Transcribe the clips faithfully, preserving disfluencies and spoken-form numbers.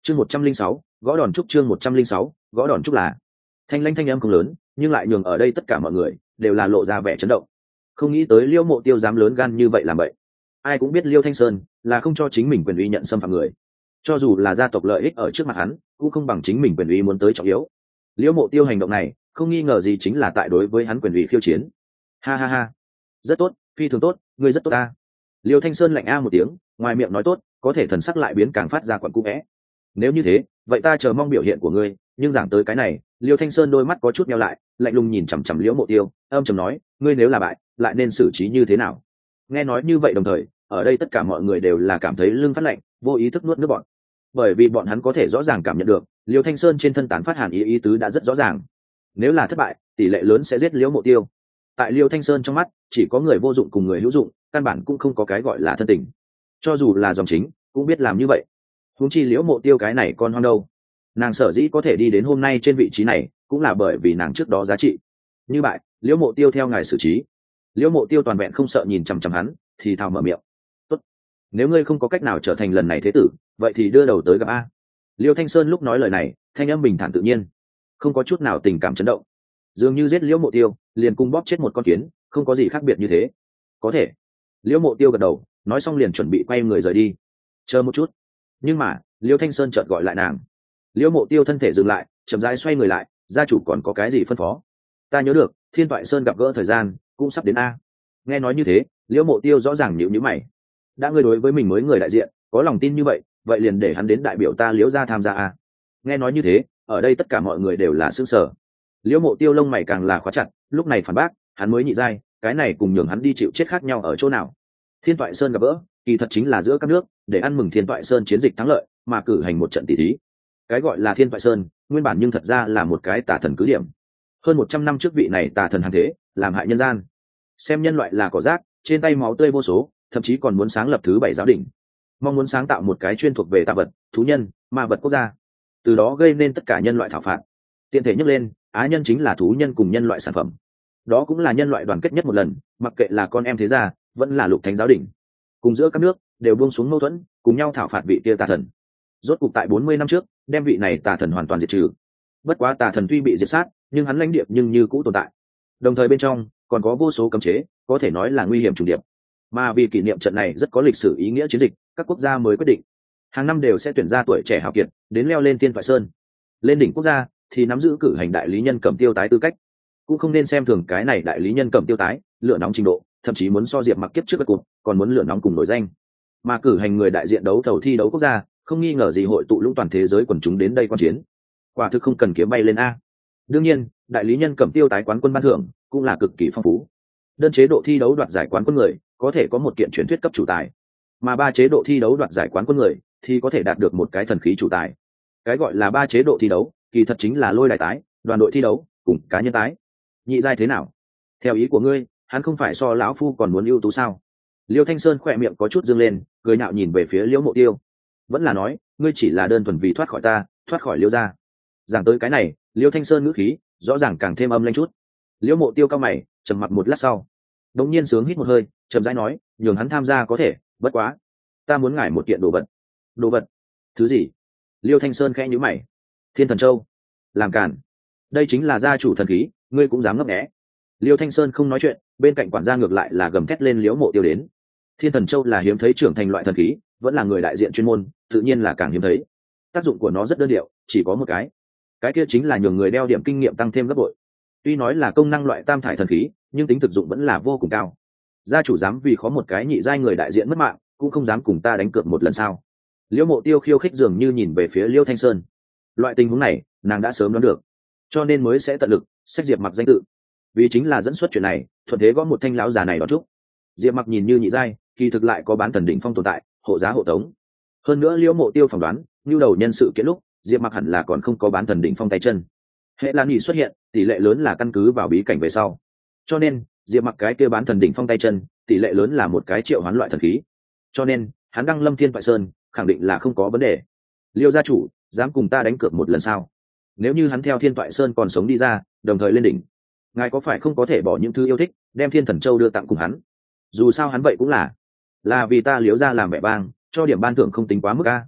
chương một trăm linh sáu gõ đòn trúc chương một trăm linh sáu gõ đòn trúc là thanh lanh thanh âm không lớn, nhưng lại nhường ở đây tất cả mọi người đều là lộ ra vẻ chấn động. Không nghĩ tới Liêu Mộ Tiêu dám lớn gan như vậy làm vậy. Ai cũng biết Liêu Thanh Sơn là không cho chính mình quyền uy nhận xâm phạm người, cho dù là gia tộc lợi ích ở trước mặt hắn cũng không bằng chính mình quyền uy muốn tới trọng yếu. Liêu Mộ Tiêu hành động này không nghi ngờ gì chính là tại đối với hắn quyền uy khiêu chiến. Ha ha ha, rất tốt, phi thường tốt, ngươi rất tốt ta. Liêu Thanh Sơn lạnh a một tiếng, ngoài miệng nói tốt, có thể thần sắc lại biến càng phát ra quặn cũ vẽ. Nếu như thế, vậy ta chờ mong biểu hiện của ngươi. Nhưng giảng tới cái này, Liêu Thanh Sơn đôi mắt có chút nheo lại, lạnh lùng nhìn chằm chằm Liễu Mộ Tiêu, âm trầm nói, ngươi nếu là bại, lại nên xử trí như thế nào? Nghe nói như vậy đồng thời, ở đây tất cả mọi người đều là cảm thấy lưng phát lạnh, vô ý thức nuốt nước bọn. Bởi vì bọn hắn có thể rõ ràng cảm nhận được, Liêu Thanh Sơn trên thân tán phát hàn ý ý tứ đã rất rõ ràng. Nếu là thất bại, tỷ lệ lớn sẽ giết Liễu Mộ Tiêu. Tại Liêu Thanh Sơn trong mắt, chỉ có người vô dụng cùng người hữu dụng, căn bản cũng không có cái gọi là thân tình. Cho dù là dòng chính, cũng biết làm như vậy. Huống chi Liễu Mộ Tiêu cái này con hoang đâu. Nàng sở dĩ có thể đi đến hôm nay trên vị trí này, cũng là bởi vì nàng trước đó giá trị. Như vậy, Liễu Mộ Tiêu theo ngài xử trí. Liễu Mộ Tiêu toàn vẹn không sợ nhìn chằm chằm hắn, thì thào mở miệng. Tốt, nếu ngươi không có cách nào trở thành lần này thế tử, vậy thì đưa đầu tới gặp a. Liêu Thanh Sơn lúc nói lời này, thanh âm bình thản tự nhiên, không có chút nào tình cảm chấn động. Dường như giết Liễu Mộ Tiêu, liền cung bóp chết một con kiến, không có gì khác biệt như thế. Có thể. Liễu Mộ Tiêu gật đầu, nói xong liền chuẩn bị quay người rời đi. Chờ một chút. Nhưng mà, Liêu Thanh Sơn chợt gọi lại nàng. Liễu Mộ Tiêu thân thể dừng lại, chậm rãi xoay người lại, gia chủ còn có cái gì phân phó? Ta nhớ được, Thiên Toại Sơn gặp gỡ thời gian cũng sắp đến a. Nghe nói như thế, Liễu Mộ Tiêu rõ ràng nhíu nhíu mày. Đã ngươi đối với mình mới người đại diện có lòng tin như vậy, vậy liền để hắn đến đại biểu ta Liễu gia tham gia a. Nghe nói như thế, ở đây tất cả mọi người đều là sững sờ. Liễu Mộ Tiêu lông mày càng là khóa chặt, lúc này phản bác, hắn mới nhị giai, cái này cùng nhường hắn đi chịu chết khác nhau ở chỗ nào? Thiên Toại Sơn gặp gỡ, kỳ thật chính là giữa các nước để ăn mừng Thiên Toại Sơn chiến dịch thắng lợi mà cử hành một trận tỷ thí. Cái gọi là Thiên Toại Sơn, nguyên bản nhưng thật ra là một cái tà thần cứ điểm. Hơn một trăm năm trước vị này tà thần hàng thế, làm hại nhân gian, xem nhân loại là cỏ rác, trên tay máu tươi vô số, thậm chí còn muốn sáng lập thứ bảy giáo đỉnh, mong muốn sáng tạo một cái chuyên thuộc về tà vật, thú nhân, ma vật quốc gia, từ đó gây nên tất cả nhân loại thảo phạt. Tiện thể nhắc lên, á nhân chính là thú nhân cùng nhân loại sản phẩm, đó cũng là nhân loại đoàn kết nhất một lần, mặc kệ là con em thế gia, vẫn là lục thánh giáo đỉnh, cùng giữa các nước đều buông xuống mâu thuẫn, cùng nhau thảo phạt vị kia tà thần. Rốt cục tại bốn mươi năm trước, đem vị này tà thần hoàn toàn diệt trừ. Bất quá tà thần tuy bị diệt sát, nhưng hắn lãnh địa nhưng như cũ tồn tại. Đồng thời bên trong còn có vô số cấm chế, có thể nói là nguy hiểm trùng điệp. Mà vì kỷ niệm trận này rất có lịch sử ý nghĩa chiến dịch, các quốc gia mới quyết định hàng năm đều sẽ tuyển ra tuổi trẻ hào kiệt đến leo lên Thiên Toại Sơn. Lên đỉnh quốc gia thì nắm giữ cử hành đại lý nhân cầm tiêu tái tư cách. Cũng không nên xem thường cái này đại lý nhân cầm tiêu tái, lửa nóng trình độ, thậm chí muốn so Diệp Mặc kiếp trước các cuộc, còn muốn lửa nóng cùng nổi danh. Mà cử hành người đại diện đấu thầu thi đấu quốc gia, không nghi ngờ gì hội tụ lũng toàn thế giới quần chúng đến đây quan chiến. Quả thực không cần kiếm bay lên a. Đương nhiên, đại lý nhân cầm tiêu tái quán quân ban thưởng cũng là cực kỳ phong phú. Đơn chế độ thi đấu đoạt giải quán quân người có thể có một kiện truyền thuyết cấp chủ tài, mà ba chế độ thi đấu đoạt giải quán quân người thì có thể đạt được một cái thần khí chủ tài. Cái gọi là ba chế độ thi đấu, kỳ thật chính là lôi đài tái, đoàn đội thi đấu cùng cá nhân tái. Nhị giai thế nào? Theo ý của ngươi, hắn không phải so lão phu còn muốn ưu tú sao? Liêu Thanh Sơn khỏe miệng có chút dương lên, cười nhạo nhìn về phía Liễu Mộ Tiêu. Vẫn là nói, ngươi chỉ là đơn thuần vì thoát khỏi ta, thoát khỏi Liêu gia. Giảng tới cái này, Liêu Thanh Sơn ngữ khí rõ ràng càng thêm âm lãnh chút. Liễu Mộ Tiêu cao mày, trầm mặt một lát sau, đột nhiên sướng hít một hơi, trầm rãi nói, nhường hắn tham gia có thể, bất quá, ta muốn ngài một kiện đồ vật. Đồ vật? Thứ gì? Liêu Thanh Sơn khẽ nhíu mày. Thiên Thần Châu. Làm cản. Đây chính là gia chủ thần khí, ngươi cũng dám ngấp nghé. Liêu Thanh Sơn không nói chuyện, bên cạnh quản gia ngược lại là gầm thét lên Liễu Mộ Tiêu đến. Thiên Thần Châu là hiếm thấy trưởng thành loại thần khí, vẫn là người đại diện chuyên môn, tự nhiên là càng hiếm thấy. Tác dụng của nó rất đơn điệu, chỉ có một cái. Cái kia chính là nhường người đeo điểm kinh nghiệm tăng thêm gấp bội. Tuy nói là công năng loại tam thải thần khí, nhưng tính thực dụng vẫn là vô cùng cao. Gia chủ dám vì khó một cái nhị giai người đại diện mất mạng, cũng không dám cùng ta đánh cược một lần sao? Liễu Mộ Tiêu khiêu khích dường như nhìn về phía Liêu Thanh Sơn. Loại tình huống này, nàng đã sớm đoán được, cho nên mới sẽ tận lực xét Diệp Mặc danh tự. Vì chính là dẫn xuất chuyện này, thuận thế gõ một thanh lão già này đó chúc. Diệp Mặc nhìn như nhị giai, kỳ thực lại có bán thần đỉnh phong tồn tại, hộ giá hộ tống. Hơn nữa Liễu Mộ Tiêu phỏng đoán, nhu đầu nhân sự kiện lúc, Diệp Mặc hẳn là còn không có bán thần đỉnh phong tay chân. Hệ Lan Nghị xuất hiện, tỷ lệ lớn là căn cứ vào bí cảnh về sau. Cho nên, Diệp Mặc cái kia bán thần đỉnh phong tay chân, tỷ lệ lớn là một cái triệu hoán loại thần khí. Cho nên, hắn đăng lâm Thiên Toại Sơn, khẳng định là không có vấn đề. Liêu gia chủ, dám cùng ta đánh cược một lần sao? Nếu như hắn theo Thiên Toại Sơn còn sống đi ra, đồng thời lên đỉnh, ngài có phải không có thể bỏ những thứ yêu thích, đem Thiên Thần Châu đưa tặng cùng hắn? Dù sao hắn vậy cũng là là vì ta Liễu gia làm vẻ bang, cho điểm ban thưởng không tính quá mức a.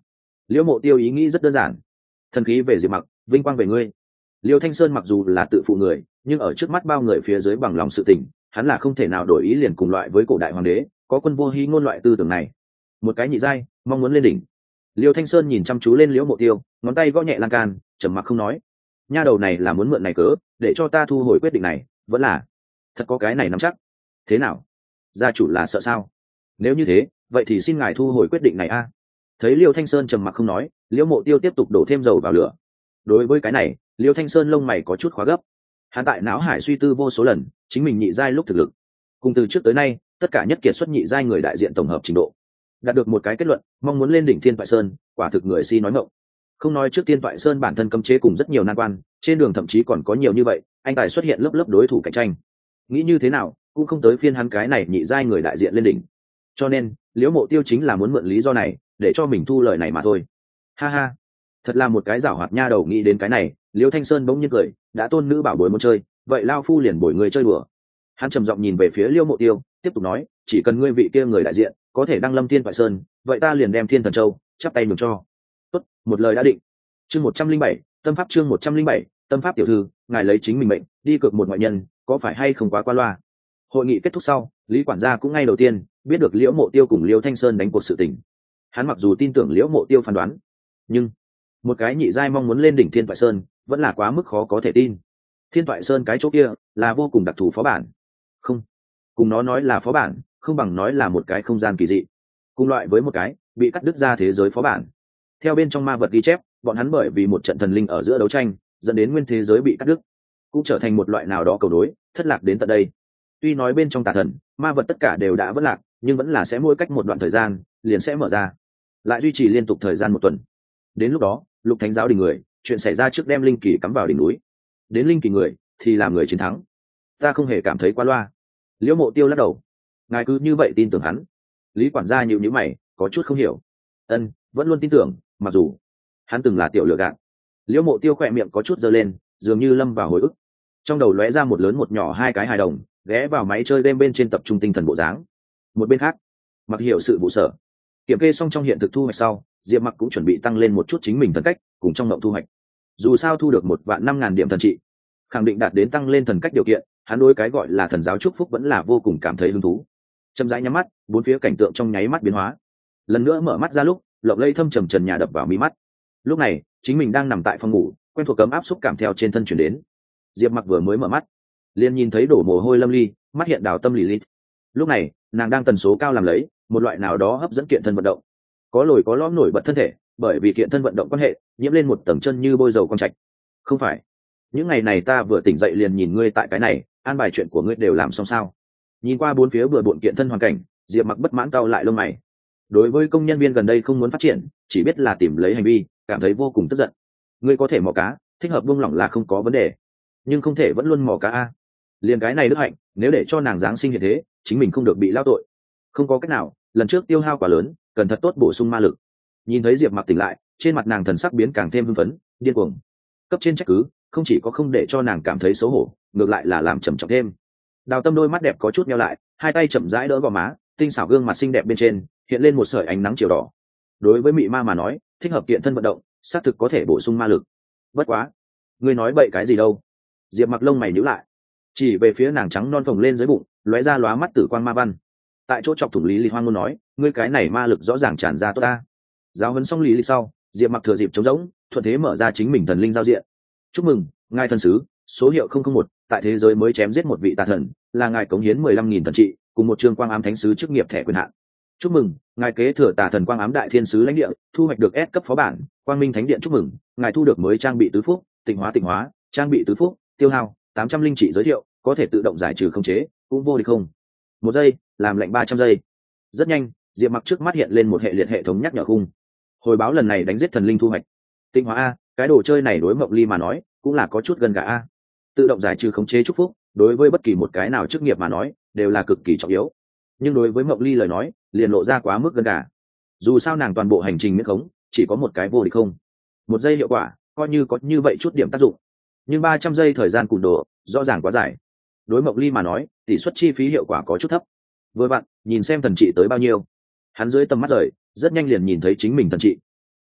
Liễu Mộ Tiêu ý nghĩ rất đơn giản, thần khí về Diệp Mặc, vinh quang về ngươi. Liêu Thanh Sơn mặc dù là tự phụ người, nhưng ở trước mắt bao người phía dưới bằng lòng sự tình, hắn là không thể nào đổi ý liền cùng loại với cổ đại hoàng đế, có quân vô hí ngôn loại tư tưởng này. Một cái nhị giai, mong muốn lên đỉnh. Liêu Thanh Sơn nhìn chăm chú lên Liễu Mộ Tiêu, ngón tay gõ nhẹ lan can, trầm mặc không nói. Nha đầu này là muốn mượn này cớ để cho ta thu hồi quyết định này, vẫn là thật có cái này nắm chắc. Thế nào? Gia chủ là sợ sao? Nếu như thế, vậy thì xin ngài thu hồi quyết định này a. Thấy Liêu Thanh Sơn trầm mặc không nói, Liễu Mộ Tiêu tiếp tục đổ thêm dầu vào lửa. Đối với cái này, Liêu Thanh Sơn lông mày có chút khóa gấp. Hắn tại não hải suy tư vô số lần, chính mình nhị giai lúc thực lực, cùng từ trước tới nay, tất cả nhất kiệt xuất nhị giai người đại diện tổng hợp trình độ, đạt được một cái kết luận, mong muốn lên đỉnh Thiên Toại Sơn, quả thực người si nói ngọng. Không nói trước Thiên Toại Sơn bản thân cấm chế cùng rất nhiều nan quan, trên đường thậm chí còn có nhiều như vậy, anh tài xuất hiện lớp lớp đối thủ cạnh tranh. Nghĩ như thế nào, cũng không tới phiên hắn cái này nhị giai người đại diện lên đỉnh. Cho nên, Liễu Mộ Tiêu chính là muốn mượn lý do này, để cho mình thu lời này mà thôi. Ha ha, thật là một cái giảo hoạt nha đầu. Nghĩ đến cái này, Liễu Thanh Sơn bỗng nhiên cười, đã tôn nữ bảo bối muốn chơi, vậy lao phu liền bồi người chơi đùa. Hắn trầm giọng nhìn về phía Liễu Mộ Tiêu, tiếp tục nói, chỉ cần ngươi vị kia người đại diện có thể đăng lâm Thiên Toại Sơn, vậy ta liền đem Thiên Thần Châu chắp tay mừng cho. Tốt, một lời đã định. Chương một trăm linh bảy, tâm pháp chương một trăm linh bảy, tâm pháp tiểu thư, ngài lấy chính mình mệnh đi cược một ngoại nhân, có phải hay không quá qua loa? Hội nghị kết thúc sau, Lý quản gia cũng ngay đầu tiên biết được Liễu Mộ Tiêu cùng Liễu Thanh Sơn đánh cuộc sự tình. Hắn mặc dù tin tưởng Liễu Mộ Tiêu phán đoán, nhưng một cái nhị giai mong muốn lên đỉnh Thiên Toại Sơn vẫn là quá mức khó có thể tin. Thiên Toại Sơn cái chỗ kia là vô cùng đặc thù phó bản, không cùng nó nói là phó bản, không bằng nói là một cái không gian kỳ dị, cùng loại với một cái bị cắt đứt ra thế giới phó bản. Theo bên trong ma vật ghi chép, bọn hắn bởi vì một trận thần linh ở giữa đấu tranh, dẫn đến nguyên thế giới bị cắt đứt, cũng trở thành một loại nào đó cầu đối, thất lạc đến tận đây. Tuy nói bên trong tà thần, ma vật tất cả đều đã vất lạc, nhưng vẫn là sẽ mỗi cách một đoạn thời gian liền sẽ mở ra, lại duy trì liên tục thời gian một tuần. Đến lúc đó, Lục Thánh giáo đình người, chuyện xảy ra trước đem linh kỳ cắm vào đỉnh núi, đến linh kỳ người thì làm người chiến thắng. Ta không hề cảm thấy quá loa. Liễu Mộ Tiêu lắc đầu, ngài cứ như vậy tin tưởng hắn? Lý quản gia nhíu nhíu mày, có chút không hiểu. Ân, vẫn luôn tin tưởng, mặc dù hắn từng là tiểu lừa gạt. Liễu Mộ Tiêu khỏe miệng có chút giơ lên, dường như lâm vào hồi ức. Trong đầu lóe ra một lớn một nhỏ hai cái hài đồng, ghé vào máy chơi game bên trên tập trung tinh thần bộ dáng. Một bên khác, Mặc Hiểu sự vụ sở, kiểm kê xong trong hiện thực thu hoạch sau, Diệp Mặc cũng chuẩn bị tăng lên một chút chính mình thần cách, cùng trong mộng thu hoạch. Dù sao thu được một vạn năm ngàn điểm thần trị, khẳng định đạt đến tăng lên thần cách điều kiện, hắn đối cái gọi là thần giáo chúc phúc vẫn là vô cùng cảm thấy hứng thú. Chậm rãi nhắm mắt, bốn phía cảnh tượng trong nháy mắt biến hóa. Lần nữa mở mắt ra lúc, lộng lẫy thâm trầm trần nhà đập vào mí mắt. Lúc này, chính mình đang nằm tại phòng ngủ, quen thuộc cấm áp xúc cảm theo trên thân chuyển đến. Diệp Mặc vừa mới mở mắt, liền nhìn thấy đổ mồ hôi lâm ly, mắt hiện đào tâm lì lịt. Lúc này, nàng đang tần số cao làm lấy một loại nào đó hấp dẫn kiện thân vận động, có lồi có lõm nổi bật thân thể, bởi vì kiện thân vận động quan hệ nhiễm lên một tầng chân như bôi dầu con trạch. Không phải, những ngày này ta vừa tỉnh dậy liền nhìn ngươi tại cái này, an bài chuyện của ngươi đều làm xong sao? Nhìn qua bốn phía bừa bộn kiện thân hoàn cảnh, Diệp Mặc bất mãn cau lại lông mày. Đối với công nhân viên gần đây không muốn phát triển, chỉ biết là tìm lấy hành vi, cảm thấy vô cùng tức giận. Ngươi có thể mò cá, thích hợp buông lỏng là không có vấn đề, nhưng không thể vẫn luôn mò cá a. Liền cái này đức hạnh, nếu để cho nàng giáng sinh như thế, chính mình không được bị lao tội. Không có cách nào, lần trước tiêu hao quá lớn, cần thật tốt bổ sung ma lực. Nhìn thấy Diệp Mặc tỉnh lại, trên mặt nàng thần sắc biến càng thêm hưng phấn, điên cuồng. Cấp trên trách cứ, không chỉ có không để cho nàng cảm thấy xấu hổ, ngược lại là làm trầm trọng thêm. Đào Tâm đôi mắt đẹp có chút nheo lại, hai tay chậm rãi đỡ gò má, tinh xảo gương mặt xinh đẹp bên trên hiện lên một sợi ánh nắng chiều đỏ. Đối với mị ma mà nói, thích hợp kiện thân vận động, xác thực có thể bổ sung ma lực. Bất quá, ngươi nói bậy cái gì đâu? Diệp Mặc lông mày nhíu lại, chỉ về phía nàng trắng non phồng lên dưới bụng, lóe ra lóa mắt tử quang ma văn. Tại chỗ chọc thủng Lý Lý Hoang ngôn nói, ngươi cái này ma lực rõ ràng tràn ra tốt ta. Giáo huấn xong Lý Lý sau, Diệp Mặc thừa dịp trống rỗng, thuận thế mở ra chính mình thần linh giao diện. Chúc mừng, ngài thần sứ, số hiệu không không một, tại thế giới mới chém giết một vị tà thần, là ngài cống hiến mười lăm nghìn thần trị, cùng một trường quang ám thánh sứ chức nghiệp thẻ quyền hạn. Chúc mừng, ngài kế thừa tà thần quang ám đại thiên sứ lãnh địa, thu hoạch được S cấp phó bản, quang minh thánh điện. Chúc mừng, ngài thu được mới trang bị tứ phúc, tịnh hóa tịnh hóa, trang bị tứ phúc, tiêu hao tám trăm linh trị giới thiệu, có thể tự động giải trừ khống chế, cũng vô địch không. Một giây, làm lệnh ba trăm giây. Rất nhanh, Diệp Mặc trước mắt hiện lên một hệ liệt hệ thống nhắc nhở khung. Hồi báo lần này đánh giết thần linh thu hoạch. Tịnh hóa a, cái đồ chơi này đối Mộng Ly mà nói, cũng là có chút gần gà a. Tự động giải trừ khống chế chúc phúc, đối với bất kỳ một cái nào chức nghiệp mà nói, đều là cực kỳ trọng yếu. Nhưng đối với Mộng Ly lời nói, liền lộ ra quá mức gần gà. Dù sao nàng toàn bộ hành trình miễn khống, chỉ có một cái vô địch không. Một giây hiệu quả, coi như có như vậy chút điểm tác dụng. Nhưng ba trăm giây thời gian cùn đồ, rõ ràng quá dài. Đối Mộng Ly mà nói, tỷ suất chi phí hiệu quả có chút thấp. Vừa bạn, nhìn xem thần trị tới bao nhiêu. Hắn dưới tầm mắt rời, rất nhanh liền nhìn thấy chính mình thần trị.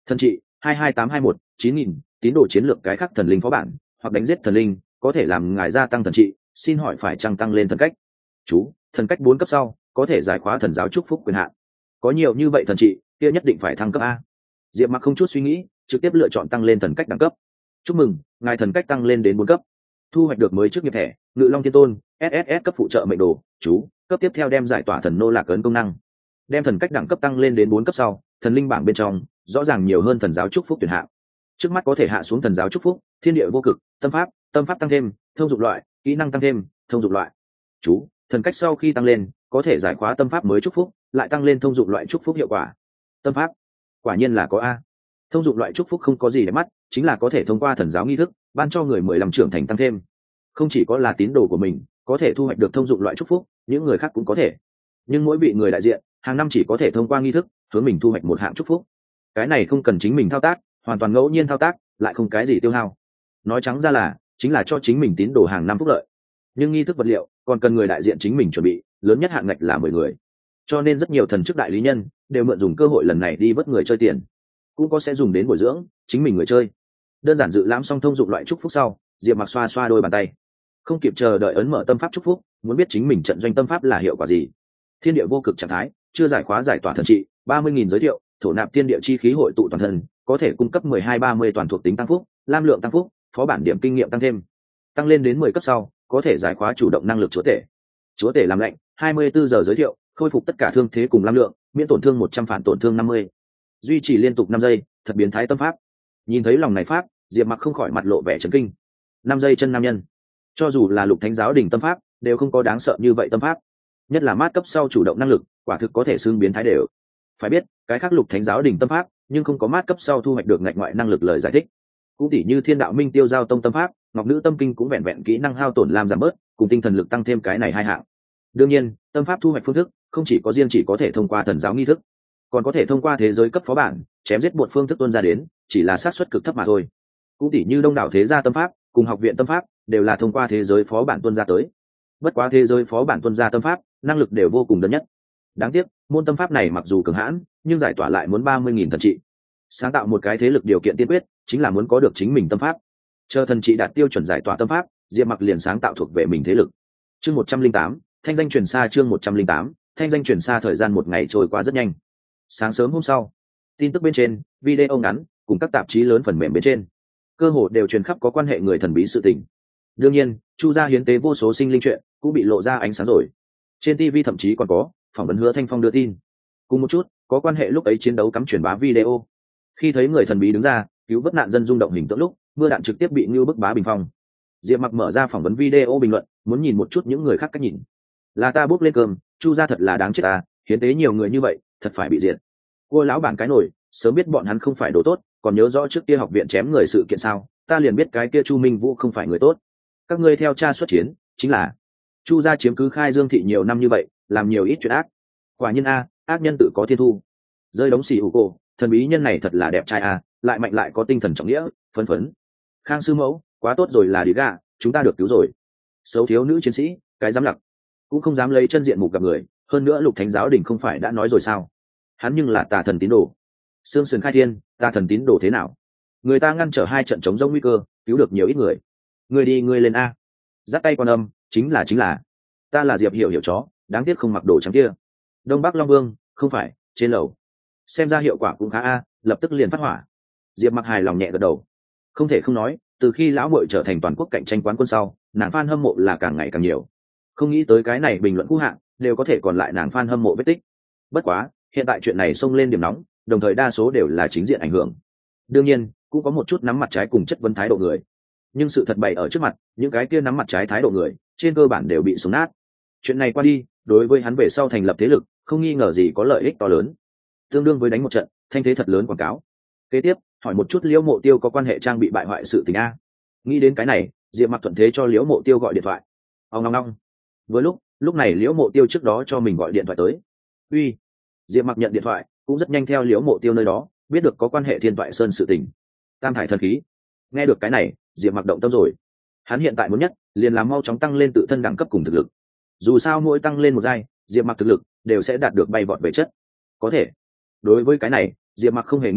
Thần trị hai hai tám hai một chín nghìn. Tín đồ chiến lược cái khác thần linh phó bản hoặc đánh giết thần linh có thể làm ngài gia tăng thần trị, xin hỏi phải chăng tăng lên thần cách. Chú, thần cách bốn cấp sau có thể giải khóa thần giáo chúc phúc quyền hạn. Có nhiều như vậy thần trị kia nhất định phải thăng cấp a. Diệp Mặc không chút suy nghĩ trực tiếp lựa chọn tăng lên thần cách đẳng cấp. Chúc mừng, ngài thần cách tăng lên đến bốn cấp, thu hoạch được mới chức nghiệp thẻ Ngự Long Thiên Tôn ét ét ét cấp phụ trợ mệnh đồ. Chú, cấp tiếp theo đem giải tỏa thần nô lạc ấn công năng. Đem thần cách đẳng cấp tăng lên đến bốn cấp sau, thần linh bảng bên trong rõ ràng nhiều hơn thần giáo chúc phúc tuyển hạng. Trước mắt có thể hạ xuống thần giáo chúc phúc, thiên địa vô cực, tâm pháp, tâm pháp tăng thêm, thông dụng loại, kỹ năng tăng thêm, thông dụng loại. Chú, thần cách sau khi tăng lên có thể giải khóa tâm pháp mới chúc phúc, lại tăng lên thông dụng loại chúc phúc hiệu quả. Tâm pháp quả nhiên là có a. Thông dụng loại chúc phúc không có gì để mắt, chính là có thể thông qua thần giáo nghi thức ban cho người mười lăm trưởng thành tăng thêm. Không chỉ có là tín đồ của mình có thể thu hoạch được thông dụng loại chúc phúc, những người khác cũng có thể, nhưng mỗi vị người đại diện hàng năm chỉ có thể thông qua nghi thức hướng mình thu hoạch một hạng chúc phúc. Cái này không cần chính mình thao tác, hoàn toàn ngẫu nhiên thao tác, lại không cái gì tiêu hao. Nói trắng ra là chính là cho chính mình tín đồ hàng năm phúc lợi. Nhưng nghi thức vật liệu còn cần người đại diện chính mình chuẩn bị, lớn nhất hạng ngạch là mười người. Cho nên rất nhiều thần chức đại lý nhân đều mượn dùng cơ hội lần này đi vớt người chơi tiền, cũng có sẽ dùng đến bồi dưỡng chính mình người chơi. Đơn giản dự lãm xong thông dụng loại chúc phúc sau, Diệp Mặc xoa xoa đôi bàn tay, không kịp chờ đợi ấn mở tâm pháp chúc phúc, muốn biết chính mình trận doanh tâm pháp là hiệu quả gì. Thiên địa vô cực trạng thái, chưa giải khóa giải tỏa thần trị, ba mươi nghìn giới thiệu, thổ nạp thiên địa chi khí hội tụ toàn thân, có thể cung cấp mười hai ba mươi toàn thuộc tính tăng phúc, lam lượng tăng phúc, phó bản điểm kinh nghiệm tăng thêm. Tăng lên đến mười cấp sau, có thể giải khóa chủ động năng lực chúa tể. Chúa tể làm lạnh, hai mươi bốn giờ giới thiệu, khôi phục tất cả thương thế cùng lam lượng, miễn tổn thương một trăm phản tổn thương năm mươi. Duy trì liên tục năm giây, thật biến thái tâm pháp. Nhìn thấy lòng này pháp, Diệp Mặc không khỏi mặt lộ vẻ chấn kinh. năm giây chân nam nhân, cho dù là Lục Thánh giáo đỉnh tâm pháp, đều không có đáng sợ như vậy tâm pháp. Nhất là mát cấp sau chủ động năng lực, quả thực có thể xưng biến thái đều. Phải biết, cái khác Lục Thánh giáo đỉnh tâm pháp, nhưng không có mát cấp sau thu hoạch được ngạch ngoại năng lực lời giải thích. Cũng tỉ như Thiên Đạo Minh Tiêu Giao Tông tâm pháp, Ngọc Nữ Tâm Kinh cũng vẹn vẹn kỹ năng hao tổn làm giảm bớt, cùng tinh thần lực tăng thêm cái này hai hạng. Đương nhiên, tâm pháp thu hoạch phương thức, không chỉ có riêng chỉ có thể thông qua thần giáo nghi thức, còn có thể thông qua thế giới cấp phó bản, chém giết một phương thức tuôn ra đến, chỉ là xác suất cực thấp mà thôi. Cũng tỉ như đông đảo thế gia tâm pháp, cùng học viện tâm pháp, đều là thông qua thế giới phó bản tuôn ra tới. Bất quá thế giới phó bản tuôn ra tâm pháp, năng lực đều vô cùng đơn nhất. Đáng tiếc, môn tâm pháp này mặc dù cường hãn, nhưng giải tỏa lại muốn ba mươi nghìn thần trị. Sáng tạo một cái thế lực điều kiện tiên quyết, chính là muốn có được chính mình tâm pháp. Chờ thần trị đạt tiêu chuẩn giải tỏa tâm pháp, Diệp Mặc liền sáng tạo thuộc về mình thế lực. Chương một trăm linh tám, thanh danh truyền xa. Chương một trăm linh tám, thanh danh truyền xa. Thời gian một ngày trôi qua rất nhanh. Sáng sớm hôm sau, tin tức bên trên, video ngắn cùng các tạp chí lớn phần mềm bên trên, cơ hội đều truyền khắp có quan hệ người thần bí sự tình. Đương nhiên, Chu gia hiến tế vô số sinh linh chuyện cũng bị lộ ra ánh sáng rồi. Trên ti vi thậm chí còn có phỏng vấn Hứa Thanh Phong đưa tin, cùng một chút có quan hệ lúc ấy chiến đấu cắm truyền bá video. Khi thấy người thần bí đứng ra cứu vớt nạn dân rung động hình tượng lúc, mưa đạn trực tiếp bị Ngưu bức bá bình phong. Diệp Mặc mở ra phỏng vấn video bình luận, muốn nhìn một chút những người khác cách nhìn. Là ta bốc lên cơm, Chu gia thật là đáng chết à, hiến tế nhiều người như vậy, thật phải bị diệt. Cua lão bản cái nổi, sớm biết bọn hắn không phải đồ tốt, còn nhớ rõ trước kia học viện chém người sự kiện sao, ta liền biết cái kia Chu Minh Vũ không phải người tốt. Các ngươi theo cha xuất chiến, chính là Chu gia chiếm cứ Khai Dương thị nhiều năm như vậy, làm nhiều ít chuyện ác. Quả nhiên a, ác nhân tự có thiên thu. Rơi đống xì hủ cổ, thần bí nhân này thật là đẹp trai a, lại mạnh lại có tinh thần trọng nghĩa, phấn phấn. Khang sư mẫu, quá tốt rồi là đi gà, chúng ta được cứu rồi. Xấu thiếu nữ chiến sĩ, cái dám lặc, cũng không dám lấy chân diện mục gặp người, hơn nữa Lục Thánh giáo đỉnh không phải đã nói rồi sao? Hắn nhưng là tà thần tín đồ. Sương Sườn khai thiên, tà thần tín đồ thế nào? Người ta ngăn trở hai trận chống rông nguy cơ, cứu được nhiều ít người. Người đi người lên a. Giắt tay quan âm, chính là chính là. Ta là Diệp Hiểu Hiểu chó, đáng tiếc không mặc đồ trắng kia. Đông Bắc Long Vương, không phải, trên lầu. Xem ra hiệu quả cũng khá a, lập tức liền phát hỏa. Diệp Mặc hài lòng nhẹ gật đầu. Không thể không nói, từ khi lão muội trở thành toàn quốc cạnh tranh quán quân sau, nàng fan hâm mộ là càng ngày càng nhiều. Không nghĩ tới cái này bình luận cũ hạng đều có thể còn lại nàng fan hâm mộ vết tích. Bất quá, hiện tại chuyện này xông lên điểm nóng, đồng thời đa số đều là chính diện ảnh hưởng. Đương nhiên, cũng có một chút nắm mặt trái cùng chất vấn thái độ người. Nhưng sự thật bày ở trước mặt, những cái kia nắm mặt trái thái độ người, trên cơ bản đều bị xuống nát. Chuyện này qua đi, đối với hắn về sau thành lập thế lực, không nghi ngờ gì có lợi ích to lớn. Tương đương với đánh một trận, thanh thế thật lớn quảng cáo. Kế tiếp, hỏi một chút Liễu Mộ Tiêu có quan hệ trang bị bại hoại sự tình a. Nghĩ đến cái này, Diệp Mặc thuận thế cho Liễu Mộ Tiêu gọi điện thoại. Ông long long. Vừa lúc, lúc này Liễu Mộ Tiêu trước đó cho mình gọi điện thoại tới. Uy. Diệp Mặc nhận điện thoại, cũng rất nhanh theo Liễu Mộ Tiêu nơi đó, biết được có quan hệ Thiên Toại Sơn sự tình. Tam thải thần khí. Nghe được cái này, Diệp Mặc động tâm rồi. Hắn hiện tại muốn nhất, liền làm mau chóng tăng lên tự thân đẳng cấp cùng thực lực. Dù sao mỗi tăng lên một giai, Diệp Mặc thực lực đều sẽ đạt được bay vọt về chất. Có thể. Đối với cái này, Diệp Mặc không hề nghĩ ngợi,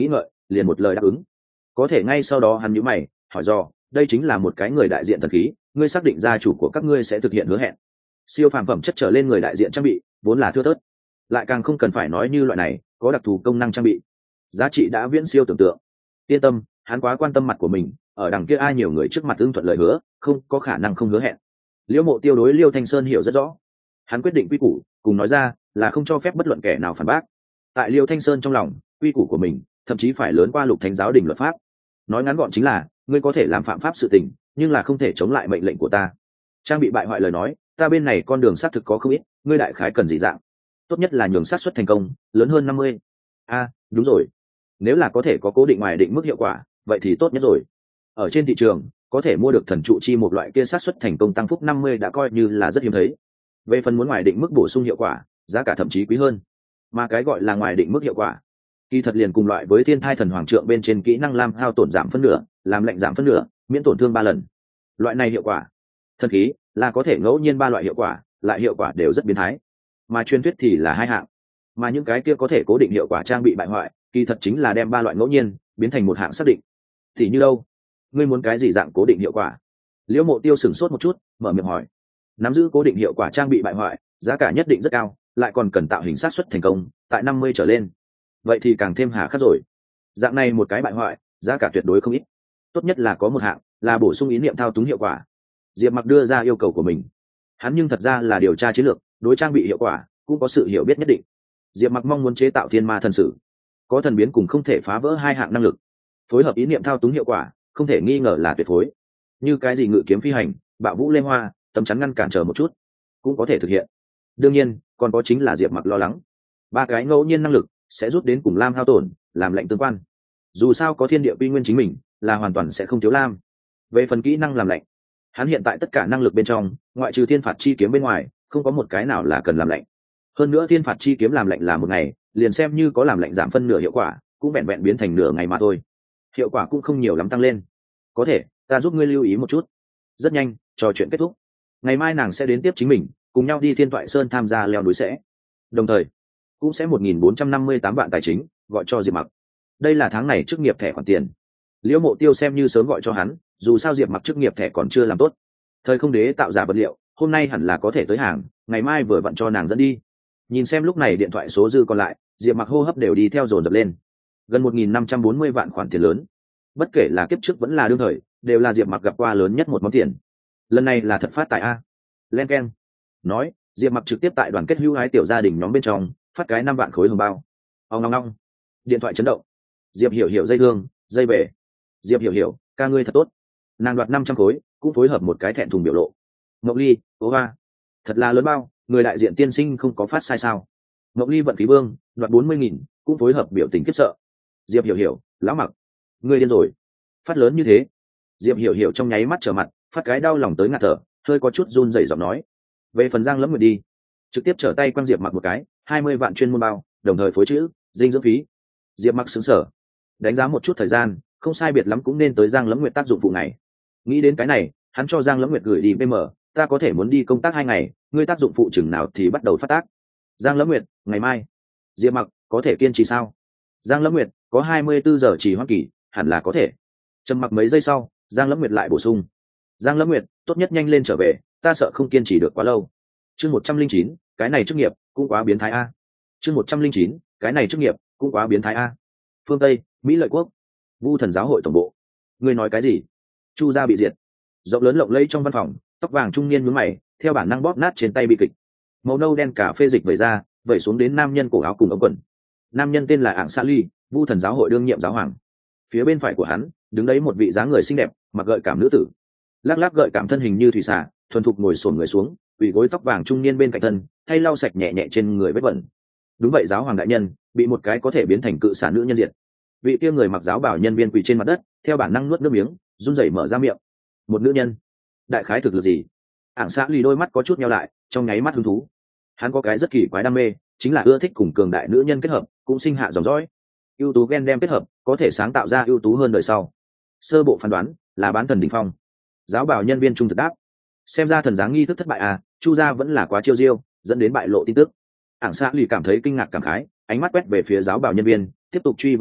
liền một lời đáp ứng. Có thể ngay sau đó hắn nhíu mày hỏi do, đây chính là một cái người đại diện thần khí, ngươi xác định gia chủ của các ngươi sẽ thực hiện hứa hẹn? Siêu phàm phẩm chất trở lên người đại diện trang bị vốn là thưa thớt, lại càng không cần phải nói như loại này có đặc thù công năng trang bị, giá trị đã viễn siêu tưởng tượng. Yên tâm, hắn quá quan tâm mặt của mình, ở đằng kia ai nhiều người trước mặt ưng thuận lời hứa, không có khả năng không hứa hẹn. Liễu Mộ Tiêu đối Liêu Thanh Sơn hiểu rất rõ, hắn quyết định quy củ cùng nói ra là không cho phép bất luận kẻ nào phản bác. Tại Liêu Thanh Sơn trong lòng, quy củ của mình thậm chí phải lớn qua Lục Thánh giáo đình luật pháp. Nói ngắn gọn chính là, ngươi có thể làm phạm pháp sự tình, nhưng là không thể chống lại mệnh lệnh của ta. Trang bị bại hoại lời nói, ta bên này con đường xác thực có không ít, ngươi đại khái cần gì dạng? Tốt nhất là nhường xác suất thành công lớn hơn năm mươi. A, đúng rồi. Nếu là có thể có cố định ngoài định mức hiệu quả, vậy thì tốt nhất rồi. Ở trên thị trường, có thể mua được thần trụ chi một loại kia xác suất thành công tăng phúc năm mươi đã coi như là rất hiếm thấy. Về phần muốn ngoài định mức bổ sung hiệu quả, giá cả thậm chí quý hơn. Mà cái gọi là ngoài định mức hiệu quả, kỳ thật liền cùng loại với thiên thai thần hoàng trượng bên trên kỹ năng làm hao tổn giảm phân nửa, làm lệnh giảm phân nửa, miễn tổn thương ba lần. Loại này hiệu quả, thần khí là có thể ngẫu nhiên ba loại hiệu quả, lại hiệu quả đều rất biến thái. Mà truyền thuyết thì là hai hạng. Mà những cái kia có thể cố định hiệu quả trang bị bại hoại, kỳ thật chính là đem ba loại ngẫu nhiên biến thành một hạng xác định. Thì như đâu? Ngươi muốn cái gì dạng cố định hiệu quả? Liễu Mộ Tiêu sửng sốt một chút, mở miệng hỏi. Nắm giữ cố định hiệu quả trang bị bại hoại, giá cả nhất định rất cao, lại còn cần tạo hình xác suất thành công tại năm mươi trở lên. Vậy thì càng thêm hà khắc rồi. Dạng này một cái bại hoại, giá cả tuyệt đối không ít. Tốt nhất là có một hạng là bổ sung ý niệm thao túng hiệu quả. Diệp Mặc đưa ra yêu cầu của mình. Hắn nhưng thật ra là điều tra chiến lược, đối trang bị hiệu quả cũng có sự hiểu biết nhất định. Diệp Mặc mong muốn chế tạo thiên ma thần sử, có thần biến cùng không thể phá vỡ hai hạng năng lực, phối hợp ý niệm thao túng hiệu quả, không thể nghi ngờ là tuyệt phối. Như cái gì ngự kiếm phi hành, bạo vũ lê hoa, tấm chắn ngăn cản chờ một chút, cũng có thể thực hiện. Đương nhiên, còn có chính là Diệp Mặc lo lắng, ba cái ngẫu nhiên năng lực sẽ rút đến cùng lam hao tổn, làm lệnh tương quan. Dù sao có thiên địa quy nguyên chính mình, là hoàn toàn sẽ không thiếu lam. Về phần kỹ năng làm lệnh, hắn hiện tại tất cả năng lực bên trong, ngoại trừ thiên phạt chi kiếm bên ngoài, không có một cái nào là cần làm lệnh. Hơn nữa thiên phạt chi kiếm làm lệnh là một ngày, liền xem như có làm lệnh giảm phân nửa hiệu quả, cũng vẹn vẹn biến thành nửa ngày mà thôi, hiệu quả cũng không nhiều lắm tăng lên. Có thể ta giúp ngươi lưu ý một chút. Rất nhanh trò chuyện kết thúc, ngày mai nàng sẽ đến tiếp chính mình, cùng nhau đi Thiên Toại Sơn tham gia leo núi sẽ, đồng thời cũng sẽ một nghìn bốn trăm năm mươi tám vạn tài chính gọi cho Diệp Mặc. Đây là tháng này chức nghiệp thẻ khoản tiền. Liễu Mộ Tiêu xem như sớm gọi cho hắn, dù sao Diệp Mặc chức nghiệp thẻ còn chưa làm tốt. Thời không đế tạo giả vật liệu hôm nay hẳn là có thể tới hàng, ngày mai vừa vặn cho nàng dẫn đi. Nhìn xem lúc này điện thoại số dư còn lại, Diệp Mặc hô hấp đều đi theo dồn dập lên. Gần một nghìn năm trăm bốn mươi vạn khoản tiền lớn, bất kể là kiếp trước vẫn là đương thời, đều là Diệp Mặc gặp qua lớn nhất một món tiền. Lần này là thật phát tài a. Len keng. Nói, Diệp Mặc trực tiếp tại đoàn kết hữu hái tiểu gia đình nhóm bên trong phát cái năm vạn khối hồng bao. Ông ngong ngong. Điện thoại chấn động. Diệp Hiểu Hiểu dây thương, dây bể. Diệp Hiểu Hiểu, ca ngươi thật tốt. Nàng đoạt năm trăm khối, cũng phối hợp một cái thẹn thùng biểu lộ. Ngọc Ly, cố hoa, thật là lớn bao, người đại diện tiên sinh không có phát sai sao? Ngọc Ly vận khí vương, đoạt bốn mươi nghìn, cũng phối hợp biểu tình khiếp sợ. Diệp Hiểu Hiểu, lão Mặc, ngươi điên rồi, phát lớn như thế. Diệp Hiểu Hiểu trong nháy mắt trở mặt, phát cái đau lòng tới ngạt thở, hơi có chút run rẩy giọng nói. Về phần Giang Lẫm Nguyệt đi, trực tiếp trở tay quăng Diệp Mặc một cái, hai mươi vạn chuyên môn bao, đồng thời phối chữ dinh dưỡng phí. Diệp Mặc sững sờ, đánh giá một chút thời gian, không sai biệt lắm cũng nên tới Giang Lẫm Nguyệt tác dụng vụ này. Nghĩ đến cái này, hắn cho Giang Lẫm Nguyệt gửi đi pê em, ta có thể muốn đi công tác hai ngày, ngươi tác dụng phụ chừng nào thì bắt đầu phát tác. Giang Lẫm Nguyệt, ngày mai. Diệp Mặc, có thể kiên trì sao? Giang Lẫm Nguyệt, có hai mươi bốn giờ trì hoãn kỳ, hẳn là có thể. Trầm mặc mấy giây sau, Giang Lẫm Nguyệt lại bổ sung. Giang Lẫm Nguyệt, tốt nhất nhanh lên trở về, ta sợ không kiên trì được quá lâu. Chương một trăm linh chín, cái này chức nghiệp cũng quá biến thái a. Chương một trăm linh chín, cái này chức nghiệp cũng quá biến thái a. Phương Tây, Mỹ Lợi Quốc, Vu Thần giáo hội tổng bộ. Ngươi nói cái gì? Chu gia bị diệt. Rộng lớn lộng lẫy trong văn phòng, tóc vàng trung niên nhướng mày, theo bản năng bóp nát trên tay bi kịch. Màu nâu đen cà phê dịch vẩy ra, vẩy xuống đến nam nhân cổ áo cùng ống quần. Nam nhân tên là Ảng Sa Ly, Vu Thần giáo hội đương nhiệm giáo hoàng. Phía bên phải của hắn, đứng đấy một vị dáng người xinh đẹp, mặc gợi cảm nữ tử. Lắc lắc gợi cảm thân hình như thủy xà, thuần thục ngồi xổm người xuống, quỳ gối tóc vàng trung niên bên cạnh thân, thay lau sạch nhẹ nhẹ trên người vết bẩn. Đúng vậy, giáo hoàng đại nhân bị một cái có thể biến thành cự xà nữ nhân diệt. Vị kia người mặc giáo bào nhân viên quỳ trên mặt đất, theo bản năng nuốt nước miếng, run rẩy mở ra miệng. Một nữ nhân, đại khái thực lực gì? Ảng Xã Lì đôi mắt có chút nheo lại, trong nháy mắt hứng thú. Hắn có cái rất kỳ quái đam mê, chính là ưa thích cùng cường đại nữ nhân kết hợp, cũng sinh hạ dòng dõi. Ưu tú gen đem kết hợp, có thể sáng tạo ra ưu tú hơn đời sau. Sơ bộ phán đoán là bán thần đỉnh phong. Giáo bảo nhân viên trung thực đáp. Xem ra thần giáng nghi thức thất bại à, Chu gia vẫn là quá chiêu diêu, dẫn đến bại lộ tin tức. Ảng Xã Lì cảm thấy kinh ngạc cảm khái, ánh mắt quét về phía giáo bảo nhân viên, tiếp tục truy vấn nói,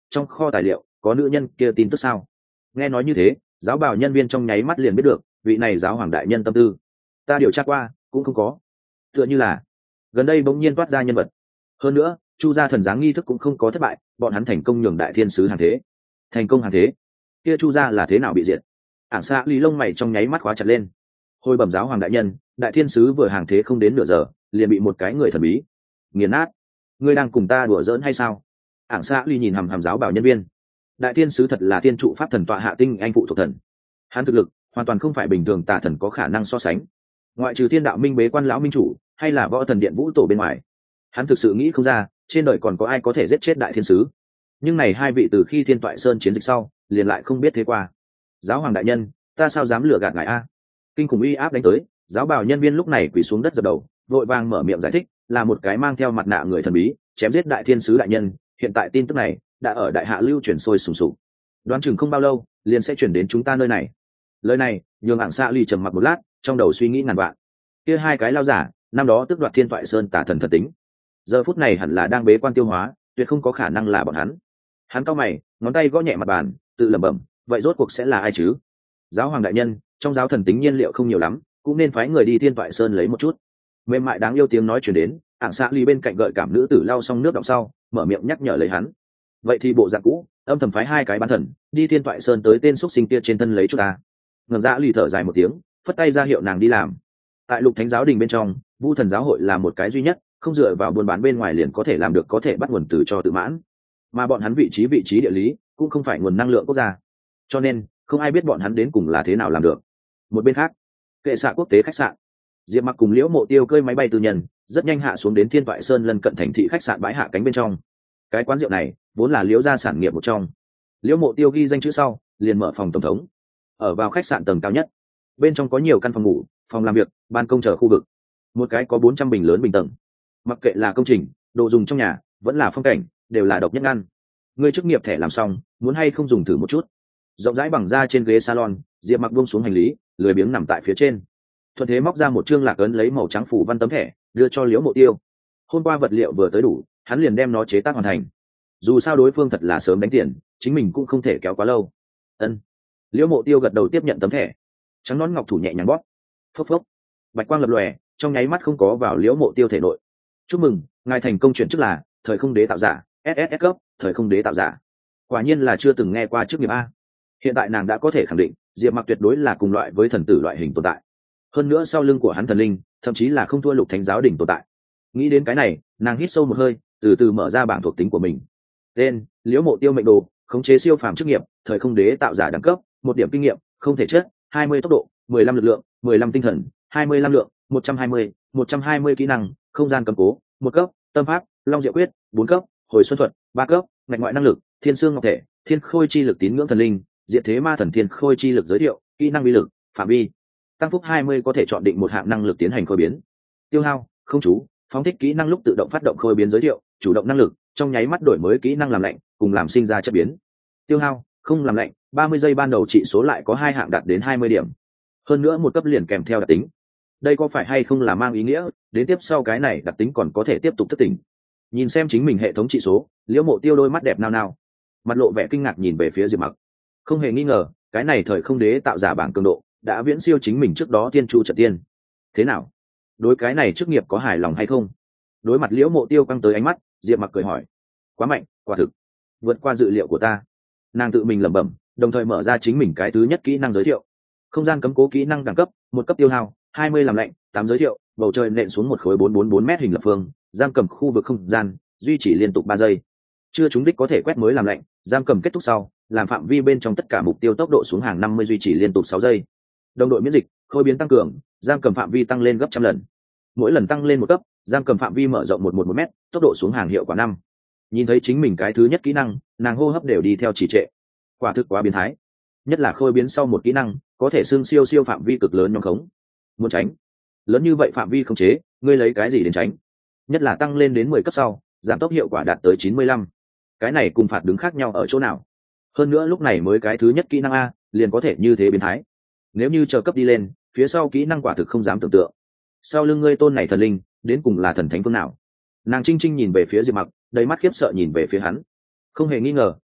trong kho tài liệu có nữ nhân kia tin tức sao? Nghe nói như thế, giáo bảo nhân viên trong nháy mắt liền biết được vị này giáo hoàng đại nhân tâm tư. Ta điều tra qua cũng không có. Tựa như là gần đây bỗng nhiên toát ra nhân vật. Hơn nữa chu gia thần giáng nghi thức cũng không có thất bại, bọn hắn thành công nhường đại thiên sứ hàng thế. Thành công hàng thế? Kia chu gia là thế nào bị diệt? Ảng Xạ Lý lông mày trong nháy mắt khóa chặt lên. Hồi bẩm giáo hoàng đại nhân, đại thiên sứ vừa hàng thế không đến nửa giờ liền bị một cái người thần bí nghiền nát. Ngươi đang cùng ta đùa giỡn hay sao? Ảng Xạ Lý nhìn hằm hằm giáo bảo nhân viên. Đại thiên sứ thật là thiên trụ pháp thần tọa hạ tinh anh phụ thuộc thần, hắn thực lực hoàn toàn không phải bình thường tà thần có khả năng so sánh. Ngoại trừ thiên đạo minh bế quan lão minh chủ hay là võ thần điện vũ tổ bên ngoài, hắn thực sự nghĩ không ra trên đời còn có ai có thể giết chết đại thiên sứ. Nhưng này hai vị từ khi thiên toại sơn chiến dịch sau liền lại không biết thế qua. Giáo hoàng đại nhân, ta sao dám lừa gạt ngài a? Kinh khủng uy áp đánh tới, giáo bảo nhân viên lúc này quỳ xuống đất dập đầu, vội vàng mở miệng giải thích, là một cái mang theo mặt nạ người thần bí chém giết đại thiên sứ đại nhân. Hiện tại tin tức này đã ở đại hạ lưu truyền sôi sùng sục, đoán chừng không bao lâu liền sẽ chuyển đến chúng ta nơi này. Lời này nhường Ảng Xạ Ly trầm mặc một lát, trong đầu suy nghĩ ngàn vạn. Kia hai cái lao giả năm đó tước đoạt thiên toại sơn tả thần thần tính, giờ phút này hẳn là đang bế quan tiêu hóa, tuyệt không có khả năng là bọn hắn. Hắn cau mày, ngón tay gõ nhẹ mặt bàn, tự lẩm bẩm, vậy rốt cuộc sẽ là ai chứ? Giáo hoàng đại nhân, trong giáo thần tính nhiên liệu không nhiều lắm, cũng nên phái người đi thiên toại sơn lấy một chút. Mềm mại đáng yêu tiếng nói truyền đến, Ảng Xạ Ly bên cạnh gợi cảm nữ tử lau xong nước đọng sau, mở miệng nhắc nhở lấy hắn. Vậy thì bộ dạng cũ, âm thầm phái hai cái bán thần đi thiên toại sơn tới tên xúc sinh kia trên thân lấy chút ta. Ngầm Dạ Ly thở dài một tiếng, phất tay ra hiệu nàng đi làm. Tại Lục Thánh giáo đình bên trong, Vu thần giáo hội là một cái duy nhất không dựa vào buôn bán bên ngoài liền có thể làm được có thể bắt nguồn từ cho tự mãn, mà bọn hắn vị trí vị trí địa lý cũng không phải nguồn năng lượng quốc gia, cho nên không ai biết bọn hắn đến cùng là thế nào làm được. Một bên khác, kệ xạ quốc tế khách sạn, Diệp Mặc cùng Liễu Mộ Tiêu cơi máy bay tư nhân rất nhanh hạ xuống đến thiên toại sơn lân cận thành thị khách sạn bãi hạ cánh bên trong. Cái quán rượu này vốn là Liễu gia sản nghiệp một trong. Liễu Mộ Tiêu ghi danh chữ sau liền mở phòng tổng thống. Ở vào khách sạn tầng cao nhất, bên trong có nhiều căn phòng ngủ, phòng làm việc, ban công chờ khu vực, một cái có bốn trăm bình lớn bình tầng. Mặc kệ là công trình, đồ dùng trong nhà vẫn là phong cảnh, đều là độc nhất ngăn. Người chức nghiệp thẻ làm xong, muốn hay không dùng thử một chút? Rộng rãi bằng da trên ghế salon, Diệp Mặc buông xuống hành lý, lười biếng nằm tại phía trên. Thuận thế móc ra một chương lạc ấn lấy màu trắng phủ văn tấm thẻ, đưa cho Liễu Mộ Tiêu. Hôm qua vật liệu vừa tới đủ, hắn liền đem nó chế tác hoàn thành. Dù sao đối phương thật là sớm đánh tiền, chính mình cũng không thể kéo quá lâu. Ân. Liễu Mộ Tiêu gật đầu tiếp nhận tấm thẻ, trắng nón ngọc thủ nhẹ nhàng bóp, phốc phốc, bạch quang lập lòe, trong nháy mắt không có vào Liễu Mộ Tiêu thể nội. Chúc mừng, ngài thành công chuyển chức là thời không đế tạo giả, ét ét ét cấp, thời không đế tạo giả. Quả nhiên là chưa từng nghe qua chức nghiệp a. Hiện tại nàng đã có thể khẳng định, Diệp Mặc tuyệt đối là cùng loại với thần tử loại hình tồn tại. Hơn nữa sau lưng của hắn thần linh, thậm chí là không thua Lục Thánh giáo đỉnh tồn tại. Nghĩ đến cái này, nàng hít sâu một hơi, từ từ mở ra bảng thuộc tính của mình. Tên: Liễu Mộ Tiêu mệnh đồ, khống chế siêu phàm chức nghiệp, thời không đế tạo giả đẳng cấp, một điểm kinh nghiệm, không thể chất, hai mươi tốc độ, mười lăm lực lượng, mười lăm tinh thần, hai mươi lăm lượng, một trăm hai mươi, một trăm hai mươi kỹ năng, không gian cầm cố, một cấp, tâm pháp, long diệu quyết, bốn cấp, hồi xuân thuật, ba cấp, ngạch ngoại năng lực, thiên xương ngọc thể, thiên khôi chi lực tín ngưỡng thần linh, diệt thế ma thần thiên khôi chi lực giới thiệu, kỹ năng uy lực, phạm vi, tăng phúc hai mươi có thể chọn định một hạng năng lực tiến hành khôi biến. Tiêu hao, không chú, phóng thích kỹ năng lúc tự động phát động khôi biến giới thiệu, chủ động năng lực, trong nháy mắt đổi mới kỹ năng làm lạnh, cùng làm sinh ra chất biến. Tiêu hao, không làm lạnh, ba mươi giây ban đầu trị số lại có hai hạng đạt đến hai mươi điểm. Hơn nữa một cấp liền kèm theo đặc tính. Đây có phải hay không là mang ý nghĩa, đến tiếp sau cái này đặc tính còn có thể tiếp tục thức tỉnh. Nhìn xem chính mình hệ thống trị số, Liễu Mộ Tiêu đôi mắt đẹp nao nao, mặt lộ vẻ kinh ngạc nhìn về phía Diệp Mặc. Không hề nghi ngờ, cái này thời không đế tạo giả bảng cường độ đã viễn siêu chính mình trước đó tiên chu trận tiên. Thế nào? Đối cái này chức nghiệp có hài lòng hay không? Đối mặt Liễu Mộ Tiêu căng tới ánh mắt, Diệp Mặc cười hỏi. Quá mạnh, quả thực vượt qua dự liệu của ta. Nàng tự mình lẩm bẩm, đồng thời mở ra chính mình cái thứ nhất kỹ năng giới thiệu. Không gian cấm cố kỹ năng đẳng cấp, một cấp tiêu hao, hai mươi làm lạnh, tám giới thiệu, bầu trời nện xuống một khối bốn bốn bốn mét hình lập phương, giam cầm khu vực không gian, duy trì liên tục ba giây. Chưa trúng đích có thể quét mới làm lạnh, giam cầm kết thúc sau, làm phạm vi bên trong tất cả mục tiêu tốc độ xuống hàng năm mươi duy trì liên tục sáu giây. Đồng đội miễn dịch, khôi biến tăng cường, giam cầm phạm vi tăng lên gấp trăm lần. Mỗi lần tăng lên một cấp, giam cầm phạm vi mở rộng một một một mét, tốc độ xuống hàng hiệu quả năm. Nhìn thấy chính mình cái thứ nhất kỹ năng, nàng hô hấp đều đi theo trì trệ. Quả thực quá biến thái. Nhất là khôi biến sau một kỹ năng, có thể xương siêu siêu phạm vi cực lớn nhóm khống. Muốn tránh lớn như vậy phạm vi không chế, ngươi lấy cái gì đến tránh? Nhất là tăng lên đến mười cấp sau, giảm tốc hiệu quả đạt tới chín mươi lăm. Cái này cùng phạt đứng khác nhau ở chỗ nào? Hơn nữa lúc này mới cái thứ nhất kỹ năng a, liền có thể như thế biến thái. Nếu như chờ cấp đi lên, phía sau kỹ năng quả thực không dám tưởng tượng. Sau lưng ngươi tôn này thần linh, đến cùng là thần thánh phương nào? Nàng Trinh Trinh nhìn về phía Diệp Mặc, đầy mắt khiếp sợ nhìn về phía hắn. Không hề nghi ngờ,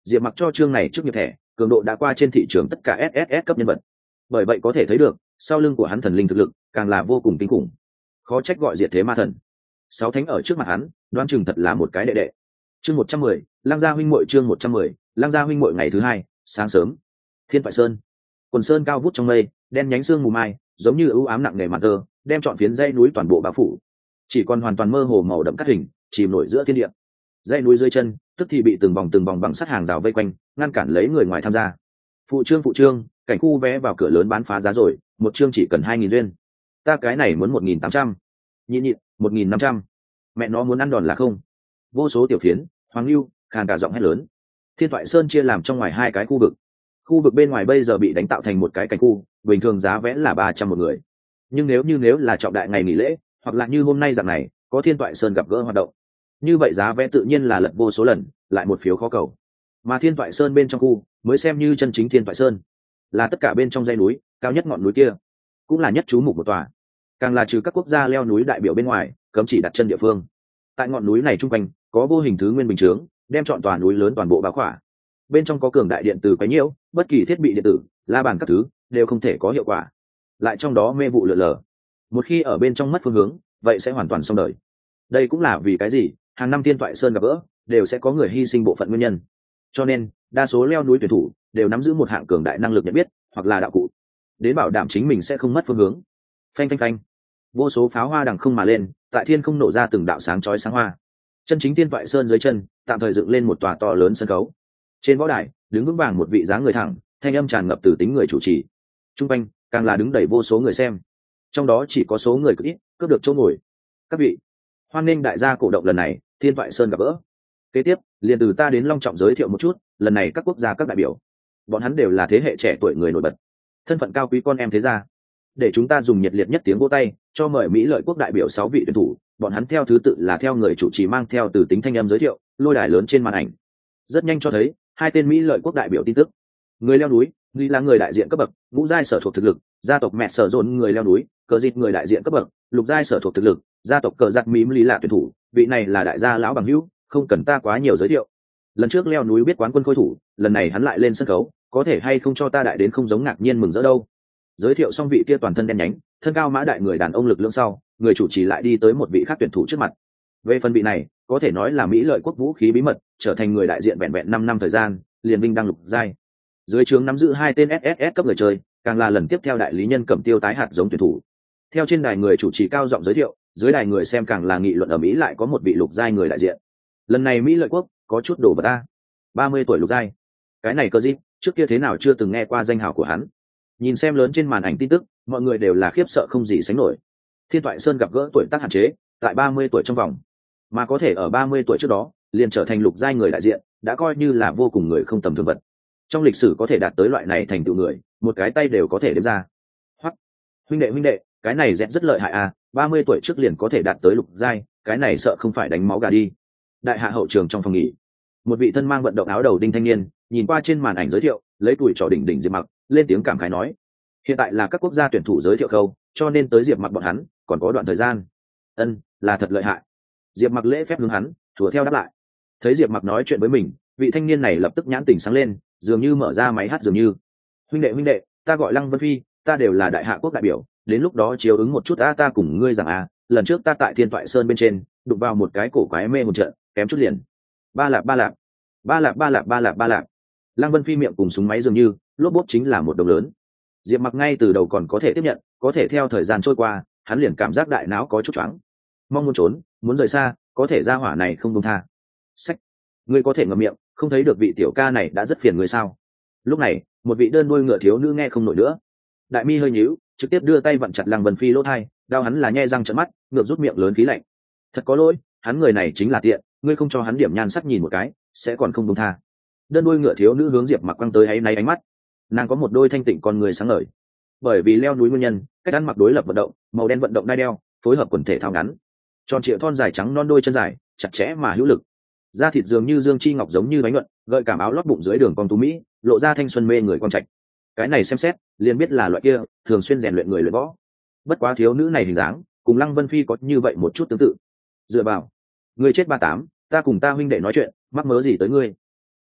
Diệp Mặc cho chương này trước nghiệp thẻ cường độ đã qua trên thị trường tất cả ét ét ét cấp nhân vật, bởi vậy có thể thấy được sau lưng của hắn thần linh thực lực càng là vô cùng kinh khủng, khó trách gọi diệt thế ma thần. Sáu thánh ở trước mặt hắn đoan chừng thật là một cái đệ đệ. Chương một trăm mười, Lăng gia huynh muội. Chương một trăm mười, Lăng gia huynh muội. Ngày thứ hai sáng sớm, Thiên Toại Sơn, quần sơn cao vút trong mây, đen nhánh sương mù mai giống như ưu ám nặng nề mặt tơ, đem trọn phiến dãy núi toàn bộ bao phủ, chỉ còn hoàn toàn mơ hồ màu đậm cắt hình chìm nổi giữa thiên địa. Dãy núi dưới chân tức thì bị từng vòng từng vòng bằng sắt hàng rào vây quanh, ngăn cản lấy người ngoài tham gia. Phụ trương phụ trương, cảnh khu vé vào cửa lớn bán phá giá rồi, một chương chỉ cần hai nghìn duyên. Ta cái này muốn một nghìn tám trăm. Nhịn nhịn, một nghìn năm trăm. Mẹ nó muốn ăn đòn là không? Vô số tiểu phiến, Hoàng Lưu, khàn cả giọng hét lớn. Thiên Toại Sơn chia làm trong ngoài hai cái khu vực. Khu vực bên ngoài bây giờ bị đánh tạo thành một cái cảnh khu, bình thường giá vé là ba trăm một người. Nhưng nếu như nếu là trọng đại ngày nghỉ lễ, hoặc là như hôm nay dạng này, có Thiên Toại Sơn gặp gỡ hoạt động, như vậy giá vé tự nhiên là lật vô số lần, lại một phiếu khó cầu. Mà Thiên Toại Sơn bên trong khu mới xem như chân chính Thiên Toại Sơn, là tất cả bên trong dãy núi cao nhất ngọn núi kia, cũng là nhất chú mục một tòa, càng là trừ các quốc gia leo núi đại biểu bên ngoài cấm chỉ đặt chân địa phương. Tại ngọn núi này trung quanh có vô hình thứ nguyên bình chướng, đem trọn tòa núi lớn toàn bộ bao khỏa. Bên trong có cường đại điện tử quấy nhiễu, bất kỳ thiết bị điện tử, la bàn các thứ đều không thể có hiệu quả. Lại trong đó mê vụ lượn lờ, một khi ở bên trong mất phương hướng, vậy sẽ hoàn toàn xong đời. Đây cũng là vì cái gì hàng năm Thiên Toại Sơn gặp gỡ đều sẽ có người hy sinh bộ phận nguyên nhân. Cho nên đa số leo núi tuyển thủ đều nắm giữ một hạng cường đại năng lực nhận biết hoặc là đạo cụ, đến bảo đảm chính mình sẽ không mất phương hướng. Phanh phanh phanh, vô số pháo hoa đằng không mà lên, tại thiên không nổ ra từng đạo sáng chói sáng hoa. Chân chính Thiên Toại Sơn dưới chân tạm thời dựng lên một tòa to lớn sân khấu. Trên võ đài đứng vững vàng một vị dáng người thẳng, thanh âm tràn ngập từ tính người chủ trì. Trung quanh càng là đứng đầy vô số người xem, trong đó chỉ có số người cực ít cướp được chỗ ngồi. Các vị, hoan nghênh đại gia cổ động lần này Thiên Toại Sơn gặp gỡ. Kế tiếp liền từ ta đến long trọng giới thiệu một chút lần này các quốc gia các đại biểu, bọn hắn đều là thế hệ trẻ tuổi người nổi bật, thân phận cao quý con em thế gia. Để chúng ta dùng nhiệt liệt nhất tiếng vỗ tay cho mời Mỹ Lợi quốc đại biểu sáu vị tuyển thủ, bọn hắn theo thứ tự là theo người chủ trì mang theo từ tính thanh âm giới thiệu, lôi đài lớn trên màn ảnh rất nhanh cho thấy hai tên Mỹ Lợi quốc đại biểu tin tức. Người leo núi, Lý là người đại diện cấp bậc, ngũ giai sở thuộc thực lực, gia tộc mẹ sở dồn người leo núi, cờ dịt người đại diện cấp bậc, lục giai sở thuộc thực lực, gia tộc cờ giặc mím Lý là tuyển thủ, vị này là đại gia lão bằng hữu, không cần ta quá nhiều giới thiệu. Lần trước leo núi biết quán quân khôi thủ, lần này hắn lại lên sân khấu, có thể hay không cho ta đại đến không giống ngạc nhiên mừng rỡ đâu. Giới thiệu xong vị kia toàn thân đen nhánh, thân cao mã đại người đàn ông lực lượng sau, người chủ trì lại đi tới một vị khác tuyển thủ trước mặt. Về phần vị này, có thể nói là Mỹ Lợi quốc vũ khí bí mật, trở thành người đại diện vẹn vẹn năm năm thời gian, liền vinh đăng lục giai. Dưới trướng nắm giữ hai tên ét ét ét cấp người chơi, càng là lần tiếp theo đại lý nhân Cẩm Tiêu tái hạt giống tuyển thủ. Theo trên đài người chủ trì cao giọng giới thiệu, dưới đài người xem càng là nghị luận ở Mỹ lại có một vị lục giai người đại diện. Lần này Mỹ Lợi quốc có chút đồ vật ta. ba mươi tuổi lục giai. Cái này cơ gì, trước kia thế nào chưa từng nghe qua danh hào của hắn. Nhìn xem lớn trên màn ảnh tin tức, mọi người đều là khiếp sợ không gì sánh nổi. Thiên Toại Sơn gặp gỡ tuổi tác hạn chế, tại ba mươi tuổi trong vòng, mà có thể ở ba mươi tuổi trước đó liền trở thành lục giai người đại diện, đã coi như là vô cùng người không tầm thường vật. Trong lịch sử có thể đạt tới loại này thành tựu người, một cái tay đều có thể đếm ra. Hoặc huynh đệ huynh đệ, cái này dẹt rất lợi hại à, ba mươi tuổi trước liền có thể đạt tới lục giai, cái này sợ không phải đánh máu gà đi. Đại hạ hậu trường trong phòng nghỉ, một vị thân mang vận động áo đầu đinh thanh niên nhìn qua trên màn ảnh giới thiệu, lấy tuổi trò đỉnh đỉnh Diệp Mặc, lên tiếng cảm khái nói: hiện tại là các quốc gia tuyển thủ giới thiệu khâu, cho nên tới Diệp Mặc bọn hắn còn có đoạn thời gian. Ân, là thật lợi hại. Diệp Mặc lễ phép hướng hắn thùa theo đáp lại. Thấy Diệp Mặc nói chuyện với mình, vị thanh niên này lập tức nhãn tỉnh sáng lên, dường như mở ra máy hát dường như. Huynh đệ huynh đệ, ta gọi Lăng Vân Phi, ta đều là đại hạ quốc đại biểu, đến lúc đó chiếu ứng một chút a, ta cùng ngươi rằng a, lần trước ta tại Thiên Toại Sơn bên trên đụng vào một cái cổ quái mê một trận, kém chút liền. Ba lạp ba lạp, ba lạp ba lạp ba lạp ba lạp. Lăng Vân Phi miệng cùng súng máy dường như, lốp bốp chính là một đồng lớn. Diệp Mặc ngay từ đầu còn có thể tiếp nhận, có thể theo thời gian trôi qua, hắn liền cảm giác đại não có chút choáng, mong muốn trốn, muốn rời xa, có thể ra hỏa này không buông tha. Sách, ngươi có thể ngậm miệng, không thấy được vị tiểu ca này đã rất phiền người sao? Lúc này, một vị đơn đuôi ngựa thiếu nữ nghe không nổi nữa, đại mi hơi nhíu, trực tiếp đưa tay vặn chặt Lăng Vân Phi lỗ tai, đau hắn là nhe răng trợn mắt, ngược rút miệng lớn khí lạnh. Thật có lỗi, hắn người này chính là tiện, ngươi không cho hắn điểm nhan sắc nhìn một cái, sẽ còn không buông tha. Đơn đuôi ngựa thiếu nữ hướng Diệp Mặc quăng tới áy náy ánh mắt, nàng có một đôi thanh tịnh con người sáng ngời. Bởi vì leo núi nguyên nhân, cách ăn mặc đối lập vận động, màu đen vận động đai đeo, phối hợp quần thể thao ngắn, tròn trịa thon dài trắng non đôi chân dài, chặt chẽ mà hữu lực. Da thịt dường như dương chi ngọc giống như bánh nhuận, gợi cảm áo lót bụng dưới đường cong tú mỹ, lộ ra thanh xuân mê người quang trạch. Cái này xem xét, liền biết là loại kia thường xuyên rèn luyện người luyện võ. Bất quá thiếu nữ này hình dáng, cùng Lăng Vân Phi có như vậy một chút tương tự. Dựa vào, ngươi chết ba tám, ta cùng ta huynh đệ nói chuyện, mắc mớ gì tới ngươi?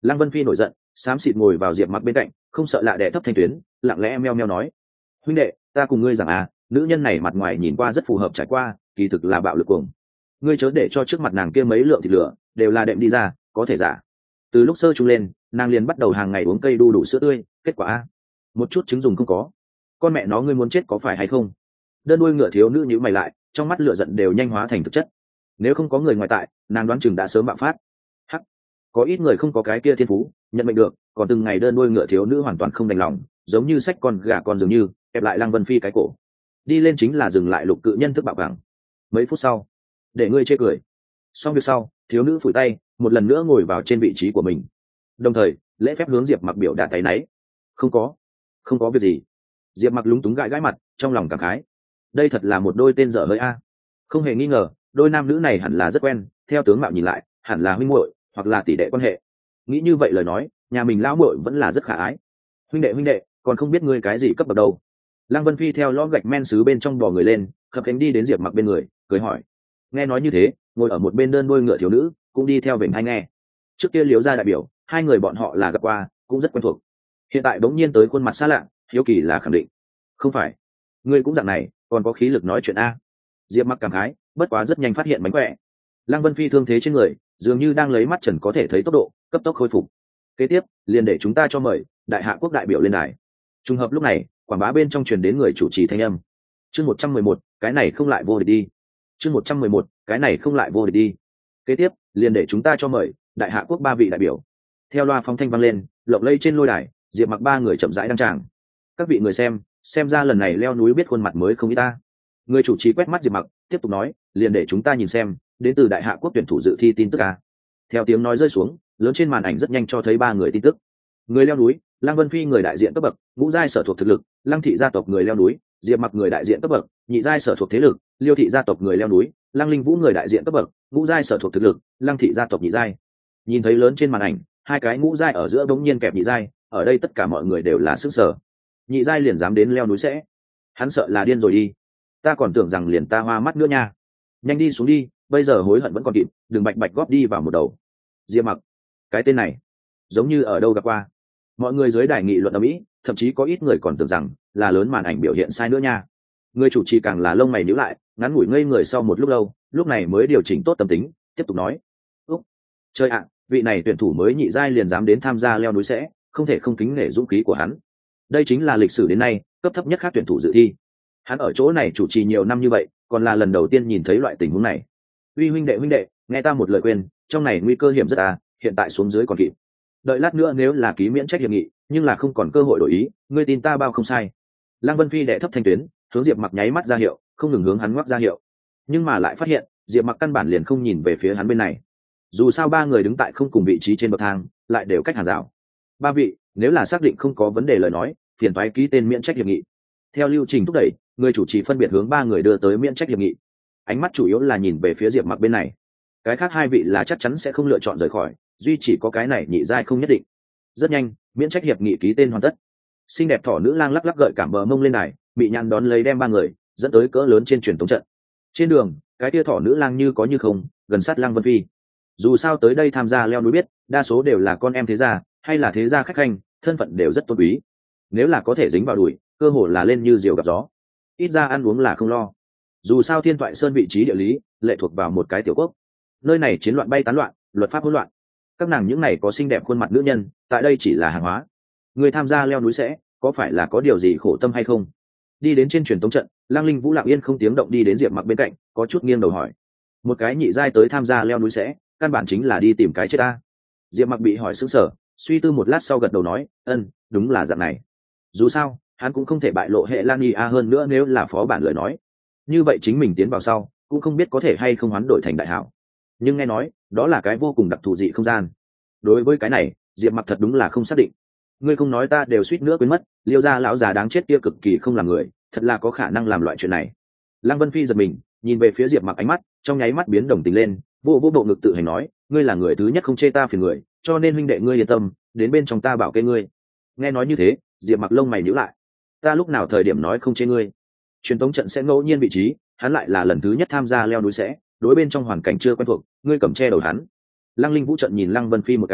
Lăng Vân Phi nổi giận, xám xịt ngồi vào Diệp Mặc bên cạnh, không sợ lạ đẻ thấp thanh tuyến, lặng lẽ meo meo nói: huynh đệ, ta cùng ngươi rằng à, nữ nhân này mặt ngoài nhìn qua rất phù hợp trải qua, kỳ thực là bạo lực cuồng. Ngươi chớ để cho trước mặt nàng kia mấy lượng thịt lửa đều là đệm đi ra, có thể giả. Từ lúc sơ trung lên, nàng liền bắt đầu hàng ngày uống cây đu đủ sữa tươi, kết quả a, một chút chứng dùng không có. Con mẹ nó, ngươi muốn chết có phải hay không? Đơn đuôi ngựa thiếu nữ nhíu mày lại, trong mắt lửa giận đều nhanh hóa thành thực chất. Nếu không có người ngoài tại, nàng đoán chừng đã sớm bạo phát. Hắc, có ít người không có cái kia thiên phú, nhận mệnh được, còn từng ngày đơn đuôi ngựa thiếu nữ hoàn toàn không đành lòng, giống như sách con gà con dường như ép lại Lăng Vân Phi cái cổ, đi lên chính là dừng lại lục cự nhân thức bạo vàng. Mấy phút sau, để ngươi chê cười. Xong việc sau, thiếu nữ phủi tay, một lần nữa ngồi vào trên vị trí của mình, đồng thời lễ phép hướng Diệp Mặc biểu đạt tay náy. Không có, không có việc gì. Diệp Mặc lúng túng gãi gãi mặt, trong lòng cảm khái, đây thật là một đôi tên dở hơi a. Không hề nghi ngờ, đôi nam nữ này hẳn là rất quen, theo tướng mạo nhìn lại, hẳn là huynh muội hoặc là tỷ đệ quan hệ. Nghĩ như vậy lời nói, nhà mình lão muội vẫn là rất khả ái. Huynh đệ huynh đệ, còn không biết ngươi cái gì cấp bậc đâu? Lăng Vân Phi theo lõm gạch men sứ bên trong bò người lên, khập cánh đi đến Diệp Mặc bên người, cười hỏi. Nghe nói như thế, ngồi ở một bên đơn đuôi ngựa thiếu nữ cũng đi theo vểnh hay nghe. Trước kia Liếu gia đại biểu, hai người bọn họ là gặp qua, cũng rất quen thuộc. Hiện tại bỗng nhiên tới khuôn mặt xa lạ, hiếu kỳ là khẳng định. Không phải, ngươi cũng dạng này, còn có khí lực nói chuyện a? Diệp Mặc cảm khái, bất quá rất nhanh phát hiện mánh khỏe. Lăng Vân Phi thương thế trên người, dường như đang lấy mắt trần có thể thấy tốc độ cấp tốc khôi phục. Kế tiếp, liền để chúng ta cho mời đại hạ quốc đại biểu lên đài. Trùng hợp lúc này, quảng bá bên trong truyền đến người chủ trì thanh âm. Chương một trăm mười một, cái này không lại vô địch đi. Chương một trăm mười một, cái này không lại vô địch đi. Kế tiếp, liền để chúng ta cho mời đại hạ quốc ba vị đại biểu. Theo loa phóng thanh vang lên, lộng lây trên lôi đài, Diệp Mặc ba người chậm rãi đăng tràng. Các vị người xem, xem ra lần này leo núi biết khuôn mặt mới không ít ta. Người chủ trì quét mắt Diệp Mặc, tiếp tục nói, liền để chúng ta nhìn xem, đến từ đại hạ quốc tuyển thủ dự thi tin tức a. Theo tiếng nói rơi xuống, lớn trên màn ảnh rất nhanh cho thấy ba người tin tức. Người leo núi, Lăng Vân Phi người đại diện cấp bậc, ngũ giai sở thuộc thực lực, Lăng thị gia tộc người leo núi, Diệp Mặc người đại diện cấp bậc, nhị giai sở thuộc thế lực, Liêu thị gia tộc người leo núi, Lăng Linh Vũ người đại diện cấp bậc, ngũ giai sở thuộc thực lực, Lăng thị gia tộc nhị giai. Nhìn thấy lớn trên màn ảnh, hai cái ngũ giai ở giữa bỗng nhiên kẹp nhị giai, ở đây tất cả mọi người đều là sức sở. Nhị giai liền dám đến leo núi sẽ, hắn sợ là điên rồi đi. Ta còn tưởng rằng liền ta hoa mắt nữa nha. Nhanh đi xuống đi, bây giờ hối hận vẫn còn kịp, đừng bạch bạch góp đi vào một đầu. Diệp Mặc, cái tên này giống như ở đâu gặp qua. Mọi người dưới đài nghị luận ở mỹ, thậm chí có ít người còn tưởng rằng là lớn màn ảnh biểu hiện sai nữa nha. Người chủ trì càng là lông mày nhíu lại, ngắn ngủi ngây người sau một lúc lâu, lúc này mới điều chỉnh tốt tâm tính, tiếp tục nói. Úc, chơi ạ, vị này tuyển thủ mới nhị giai liền dám đến tham gia leo núi sẽ, không thể không kính nể dũng khí của hắn. Đây chính là lịch sử đến nay cấp thấp nhất khác tuyển thủ dự thi. Hắn ở chỗ này chủ trì nhiều năm như vậy, còn là lần đầu tiên nhìn thấy loại tình huống này. Uy huynh đệ huynh đệ, nghe ta một lời khuyên, trong này nguy cơ hiểm rất à, hiện tại xuống dưới còn kịp. Đợi lát nữa nếu là ký miễn trách hiệp nghị, nhưng là không còn cơ hội đổi ý, ngươi tin ta bao không sai. Lăng Vân Phi đệ thấp thanh tuyến, hướng Diệp Mặc nháy mắt ra hiệu, không ngừng hướng hắn ngoắc ra hiệu. Nhưng mà lại phát hiện, Diệp Mặc căn bản liền không nhìn về phía hắn bên này. Dù sao ba người đứng tại không cùng vị trí trên bậc thang, lại đều cách hàng rào. Ba vị, nếu là xác định không có vấn đề lời nói, phiền toái ký tên miễn trách hiệp nghị. Theo lưu trình thúc đẩy, người chủ trì phân biệt hướng ba người đưa tới miễn trách hiệp nghị. Ánh mắt chủ yếu là nhìn về phía Diệp Mặc bên này. Cái khác hai vị là chắc chắn sẽ không lựa chọn rời khỏi, duy chỉ có cái này nhị giai không nhất định. Rất nhanh, miễn trách hiệp nghị ký tên hoàn tất. Xinh đẹp thỏ nữ lang lắc lắc gợi cảm bờ mông lên đài, bị nhăn đón lấy đem ba người dẫn tới cỡ lớn trên truyền tống trận. Trên đường, cái tia thỏ nữ lang như có như không, gần sát Lăng Vân Phi. Dù sao tới đây tham gia leo núi biết, đa số đều là con em thế gia, hay là thế gia khách khanh, thân phận đều rất tôn quý. Nếu là có thể dính vào đùi, cơ hồ là lên như diều gặp gió. Ít ra ăn uống là không lo. Dù sao Thiên Toại Sơn vị trí địa lý lệ thuộc vào một cái tiểu quốc, nơi này chiến loạn bay tán loạn, luật pháp hỗn loạn. Các nàng những này có xinh đẹp khuôn mặt nữ nhân, tại đây chỉ là hàng hóa. Người tham gia leo núi sẽ có phải là có điều gì khổ tâm hay không? Đi đến trên truyền tống trận, Lăng Linh Vũ lặng yên không tiếng động đi đến Diệp Mặc bên cạnh, có chút nghiêng đầu hỏi. Một cái nhị giai tới tham gia leo núi sẽ, căn bản chính là đi tìm cái chết ta. Diệp Mặc bị hỏi sững sờ, suy tư một lát sau gật đầu nói, ân, đúng là dạng này. Dù sao, hắn cũng không thể bại lộ hệ Lan a hơn nữa, nếu là phó bản lời nói, như vậy chính mình tiến vào sau, cũng không biết có thể hay không hoán đổi thành đại hảo. Nhưng nghe nói, đó là cái vô cùng đặc thù dị không gian. Đối với cái này, Diệp Mặc thật đúng là không xác định. Ngươi không nói ta đều suýt nữa quên mất, Liêu gia lão già đáng chết kia cực kỳ không làm người, thật là có khả năng làm loại chuyện này. Lăng Vân Phi giật mình, nhìn về phía Diệp Mặc, ánh mắt trong nháy mắt biến đồng tình lên, vô vô bộ ngực tự hành nói, ngươi là người thứ nhất không chê ta phiền người, cho nên huynh đệ ngươi yên tâm, đến bên trong ta bảo kê ngươi. Nghe nói như thế, Diệp Mặc lông mày nhíu lại. Ta lúc nào thời điểm nói không chê ngươi? Truyền tống trận sẽ ngẫu nhiên vị trí, hắn lại là lần thứ nhất tham gia leo núi sẽ, đối bên trong hoàn cảnh chưa quen thuộc, ngươi cầm che đầu hắn. Lăng Linh Vũ trận nhìn Lăng Vân Phi một cái,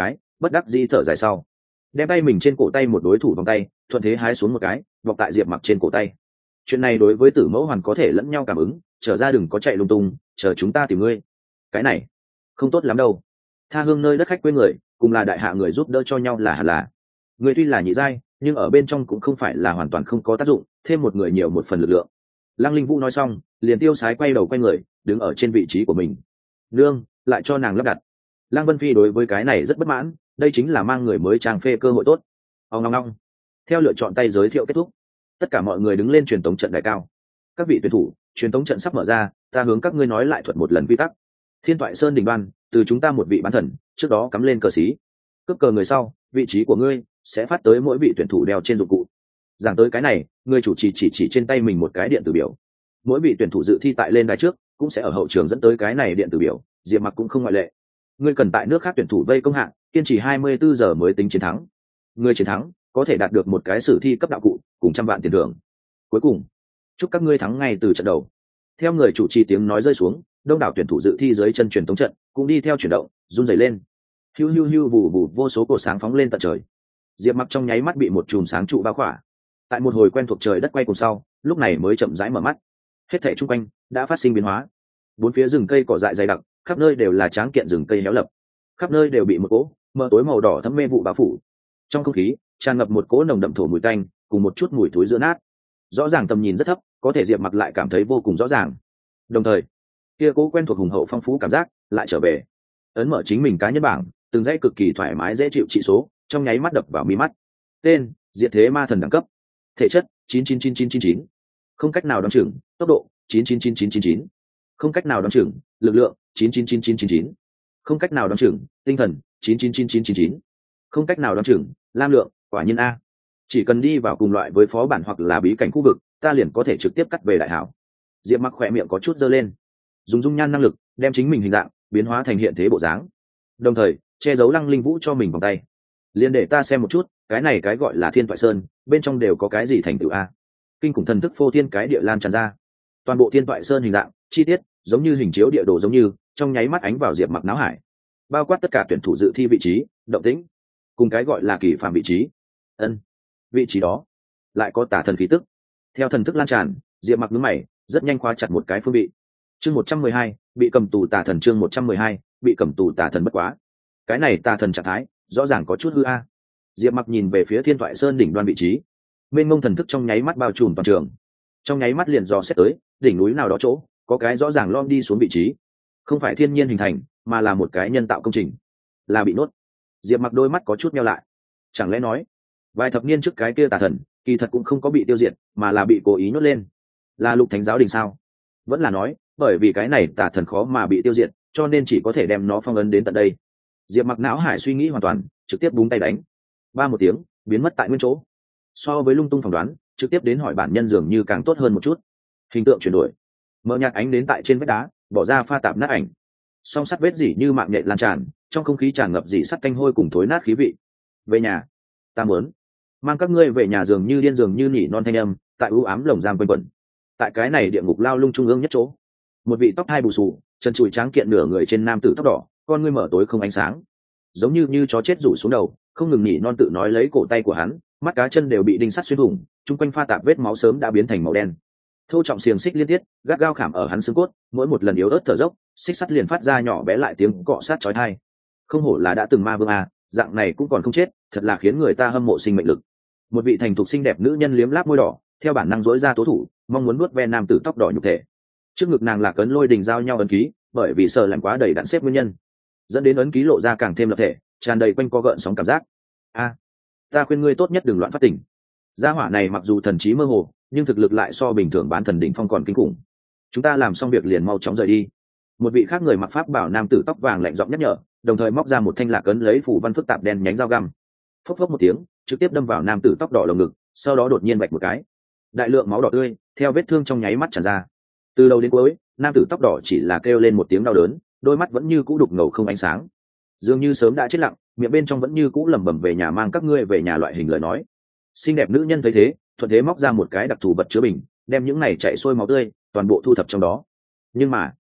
bất đắc dĩ thở dài sau đem tay mình trên cổ tay một đối thủ vòng tay thuận thế hái xuống một cái vọc tại diệp mặc trên cổ tay. Chuyện này đối với tử mẫu hoàn có thể lẫn nhau cảm ứng, trở ra đừng có chạy lung tung, chờ chúng ta tìm ngươi. Cái này không tốt lắm đâu. Tha hương nơi đất khách quê người, cùng là đại hạ người giúp đỡ cho nhau là hẳn là. Người tuy là nhị giai, nhưng ở bên trong cũng không phải là hoàn toàn không có tác dụng, thêm một người nhiều một phần lực lượng. Lăng Linh Vũ nói xong, liền tiêu sái quay đầu quay người, đứng ở trên vị trí của mình. Nương, lại cho nàng lắp đặt. Lăng Vân Phi đối với cái này rất bất mãn, đây chính là mang người mới trang phê cơ hội tốt. Ông ngong ngong. Theo lựa chọn tay giới thiệu kết thúc, tất cả mọi người đứng lên truyền tống trận đài cao. Các vị tuyển thủ, truyền tống trận sắp mở ra, ta hướng các ngươi nói lại thuật một lần quy tắc. Thiên Toại Sơn đỉnh đoan, từ chúng ta một vị bán thần, trước đó cắm lên cờ xí. Cướp cờ người sau, vị trí của ngươi sẽ phát tới mỗi vị tuyển thủ đeo trên dụng cụ. Giảng tới cái này, người chủ trì chỉ, chỉ chỉ trên tay mình một cái điện tử biểu. Mỗi vị tuyển thủ dự thi tại lên đài trước, cũng sẽ ở hậu trường dẫn tới cái này điện tử biểu, Diệp Mặc cũng không ngoại lệ. Ngươi cần tại nước khác tuyển thủ vây công hạng, kiên trì hai mươi bốn giờ mới tính chiến thắng. Người chiến thắng có thể đạt được một cái sử thi cấp đạo cụ cùng trăm vạn tiền thưởng. Cuối cùng, chúc các ngươi thắng ngay từ trận đầu. Theo người chủ trì tiếng nói rơi xuống, đông đảo tuyển thủ dự thi dưới chân truyền tống trận cũng đi theo chuyển động, run rẩy lên. Hiu hiu hiu vù vù, vô số cột sáng phóng lên tận trời. Diệp Mặc trong nháy mắt bị một chùm sáng trụ bao khỏa. Tại một hồi quen thuộc trời đất quay cùng sau, lúc này mới chậm rãi mở mắt. Hết thảy xung quanh đã phát sinh biến hóa. Bốn phía rừng cây cỏ dại dày đặc, khắp nơi đều là tráng kiện rừng cây héo lập. Khắp nơi đều bị một cỗ mờ tối màu đỏ thấm mê vụ bao phủ. Trong không khí tràn ngập một cỗ nồng đậm thổ mùi tanh, cùng một chút mùi thối giữa nát. Rõ ràng tầm nhìn rất thấp, có thể Diệp Mặc lại cảm thấy vô cùng rõ ràng. Đồng thời, kia cỗ quen thuộc hùng hậu phong phú cảm giác lại trở về. Ấn mở chính mình cá nhân bảng, từng dãy cực kỳ thoải mái dễ chịu trị số, trong nháy mắt đập vào mi mắt. Tên: Diệt Thế Ma Thần đẳng cấp. Thể chất: chín chín chín chín chín chín. Không cách nào đoán chừng. Tốc độ: chín chín chín chín chín chín. Không cách nào đoán chừng. Lực lượng: chín chín chín chín chín chín. Không cách nào đoán chừng. Tinh thần: chín chín chín chín chín chín. Không cách nào đoán chừng. Lam lượng: quả nhiên a. Chỉ cần đi vào cùng loại với phó bản hoặc là bí cảnh khu vực, ta liền có thể trực tiếp cắt về đại hảo. Diệp Mặc khỏe miệng có chút giơ lên, dùng dung nhan năng lực đem chính mình hình dạng biến hóa thành hiện thế bộ dáng, đồng thời che giấu Lăng Linh Vũ cho mình vòng tay. Liền để ta xem một chút, cái này cái gọi là Thiên Toại Sơn, bên trong đều có cái gì thành tựu a? Kinh khủng thần thức phô thiên cái địa lan tràn ra, toàn bộ Thiên Toại Sơn hình dạng, chi tiết, giống như hình chiếu địa đồ giống như, trong nháy mắt ánh vào Diệp Mặc não hải, bao quát tất cả tuyển thủ dự thi vị trí, động tĩnh, cùng cái gọi là kỳ phàm vị trí. Ân, vị trí đó lại có tà thần khí tức. Theo thần thức lan tràn, Diệp Mặc nhướng mày, rất nhanh khóa chặt một cái phương vị. Chương một trăm mười hai, bị cầm tù tà thần. Chương một trăm mười hai, bị cầm tù tà thần. Bất quá, cái này tà thần trạng thái rõ ràng có chút hư a. Diệp Mặc nhìn về phía Thiên Toại Sơn đỉnh đoan vị trí, mênh mông thần thức trong nháy mắt bao trùm toàn trường, trong nháy mắt liền dò xét tới đỉnh núi nào đó chỗ có cái rõ ràng lom đi xuống vị trí, không phải thiên nhiên hình thành, mà là một cái nhân tạo công trình, là bị nốt. Diệp Mặc đôi mắt có chút meo lại, chẳng lẽ nói vài thập niên trước cái kia tà thần kỳ thật cũng không có bị tiêu diệt, mà là bị cố ý nhốt lên? Là Lục Thánh giáo đình sao? Vẫn là nói bởi vì cái này tà thần khó mà bị tiêu diệt, cho nên chỉ có thể đem nó phong ấn đến tận đây? Diệp Mặc não hải suy nghĩ hoàn toàn, trực tiếp búng tay đánh, ba một tiếng biến mất tại nguyên chỗ. So với lung tung phỏng đoán, trực tiếp đến hỏi bản nhân dường như càng tốt hơn một chút. Hình tượng chuyển đổi, mở nhạt ánh đến tại trên vách đá, bỏ ra pha tạp nát ảnh, song sắt vết dỉ như mạng nhện lan tràn, trong không khí tràn ngập dỉ sắt canh hôi cùng thối nát khí vị. Về nhà, ta muốn mang các ngươi về nhà. Dường như điên dường như nỉ non thanh âm tại u ám lồng giam quanh quẩn. Tại cái này địa ngục lao lung trung ương nhất chỗ, một vị tóc hai bù xù, chân chùi tráng kiện nửa người trên nam tử tóc đỏ, con ngươi mở tối không ánh sáng, giống như như chó chết rủ xuống đầu, không ngừng nỉ non tự nói lấy cổ tay của hắn, mắt cá chân đều bị đinh sắt xuyên thủng, chung quanh pha tạp vết máu sớm đã biến thành màu đen. Thô trọng xiềng xích liên tiếp gắt gao khảm ở hắn xương cốt, mỗi một lần yếu ớt thở dốc, xích sắt liền phát ra nhỏ bé lại tiếng cọ sát chói tai. Không hổ là đã từng ma vương a, dạng này cũng còn không chết, thật là khiến người ta hâm mộ sinh mệnh lực. Một vị thành thục xinh đẹp nữ nhân liếm láp môi đỏ, theo bản năng dỗi ra tố thủ, mong muốn nuốt ve nam tử tóc đỏ nhục thể. Trước ngực nàng là cấn lôi đình giao nhau ấn ký, bởi vì sợ làm quá đầy đặn xếp nguyên nhân, dẫn đến ấn ký lộ ra càng thêm lập thể, tràn đầy quanh co gợn sóng cảm giác. A, ta khuyên ngươi tốt nhất đừng loạn phát tỉnh. Gia hỏa này mặc dù thần trí mơ hồ, nhưng thực lực lại so bình thường bán thần đỉnh phong còn kinh khủng. Chúng ta làm xong việc liền mau chóng rời đi. Một vị khác người mặc pháp bảo nam tử tóc vàng lạnh giọng nhắc nhở, đồng thời móc ra một thanh lạc ấn lấy phủ văn phức tạp đen nhánh dao găm, phốc phốc một tiếng trực tiếp đâm vào nam tử tóc đỏ lồng ngực, sau đó đột nhiên vạch một cái, đại lượng máu đỏ tươi theo vết thương trong nháy mắt tràn ra. Từ đầu đến cuối, nam tử tóc đỏ chỉ là kêu lên một tiếng đau đớn, đôi mắt vẫn như cũ đục ngầu không ánh sáng, dường như sớm đã chết lặng, miệng bên trong vẫn như cũ lẩm bẩm về nhà, mang các ngươi về nhà loại hình lời nói. Xinh đẹp nữ nhân thấy thế, thuận thế móc ra một cái đặc thù vật chứa bình, đem những này chảy xuôi máu tươi toàn bộ thu thập trong đó. Nhưng mà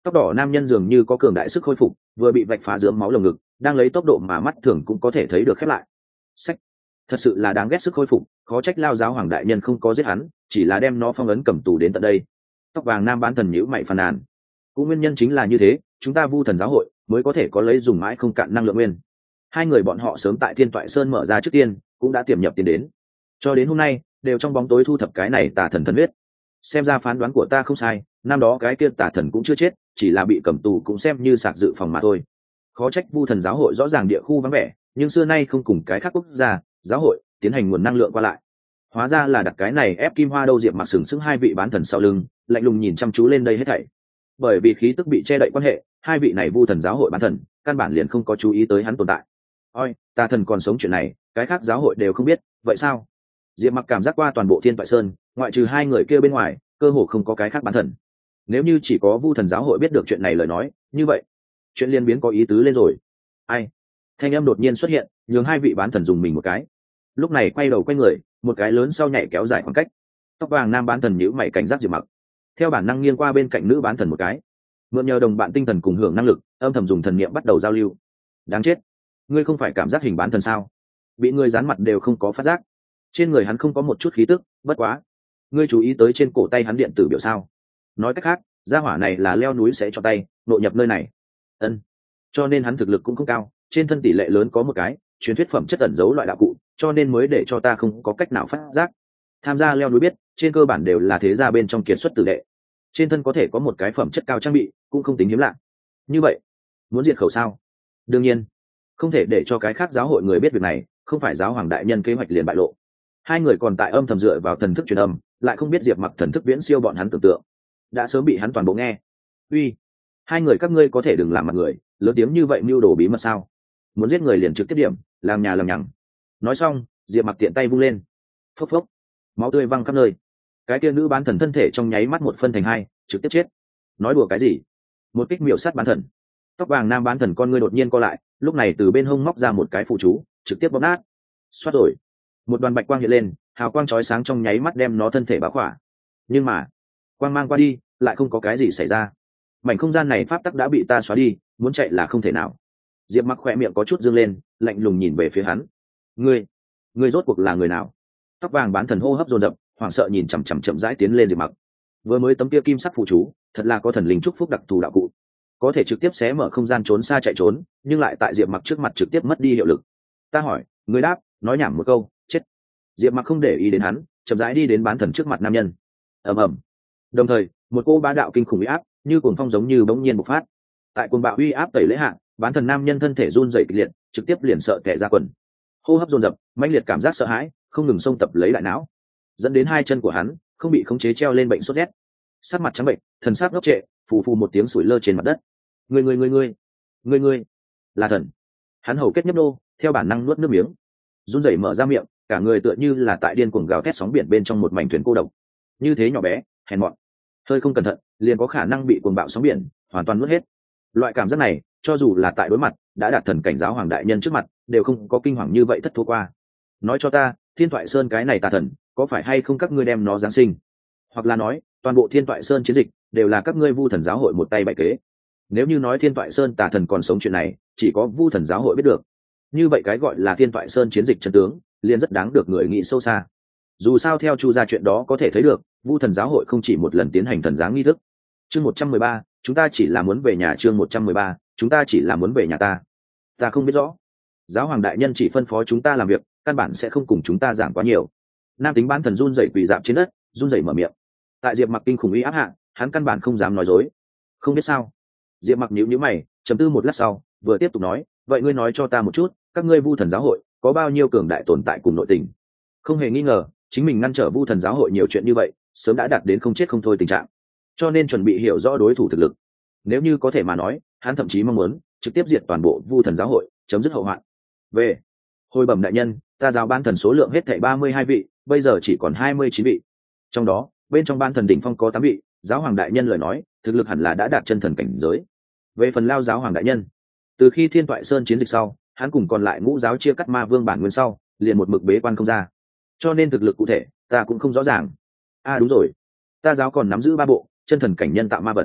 Tóc đỏ nam nhân dường như có cường đại sức khôi phục, vừa bị vạch phá dướng máu lồng ngực, đang lấy tốc độ mà mắt thường cũng có thể thấy được khép lại. Sách, thật sự là đáng ghét sức khôi phục, khó trách lao giáo hoàng đại nhân không có giết hắn, chỉ là đem nó phong ấn cầm tù đến tận đây. Tóc vàng nam bán thần nhíu mày phàn nàn. Cũng nguyên nhân chính là như thế, chúng ta Vu Thần giáo hội mới có thể có lấy dùng mãi không cạn năng lượng nguyên. Hai người bọn họ sớm tại Thiên Toại Sơn mở ra trước tiên, cũng đã tiềm nhập tiến đến, cho đến hôm nay đều trong bóng tối thu thập cái này tà thần thần huyết. Xem ra phán đoán của ta không sai, năm đó cái kia tà thần cũng chưa chết, chỉ là bị cầm tù cũng xem như sạc dự phòng mà thôi. Khó trách Vu Thần giáo hội rõ ràng địa khu vắng vẻ, nhưng xưa nay không cùng cái khác quốc gia giáo hội tiến hành nguồn năng lượng qua lại. Hóa ra là đặt cái này ép Kim Hoa đâu. Diệp Mặc sừng sững hai vị bán thần sau lưng, lạnh lùng nhìn chăm chú lên đây hết thảy. Bởi vì khí tức bị che đậy quan hệ, hai vị này Vu Thần giáo hội bán thần căn bản liền không có chú ý tới hắn tồn tại. Ôi, tà thần còn sống chuyện này, cái khác giáo hội đều không biết, vậy sao? Diệp Mặc cảm giác qua toàn bộ Thiên Toại Sơn, ngoại trừ hai người kia bên ngoài, cơ hồ không có cái khác bán thần. Nếu như chỉ có Vu Thần giáo hội biết được chuyện này lời nói, như vậy chuyện liên biến có ý tứ lên rồi. Ai? Thanh âm đột nhiên xuất hiện, nhường hai vị bán thần dùng mình một cái. Lúc này quay đầu quay người, một cái lớn sau nhảy kéo dài khoảng cách. Tóc vàng nam bán thần nhíu mày cảnh giác Diệp Mặc, theo bản năng nghiêng qua bên cạnh nữ bán thần một cái, mượn nhờ đồng bạn tinh thần cùng hưởng năng lực, âm thầm dùng thần niệm bắt đầu giao lưu. Đáng chết, ngươi không phải cảm giác hình bán thần sao? Bị ngươi dán mặt đều không có phát giác. Trên người hắn không có một chút khí tức, bất quá, ngươi chú ý tới trên cổ tay hắn điện tử biểu sao? Nói cách khác, gia hỏa này là leo núi sẽ cho tay nội nhập nơi này. Ân, cho nên hắn thực lực cũng không cao, trên thân tỷ lệ lớn có một cái truyền thuyết phẩm chất ẩn giấu loại đạo cụ, cho nên mới để cho ta không có cách nào phát giác. Tham gia leo núi biết, trên cơ bản đều là thế gia bên trong kiệt xuất tử đệ, trên thân có thể có một cái phẩm chất cao trang bị cũng không tính hiếm lạ. Như vậy muốn diệt khẩu sao? Đương nhiên không thể để cho cái khác giáo hội người biết việc này, không phải giáo hoàng đại nhân kế hoạch liền bại lộ. Hai người còn tại âm thầm dựa vào thần thức truyền âm, lại không biết Diệp Mặc thần thức viễn siêu bọn hắn tưởng tượng, đã sớm bị hắn toàn bộ nghe. Uy, hai người các ngươi có thể đừng làm mặt người, lớn tiếng như vậy mưu đồ bí mật sao? Muốn giết người liền trực tiếp điểm, làm nhà làm nhằng. Nói xong, Diệp Mặc tiện tay vung lên, phốc phốc, máu tươi văng khắp nơi. Cái kia nữ bán thần thân thể trong nháy mắt một phân thành hai, trực tiếp chết. Nói đùa cái gì? Một kích miểu sát bán thần. Tóc vàng nam bán thần con ngươi đột nhiên co lại, lúc này từ bên hông móc ra một cái phụ chú, trực tiếp bóp nát. Xoát rồi, một đoàn bạch quang hiện lên, hào quang chói sáng trong nháy mắt đem nó thân thể bao khỏa. Nhưng mà quang mang qua đi, lại không có cái gì xảy ra. Mảnh không gian này pháp tắc đã bị ta xóa đi, muốn chạy là không thể nào. Diệp Mặc khỏe miệng có chút dương lên, lạnh lùng nhìn về phía hắn. Ngươi, ngươi rốt cuộc là người nào? Tóc vàng bán thần hô hấp dồn dập, hoảng sợ nhìn chằm chằm chậm rãi tiến lên Diệp Mặc. Vừa mới tấm kia kim sắc phụ chú, thật là có thần linh chúc phúc đặc thù đạo cụ, có thể trực tiếp xé mở không gian trốn xa chạy trốn, nhưng lại tại Diệp Mặc trước mặt trực tiếp mất đi hiệu lực. Ta hỏi, ngươi đáp, nói nhảm một câu, chết. Diệp Mặc không để ý đến hắn, chậm rãi đi đến bán thần trước mặt nam nhân. Ầm ầm. Đồng thời, một cô bá đạo kinh khủng uy áp, như cuồng phong giống như bỗng nhiên bộc phát. Tại cuồng bạo uy áp tẩy lễ hạ, bán thần nam nhân thân thể run rẩy kịch liệt, trực tiếp liền sợ tè ra quần. Hô hấp dồn dập, mãnh liệt cảm giác sợ hãi, không ngừng xông tập lấy đại não, dẫn đến hai chân của hắn không bị khống chế treo lên bệnh sốt rét. Sắc mặt trắng bệnh, thần sắc ngốc trệ, phù phù một tiếng sủi lơ trên mặt đất. Người người người người, người người, là thần. Hắn hầu kết nhấp nô, theo bản năng nuốt nước miếng, run rẩy mở ra miệng, cả người tựa như là tại điên cuồng gào thét sóng biển bên trong một mảnh thuyền cô độc. Như thế nhỏ bé, hèn mọn, hơi không cẩn thận, liền có khả năng bị cuồng bạo sóng biển hoàn toàn nuốt hết. Loại cảm giác này, cho dù là tại đối mặt đã đạt thần cảnh giáo hoàng đại nhân trước mặt, đều không có kinh hoàng như vậy thất thố qua. Nói cho ta, Thiên Toại Sơn cái này tà thần, có phải hay không các ngươi đem nó giáng sinh? Hoặc là nói, toàn bộ Thiên Toại Sơn chiến dịch đều là các ngươi Vu Thần giáo hội một tay bày kế? Nếu như nói Thiên Toại Sơn tà thần còn sống chuyện này, chỉ có Vu Thần giáo hội biết được, như vậy cái gọi là Thiên Toại Sơn chiến dịch chân tướng, liền rất đáng được người nghĩ sâu xa. Dù sao theo Chu gia chuyện đó có thể thấy được, Vu Thần giáo hội không chỉ một lần tiến hành thần giáng nghi thức. Chương một trăm mười ba, chúng ta chỉ là muốn về nhà. Chương một trăm mười ba, chúng ta chỉ là muốn về nhà ta. Ta không biết rõ. Giáo hoàng đại nhân chỉ phân phó chúng ta làm việc, căn bản sẽ không cùng chúng ta giảng quá nhiều. Nam tính bán thần run rẩy quỳ dạp trên đất, run rẩy mở miệng. Tại Diệp Mặc kinh khủng uy áp hạ, hắn căn bản không dám nói dối. Không biết sao? Diệp Mặc nhíu nhíu mày, trầm tư một lát sau, vừa tiếp tục nói, vậy ngươi nói cho ta một chút, các ngươi Vu Thần giáo hội có bao nhiêu cường đại tồn tại cùng nội tình? Không hề nghi ngờ, chính mình ngăn trở Vu Thần giáo hội nhiều chuyện như vậy, sớm đã đạt đến không chết không thôi tình trạng, cho nên chuẩn bị hiểu rõ đối thủ thực lực. Nếu như có thể mà nói, hắn thậm chí mong muốn trực tiếp diệt toàn bộ Vu Thần giáo hội, chấm dứt hậu hoạn. Về hồi bẩm đại nhân, ta giáo ban thần số lượng hết thảy ba mươi hai vị, bây giờ chỉ còn hai mươi chín vị. Trong đó, bên trong ban thần đỉnh phong có tám vị, giáo hoàng đại nhân lời nói, thực lực hẳn là đã đạt chân thần cảnh giới. Về phần Lao giáo hoàng đại nhân, từ khi Thiên Toại Sơn chiến dịch sau, hắn cùng còn lại ngũ giáo chia cắt ma vương bản nguyên sau, liền một mực bế quan không ra. Cho nên thực lực cụ thể, ta cũng không rõ ràng. À đúng rồi, ta giáo còn nắm giữ ba bộ chân thần cảnh nhân tạo ma vật.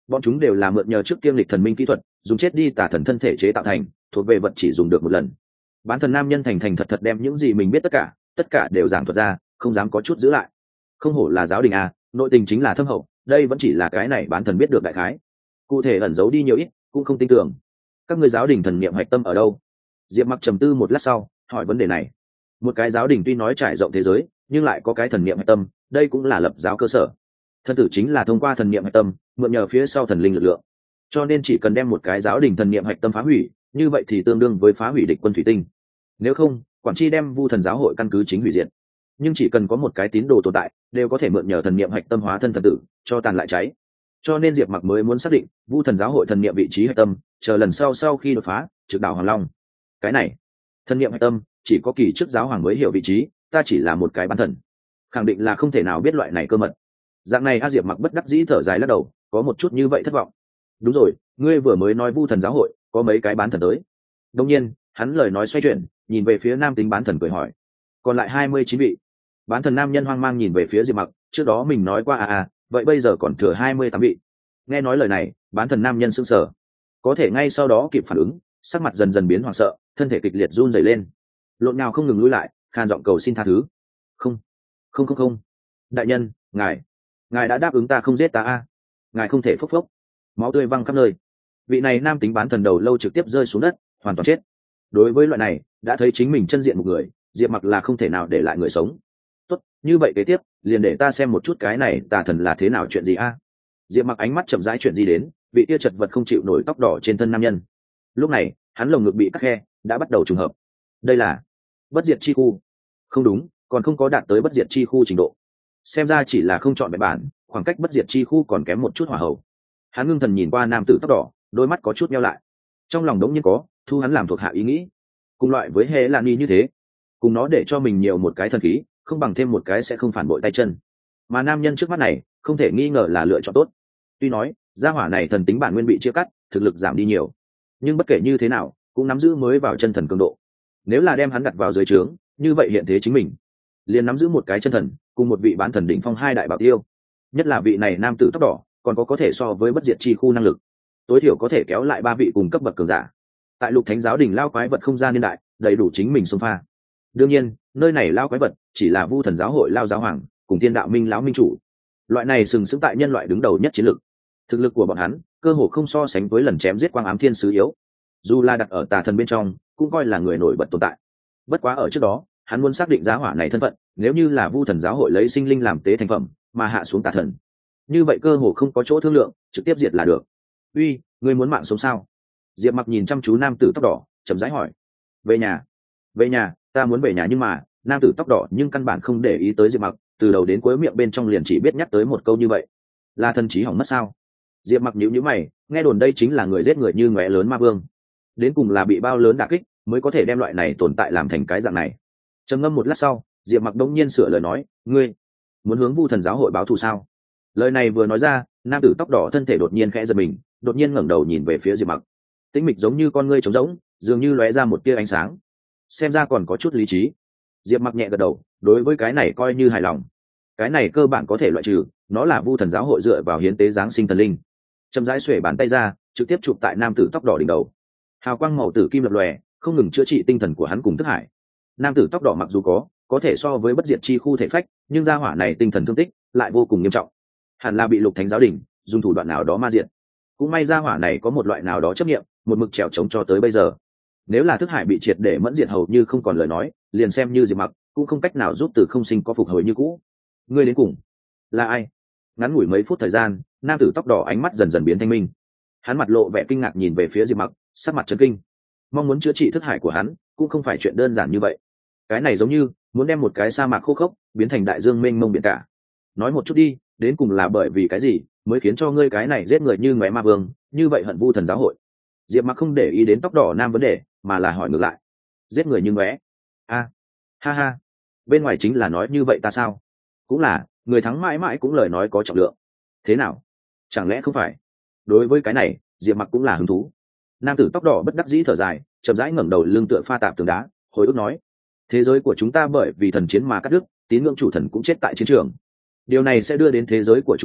bọn chúng đều là mượn nhờ trước kiêm lịch thần minh kỹ thuật dùng chết đi tả thần thân thể chế tạo thành, thuộc về vật chỉ dùng được một lần. Bán thần nam nhân thành thành thật thật đem những gì mình biết tất cả tất cả đều giảng thuật ra, không dám có chút giữ lại. Không hổ là giáo đình a, nội tình chính là thâm hậu, đây vẫn chỉ là cái này bán thần biết được đại khái, cụ thể ẩn giấu đi nhiều ít cũng không tin tưởng. Các ngươi giáo đình thần niệm hạch tâm ở đâu? Diệp Mặc trầm tư một lát sau hỏi vấn đề này. Một cái giáo đình tuy nói trải rộng thế giới nhưng lại có cái thần niệm hạch tâm, đây cũng là lập giáo cơ sở. Thân tử chính là thông qua thần niệm hạch tâm mượn nhờ phía sau thần linh lực lượng, cho nên chỉ cần đem một cái giáo đình thần niệm hạch tâm phá hủy, như vậy thì tương đương với phá hủy địch quân thủy tinh. Nếu không, quản tri đem vu thần giáo hội căn cứ chính hủy diệt. Nhưng chỉ cần có một cái tín đồ tồn tại, đều có thể mượn nhờ thần niệm hạch tâm hóa thân thần tử, cho tàn lại cháy. Cho nên Diệp Mặc mới muốn xác định vu thần giáo hội thần niệm vị trí hạch tâm, chờ lần sau sau khi đột phá trực đảo Hoàng Long. Cái này thần niệm hạch tâm chỉ có kỳ trước giáo hoàng mới hiểu vị trí, ta chỉ là một cái bán thần, khẳng định là không thể nào biết loại này cơ mật. Dạng này A Diệp Mặc bất đắc dĩ thở dài lắc đầu, có một chút như vậy thất vọng. Đúng rồi, ngươi vừa mới nói vu thần giáo hội có mấy cái bán thần tới. Đương nhiên, hắn lời nói xoay chuyển, nhìn về phía nam tính bán thần cười hỏi, còn lại hai mươi chín vị. Bán thần nam nhân hoang mang nhìn về phía Diệp Mặc, trước đó mình nói qua à à, vậy bây giờ còn thừa hai mươi tám vị. Nghe nói lời này, bán thần nam nhân sững sờ, có thể ngay sau đó kịp phản ứng, sắc mặt dần dần biến hoảng sợ, thân thể kịch liệt run rẩy lên, lộn nào không ngừng lùi lại, khan giọng cầu xin tha thứ. Không, không không không, đại nhân, ngài, ngài đã đáp ứng ta không giết ta a, ngài không thể phốc phốc. Máu tươi văng khắp nơi. Vị này nam tính bán thần đầu lâu trực tiếp rơi xuống đất, hoàn toàn chết. Đối với loại này, đã thấy chính mình chân diện một người, Diệp Mặc là không thể nào để lại người sống. Tốt, như vậy kế tiếp, liền để ta xem một chút cái này tà thần là thế nào chuyện gì a. Diệp Mặc ánh mắt chậm rãi chuyện gì đến, vị tia chật vật không chịu nổi tóc đỏ trên thân nam nhân. Lúc này, hắn lồng ngực bị cắt khe, đã bắt đầu trùng hợp. Đây là bất diệt chi khu. Không đúng, còn không có đạt tới bất diệt chi khu trình độ. Xem ra chỉ là không chọn bài bản, khoảng cách bất diệt chi khu còn kém một chút hỏa hậu. Hắn ngưng thần nhìn qua nam tử tóc đỏ, đôi mắt có chút nheo lại. Trong lòng đống nhiên có thu hắn làm thuộc hạ ý nghĩ, cùng loại với Hề Lan Nhi như thế, cùng nó để cho mình nhiều một cái thần khí, không bằng thêm một cái sẽ không phản bội tay chân. Mà nam nhân trước mắt này, không thể nghi ngờ là lựa chọn tốt. Tuy nói gia hỏa này thần tính bản nguyên bị chia cắt, thực lực giảm đi nhiều, nhưng bất kể như thế nào, cũng nắm giữ mới vào chân thần cường độ. Nếu là đem hắn đặt vào dưới trướng, như vậy hiện thế chính mình liền nắm giữ một cái chân thần, cùng một vị bán thần đỉnh phong hai đại bảo tiêu. Nhất là vị này nam tử tóc đỏ, còn có có thể so với bất diệt chi khu năng lực, tối thiểu có thể kéo lại ba vị cùng cấp bậc cường giả. Tại Lục Thánh giáo đình lao quái vật không gian niên đại, đầy đủ chính mình xông pha. Đương nhiên, nơi này lao quái vật chỉ là vu thần giáo hội lao giáo hoàng cùng thiên đạo minh lão minh chủ, loại này sừng sững tại nhân loại đứng đầu nhất chiến lược. Thực lực của bọn hắn cơ hồ không so sánh với lần chém giết quang ám thiên sứ yếu, dù là đặt ở tà thần bên trong cũng coi là người nổi bật tồn tại. Bất quá ở trước đó, hắn muốn xác định giá hỏa này thân phận, nếu như là vu thần giáo hội lấy sinh linh làm tế thành phẩm mà hạ xuống tà thần, như vậy cơ hồ không có chỗ thương lượng, trực tiếp diệt là được. Uy, ngươi muốn mạng sống sao? Diệp Mặc nhìn chăm chú nam tử tóc đỏ, chậm rãi hỏi. Về nhà. Về nhà, ta muốn về nhà, nhưng mà nam tử tóc đỏ nhưng căn bản không để ý tới Diệp Mặc, từ đầu đến cuối miệng bên trong liền chỉ biết nhắc tới một câu như vậy. Là thần trí hỏng mất sao? Diệp Mặc nhíu nhíu mày, nghe đồn đây chính là người giết người như ngóe lớn ma vương, đến cùng là bị bao lớn đả kích mới có thể đem loại này tồn tại làm thành cái dạng này. Trầm ngâm một lát sau, Diệp Mặc đống nhiên sửa lời nói, ngươi muốn hướng vu thần giáo hội báo thù sao? Lời này vừa nói ra, nam tử tóc đỏ thân thể đột nhiên khẽ giật mình, đột nhiên ngẩng đầu nhìn về phía Diệp Mặc, tĩnh mịch giống như con ngươi trống rỗng, dường như lóe ra một tia ánh sáng, xem ra còn có chút lý trí. Diệp Mặc nhẹ gật đầu, đối với cái này coi như hài lòng. Cái này cơ bản có thể loại trừ, nó là vu thần giáo hội dựa vào hiến tế giáng sinh thần linh. Chậm rãi xuề bàn tay ra, trực tiếp chụp tại nam tử tóc đỏ đỉnh đầu. Hào quang màu tử kim lập lòe, không ngừng chữa trị tinh thần của hắn cùng thức hải. Nam tử tóc đỏ mặc dù có có thể so với bất diệt chi khu thể phách, nhưng gia hỏa này tinh thần thương tích lại vô cùng nghiêm trọng, hẳn là bị Lục Thánh giáo đình dùng thủ đoạn nào đó ma diệt. Cũng may gia hỏa này có một loại nào đó chấp niệm, một mực trèo chống cho tới bây giờ. Nếu là thức hải bị triệt để mẫn diệt hầu như không còn lời nói, liền xem như Diệp Mặc cũng không cách nào giúp từ không sinh có phục hồi như cũ. Ngươi đến cùng là ai? Ngắn ngủi mấy phút thời gian, nam tử tóc đỏ ánh mắt dần dần biến thanh minh. Hắn mặt lộ vẻ kinh ngạc nhìn về phía Diệp Mặc, sắc mặt chấn kinh. Mong muốn chữa trị thức hải của hắn cũng không phải chuyện đơn giản như vậy. Cái này giống như muốn đem một cái sa mạc khô khốc biến thành đại dương mênh mông biển cả. Nói một chút đi, đến cùng là bởi vì cái gì mới khiến cho ngươi cái này giết người như ngóe ma vương, như vậy hận vu thần giáo hội? Diệp Mặc không để ý đến tóc đỏ nam vấn đề, mà là hỏi ngược lại. Giết người như ngóe? A, ha ha, bên ngoài chính là nói như vậy ta sao? Cũng là, người thắng mãi mãi cũng lời nói có trọng lượng. Thế nào? Chẳng lẽ không phải? Đối với cái này, Diệp Mặc cũng là hứng thú. Nam tử tóc đỏ bất đắc dĩ thở dài, chậm rãi ngẩng đầu lưng tựa pha tạp tường đá, hồi ức nói: thế giới của chúng ta bởi vì thần chiến mà cắt đứt, tín ngưỡng chủ thần cũng chết tại chiến trường. Điều này sẽ đưa đến thế giới của chúng ta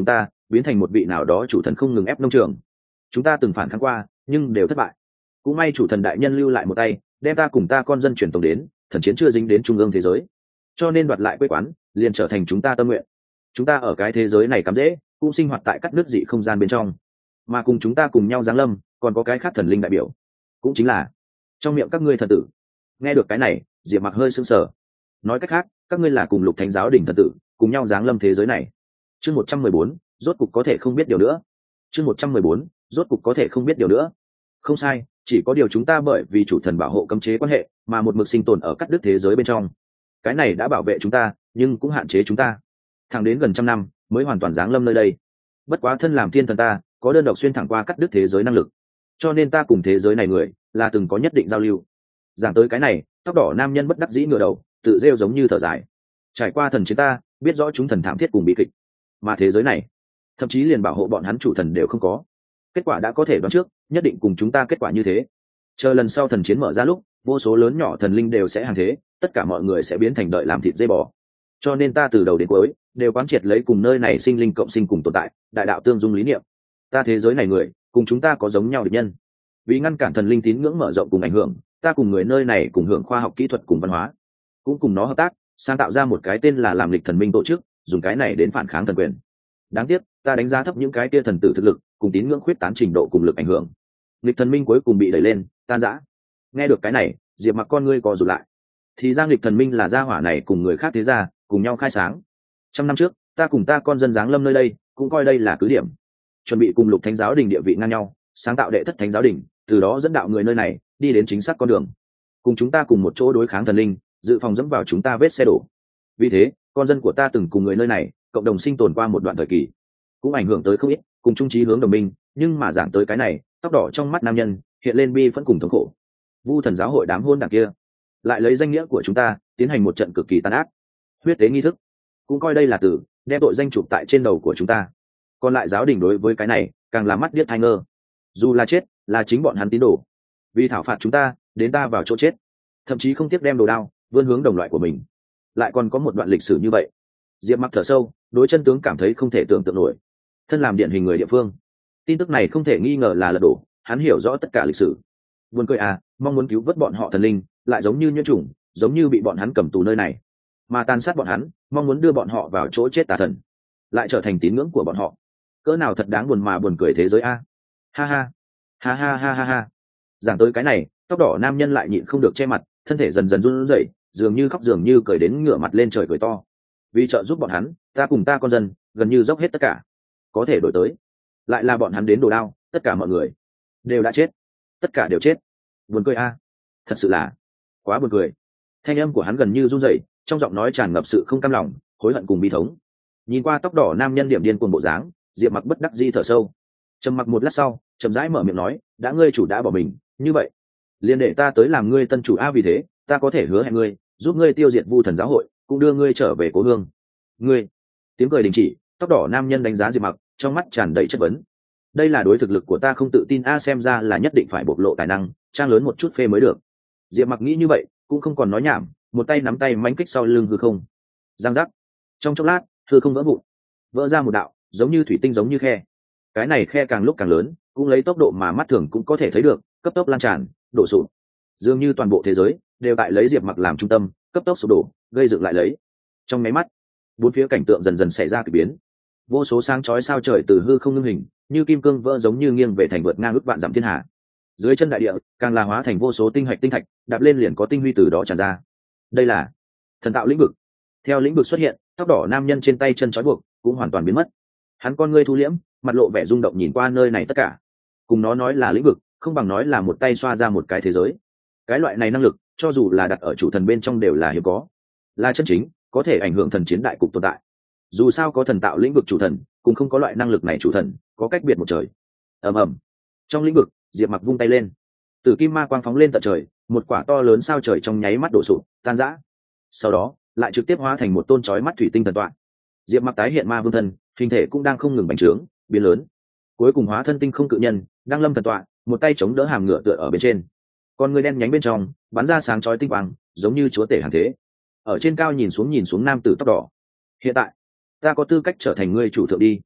biến thành một vị nào đó chủ thần không ngừng ép nông trường. Chúng ta từng phản kháng qua nhưng đều thất bại, cũng may chủ thần đại nhân lưu lại một tay, đem ta cùng ta con dân truyền tổng đến, thần chiến chưa dính đến trung ương thế giới, cho nên đoạt lại quê quán liền trở thành chúng ta tâm nguyện. Chúng ta ở cái thế giới này cắm rễ, cũng sinh hoạt tại các nước dị không gian bên trong, mà cùng chúng ta cùng nhau giáng lâm còn có cái khác thần linh đại biểu, cũng chính là trong miệng các ngươi thần tử. Nghe được cái này, Diệp Mặc hơi sững sờ. Nói cách khác, các ngươi là cùng Lục Thánh giáo đình thần tử cùng nhau giáng lâm thế giới này. Chương một trăm mười bốn, rốt cục có thể không biết điều nữa. Chương một trăm mười bốn, rốt cục có thể không biết điều nữa. Không sai, chỉ có điều chúng ta bởi vì chủ thần bảo hộ cấm chế quan hệ mà một mực sinh tồn ở các nước thế giới bên trong. Cái này đã bảo vệ chúng ta, nhưng cũng hạn chế chúng ta. Thẳng đến gần trăm năm mới hoàn toàn giáng lâm nơi đây. Bất quá thân làm thiên thần ta, có đơn độc xuyên thẳng qua các nước thế giới năng lực, cho nên ta cùng thế giới này người là từng có nhất định giao lưu. Giảng tới cái này, tóc đỏ nam nhân bất đắc dĩ ngửa đầu, tự rêu giống như thở dài. Trải qua thần chiến ta, biết rõ chúng thần thảm thiết cùng bi kịch, mà thế giới này, thậm chí liền bảo hộ bọn hắn chủ thần đều không có. Kết quả đã có thể đoán trước, nhất định cùng chúng ta kết quả như thế. Chờ lần sau thần chiến mở ra lúc, vô số lớn nhỏ thần linh đều sẽ hàng thế, tất cả mọi người sẽ biến thành đợi làm thịt dây bò. Cho nên ta từ đầu đến cuối đều quán triệt lấy cùng nơi này sinh linh cộng sinh cùng tồn tại, đại đạo tương dung lý niệm. Ta thế giới này người, cùng chúng ta có giống nhau địch nhân. Vì ngăn cản thần linh tín ngưỡng mở rộng cùng ảnh hưởng, ta cùng người nơi này cùng hưởng khoa học kỹ thuật cùng văn hóa, cũng cùng nó hợp tác, sáng tạo ra một cái tên là làm lịch thần minh tổ chức, dùng cái này đến phản kháng thần quyền. Đáng tiếc, ta đánh giá thấp những cái kia thần tử thực lực, cùng tín ngưỡng khuyết tán trình độ cùng lực ảnh hưởng. Lịch thần minh cuối cùng bị đẩy lên, tan rã. Nghe được cái này, Diệp Mặc con ngươi co rụt lại. Thì ra lịch thần minh là gia hỏa này cùng người khác thế gia cùng nhau khai sáng. Trăm năm trước, ta cùng ta con dân giáng lâm nơi đây, cũng coi đây là cứ điểm, chuẩn bị cùng Lục Thánh giáo đình địa vị ngang nhau, sáng tạo đệ thất thánh giáo đình, từ đó dẫn đạo người nơi này đi đến chính xác con đường, cùng chúng ta cùng một chỗ đối kháng thần linh, dự phòng dẫm vào chúng ta vết xe đổ. Vì thế, con dân của ta từng cùng người nơi này cộng đồng sinh tồn qua một đoạn thời kỳ, cũng ảnh hưởng tới không ít, cùng chung chí hướng đồng minh. Nhưng mà giảng tới cái này, tóc đỏ trong mắt nam nhân hiện lên bi phẫn cùng thống khổ. Vu thần giáo hội đám hôn đảng kia lại lấy danh nghĩa của chúng ta tiến hành một trận cực kỳ tàn ác huyết tế nghi thức, cũng coi đây là từ đem tội danh chụp tại trên đầu của chúng ta. Còn lại giáo đình đối với cái này càng là mắt điếc tai ngơ, dù là chết là chính bọn hắn tín đồ, vì thảo phạt chúng ta đến ta vào chỗ chết, thậm chí không tiếc đem đồ đao vươn hướng đồng loại của mình. Lại còn có một đoạn lịch sử như vậy. Diệp Mặc thở sâu, đối chân tướng cảm thấy không thể tưởng tượng nổi. Thân làm điển hình người địa phương, tin tức này không thể nghi ngờ là lật đổ. Hắn hiểu rõ tất cả lịch sử. Buồn cười à, mong muốn cứu vớt bọn họ thần linh, lại giống như nhiễm chủng, giống như bị bọn hắn cầm tù nơi này, mà tàn sát bọn hắn, mong muốn đưa bọn họ vào chỗ chết tà thần, lại trở thành tín ngưỡng của bọn họ. Cỡ nào thật đáng buồn mà buồn cười thế giới a. Ha ha, ha ha ha ha ha. Giảng tới cái này, tóc đỏ nam nhân lại nhịn không được che mặt, thân thể dần dần run rẩy, dường như khóc dường như cười đến ngửa mặt lên trời cười to. Vì trợ giúp bọn hắn, ta cùng ta con dân gần như dốc hết tất cả, có thể đổi tới lại là bọn hắn đến đồ đao, tất cả mọi người đều đã chết, tất cả đều chết. Buồn cười a, thật sự là quá buồn cười. Thanh âm của hắn gần như run rẩy, trong giọng nói tràn ngập sự không cam lòng, hối hận cùng bi thống. Nhìn qua tóc đỏ nam nhân điểm điên cuồng bộ dáng, Diệp Mặc bất đắc dĩ thở sâu. Trầm mặc một lát sau, chậm rãi mở miệng nói, đã ngươi chủ đã bỏ mình, như vậy liền để ta tới làm ngươi tân chủ a. Vì thế ta có thể hứa hẹn ngươi, giúp ngươi tiêu diệt Vu thần giáo hội, cũng đưa ngươi trở về cố hương. Ngươi. Tiếng cười đình chỉ, tóc đỏ nam nhân đánh giá Diệp Mặc, trong mắt tràn đầy chất vấn. Đây là đối thực lực của ta không tự tin a, xem ra là nhất định phải bộc lộ tài năng, trang lớn một chút phê mới được. Diệp Mặc nghĩ như vậy, cũng không còn nói nhảm, một tay nắm tay mãnh kích sau lưng hư không. Giang giác. Trong chốc lát, hư không vỡ vụn, vỡ ra một đạo giống như thủy tinh giống như khe. Cái này khe càng lúc càng lớn, cũng lấy tốc độ mà mắt thường cũng có thể thấy được, cấp tốc lan tràn, đổ sụp. Dường như toàn bộ thế giới đều tại lấy Diệp Mặc làm trung tâm, cấp tốc sụp đổ, gây dựng lại lấy. Trong máy mắt, bốn phía cảnh tượng dần dần xảy ra kỳ biến. Vô số sáng chói sao trời từ hư không ngưng hình, như kim cương vỡ giống như nghiêng về thành vượt ngang ước vạn dặm thiên hà. Dưới chân đại địa càng là hóa thành vô số tinh hạch tinh thạch, đạp lên liền có tinh huy từ đó tràn ra. Đây là thần tạo lĩnh vực. Theo lĩnh vực xuất hiện, tóc đỏ nam nhân trên tay chân trói buộc cũng hoàn toàn biến mất. Hắn con ngươi thu liễm, mặt lộ vẻ rung động nhìn qua nơi này tất cả. Cùng nó nói là lĩnh vực, không bằng nói là một tay xoa ra một cái thế giới. Cái loại này năng lực, cho dù là đặt ở chủ thần bên trong đều là hiếm có, là chân chính có thể ảnh hưởng thần chiến đại cục tồn tại. Dù sao có thần tạo lĩnh vực chủ thần, cũng không có loại năng lực này chủ thần, có cách biệt một trời. Ầm ầm. Trong lĩnh vực, Diệp Mặc vung tay lên, tử kim ma quang phóng lên tận trời, một quả to lớn sao trời trong nháy mắt đổ sụp, tan rã. Sau đó, lại trực tiếp hóa thành một tôn chói mắt thủy tinh thần tọa. Diệp Mặc tái hiện ma vương thân, hình thể cũng đang không ngừng bành trướng, biến lớn. Cuối cùng hóa thân tinh không cự nhân, đang lâm thần tọa, một tay chống đỡ hàm ngựa tựa ở bên trên. Con người đen nhánh bên trong, bắn ra sáng chói tinh quang, giống như chúa tể hàng thế. Ở trên cao nhìn xuống nhìn xuống nam tử tóc đỏ. Hiện tại, ta có tư cách trở thành ngươi chủ thượng đi.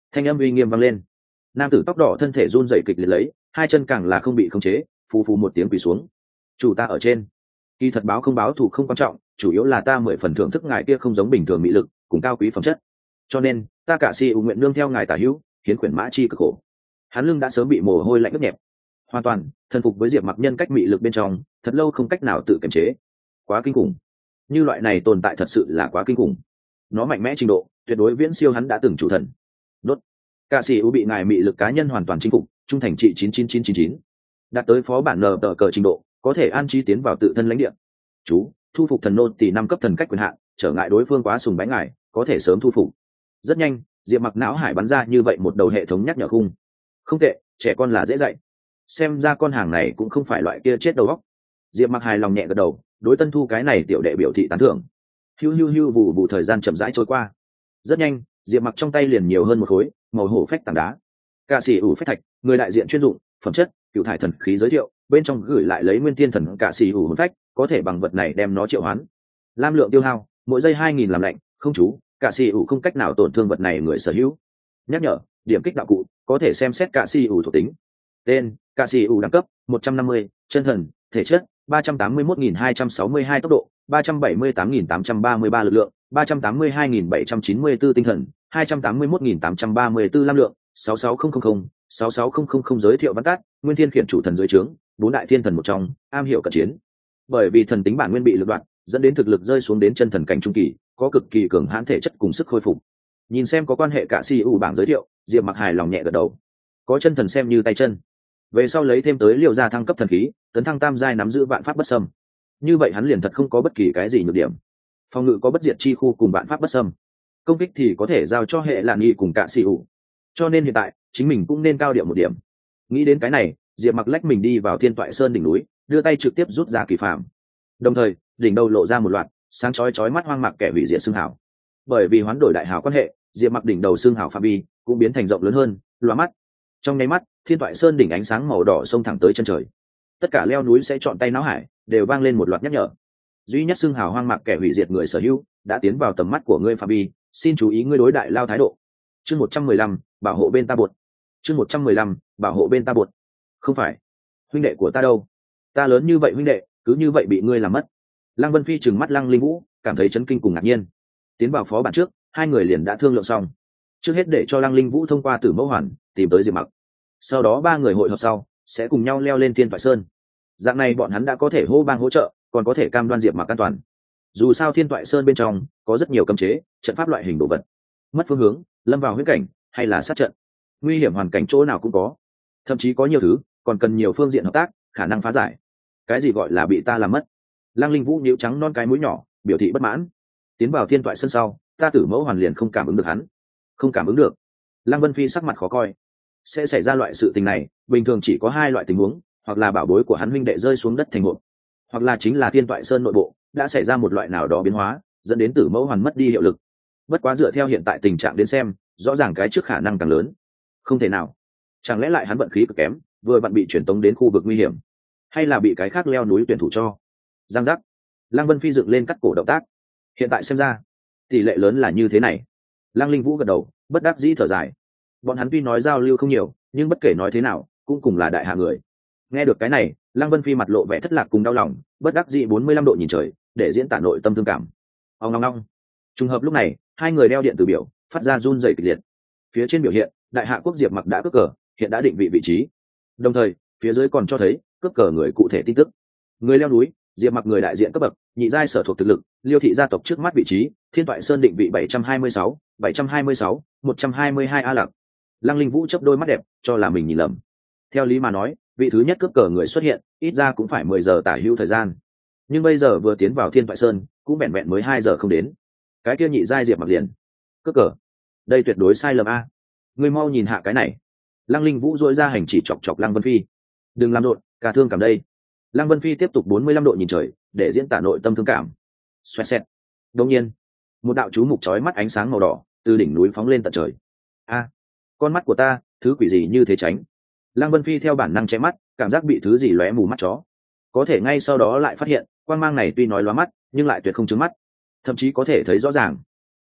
thanh âm uy nghiêm vang lên. Nam tử tóc đỏ thân thể run rẩy kịch liệt lấy, hai chân càng là không bị khống chế, phù phù một tiếng quỳ xuống. Chủ ta ở trên. Kỳ thật báo không báo thù không quan trọng, chủ yếu là ta mười phần thưởng thức ngài kia không giống bình thường mỹ lực cùng cao quý phẩm chất, cho nên ta cả si ủ nguyện nương theo ngài tả hữu, hiến quyển mã chi cực khổ. Hắn lưng đã sớm bị mồ hôi lạnh ướt nhẹp, hoàn toàn thần phục với Diệp Mặc nhân cách mỹ lực bên trong, thật lâu không cách nào tự kiềm chế. Quá kinh khủng, như loại này tồn tại thật sự là quá kinh khủng. Nó mạnh mẽ trình độ tuyệt đối viễn siêu hắn đã từng chủ thần. Đốt. Cả sĩ u bị ngài mị lực cá nhân hoàn toàn chinh phục, trung thành trị chín chín chín chín chín, đạt tới phó bản nờ tờ cờ trình độ, có thể an trí tiến vào tự thân lãnh địa. Chú, thu phục thần nô tỷ năm cấp thần cách quyền hạn, trở ngại đối phương quá sùng bái ngài, có thể sớm thu phục. Rất nhanh, Diệp Mặc não hải bắn ra như vậy một đầu hệ thống nhắc nhở khung. Không tệ, trẻ con là dễ dạy. Xem ra con hàng này cũng không phải loại kia chết đầu óc. Diệp Mặc hài lòng nhẹ gật đầu, đối Tân Thu cái này tiểu đệ biểu thị tán thưởng. Hiu hiu hiu vụ vụ thời gian chậm rãi trôi qua. Rất nhanh, Diệp Mặc trong tay liền nhiều hơn một khối màu hổ phách tảng đá. Cả sĩ ủ phách thạch, người đại diện chuyên dụng, phẩm chất, cựu thải thần khí giới thiệu, bên trong gửi lại lấy nguyên thiên thần cả sĩ ủ hồn phách, có thể bằng vật này đem nó triệu hoán. Lam lượng tiêu hao, mỗi giây hai nghìn làm lạnh, không chú, cả sĩ ủ không cách nào tổn thương vật này người sở hữu. Nhắc nhở, điểm kích đạo cụ, có thể xem xét cả sĩ ủ thuộc tính. Tên, cả sĩ ủ đẳng cấp một trăm năm mươi, chân thần, thể chất ba trăm tám mươi mốt nghìn hai trăm sáu mươi hai, tốc độ ba trăm bảy mươi tám nghìn tám trăm ba mươi ba, lực lượng ba trăm tám mươi hai nghìn bảy trăm chín mươi tư, tinh thần hai trăm tám mươi mốt nghìn tám trăm ba mươi tư, lam lượng sáu sáu không không không, sáu sáu không không không. Giới thiệu văn tát, nguyên thiên khiển chủ thần dưới trướng, bốn đại thiên thần một trong, am hiểu cận chiến. Bởi vì thần tính bản nguyên bị lực đoạn, dẫn đến thực lực rơi xuống đến chân thần cảnh trung kỳ, có cực kỳ cường hãn thể chất cùng sức khôi phục. Nhìn xem có quan hệ cả si u bảng giới thiệu, Diệp Mặc hài lòng nhẹ gật đầu. Có chân thần xem như tay chân, về sau lấy thêm tới liều ra thăng cấp thần khí, tấn thăng tam giai, nắm giữ vạn pháp bất xâm. Như vậy hắn liền thật không có bất kỳ cái gì nhược điểm. Phòng ngự có bất diệt chi khu cùng vạn pháp bất xâm, công kích thì có thể giao cho hệ lạn nghi cùng cả si u. Cho nên hiện tại chính mình cũng nên cao điểm một điểm. Nghĩ đến cái này, Diệp Mặc lách mình đi vào Thiên Toại Sơn đỉnh núi, đưa tay trực tiếp rút ra kỳ phàm. Đồng thời, đỉnh đầu lộ ra một loạt sáng chói chói mắt hoang mạc kẻ hủy diệt xương hào. Bởi vì hoán đổi đại hào quan hệ, Diệp Mặc đỉnh đầu xương hào phạm vi cũng biến thành rộng lớn hơn, lóa mắt. Trong nháy mắt, Thiên Toại Sơn đỉnh ánh sáng màu đỏ xông thẳng tới chân trời. Tất cả leo núi sẽ chọn tay náo hải, đều vang lên một loạt nhắc nhở. Duy nhất xương hào hoang mạc kẻ hủy diệt người sở hữu đã tiến vào tầm mắt của ngươi phạm vi, xin chú ý ngươi đối đại lao thái độ. Chương một trăm mười lăm, bảo hộ bên ta bột. Chương một trăm mười lăm, bảo hộ bên ta bột. Không phải, huynh đệ của ta đâu? Ta lớn như vậy huynh đệ, cứ như vậy bị ngươi làm mất. Lăng Vân Phi trừng mắt Lăng Linh Vũ, cảm thấy chấn kinh cùng ngạc nhiên. Tiến vào phó bản trước, hai người liền đã thương lượng xong. Trước hết để cho Lăng Linh Vũ thông qua Tử Mẫu Hoàn tìm tới Diệp Mặc. Sau đó ba người hội hợp sau, sẽ cùng nhau leo lên Thiên Toại Sơn. Dạng này bọn hắn đã có thể hô bang hỗ trợ, còn có thể cam đoan Diệp Mặc an toàn. Dù sao Thiên Toại Sơn bên trong có rất nhiều cấm chế, trận pháp loại hình đồ vật. Mất phương hướng, lâm vào huyết cảnh, hay là sát trận, nguy hiểm hoàn cảnh chỗ nào cũng có. Thậm chí có nhiều thứ còn cần nhiều phương diện hợp tác, khả năng phá giải. Cái gì gọi là bị ta làm mất? Lăng Linh Vũ nhíu trắng non cái mũi nhỏ, biểu thị bất mãn. Tiến vào Thiên Toại Sơn sau, ta Tử Mẫu Hoàn liền không cảm ứng được hắn. Không cảm ứng được? Lăng Vân Phi sắc mặt khó coi. Sẽ xảy ra loại sự tình này, bình thường chỉ có hai loại tình huống, hoặc là bảo bối của hắn huynh đệ rơi xuống đất thành hộp, hoặc là chính là Thiên Toại Sơn nội bộ đã xảy ra một loại nào đó biến hóa, dẫn đến Tử Mẫu Hoàn mất đi hiệu lực. Bất quá dựa theo hiện tại tình trạng đến xem, rõ ràng cái trước khả năng càng lớn. Không thể nào, chẳng lẽ lại hắn vận khí cực kém, vừa vặn bị chuyển tống đến khu vực nguy hiểm, hay là bị cái khác leo núi tuyển thủ cho? Giang giác. Lăng Vân Phi dựng lên cắt cổ động tác. Hiện tại xem ra tỷ lệ lớn là như thế này. Lăng Linh Vũ gật đầu, bất đắc dĩ thở dài. Bọn hắn tuy nói giao lưu không nhiều, nhưng bất kể nói thế nào cũng cùng là đại hạ người. Nghe được cái này, Lăng Vân Phi mặt lộ vẻ thất lạc cùng đau lòng, bất đắc dĩ bốn mươi lăm độ nhìn trời, để diễn tả nội tâm thương cảm. Ông ngong ngong. Trùng hợp lúc này, hai người đeo điện tử biểu phát ra run rẩy kịch liệt. Phía trên biểu hiện, đại hạ quốc Diệp Mặc đã cướp cờ, hiện đã định vị vị trí. Đồng thời, phía dưới còn cho thấy cướp cờ người cụ thể tin tức. Người leo núi, Diệp Mặc người đại diện cấp bậc, nhị giai sở thuộc thực lực, Liêu thị gia tộc trước mắt vị trí, Thiên Toại Sơn định vị bảy trăm hai mươi sáu, bảy trăm hai mươi sáu, một trăm hai mươi hai A Lạc. Lăng Linh Vũ chớp đôi mắt đẹp, cho là mình nhìn lầm. Theo lý mà nói, vị thứ nhất cướp cờ người xuất hiện, ít ra cũng phải mười giờ tả hữu thời gian. Nhưng bây giờ vừa tiến vào Thiên Toại Sơn, cũng vẹn vẹn mới hai giờ không đến. Cái kia nhị giai Diệp Mặc liền cướp cờ. Đây tuyệt đối sai lầm a. Ngươi mau nhìn hạ cái này. Lăng Linh Vũ duỗi ra hành chỉ chọc chọc Lăng Vân Phi. Đừng làm rộn, cả thương cảm đây. Lăng Vân Phi tiếp tục bốn mươi lăm độ nhìn trời, để diễn tả nội tâm thương cảm. Xoẹt xẹt. Đột nhiên, một đạo chú mục chói mắt ánh sáng màu đỏ từ đỉnh núi phóng lên tận trời. A, con mắt của ta, thứ quỷ gì như thế tránh? Lăng Vân Phi theo bản năng che mắt, cảm giác bị thứ gì lóe mù mắt chó. Có thể ngay sau đó lại phát hiện, quang mang này tuy nói lóa mắt, nhưng lại tuyệt không chướng mắt, thậm chí có thể thấy rõ ràng.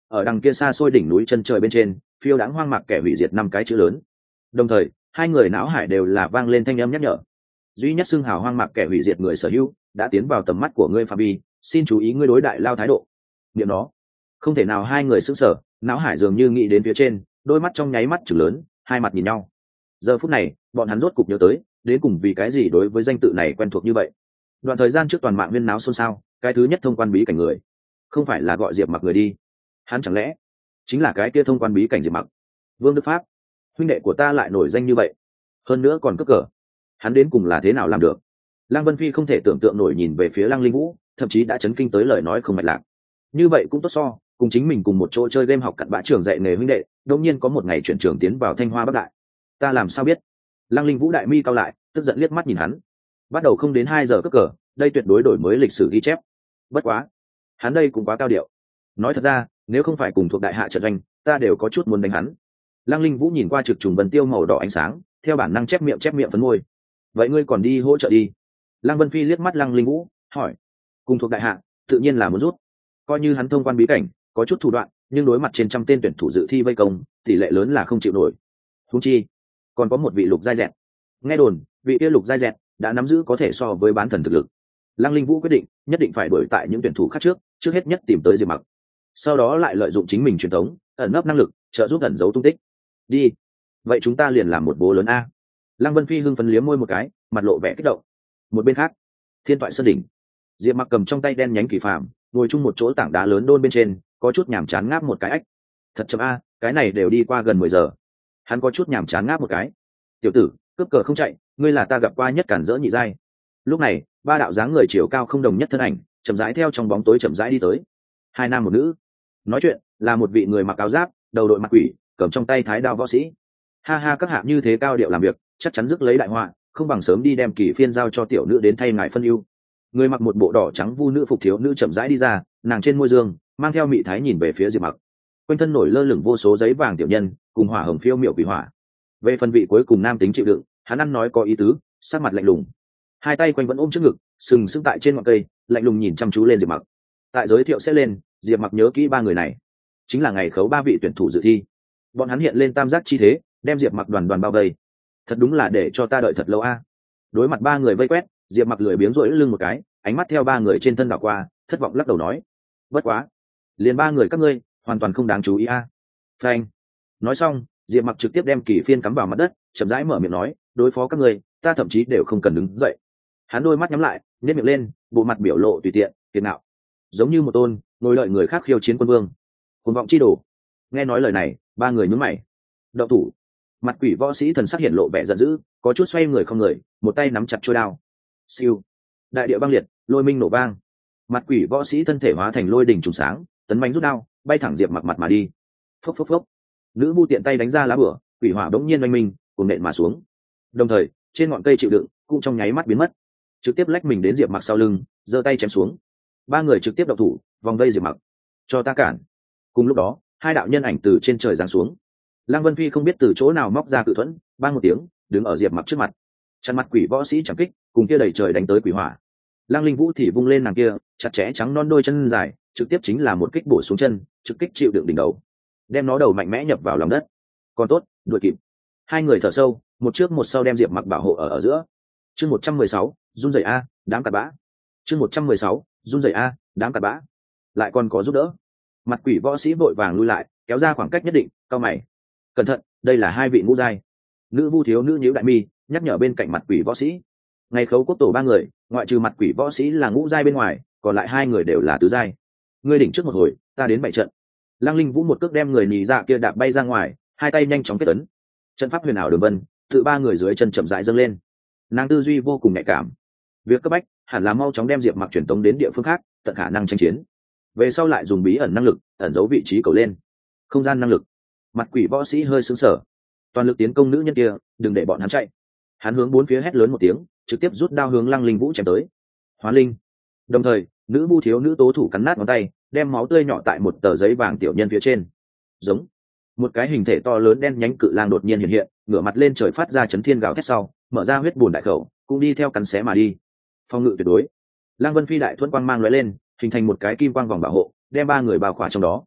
ở đằng kia xa xôi đỉnh núi chân trời bên trên phiêu đáng hoang mạc kẻ hủy diệt năm cái chữ lớn. Đồng thời hai người não hải đều là vang lên thanh âm nhắc nhở. Duy nhất xưng hào hoang mạc kẻ hủy diệt người sở hữu đã tiến vào tầm mắt của ngươi phạm vi, xin chú ý ngươi đối đại lao thái độ. Niệm nó không thể nào. Hai người sững sờ, não hải dường như nghĩ đến phía trên, đôi mắt trong nháy mắt chừng lớn, hai mặt nhìn nhau. Giờ phút này bọn hắn rốt cục nhớ tới đến cùng vì cái gì đối với danh tự này quen thuộc như vậy. Đoạn thời gian trước toàn mạng huyên náo xôn xao, cái thứ nhất thông quan bí cảnh người không phải là gọi Diệp Mặc người đi, hắn chẳng lẽ chính là cái kia thông quan bí cảnh Diệp Mặc? Vương Đức Pháp, huynh đệ của ta lại nổi danh như vậy, hơn nữa còn cướp cờ, hắn đến cùng là thế nào làm được? Lăng Vân Phi không thể tưởng tượng nổi nhìn về phía Lăng Linh Vũ, thậm chí đã chấn kinh tới lời nói không mạch lạc. Như vậy cũng tốt so cùng chính mình cùng một chỗ chơi game học cặn bã trường dạy nghề huynh đệ đột nhiên có một ngày chuyển trường tiến vào Thanh Hoa Bắc Đại. Ta làm sao biết? Lăng Linh Vũ đại mi cao lại, tức giận liếc mắt nhìn hắn. Bắt đầu không đến hai giờ cướp cờ, đây tuyệt đối đổi mới lịch sử ghi chép. Bất quá hắn đây cũng quá cao điệu. Nói thật ra nếu không phải cùng thuộc đại hạ trận doanh, ta đều có chút muốn đánh hắn. Lăng Linh Vũ nhìn qua trực trùng vân tiêu màu đỏ ánh sáng, theo bản năng chép miệng chép miệng phấn môi. Vậy ngươi còn đi hỗ trợ đi? Lăng Vân Phi liếc mắt Lăng Linh Vũ hỏi. Cùng thuộc đại hạ tự nhiên là muốn rút, coi như hắn thông quan bí cảnh có chút thủ đoạn, nhưng đối mặt trên trăm tên tuyển thủ dự thi vây công, tỷ lệ lớn là không chịu nổi. Huống chi còn có một vị lục giai dẹt, nghe đồn vị kia lục giai dẹt đã nắm giữ có thể so với bán thần thực lực. Lăng Linh Vũ quyết định nhất định phải đuổi tại những tuyển thủ khác trước, trước hết nhất tìm tới Diệp Mặc, sau đó lại lợi dụng chính mình truyền thống ẩn nấp năng lực trợ giúp ẩn giấu tung tích. Đi, vậy chúng ta liền làm một bố lớn a. Lăng Vân Phi hưng phấn liếm môi một cái, mặt lộ vẻ kích động. Một bên khác, Thiên Toại Sơn đỉnh, Diệp Mặc cầm trong tay đen nhánh kỳ phàm, ngồi chung một chỗ tảng đá lớn đôn bên trên, có chút nhàm chán ngáp một cái ách. Thật chậm a, cái này đều đi qua gần mười giờ. Hắn có chút nhàm chán ngáp một cái. Tiểu tử, cướp cờ không chạy, ngươi là ta gặp qua nhất cản rỡ nhị giai. Lúc này ba đạo dáng người chiều cao không đồng nhất thân ảnh chậm rãi theo trong bóng tối chậm rãi đi tới. Hai nam một nữ. Nói chuyện là một vị người mặc áo giáp, đầu đội mặt quỷ, cầm trong tay thái đao võ sĩ. Ha ha, các hạ như thế cao điệu làm việc, chắc chắn rước lấy đại họa, không bằng sớm đi đem kỳ phiên giao cho tiểu nữ đến thay ngài phân ưu. Người mặc một bộ đỏ trắng vu nữ phục thiếu nữ chậm rãi đi ra, nàng trên môi dương mang theo mị thái nhìn về phía Diệp Mặc. Quanh thân nổi lơ lửng vô số giấy vàng tiểu nhân cùng hỏa hồng phiêu miểu quỷ hỏa. Về phần vị cuối cùng nam tính chịu đựng, hắn ăn nói có ý tứ, sắc mặt lạnh lùng, hai tay quanh vẫn ôm trước ngực, sừng sững tại trên ngọn cây, lạnh lùng nhìn chăm chú lên Diệp Mặc. Tại giới thiệu sẽ lên, Diệp Mặc nhớ kỹ ba người này chính là ngày khấu ba vị tuyển thủ dự thi. Bọn hắn hiện lên tam giác chi thế, đem Diệp Mặc đoàn đoàn bao vây. Thật đúng là để cho ta đợi thật lâu a. Đối mặt ba người vây quét, Diệp Mặc lười biếng rỗi lưng một cái, ánh mắt theo ba người trên thân đảo qua, thất vọng lắc đầu nói: bất quá, liền ba người các ngươi hoàn toàn không đáng chú ý a. Phanh. Nói xong, Diệp Mặc trực tiếp đem kỳ phiên cắm vào mặt đất, chậm rãi mở miệng nói: đối phó các ngươi, ta thậm chí đều không cần đứng dậy. Hắn đôi mắt nhắm lại, nhếch miệng lên, bộ mặt biểu lộ tùy tiện, kiệt ngạo, giống như một tôn ngồi đợi người khác khiêu chiến quân vương. Cuồng vọng chi đồ. Nghe nói lời này, ba người nhướng mày. Đậu thủ. Mặt quỷ võ sĩ thần sắc hiện lộ vẻ giận dữ, có chút xoay người không người, một tay nắm chặt chuôi đao. Siêu. Đại địa băng liệt, lôi minh nổ vang. Mặt quỷ võ sĩ thân thể hóa thành lôi đỉnh trùng sáng, tấn mãnh rút đao, bay thẳng Diệp Mặc mặt mà đi. Phốc phốc phốc. Nữ bu tiện tay đánh ra lá bửa, quỷ hỏa bỗng nhiên oanh minh, cùng nện mà xuống. Đồng thời, trên ngọn cây chịu đựng cũng trong nháy mắt biến mất, trực tiếp lách mình đến Diệp Mặc sau lưng, giơ tay chém xuống. Ba người trực tiếp động thủ, vòng vây Diệp Mặc. Cho ta cản. Cùng lúc đó, hai đạo nhân ảnh từ trên trời giáng xuống. Lăng Vân Phi không biết từ chỗ nào móc ra cự thuẫn, bang một tiếng, đứng ở Diệp Mặc trước mặt. Chặn mặt quỷ võ sĩ chẳng kích, cùng kia đẩy trời đánh tới quỷ hỏa. Lăng Linh Vũ thì vung lên nàng kia, chặt chẽ trắng non đôi chân dài, trực tiếp chính là một kích bổ xuống chân, trực kích chịu đựng đỉnh đầu, đem nó đầu mạnh mẽ nhập vào lòng đất. Còn tốt, đuổi kịp. Hai người thở sâu, một trước một sau đem Diệp Mặc bảo hộ ở ở giữa. Chương một trăm mười sáu, run rẩy a, đám cặn bã. Chương một trăm mười sáu, run rẩy a, đám cặn bã. Lại còn có giúp đỡ. Mặt quỷ võ sĩ vội vàng lui lại, kéo ra khoảng cách nhất định, cau mày. Cẩn thận, đây là hai vị ngũ giai. Nữ vu thiếu nữ nhíu đại mi, nhắc nhở bên cạnh mặt quỷ võ sĩ. Ngày khấu quốc tổ ba người, ngoại trừ mặt quỷ võ sĩ là ngũ giai bên ngoài, còn lại hai người đều là tứ giai. Ngươi đỉnh trước một hồi, ta đến bảy trận. Lăng Linh Vũ một cước đem người nhì dạ kia đạp bay ra ngoài, hai tay nhanh chóng kết ấn. Trận pháp huyền ảo đường vân, tự ba người dưới chân chậm rãi dâng lên. Nàng tư duy vô cùng nhạy cảm. Việc cấp bách hẳn là mau chóng đem Diệp Mặc truyền tống đến địa phương khác, tận khả năng tranh chiến. Về sau lại dùng bí ẩn năng lực ẩn giấu vị trí cầu lên. Không gian năng lực. Mặt quỷ võ sĩ hơi sững sờ. Toàn lực tiến công nữ nhân kia, đừng để bọn hắn chạy. Hắn hướng bốn phía hét lớn một tiếng, trực tiếp rút đao hướng Lăng Linh Vũ chém tới. Hóa linh. Đồng thời, nữ vu thiếu nữ tố thủ cắn nát ngón tay, đem máu tươi nhỏ tại một tờ giấy vàng tiểu nhân phía trên. Giống. Một cái hình thể to lớn đen nhánh cự lang đột nhiên hiện hiện, ngửa mặt lên trời phát ra chấn thiên gào thét sau, mở ra huyết bùn đại khẩu, cũng đi theo cắn xé mà đi. Phong ngự tuyệt đối. Lăng Vân Phi đại thuẫn quang mang lóe lên, hình thành một cái kim quang vòng bảo hộ, đem ba người bao khỏa trong đó.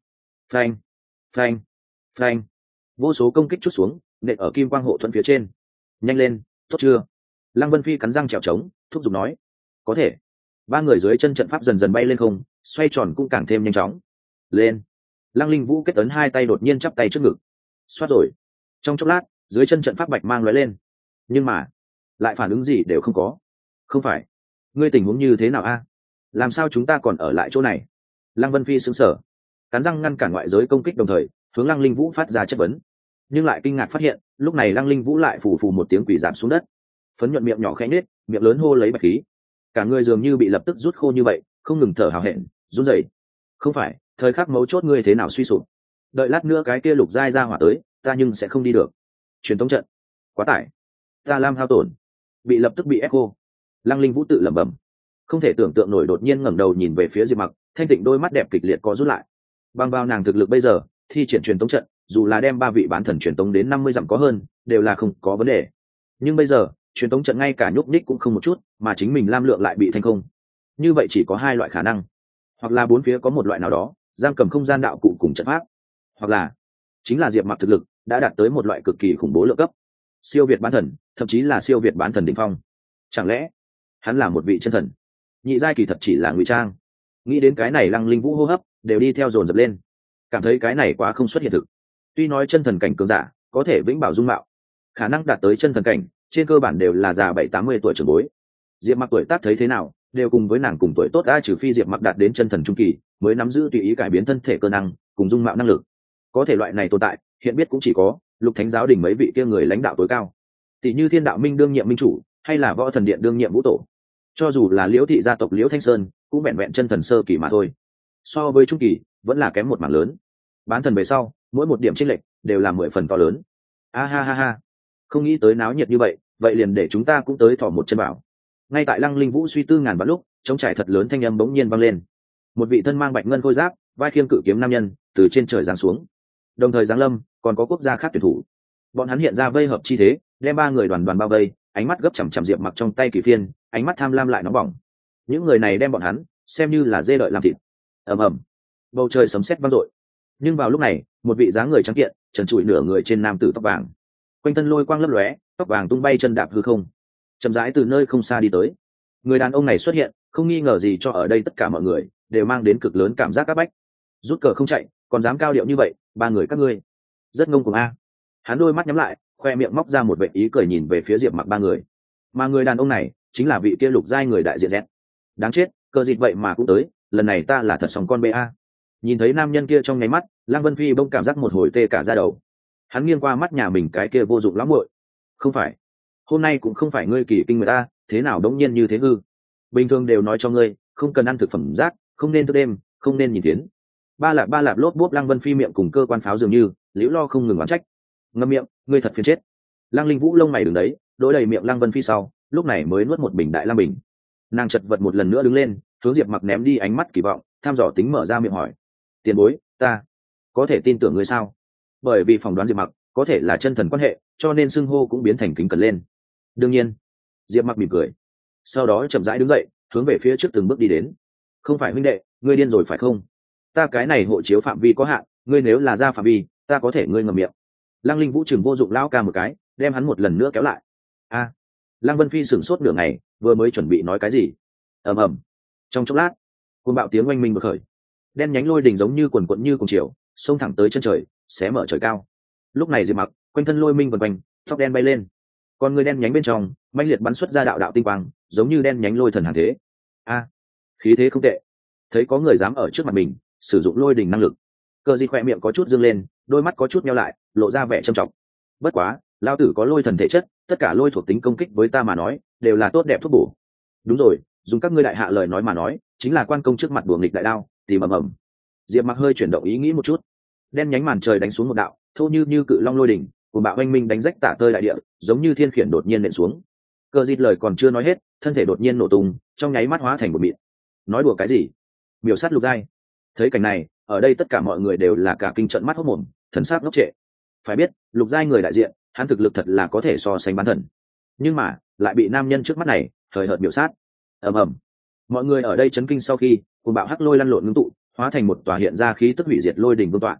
phanh phanh phanh, vô số công kích chút xuống nện ở kim quang hộ thuẫn phía trên. Nhanh lên, tốt chưa? Lăng Vân Phi cắn răng trèo trống thúc giục nói. Có thể. Ba người dưới chân trận pháp dần dần bay lên không, xoay tròn cũng càng thêm nhanh chóng. Lên. Lăng Linh Vũ kết ấn hai tay đột nhiên chắp tay trước ngực. Xoát rồi. Trong chốc lát dưới chân trận pháp bạch mang lóe lên, nhưng mà lại phản ứng gì đều không có. Không phải, ngươi tình huống như thế nào a? Làm sao chúng ta còn ở lại chỗ này? Lăng Vân Phi sững sờ, cắn răng ngăn cản ngoại giới công kích, đồng thời hướng Lăng Linh Vũ phát ra chất vấn, nhưng lại kinh ngạc phát hiện lúc này Lăng Linh Vũ lại phù phù một tiếng quỷ giảm xuống đất, phấn nhuận miệng nhỏ khẽ nhếch, miệng lớn hô lấy bạch khí, cả người dường như bị lập tức rút khô như vậy, không ngừng thở hào hẹn run rẩy. Không phải, thời khắc mấu chốt ngươi thế nào suy sụp? Đợi lát nữa cái kia lục giai ra hỏa tới, ta nhưng sẽ không đi được. Truyền tống trận quá tải, ta lam hao tổn, bị lập tức bị ép khô. Lăng Linh Vũ tự lẩm bẩm, không thể tưởng tượng nổi, đột nhiên ngẩng đầu nhìn về phía Diệp Mặc, thanh tịnh đôi mắt đẹp kịch liệt co rút lại. Bằng vào nàng thực lực bây giờ, thi triển truyền tống trận, dù là đem ba vị bán thần truyền tống đến năm mươi dặm có hơn, đều là không có vấn đề. Nhưng bây giờ, truyền tống trận ngay cả nhúc nhích cũng không một chút, mà chính mình lam lượng lại bị thanh không. Như vậy chỉ có hai loại khả năng, hoặc là bốn phía có một loại nào đó giam cầm không gian đạo cụ cùng trận pháp, hoặc là chính là Diệp Mặc thực lực đã đạt tới một loại cực kỳ khủng bố lượng cấp, siêu việt bán thần, thậm chí là siêu việt bán thần đỉnh phong. Chẳng lẽ hắn là một vị chân thần? Nhị giai kỳ thật chỉ là ngụy trang. Nghĩ đến cái này, Lăng Linh Vũ hô hấp đều đi theo dồn dập lên, cảm thấy cái này quá không xuất hiện thực. Tuy nói chân thần cảnh cường giả có thể vĩnh bảo dung mạo, khả năng đạt tới chân thần cảnh trên cơ bản đều là già bảy tám mươi tuổi trưởng bối. Diệp Mặc tuổi tác thấy thế nào đều cùng với nàng cùng tuổi tốt, ai trừ phi Diệp Mặc đạt đến chân thần trung kỳ mới nắm giữ tùy ý cải biến thân thể cơ năng cùng dung mạo năng lực. Có thể loại này tồn tại hiện biết cũng chỉ có Lục Thánh giáo đình mấy vị kia người lãnh đạo tối cao, tỷ như Thiên Đạo Minh đương nhiệm minh chủ, hay là Võ Thần Điện đương nhiệm vũ tổ. Cho dù là Liễu thị gia tộc Liễu Thanh Sơn cũng vẹn vẹn chân thần sơ kỳ mà thôi, so với trung kỳ vẫn là kém một mảng lớn. Bán thần về sau mỗi một điểm chênh lệch đều là mười phần to lớn. A ha ha ha, không nghĩ tới náo nhiệt như vậy, vậy liền để chúng ta cũng tới thò một chân vào. Ngay tại Lăng Linh Vũ suy tư ngàn vạn lúc, trống trải thật lớn thanh âm bỗng nhiên vang lên. Một vị thân mang bạch ngân khôi giáp, vai khiêng cự kiếm nam nhân từ trên trời giáng xuống. Đồng thời giáng lâm còn có quốc gia khác tuyển thủ, bọn hắn hiện ra vây hợp chi thế, đem ba người đoàn đoàn bao vây, ánh mắt gấp chằm chằm Diệp Mặc trong tay kỳ phiên, ánh mắt tham lam lại nóng bỏng. Những người này đem bọn hắn xem như là dê đợi làm thịt. Ầm ầm, bầu trời sấm sét vang dội. Nhưng vào lúc này, một vị dáng người trắng kiện, trần trụi nửa người trên nam tử tóc vàng, quanh thân lôi quang lấp lóe, tóc vàng tung bay chân đạp hư không, chậm rãi từ nơi không xa đi tới. Người đàn ông này xuất hiện, không nghi ngờ gì cho ở đây tất cả mọi người đều mang đến cực lớn cảm giác áp bách. Rút cờ không chạy, còn dám cao điệu như vậy, ba người các ngươi rất ngông cuồng a. Hắn đôi mắt nhắm lại, khoe miệng móc ra một vệt ý cười nhìn về phía Diệp Mặc ba người. Mà người đàn ông này chính là vị kia lục giai người đại diện Z. Đáng chết, cờ dịt vậy mà cũng tới, lần này ta là thật sòng con bê a. Nhìn thấy nam nhân kia trong nháy mắt, Lăng Vân Phi bỗng cảm giác một hồi tê cả da đầu. Hắn nghiêng qua mắt nhà mình cái kia vô dụng lắm muội. Không phải, hôm nay cũng không phải ngươi kỳ kinh người ta, thế nào đống nhiên như thế hư? Bình thường đều nói cho ngươi, không cần ăn thực phẩm rác, không nên thức đêm, không nên nhìn tiến. Ba lạp ba lạp lốp bốp, Lăng Vân Phi miệng cùng cơ quan pháo dường như liễu lo không ngừng oán trách. Ngậm miệng, ngươi thật phiền chết. Lăng Linh Vũ lông mày đứng đấy, đổ đầy miệng Lăng Vân Phi sau, lúc này mới nuốt một bình đại lam bình. Nàng chật vật một lần nữa đứng lên, hướng Diệp Mặc ném đi ánh mắt kỳ vọng, tham dò tính mở ra miệng hỏi: tiền bối, ta có thể tin tưởng ngươi sao? Bởi vì phỏng đoán Diệp Mặc có thể là chân thần quan hệ, cho nên xưng hô cũng biến thành kính cẩn lên. Đương nhiên. Diệp Mặc mỉm cười, sau đó chậm rãi đứng dậy, hướng về phía trước từng bước đi đến. Không phải huynh đệ, ngươi điên rồi phải không? Ta cái này hộ chiếu phạm vi có hạn, ngươi nếu là ra phạm vi, ta có thể ngươi ngậm miệng. Lăng Linh Vũ chừng vô dụng lao ca một cái, đem hắn một lần nữa kéo lại. A. À. Lăng Vân Phi sửng sốt nửa ngày, vừa mới chuẩn bị nói cái gì. Ầm ầm. Trong chốc lát, cuồng bạo tiếng oanh minh bật khởi, đen nhánh lôi đỉnh giống như quần quận như cùng chiều, xông thẳng tới chân trời, xé mở trời cao. Lúc này Diệp Mặc quanh thân lôi minh vần quanh, tóc đen bay lên, con người đen nhánh bên trong mãnh liệt bắn xuất ra đạo đạo tinh quang, giống như đen nhánh lôi thần hàng thế. A, khí thế không tệ. Thấy có người dám ở trước mặt mình sử dụng lôi đỉnh năng lực, Cờ Di khỏe miệng có chút dương lên, đôi mắt có chút nheo lại, lộ ra vẻ trầm trọng. Bất quá, lão tử có lôi thần thể chất, tất cả lôi thuộc tính công kích với ta mà nói đều là tốt đẹp thuốc bổ. Đúng rồi, dùng các ngươi đại hạ lời nói mà nói, chính là quan công trước mặt đùa nghịch đại đao, tìm ầm ầm. Diệp Mặc hơi chuyển động ý nghĩ một chút, đen nhánh màn trời đánh xuống một đạo thô như như cự long lôi đỉnh, cùng bạo oanh minh đánh rách tả tơi đại địa, giống như thiên khiển đột nhiên nện xuống. Cờ Dịt lời còn chưa nói hết, thân thể đột nhiên nổ tung, trong nháy mắt hóa thành một mịn. Nói đùa cái gì? Miểu sát lục giai. Thấy cảnh này, ở đây tất cả mọi người đều là cả kinh trợn mắt hốt mồm, thần sắc ngốc trệ. Phải biết, lục giai người đại diện, hắn thực lực thật là có thể so sánh bán thần, nhưng mà lại bị nam nhân trước mắt này hời hợt miểu sát. Ầm ầm. Mọi người ở đây chấn kinh sau khi, cùng bạo hắc lôi lăn lộn ngưng tụ, hóa thành một tòa hiện ra khí tức hủy diệt lôi đỉnh vương tọa.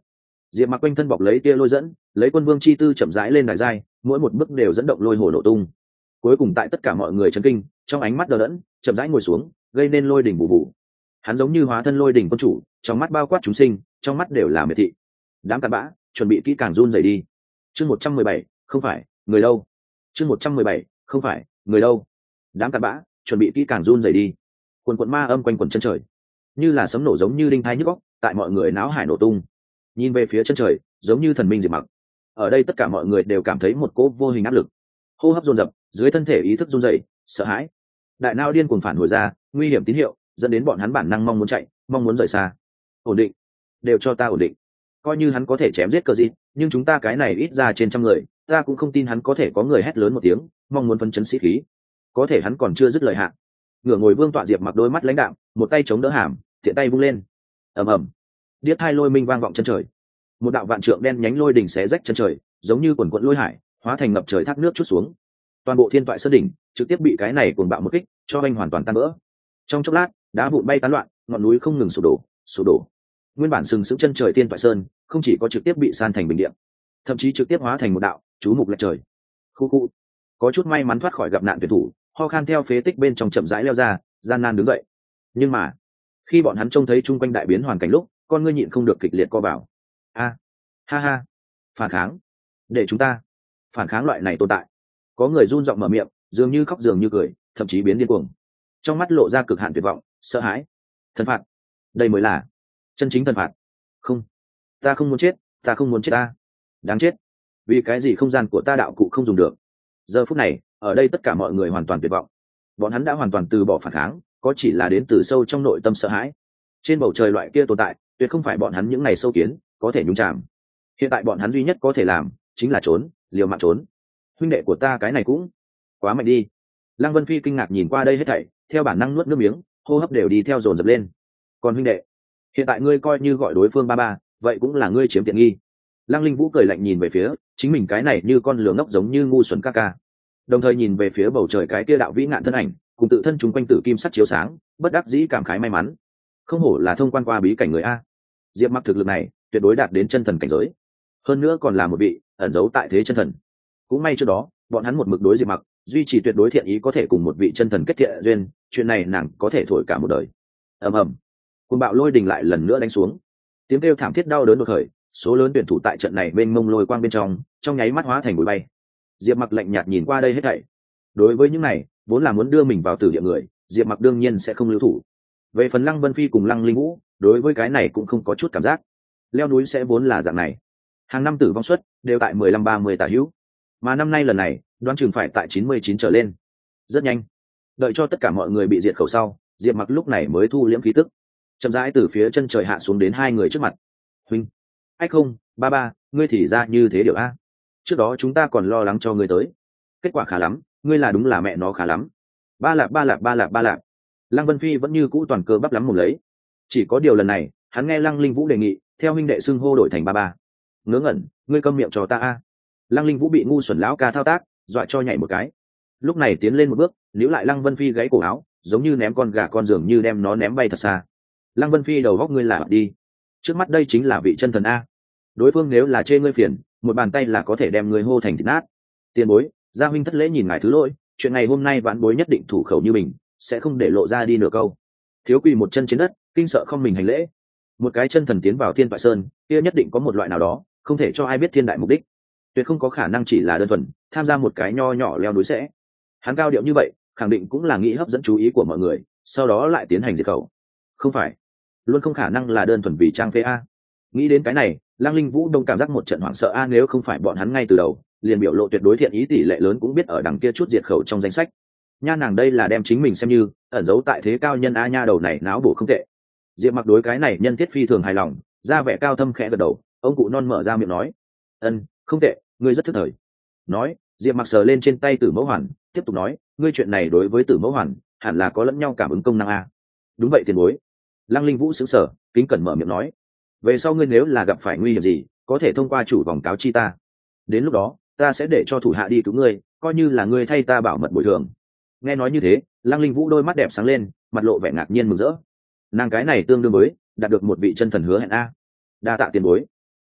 Diệp Mặc quanh thân bọc lấy tia lôi dẫn, lấy quân vương chi tư chậm rãi lên đài giai, mỗi một bước đều dẫn động lôi hồ nổ tung. Cuối cùng tại tất cả mọi người chấn kinh, trong ánh mắt đờ đẫn, chậm rãi ngồi xuống, gây nên lôi đỉnh vụ vụ. Hắn giống như hóa thân lôi đỉnh quân chủ, trong mắt bao quát chúng sinh, trong mắt đều là miệt thị. Đám cặn bã, chuẩn bị kỹ càng run rẩy đi. Chương một trăm mười bảy, không phải, người đâu? Chương một trăm mười bảy, không phải, người đâu? Đám cặn bã, chuẩn bị kỹ càng run rẩy đi. Quần quần ma âm quanh quần chân trời, như là sấm nổ giống như đinh thái nhức óc, tại mọi người náo hải nổ tung. Nhìn về phía chân trời, giống như thần minh Diệp Mặc. Ở đây tất cả mọi người đều cảm thấy một cỗ vô hình áp lực, hô hấp dồn dập, dưới thân thể ý thức run rẩy, sợ hãi. Đại não điên cuồng phản hồi ra, nguy hiểm tín hiệu, dẫn đến bọn hắn bản năng mong muốn chạy, mong muốn rời xa. Ổn định, đều cho ta ổn định. Coi như hắn có thể chém giết cờ gì, nhưng chúng ta cái này ít ra trên trăm người, ta cũng không tin hắn có thể có người hét lớn một tiếng, mong muốn phấn chấn sĩ khí. Có thể hắn còn chưa dứt lời hạ. Ngửa ngồi vương tọa Diệp Mặc đôi mắt lãnh đạm, một tay chống đỡ hàm, tiện tay vung lên. Ầm ầm. Điếc hai lôi minh vang vọng chân trời. Một đạo vạn trượng đen nhánh lôi đỉnh xé rách chân trời, giống như quần quần lôi hải, hóa thành ngập trời thác nước chút xuống. Toàn bộ thiên toại sơn đỉnh trực tiếp bị cái này cuồng bạo một kích cho anh hoàn toàn tan vỡ. Trong chốc lát, đá vụn bay tán loạn, ngọn núi không ngừng sụp đổ, sụp đổ. Nguyên bản sừng sững chân trời thiên toại sơn, không chỉ có trực tiếp bị san thành bình địa, thậm chí trực tiếp hóa thành một đạo chú mục lệch trời. Khu khu, có chút may mắn thoát khỏi gặp nạn tuyển thủ, ho khan theo phế tích bên trong chậm rãi leo ra, gian nan đứng dậy. Nhưng mà, khi bọn hắn trông thấy chung quanh đại biến hoàn cảnh lúc, con ngươi nhịn không được kịch liệt co vào. A, ha ha, phản kháng, để chúng ta phản kháng loại này tồn tại. Có người run giọng mở miệng, dường như khóc dường như cười, thậm chí biến điên cuồng, trong mắt lộ ra cực hạn tuyệt vọng, sợ hãi. Thần phạt, đây mới là chân chính thần phạt. Không, ta không muốn chết, ta không muốn chết ta, đáng chết. Vì cái gì không gian của ta đạo cụ không dùng được? Giờ phút này, ở đây tất cả mọi người hoàn toàn tuyệt vọng. Bọn hắn đã hoàn toàn từ bỏ phản kháng, có chỉ là đến từ sâu trong nội tâm sợ hãi. Trên bầu trời loại kia tồn tại, tuyệt không phải bọn hắn những ngày sâu kiến có thể nhúng chạm. Hiện tại bọn hắn duy nhất có thể làm chính là trốn, liều mạng trốn. Huynh đệ của ta cái này cũng quá mạnh đi. Lăng Vân Phi kinh ngạc nhìn qua đây hết thảy, theo bản năng nuốt nước miếng, hô hấp đều đi theo dồn dập lên. Còn huynh đệ, hiện tại ngươi coi như gọi đối phương ba ba, vậy cũng là ngươi chiếm tiện nghi. Lăng Linh Vũ cười lạnh nhìn về phía chính mình cái này như con lừa ngốc giống như ngu xuẩn ca ca, đồng thời nhìn về phía bầu trời cái kia đạo vĩ ngạn thân ảnh, cùng tự thân chúng quanh tử kim sắt chiếu sáng, bất đắc dĩ cảm khái may mắn. Không hổ là thông quan qua bí cảnh người a. Diệp Mặc thực lực này tuyệt đối đạt đến chân thần cảnh giới, hơn nữa còn là một vị ẩn giấu tại thế chân thần. Cũng may trước đó bọn hắn một mực đối Diệp Mặc duy trì tuyệt đối thiện ý, có thể cùng một vị chân thần kết thiện duyên, chuyện này nàng có thể thổi cả một đời. Ầm ầm, cuồng bạo lôi đình lại lần nữa đánh xuống, tiếng kêu thảm thiết đau đớn đột khởi, số lớn tuyển thủ tại trận này bên mông lôi quang bên trong, trong nháy mắt hóa thành bụi bay. Diệp Mặc lạnh nhạt nhìn qua đây hết thảy. Đối với những này vốn là muốn đưa mình vào tử địa người, Diệp Mặc đương nhiên sẽ không lưu thủ. Về phần Lăng Vân Phi cùng Lăng Linh Vũ, đối với cái này cũng không có chút cảm giác. Leo núi sẽ vốn là dạng này, hàng năm tử vong suất đều tại mười lăm ba mươi tả hữu, mà năm nay lần này đoán chừng phải tại chín mươi chín trở lên. Rất nhanh, đợi cho tất cả mọi người bị diệt khẩu sau, Diệp Mặc lúc này mới thu liễm khí tức, chậm rãi từ phía chân trời hạ xuống đến hai người trước mặt. Huynh, ách không, ba ba, ngươi thì ra như thế điều a. Trước đó chúng ta còn lo lắng cho ngươi tới, kết quả khá lắm, ngươi là đúng là mẹ nó khá lắm. Ba lạp ba lạp ba lạp ba lạp. Lăng Vân Phi vẫn như cũ toàn cơ bắp lắm mồm lấy. Chỉ có điều lần này, hắn nghe Lăng Linh Vũ đề nghị, theo huynh đệ xưng hô đổi thành ba ba. Ngớ ngẩn, ngươi câm miệng cho ta a. Lăng Linh Vũ bị ngu xuẩn lão ca thao tác, dọa cho nhảy một cái. Lúc này tiến lên một bước, níu lại Lăng Vân Phi gáy cổ áo, giống như ném con gà con giường như đem nó ném bay thật xa. Lăng Vân Phi đầu góc ngươi là đi. Trước mắt đây chính là vị chân thần a. Đối phương nếu là chê ngươi phiền, một bàn tay là có thể đem ngươi hô thành thịt nát. Tiền bối, gia huynh thất lễ nhìn ngài thứ lỗi, chuyện này hôm nay vãn bối nhất định thủ khẩu như mình, sẽ không để lộ ra đi nửa câu. Thiếu quỳ một chân trên đất, kinh sợ không mình hành lễ. Một cái chân thần tiến vào Thiên Toại Sơn, kia nhất định có một loại nào đó, không thể cho ai biết thiên đại mục đích, tuyệt không có khả năng chỉ là đơn thuần tham gia một cái nho nhỏ leo núi sẽ. Hắn cao điệu như vậy, khẳng định cũng là nghĩ hấp dẫn chú ý của mọi người, sau đó lại tiến hành diệt khẩu. Không phải, luôn không khả năng là đơn thuần vì trang phê a. Nghĩ đến cái này, Lăng Linh Vũ đông cảm giác một trận hoảng sợ a, nếu không phải bọn hắn ngay từ đầu liền biểu lộ tuyệt đối thiện ý, tỷ lệ lớn cũng biết ở đằng kia chút diệt khẩu trong danh sách. Nha, nàng đây là đem chính mình xem như ẩn giấu tại thế cao nhân a, nha đầu này náo bổ không tệ. Diệp Mặc đối cái này nhân thiết phi thường hài lòng, ra vẻ cao thâm khẽ gật đầu. Ông cụ non mở ra miệng nói, ân, không tệ, ngươi rất thức thời. Nói, Diệp Mặc sờ lên trên tay Tử Mẫu Hoàn, tiếp tục nói, ngươi chuyện này đối với Tử Mẫu Hoàn hẳn là có lẫn nhau cảm ứng công năng a. Đúng vậy tiền bối. Lăng Linh Vũ sững sờ, kính cẩn mở miệng nói, về sau ngươi nếu là gặp phải nguy hiểm gì, có thể thông qua chủ vòng cáo chi ta, đến lúc đó ta sẽ để cho thủ hạ đi cứu ngươi, coi như là ngươi thay ta bảo mật bồi thường. Nghe nói như thế, Lăng Linh Vũ đôi mắt đẹp sáng lên, mặt lộ vẻ ngạc nhiên mừng rỡ. Nàng cái này tương đương với đạt được một vị chân thần hứa hẹn a. Đa tạ tiền bối.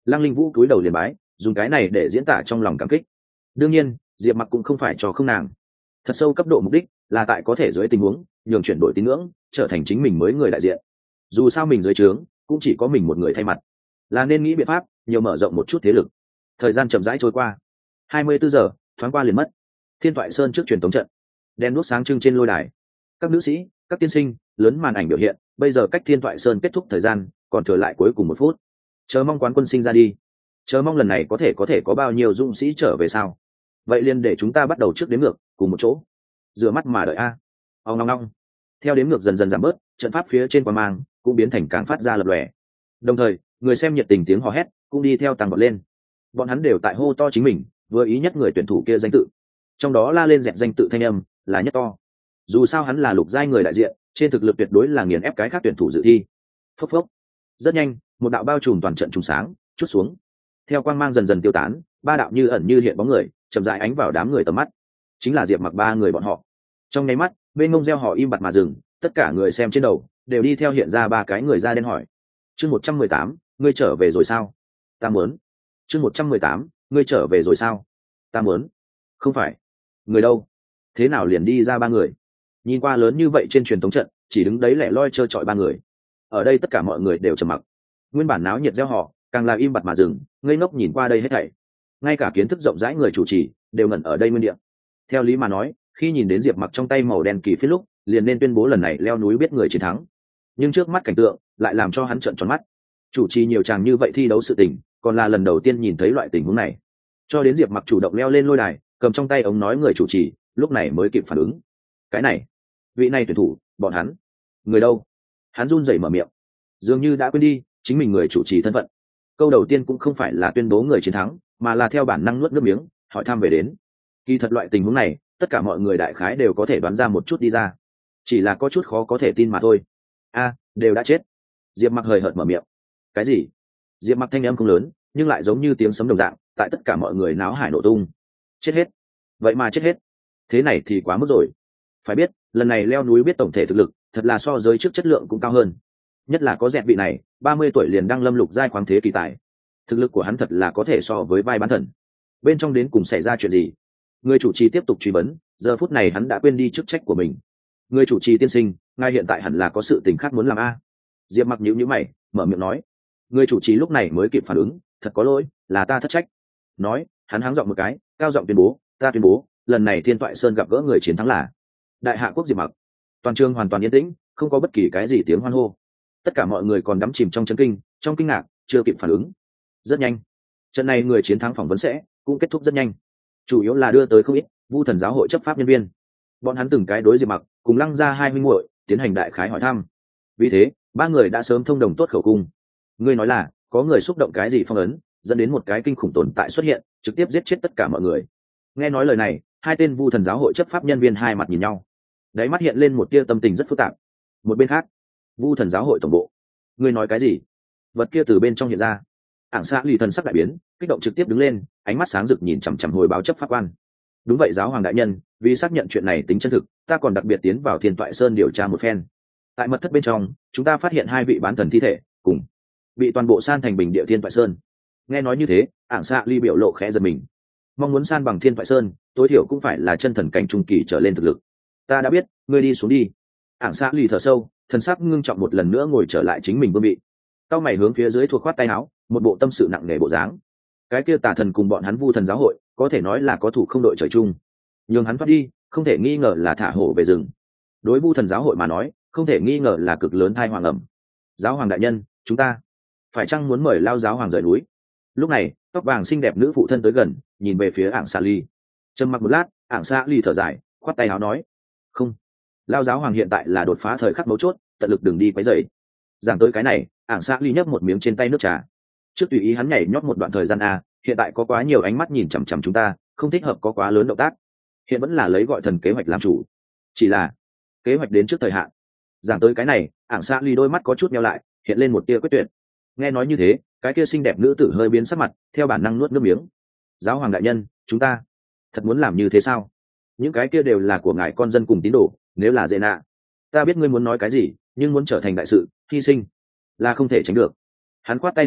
Lăng Linh Vũ cúi đầu liền bái, dùng cái này để diễn tả trong lòng cảm kích. Đương nhiên Diệp Mặc cũng không phải cho không nàng, thật sâu cấp độ mục đích là tại có thể dưới tình huống nhường chuyển đổi tín ngưỡng trở thành chính mình mới người đại diện. Dù sao mình dưới trướng cũng chỉ có mình một người thay mặt, là nên nghĩ biện pháp nhiều mở rộng một chút thế lực. Thời gian chậm rãi trôi qua, hai mươi bốn giờ thoáng qua liền mất. Thiên Thoại Sơn trước truyền tống trận, đèn đuốc sáng trưng trên lôi đài, các nữ sĩ, các tiên sinh, lớn màn ảnh biểu hiện. Bây giờ cách Thiên Thoại Sơn kết thúc thời gian còn thừa lại cuối cùng một phút. Chờ mong quán quân sinh ra đi, chờ mong lần này có thể có thể có bao nhiêu dũng sĩ trở về sao. Vậy liền để chúng ta bắt đầu trước đếm ngược cùng một chỗ, rửa mắt mà đợi a. Ông long long, theo đếm ngược dần dần giảm bớt, trận pháp phía trên quang mang cũng biến thành càng phát ra lập lòe. Đồng thời người xem nhiệt tình tiếng hò hét cũng đi theo tăng vọt lên. Bọn hắn đều tại hô to chính mình vừa ý nhất người tuyển thủ kia danh tự, trong đó la lên dẹp danh tự thanh âm là nhất to. Dù sao hắn là lục giai người đại diện, trên thực lực tuyệt đối là nghiền ép cái khác tuyển thủ dự thi. Phốc phốc, rất nhanh một đạo bao trùm toàn trận trùng sáng chút xuống, theo quang mang dần dần tiêu tán, ba đạo như ẩn như hiện bóng người chậm rãi ánh vào đám người tầm mắt, chính là Diệp Mặc ba người bọn họ. Trong nháy mắt bên ngông reo hò im bặt mà dừng, tất cả người xem trên đầu đều đi theo hiện ra ba cái người da đen hỏi: chương một trăm mười tám, ngươi trở về rồi sao? Ta muốn. chương một trăm mười tám, ngươi trở về rồi sao? Ta muốn. Không phải. Người đâu? Thế nào liền đi ra ba người? Nhìn qua lớn như vậy trên truyền tống trận, chỉ đứng đấy lẻ loi trơ trọi ba người. Ở đây tất cả mọi người đều trầm mặc, nguyên bản náo nhiệt reo hò càng là im bặt mà dừng, ngây ngốc nhìn qua đây hết thảy. Ngay cả kiến thức rộng rãi người chủ trì đều ngẩn ở đây nguyên địa. Theo lý mà nói, khi nhìn đến Diệp Mặc trong tay màu đen kỳ phiến lúc, liền nên tuyên bố lần này leo núi biết người chiến thắng. Nhưng trước mắt cảnh tượng lại làm cho hắn trợn tròn mắt. Chủ trì nhiều chàng như vậy thi đấu sự tình, còn là lần đầu tiên nhìn thấy loại tình huống này. Cho đến Diệp Mặc chủ động leo lên lôi đài, cầm trong tay ống nói người chủ trì, lúc này mới kịp phản ứng. Cái này, vị này tuyển thủ, bọn hắn, người đâu? Hắn run rẩy mở miệng, dường như đã quên đi chính mình người chủ trì thân phận. Câu đầu tiên cũng không phải là tuyên bố người chiến thắng, mà là theo bản năng nuốt nước miếng, hỏi thăm về đến. Kỳ thật loại tình huống này, tất cả mọi người đại khái đều có thể đoán ra một chút đi ra, chỉ là có chút khó có thể tin mà thôi. A, đều đã chết. Diệp Mặc hời hợt mở miệng. Cái gì? Diệp Mặc thanh âm không lớn, nhưng lại giống như tiếng sấm đồng dạng, tại tất cả mọi người náo hải nổ tung. Chết hết? Vậy mà chết hết? Thế này thì quá mức rồi. Phải biết, lần này leo núi biết tổng thể thực lực, thật là so giới trước chất lượng cũng cao hơn. Nhất là có dẹt vị này, ba mươi tuổi liền đăng lâm lục giai khoáng thế kỳ tài. Thực lực của hắn thật là có thể so với vai bán thần. Bên trong đến cùng xảy ra chuyện gì? Người chủ trì tiếp tục truy vấn, giờ phút này hắn đã quên đi chức trách của mình. Người chủ trì tiên sinh, ngay hiện tại hẳn là có sự tình khác muốn làm a. Diệp Mặc nhíu nhíu mày, mở miệng nói. Người chủ trì lúc này mới kịp phản ứng, thật có lỗi, là ta thất trách. Nói, hắn háng giọng một cái, cao giọng tuyên bố, ta tuyên bố, lần này Thiên Toại Sơn gặp gỡ người chiến thắng là Đại Hạ Quốc Diệp Mặc. Toàn trường hoàn toàn yên tĩnh, không có bất kỳ cái gì tiếng hoan hô. Tất cả mọi người còn đắm chìm trong chấn kinh, trong kinh ngạc, chưa kịp phản ứng. Rất nhanh, trận này người chiến thắng phỏng vấn sẽ cũng kết thúc rất nhanh. Chủ yếu là đưa tới không ít Vu Thần giáo hội chấp pháp nhân viên. Bọn hắn từng cái đối Diệp Mặc cùng Lăng Gia hai huynh muội tiến hành đại khái hỏi thăm. Vì thế, ba người đã sớm thông đồng tốt khẩu cung. Ngươi nói là có người xúc động cái gì phong ấn, dẫn đến một cái kinh khủng tồn tại xuất hiện, trực tiếp giết chết tất cả mọi người. Nghe nói lời này, hai tên Vu Thần giáo hội chấp pháp nhân viên hai mặt nhìn nhau, đáy mắt hiện lên một tia tâm tình rất phức tạp. Một bên khác, Vu Thần giáo hội tổng bộ. Ngươi nói cái gì? Vật kia từ bên trong hiện ra. Ảng Sa Lì thần sắc đại biến, kích động trực tiếp đứng lên, ánh mắt sáng rực nhìn chằm chằm hồi báo chấp pháp quan. Đúng vậy giáo hoàng đại nhân, vì xác nhận chuyện này tính chân thực, ta còn đặc biệt tiến vào Thiên Toại Sơn điều tra một phen. Tại mật thất bên trong, chúng ta phát hiện hai vị bán thần thi thể, cùng bị toàn bộ san thành bình địa Thiên Toại Sơn. Nghe nói như thế, Ảng Sa Lì biểu lộ khẽ giật mình. Mong muốn san bằng Thiên Toại Sơn, tối thiểu cũng phải là chân thần cảnh trung kỳ trở lên thực lực. Ta đã biết, ngươi đi xuống đi. Ảng Sa Lì thở sâu, thần sắc ngưng trọng một lần nữa ngồi trở lại chính mình vương vị. Cao mày hướng phía dưới thuộc khoát tay áo, một bộ tâm sự nặng nề bộ dáng. Cái kia tà thần cùng bọn hắn Vu Thần giáo hội có thể nói là có thủ không đội trời chung, nhưng hắn thoát đi không thể nghi ngờ là thả hổ về rừng. Đối Vu Thần giáo hội mà nói, không thể nghi ngờ là cực lớn thai hoàng ẩm. Giáo hoàng đại nhân, chúng ta phải chăng muốn mời Lao giáo hoàng rời núi? Lúc này, tóc vàng xinh đẹp nữ phụ thân tới gần, nhìn về phía Ảng Sa Ly. Trầm mặc một lát, Ảng Sa Ly thở dài, khoát tay áo nói: không, Lao giáo hoàng hiện tại là đột phá thời khắc mấu chốt, tận lực đừng đi quấy rầy. Giảng tới cái này, Ảng Sa Ly nhấp một miếng trên tay nước trà. Trước tùy ý hắn nhảy nhót một đoạn thời gian a, hiện tại có quá nhiều ánh mắt nhìn chằm chằm chúng ta, không thích hợp có quá lớn động tác. Hiện vẫn là lấy gọi thần kế hoạch làm chủ. Chỉ là kế hoạch đến trước thời hạn. Giảng tới cái này, Ảng Sa Ly đôi mắt có chút nheo lại, hiện lên một tia quyết tuyệt. Nghe nói như thế, cái kia xinh đẹp nữ tử hơi biến sắc mặt, theo bản năng nuốt nước miếng. Giáo hoàng đại nhân, chúng ta thật muốn làm như thế sao? Những cái kia đều là của ngài con dân cùng tín đồ, nếu là dễ nạ, ta biết ngươi muốn nói cái gì, nhưng muốn trở thành đại sự, hy sinh là không thể tránh được. Hắn khoát tay áo,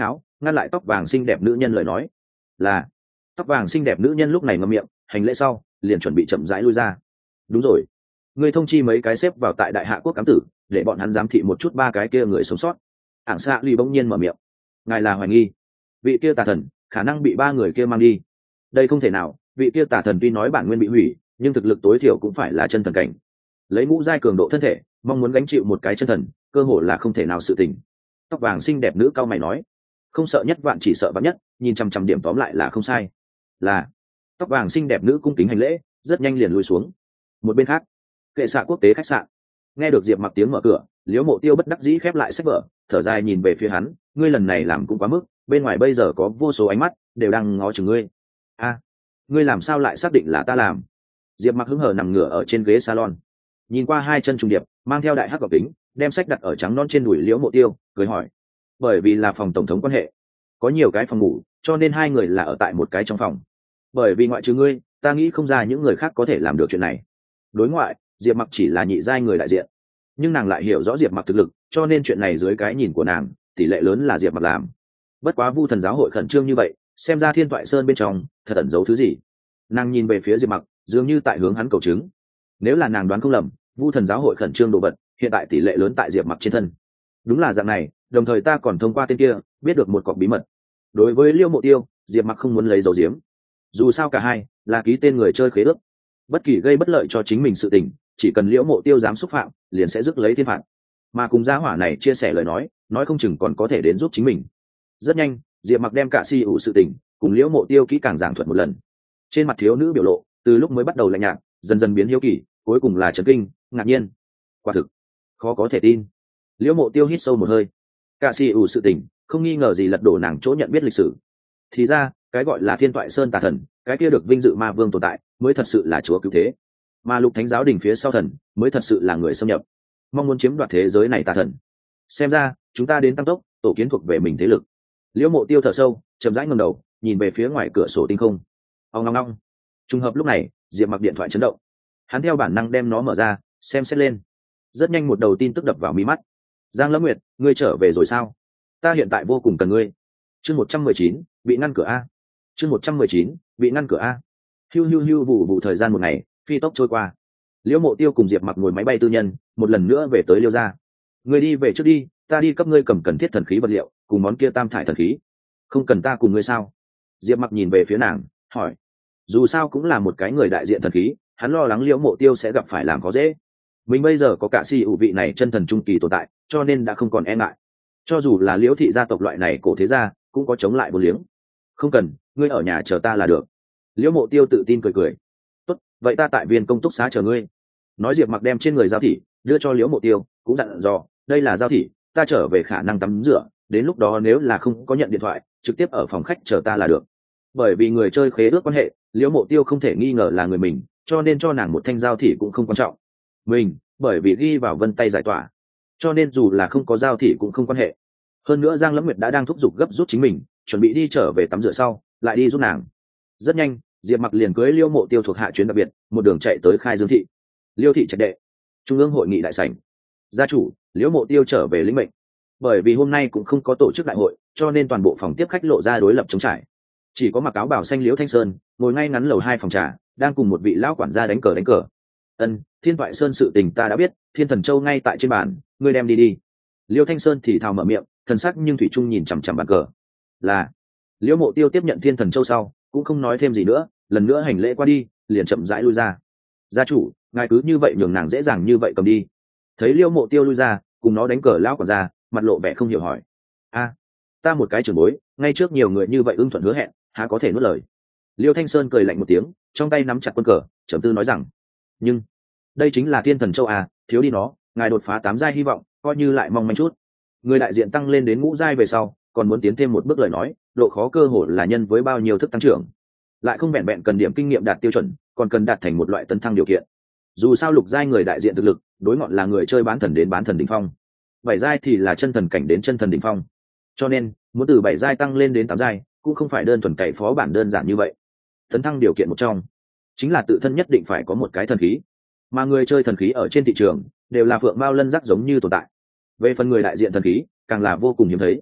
ngăn lại tóc vàng xinh đẹp nữ nhân lời nói. Là. Tóc vàng xinh đẹp nữ nhân lúc này ngậm miệng, hành lễ sau liền chuẩn bị chậm rãi lui ra. Đúng rồi, ngươi thông chi mấy cái xếp vào tại đại hạ quốc cám tử, để bọn hắn giám thị một chút ba cái kia người sống sót. Ảng xạ ly bỗng nhiên mở miệng. Ngài là hoài nghi vị kia tà thần khả năng bị ba người kia mang đi? Đây không thể nào, vị kia tà thần tuy nói bản nguyên bị hủy, nhưng thực lực tối thiểu cũng phải là chân thần cảnh. Lấy ngũ giai cường độ thân thể, mong muốn gánh chịu một cái chân thần, cơ hội là không thể nào sự tình. Tóc vàng xinh đẹp nữ cao mày nói. Không sợ nhất vạn chỉ sợ vạn nhất, nhìn chăm chăm điểm tóm lại là không sai. Là. Tóc vàng xinh đẹp nữ cung kính hành lễ, rất nhanh liền lùi xuống. Một bên khác, kệ xạ quốc tế khách sạn. Nghe được Diệp Mặc tiếng mở cửa, Liễu Mộ Tiêu bất đắc dĩ khép lại sách vở, thở dài nhìn về phía hắn, ngươi lần này làm cũng quá mức, bên ngoài bây giờ có vô số ánh mắt đều đang ngó chừng ngươi. A, ngươi làm sao lại xác định là ta làm? Diệp Mặc hứng hờ nằm ngửa ở trên ghế salon, nhìn qua hai chân trùng điệp, mang theo đại hắc gọc kính, đem sách đặt ở trắng non trên đùi Liễu Mộ Tiêu, cười hỏi. Bởi vì là phòng tổng thống quan hệ, có nhiều cái phòng ngủ, cho nên hai người là ở tại một cái trong phòng. Bởi vì ngoại trừ ngươi, ta nghĩ không ra những người khác có thể làm được chuyện này. Đối ngoại, Diệp Mặc chỉ là nhị giai người đại diện, nhưng nàng lại hiểu rõ Diệp Mặc thực lực, cho nên chuyện này dưới cái nhìn của nàng, tỷ lệ lớn là Diệp Mặc làm. Bất quá Vu Thần giáo hội khẩn trương như vậy, xem ra Thiên Toại Sơn bên trong thật ẩn giấu thứ gì. Nàng nhìn về phía Diệp Mặc, dường như tại hướng hắn cầu chứng. Nếu là nàng đoán không lầm, Vu Thần giáo hội khẩn trương đồ vật, hiện tại tỷ lệ lớn tại Diệp Mặc trên thân. Đúng là dạng này, đồng thời ta còn thông qua tên kia biết được một cọc bí mật. Đối với Liêu Mộ Tiêu, Diệp Mặc không muốn lấy dấu diếm. Dù sao cả hai là ký tên người chơi khế ước, bất kỳ gây bất lợi cho chính mình sự tình, chỉ cần Liễu Mộ Tiêu dám xúc phạm, liền sẽ rước lấy thiên phạt. Mà cùng gia hỏa này chia sẻ lời nói, nói không chừng còn có thể đến giúp chính mình. Rất nhanh, Diệp Mặc đem cả si ủ sự tình cùng Liễu Mộ Tiêu kỹ càng giảng thuật một lần. Trên mặt thiếu nữ biểu lộ, từ lúc mới bắt đầu lạnh nhạt, dần dần biến hiếu kỳ, cuối cùng là chấn kinh, ngạc nhiên. Quả thực, khó có thể tin. Liễu Mộ Tiêu hít sâu một hơi. Cả si ủ sự tình, không nghi ngờ gì lật đổ nàng chỗ nhận biết lịch sử. Thì ra, cái gọi là Thiên Toại Sơn tà thần, cái kia được vinh dự ma vương tồn tại, mới thật sự là chúa cứu thế. Mà Lục Thánh giáo đình phía sau thần, mới thật sự là người xâm nhập, mong muốn chiếm đoạt thế giới này tà thần. Xem ra, chúng ta đến tăng tốc, tổ kiến thuộc về mình thế lực. Liễu Mộ Tiêu thở sâu, chậm rãi ngẩng đầu, nhìn về phía ngoài cửa sổ tinh không. Ong ong ong. Trùng hợp lúc này, Diệp Mặc điện thoại chấn động. Hắn theo bản năng đem nó mở ra, xem xét lên. Rất nhanh một đầu tin tức đập vào mí mắt. Giang Lâm Nguyệt, ngươi trở về rồi sao? Ta hiện tại vô cùng cần ngươi. Chương một trăm mười chín, bị ngăn cửa a. Chương một trăm mười chín, bị ngăn cửa a. Hiu hiu hiu vụ vụ thời gian một ngày, phi tốc trôi qua. Liễu Mộ Tiêu cùng Diệp Mặc ngồi máy bay tư nhân, một lần nữa về tới Liêu gia. Ngươi đi về trước đi, ta đi cấp ngươi cầm cần thiết thần khí vật liệu, cùng món kia tam thải thần khí. Không cần ta cùng ngươi sao? Diệp Mặc nhìn về phía nàng, hỏi. Dù sao cũng là một cái người đại diện thần khí, hắn lo lắng Liễu Mộ Tiêu sẽ gặp phải làm khó dễ. Mình bây giờ có cả si ủ vị này chân thần trung kỳ tồn tại, cho nên đã không còn e ngại. Cho dù là Liễu thị gia tộc loại này cổ thế gia, cũng có chống lại vô liếng. Không cần, ngươi ở nhà chờ ta là được. Liễu Mộ Tiêu tự tin cười cười. Tốt, vậy ta tại viên công túc xá chờ ngươi. Nói Diệp Mặc đem trên người giao thị đưa cho Liễu Mộ Tiêu, cũng dặn dò, đây là giao thị, ta trở về khả năng tắm rửa, đến lúc đó nếu là không có nhận điện thoại, trực tiếp ở phòng khách chờ ta là được. Bởi vì người chơi khế ước quan hệ, Liễu Mộ Tiêu không thể nghi ngờ là người mình, cho nên cho nàng một thanh giao thị cũng không quan trọng. Mình, bởi vì ghi vào vân tay giải tỏa, cho nên dù là không có giao thị cũng không quan hệ. Hơn nữa Giang Lâm Nguyệt đã đang thúc giục gấp rút chính mình, chuẩn bị đi trở về tắm rửa sau, lại đi giúp nàng. Rất nhanh, Diệp Mặc liền cưới Liêu Mộ Tiêu thuộc hạ chuyến đặc biệt, một đường chạy tới Khai Dương thị. Liêu thị trạch đệ, trung ương hội nghị đại sảnh. Gia chủ, Liễu Mộ Tiêu trở về lĩnh mệnh. Bởi vì hôm nay cũng không có tổ chức đại hội, cho nên toàn bộ phòng tiếp khách lộ ra đối lập trống trải. Chỉ có mặc áo bào xanh Liễu Thanh Sơn ngồi ngay ngắn lầu hai phòng trà, đang cùng một vị lão quản gia đánh cờ đánh cờ. Ân, Thiên Toại Sơn sự tình ta đã biết, Thiên Thần Châu ngay tại trên bàn, ngươi đem đi đi. Liễu Thanh Sơn thì thào mở miệng, thần sắc nhưng thủy chung nhìn chằm chằm bàn cờ. Là. Liễu Mộ Tiêu tiếp nhận Thiên Thần Châu sau, cũng không nói thêm gì nữa, lần nữa hành lễ qua đi, liền chậm rãi lui ra. Gia chủ, ngài cứ như vậy nhường nàng dễ dàng như vậy cầm đi. Thấy Liễu Mộ Tiêu lui ra, cùng nó đánh cờ lão quản gia, mặt lộ vẻ không hiểu hỏi. A, ta một cái trưởng bối, ngay trước nhiều người như vậy ưng thuận hứa hẹn, há có thể nuốt lời. Liêu Thanh Sơn cười lạnh một tiếng, trong tay nắm chặt quân cờ, trầm tư nói rằng, nhưng đây chính là Thiên Thần Châu à, thiếu đi nó, ngài đột phá tám giai hy vọng, coi như lại mong manh chút. Người đại diện tăng lên đến ngũ giai về sau, còn muốn tiến thêm một bước lời nói, độ khó cơ hội là nhân với bao nhiêu thức tăng trưởng. Lại không vẹn vẹn cần điểm kinh nghiệm đạt tiêu chuẩn, còn cần đạt thành một loại tấn thăng điều kiện. Dù sao lục giai người đại diện thực lực, đối ngọn là người chơi bán thần đến bán thần đỉnh phong. Bảy giai thì là chân thần cảnh đến chân thần đỉnh phong. Cho nên, muốn từ bảy giai tăng lên đến tám giai, cũng không phải đơn thuần cày phó bản đơn giản như vậy. Tấn thăng điều kiện một trong, chính là tự thân nhất định phải có một cái thần khí. Mà người chơi thần khí ở trên thị trường đều là phượng mao lân giác giống như tồn tại. Về phần người đại diện thần khí, càng là vô cùng hiếm thấy.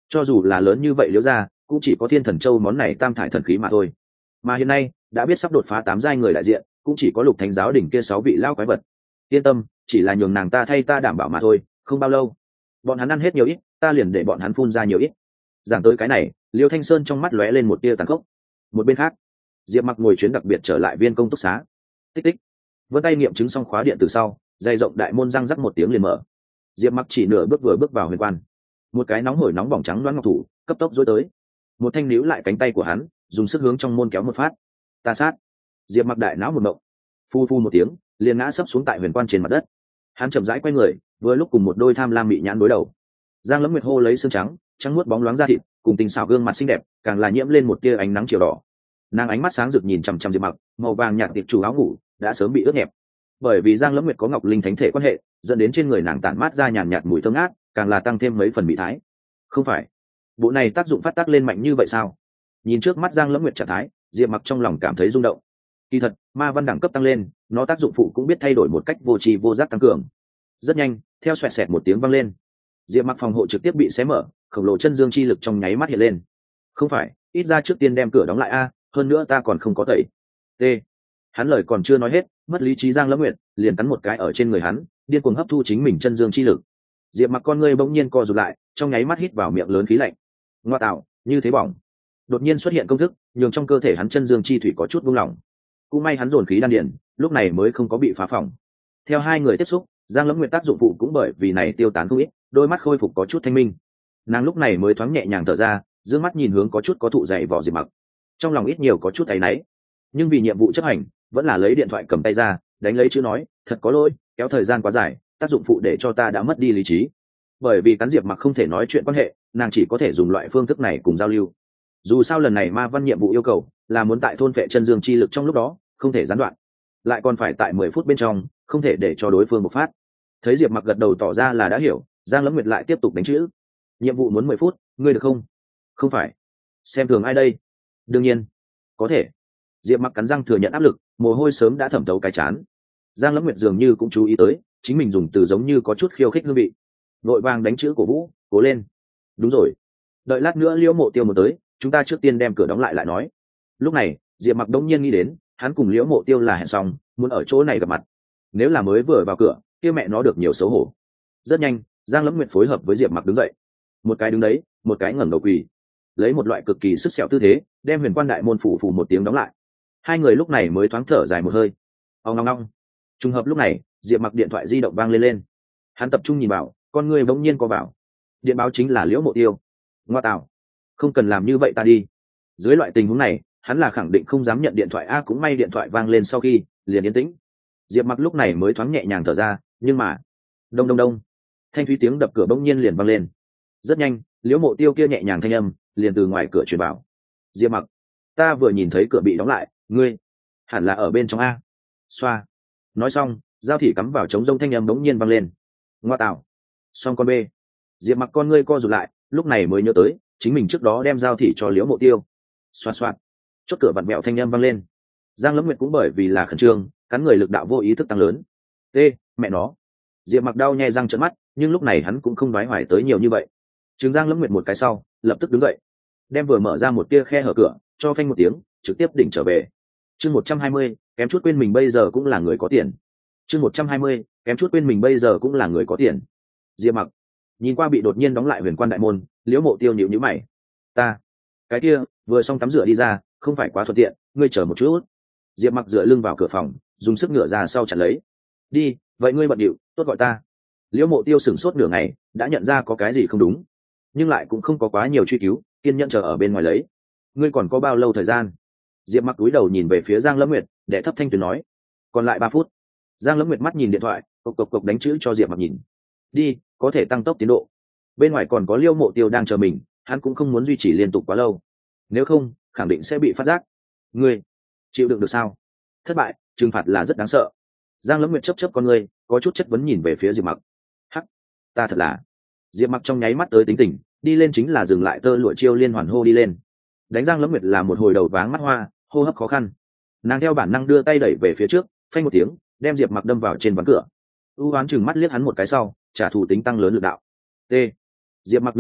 cho dù là lớn như vậy liễu ra cũng chỉ có thiên thần châu món này tam thải thần khí mà thôi, mà hiện nay đã biết sắp đột phá tám giai người đại diện cũng chỉ có lục thánh giáo đỉnh kia sáu vị lao quái vật. Yên tâm, chỉ là nhường nàng ta thay ta đảm bảo mà thôi, không bao lâu bọn hắn ăn hết nhiều ít ta liền để bọn hắn phun ra nhiều ít. Giảng tới cái này, liêu thanh sơn trong mắt lóe lên một tia tàn khốc. Một bên khác, diệp mặc ngồi chuyến đặc biệt trở lại viên công túc xá. Tích tích, vân tay nghiệm chứng xong khóa điện từ sau, dày rộng đại môn răng rắc một tiếng liền mở. Diệp mặc chỉ nửa bước vừa bước vào huyền quan, một cái nóng hổi nóng bỏng trắng đoán ngọc thủ cấp tốc dối tới, một thanh níu lại cánh tay của hắn, dùng sức hướng trong môn kéo một phát. Ta sát. Diệp mặc đại não một mộng, phu phu một tiếng liền ngã sấp xuống tại huyền quan trên mặt đất. Hắn chậm rãi quay người, vừa lúc cùng một đôi tham lam mị nhãn đối đầu. Giang Lẫm Nguyệt hô lấy xương trắng trắng muốt bóng loáng da thịt cùng tình xảo gương mặt xinh đẹp càng là nhiễm lên một tia ánh nắng chiều đỏ. Nàng ánh mắt sáng rực nhìn chằm chằm Diệp mặc, màu vàng nhạt tiệp chủ áo ngủ đã sớm bị ướt nhẹp, bởi vì Giang Lẫm Nguyệt có ngọc linh thánh thể quan hệ dẫn đến trên người nàng tản mát ra nhàn nhạt mùi thơm ngát, càng là tăng thêm mấy phần mỹ thái. Không phải bộ này tác dụng phát tác lên mạnh như vậy sao? Nhìn trước mắt Giang Lẫm Nguyệt trạng thái, Diệp mặc trong lòng cảm thấy rung động. Kỳ thật ma văn đẳng cấp tăng lên, nó tác dụng phụ cũng biết thay đổi một cách vô tri vô giác tăng cường. Rất nhanh, theo xoẹt xẹt một tiếng vang lên, Diệp mặc phòng hộ trực tiếp bị xé mở, khổng lồ chân dương chi lực trong nháy mắt hiện lên. Không phải, ít ra trước tiên đem cửa đóng lại a, hơn nữa ta còn không có tẩy. T. Hắn lời còn chưa nói hết, mất lý trí Giang Lẫm Nguyệt liền cắn một cái ở trên người hắn, điên cuồng hấp thu chính mình chân dương chi lực. Diệp mặc con ngươi bỗng nhiên co rụt lại, trong nháy mắt hít vào miệng lớn khí lạnh. Ngoa tạo, như thế bỏng. Đột nhiên xuất hiện công thức, nhường trong cơ thể hắn chân dương chi thủy có chút buông lỏng. Cũng may hắn dồn khí đan điền, lúc này mới không có bị phá phỏng. Theo hai người tiếp xúc, Giang Lẫm Nguyệt tác dụng phụ cũng bởi vì này tiêu tán không ít, đôi mắt khôi phục có chút thanh minh. Nàng lúc này mới thoáng nhẹ nhàng thở ra, dương mắt nhìn hướng có chút có thụ dậy vỏ Diệp mặc, trong lòng ít nhiều có chút áy náy, nhưng vì nhiệm vụ chấp hành vẫn là lấy điện thoại cầm tay ra đánh lấy chữ nói, thật có lỗi, kéo thời gian quá dài, tác dụng phụ để cho ta đã mất đi lý trí. Bởi vì cắn Diệp mặc không thể nói chuyện quan hệ, nàng chỉ có thể dùng loại phương thức này cùng giao lưu. Dù sao lần này ma văn nhiệm vụ yêu cầu là muốn tại thôn phệ chân dương chi lực trong lúc đó không thể gián đoạn, lại còn phải tại mười phút bên trong không thể để cho đối phương bộc phát. Thấy Diệp mặc gật đầu tỏ ra là đã hiểu, Giang Lẫm Nguyệt lại tiếp tục đánh chữ. Nhiệm vụ muốn mười phút, ngươi được không? Không phải. Xem thường ai đây? Đương nhiên có thể. Diệp mặc cắn răng thừa nhận áp lực, mồ hôi sớm đã thẩm thấu cái chán. Giang Lẫm Nguyệt dường như cũng chú ý tới chính mình dùng từ giống như có chút khiêu khích hương vị, vội vàng đánh chữ cổ vũ, cố lên. Đúng rồi, đợi lát nữa Liễu Mộ Tiêu một tới, chúng ta trước tiên đem cửa đóng lại lại nói. Lúc này Diệp mặc đông nhiên nghĩ đến, hắn cùng Liễu Mộ Tiêu là hẹn xong muốn ở chỗ này gặp mặt, nếu là mới vừa vào cửa kia mẹ nó được nhiều xấu hổ. Rất nhanh, Giang Lẫm Nguyệt phối hợp với Diệp mặc đứng dậy, một cái đứng đấy, một cái ngẩng đầu quỳ, lấy một loại cực kỳ sức sẹo tư thế đem huyền quan đại môn phủ phủ một tiếng đóng lại. Hai người lúc này mới thoáng thở dài một hơi. Ông ngong ngong. Trùng hợp lúc này, Diệp mặc điện thoại di động vang lên lên. Hắn tập trung nhìn vào, con người bỗng nhiên co vào. Điện báo chính là Liễu Mộ Tiêu. Ngoa tạo, không cần làm như vậy ta đi. Dưới loại tình huống này, hắn là khẳng định không dám nhận điện thoại a. Cũng may điện thoại vang lên sau khi liền yên tĩnh. Diệp mặc lúc này mới thoáng nhẹ nhàng thở ra, nhưng mà đông đông đông, thanh thúy tiếng đập cửa bỗng nhiên liền vang lên. Rất nhanh, Liễu Mộ Tiêu kia nhẹ nhàng thanh âm liền từ ngoài cửa truyền vào. Diệp mặc, ta vừa nhìn thấy cửa bị đóng lại, ngươi hẳn là ở bên trong a. Xoa. Nói xong, dao thỉ cắm vào trống rông thanh âm bỗng nhiên vang lên. Ngoa tạo, xong con b. Diệp mặc con ngươi co rụt lại, lúc này mới nhớ tới chính mình trước đó đem dao thỉ cho Liễu Mộ Tiêu. Xoa xoa. Chốt cửa vặn vẹo thanh âm vang lên. Giang Lẫm Nguyệt cũng bởi vì là khẩn trương, cắn người lực đạo vô ý thức tăng lớn. T, mẹ nó. Diệp mặc đau nhè răng trợn mắt, nhưng lúc này hắn cũng không đoái hoài tới nhiều như vậy. Trừng Giang Lẫm Nguyệt một cái sau, lập tức đứng dậy, đem vừa mở ra một tia khe hở cửa cho phanh một tiếng, trực tiếp đỉnh trở về. Chương một trăm hai mươi, kém chút quên mình bây giờ cũng là người có tiền. Chương một trăm hai mươi, kém chút quên mình bây giờ cũng là người có tiền. Diệp mặc nhìn qua bị đột nhiên đóng lại huyền quan đại môn, Liễu Mộ Tiêu nhíu nhíu mày. Ta, cái kia, vừa xong tắm rửa đi ra, không phải quá thuận tiện, ngươi chờ một chút. Diệp mặc dựa lưng vào cửa phòng, dùng sức ngửa ra sau chặn lấy. Đi, vậy ngươi bận điệu, tốt gọi ta. Liễu Mộ Tiêu sửng sốt nửa ngày, đã nhận ra có cái gì không đúng, nhưng lại cũng không có quá nhiều truy cứu, kiên nhẫn chờ ở bên ngoài lấy. Ngươi còn có bao lâu thời gian? Diệp mặc cúi đầu nhìn về phía Giang Lẫm Nguyệt, để thấp thanh tuyến nói. Còn lại ba phút. Giang Lẫm Nguyệt mắt nhìn điện thoại, cộc cộc cộc đánh chữ cho Diệp mặc nhìn. Đi, có thể tăng tốc tiến độ. Bên ngoài còn có Liễu Mộ Tiêu đang chờ mình, hắn cũng không muốn duy trì liên tục quá lâu, nếu không khẳng định sẽ bị phát giác. Ngươi chịu đựng được sao? Thất bại, trừng phạt là rất đáng sợ. Giang Lẫm Nguyệt chớp chớp con ngươi, có chút chất vấn nhìn về phía Diệp mặc. Hắc, ta thật là. Diệp mặc trong nháy mắt tới tính tình, đi lên chính là dừng lại tơ lụa chiêu liên hoàn hô đi lên. Đánh Giang Lẫm Nguyệt là một hồi đầu váng mắt hoa, hô hấp khó khăn. Nàng theo bản năng đưa tay đẩy về phía trước, phanh một tiếng, đem Diệp mặc đâm vào trên ván cửa. U Hoán chừng mắt liếc hắn một cái sau, trả thù tính tăng lớn lực đạo. T. Diệp mặc đứng mày,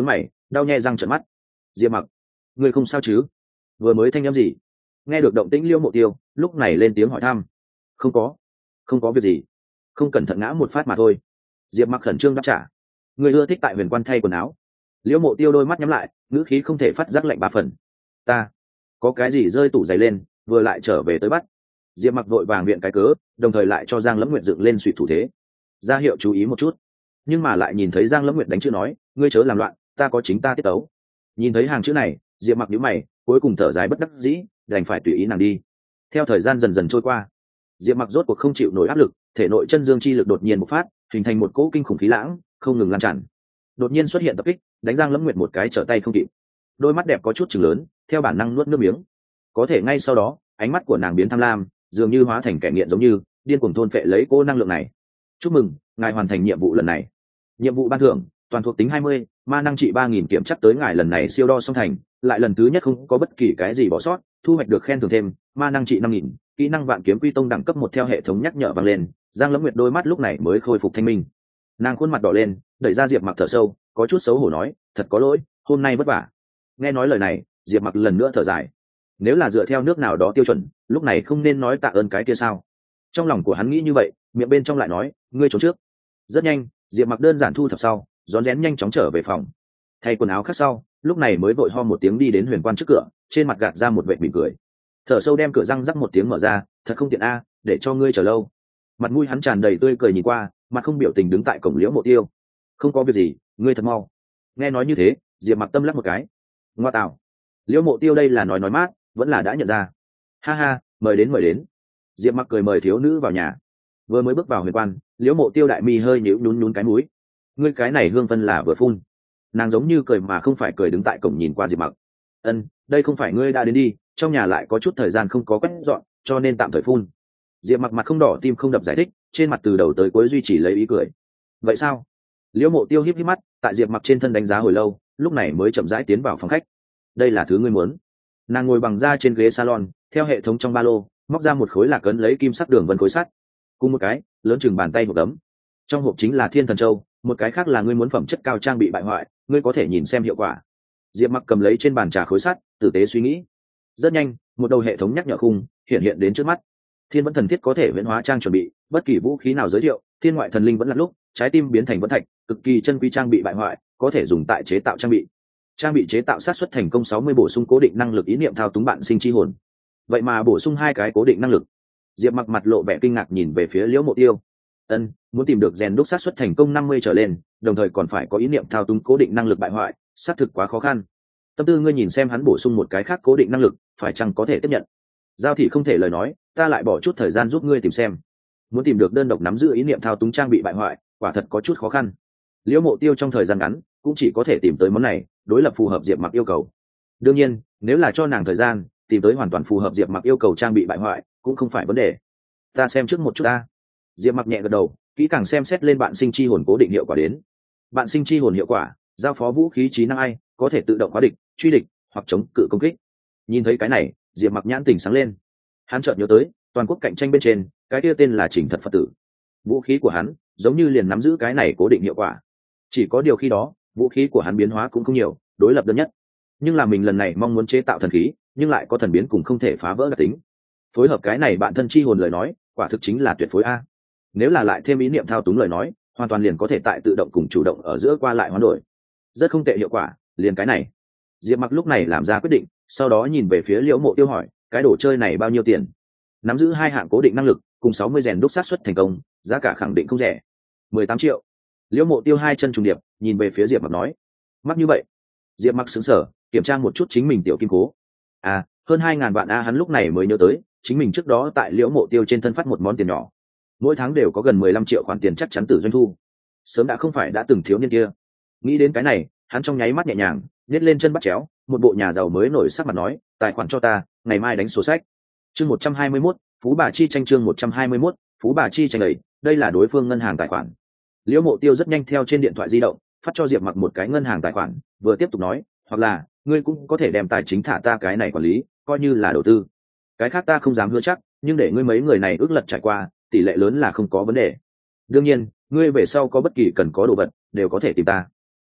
đau nhè răng trợn mắt. Diệp Mặc, ngươi không sao chứ? Vừa mới thanh âm gì? Nghe được động tĩnh Liễu Mộ Tiêu lúc này lên tiếng hỏi thăm. Không có, không có việc gì, không cẩn thận ngã một phát mà thôi. Diệp Mặc khẩn trương đáp trả. Ngươi ưa thích tại huyền quan thay quần áo? Liễu Mộ Tiêu đôi mắt nhắm lại, ngữ khí không thể phát giác lạnh ba phần. Ta có cái gì rơi tủ giày lên, vừa lại trở về tới bắt. Diệp Mặc vội vàng viện cái cớ, đồng thời lại cho Giang Lẫm Nguyệt dựng lên suy thủ thế, ra hiệu chú ý một chút. Nhưng mà lại nhìn thấy Giang Lẫm Nguyệt đánh chữ nói, ngươi chớ làm loạn, ta có chính ta tiết tấu. Nhìn thấy hàng chữ này, Diệp Mặc nhíu mày, cuối cùng thở dài bất đắc dĩ, đành phải tùy ý nàng đi. Theo thời gian dần dần trôi qua, Diệp Mặc rốt cuộc không chịu nổi áp lực, thể nội chân dương chi lực đột nhiên bộc phát, hình thành một cỗ kinh khủng khí lãng, không ngừng lan tràn. Đột nhiên xuất hiện tập kích, đánh Giang Lẫm Nguyệt một cái trở tay không kịp. Đôi mắt đẹp có chút chừng lớn, theo bản năng nuốt nước miếng. Có thể ngay sau đó, ánh mắt của nàng biến tham lam, dường như hóa thành kẻ nghiện giống như điên cuồng thôn phệ lấy cô năng lượng này. Chúc mừng, ngài hoàn thành nhiệm vụ lần này. Nhiệm vụ ban thưởng, toàn thuộc tính hai mươi, ma năng trị ba nghìn kiểm chắc tới ngài lần này siêu đo song thành, lại lần thứ nhất không có bất kỳ cái gì bỏ sót, thu hoạch được khen thưởng thêm, ma năng trị năm nghìn, kỹ năng vạn kiếm quy tông đẳng cấp một theo hệ thống nhắc nhở vang lên. Giang Lẫm Nguyệt đôi mắt lúc này mới khôi phục thanh minh. Nàng khuôn mặt đỏ lên, đẩy ra Diệp Mặc thở sâu, có chút xấu hổ nói, thật có lỗi, hôm nay vất vả. Nghe nói lời này, Diệp Mặc lần nữa thở dài. Nếu là dựa theo nước nào đó tiêu chuẩn, lúc này không nên nói tạ ơn cái kia sao? Trong lòng của hắn nghĩ như vậy, miệng bên trong lại nói, ngươi trốn trước. Rất nhanh, Diệp Mặc đơn giản thu thập sau, rón rén nhanh chóng trở về phòng. Thay quần áo khác sau, lúc này mới vội ho một tiếng đi đến huyền quan trước cửa, trên mặt gạt ra một vệt mỉm cười. Thở sâu đem cửa răng rắc một tiếng mở ra, thật không tiện a, để cho ngươi chờ lâu. Mặt mũi hắn tràn đầy tươi cười nhìn qua, mặt không biểu tình đứng tại cổng Liễu Mộ Tiêu. Không có việc gì, ngươi thật mau. Nghe nói như thế, Diệp Mặc tâm lắc một cái. Ngoa tạo, Liễu Mộ Tiêu đây là nói nói mát, vẫn là đã nhận ra. Ha ha, mời đến mời đến. Diệp Mặc cười mời thiếu nữ vào nhà. Vừa mới bước vào huyền quan, Liễu Mộ Tiêu đại mi hơi nhíu nhún nhún cái mũi. Ngươi cái này hương phân là vừa phun. Nàng giống như cười mà không phải cười đứng tại cổng nhìn qua Diệp Mặc. Ân, đây không phải ngươi đã đến đi, trong nhà lại có chút thời gian không có quét dọn, cho nên tạm thời phun. Diệp Mặc mặt không đỏ tim không đập giải thích, trên mặt từ đầu tới cuối duy trì lấy ý cười. Vậy sao? Liễu Mộ Tiêu híp híp mắt, tại Diệp Mặc trên thân đánh giá hồi lâu, lúc này mới chậm rãi tiến vào phòng khách. Đây là thứ ngươi muốn. Nàng ngồi bằng da trên ghế salon, theo hệ thống trong ba lô móc ra một khối lạc ấn lấy kim sắc đường vân khối sắt, cùng một cái lớn chừng bàn tay hộp gấm. Trong hộp chính là Thiên Thần Châu, một cái khác là ngươi muốn phẩm chất cao trang bị bại hoại, ngươi có thể nhìn xem hiệu quả. Diệp Mặc cầm lấy trên bàn trà khối sắt, tử tế suy nghĩ. Rất nhanh, một đầu hệ thống nhắc nhở khung hiện hiện đến trước mắt. Thiên Vẫn Thần Thiết có thể viễn hóa trang chuẩn bị, bất kỳ vũ khí nào giới thiệu, thiên ngoại thần linh vẫn là lúc, trái tim biến thành vẫn thạch, cực kỳ chân quý trang bị bại hoại, có thể dùng tại chế tạo trang bị. Trang bị chế tạo sát xuất thành công sáu mươi, bổ sung cố định năng lực ý niệm thao túng bạn sinh chi hồn. Vậy mà bổ sung hai cái cố định năng lực. Diệp Mặc mặt lộ vẻ kinh ngạc nhìn về phía Liễu Mộ Tiêu. Ân, muốn tìm được rèn đúc sát xuất thành công năm mươi trở lên, đồng thời còn phải có ý niệm thao túng cố định năng lực bại hoại, xác thực quá khó khăn. Tâm tư ngươi nhìn xem hắn bổ sung một cái khác cố định năng lực, phải chăng có thể tiếp nhận? Giao thị không thể lời nói, ta lại bỏ chút thời gian giúp ngươi tìm xem. Muốn tìm được đơn độc nắm giữ ý niệm thao túng trang bị bại hoại, quả thật có chút khó khăn. Liễu Mộ Tiêu trong thời gian ngắn cũng chỉ có thể tìm tới món này, đối lập phù hợp Diệp Mặc yêu cầu. Đương nhiên, nếu là cho nàng thời gian tìm tới hoàn toàn phù hợp Diệp Mặc yêu cầu trang bị bại hoại, cũng không phải vấn đề. Ta xem trước một chút ta. Diệp Mặc nhẹ gật đầu, kỹ càng xem xét lên bạn sinh chi hồn cố định hiệu quả đến. Bạn sinh chi hồn hiệu quả, giao phó vũ khí trí năng ai, có thể tự động hóa địch, truy địch hoặc chống cự công kích. Nhìn thấy cái này, Diệp Mặc nhãn tình sáng lên. Hắn chợt nhớ tới, toàn quốc cạnh tranh bên trên, cái kia tên là Chỉnh Thật Phật tử. Vũ khí của hắn, giống như liền nắm giữ cái này cố định hiệu quả. Chỉ có điều khi đó, vũ khí của hắn biến hóa cũng không nhiều, đối lập đơn nhất. Nhưng là mình lần này mong muốn chế tạo thần khí, nhưng lại có thần biến cùng không thể phá vỡ đặc tính. Phối hợp cái này bạn thân chi hồn lời nói, quả thực chính là tuyệt phối a. Nếu là lại thêm ý niệm thao túng lời nói, hoàn toàn liền có thể tại tự động cùng chủ động ở giữa qua lại hoán đổi. Rất không tệ hiệu quả, liền cái này. Diệp Mặc lúc này làm ra quyết định, sau đó nhìn về phía Liễu Mộ Tiêu hỏi, cái đồ chơi này bao nhiêu tiền? Nắm giữ hai hạng cố định năng lực, cùng sáu mươi rèn đúc sát xuất thành công, giá cả khẳng định không rẻ. mười tám triệu. Liễu Mộ Tiêu hai chân trùng điệp, nhìn về phía Diệp Mặc nói, mắc như vậy? Diệp Mặc sững sờ, kiểm tra một chút chính mình tiểu kim cố. À, hơn hai ngàn vạn a, hắn lúc này mới nhớ tới, chính mình trước đó tại Liễu Mộ Tiêu trên thân phát một món tiền nhỏ. Mỗi tháng đều có gần mười lăm triệu khoản tiền chắc chắn từ doanh thu. Sớm đã không phải đã từng thiếu niên kia. Nghĩ đến cái này, hắn trong nháy mắt nhẹ nhàng, nhét lên chân bắt chéo, một bộ nhà giàu mới nổi sắc mặt nói, tài khoản cho ta, ngày mai đánh sổ sách. Chương một trăm hai mươi mốt, Phú bà chi tranh chương một trăm hai mươi mốt, Phú bà chi tranh ấy, đây là đối phương ngân hàng tài khoản. Liễu Mộ Tiêu rất nhanh theo trên điện thoại di động, phát cho Diệp Mặc một cái ngân hàng tài khoản, vừa tiếp tục nói, hoặc là, ngươi cũng có thể đem tài chính thả ta cái này quản lý, coi như là đầu tư. Cái khác ta không dám hứa chắc, nhưng để ngươi mấy người này ước lật trải qua, tỷ lệ lớn là không có vấn đề. Đương nhiên, ngươi về sau có bất kỳ cần có đồ vật, đều có thể tìm ta.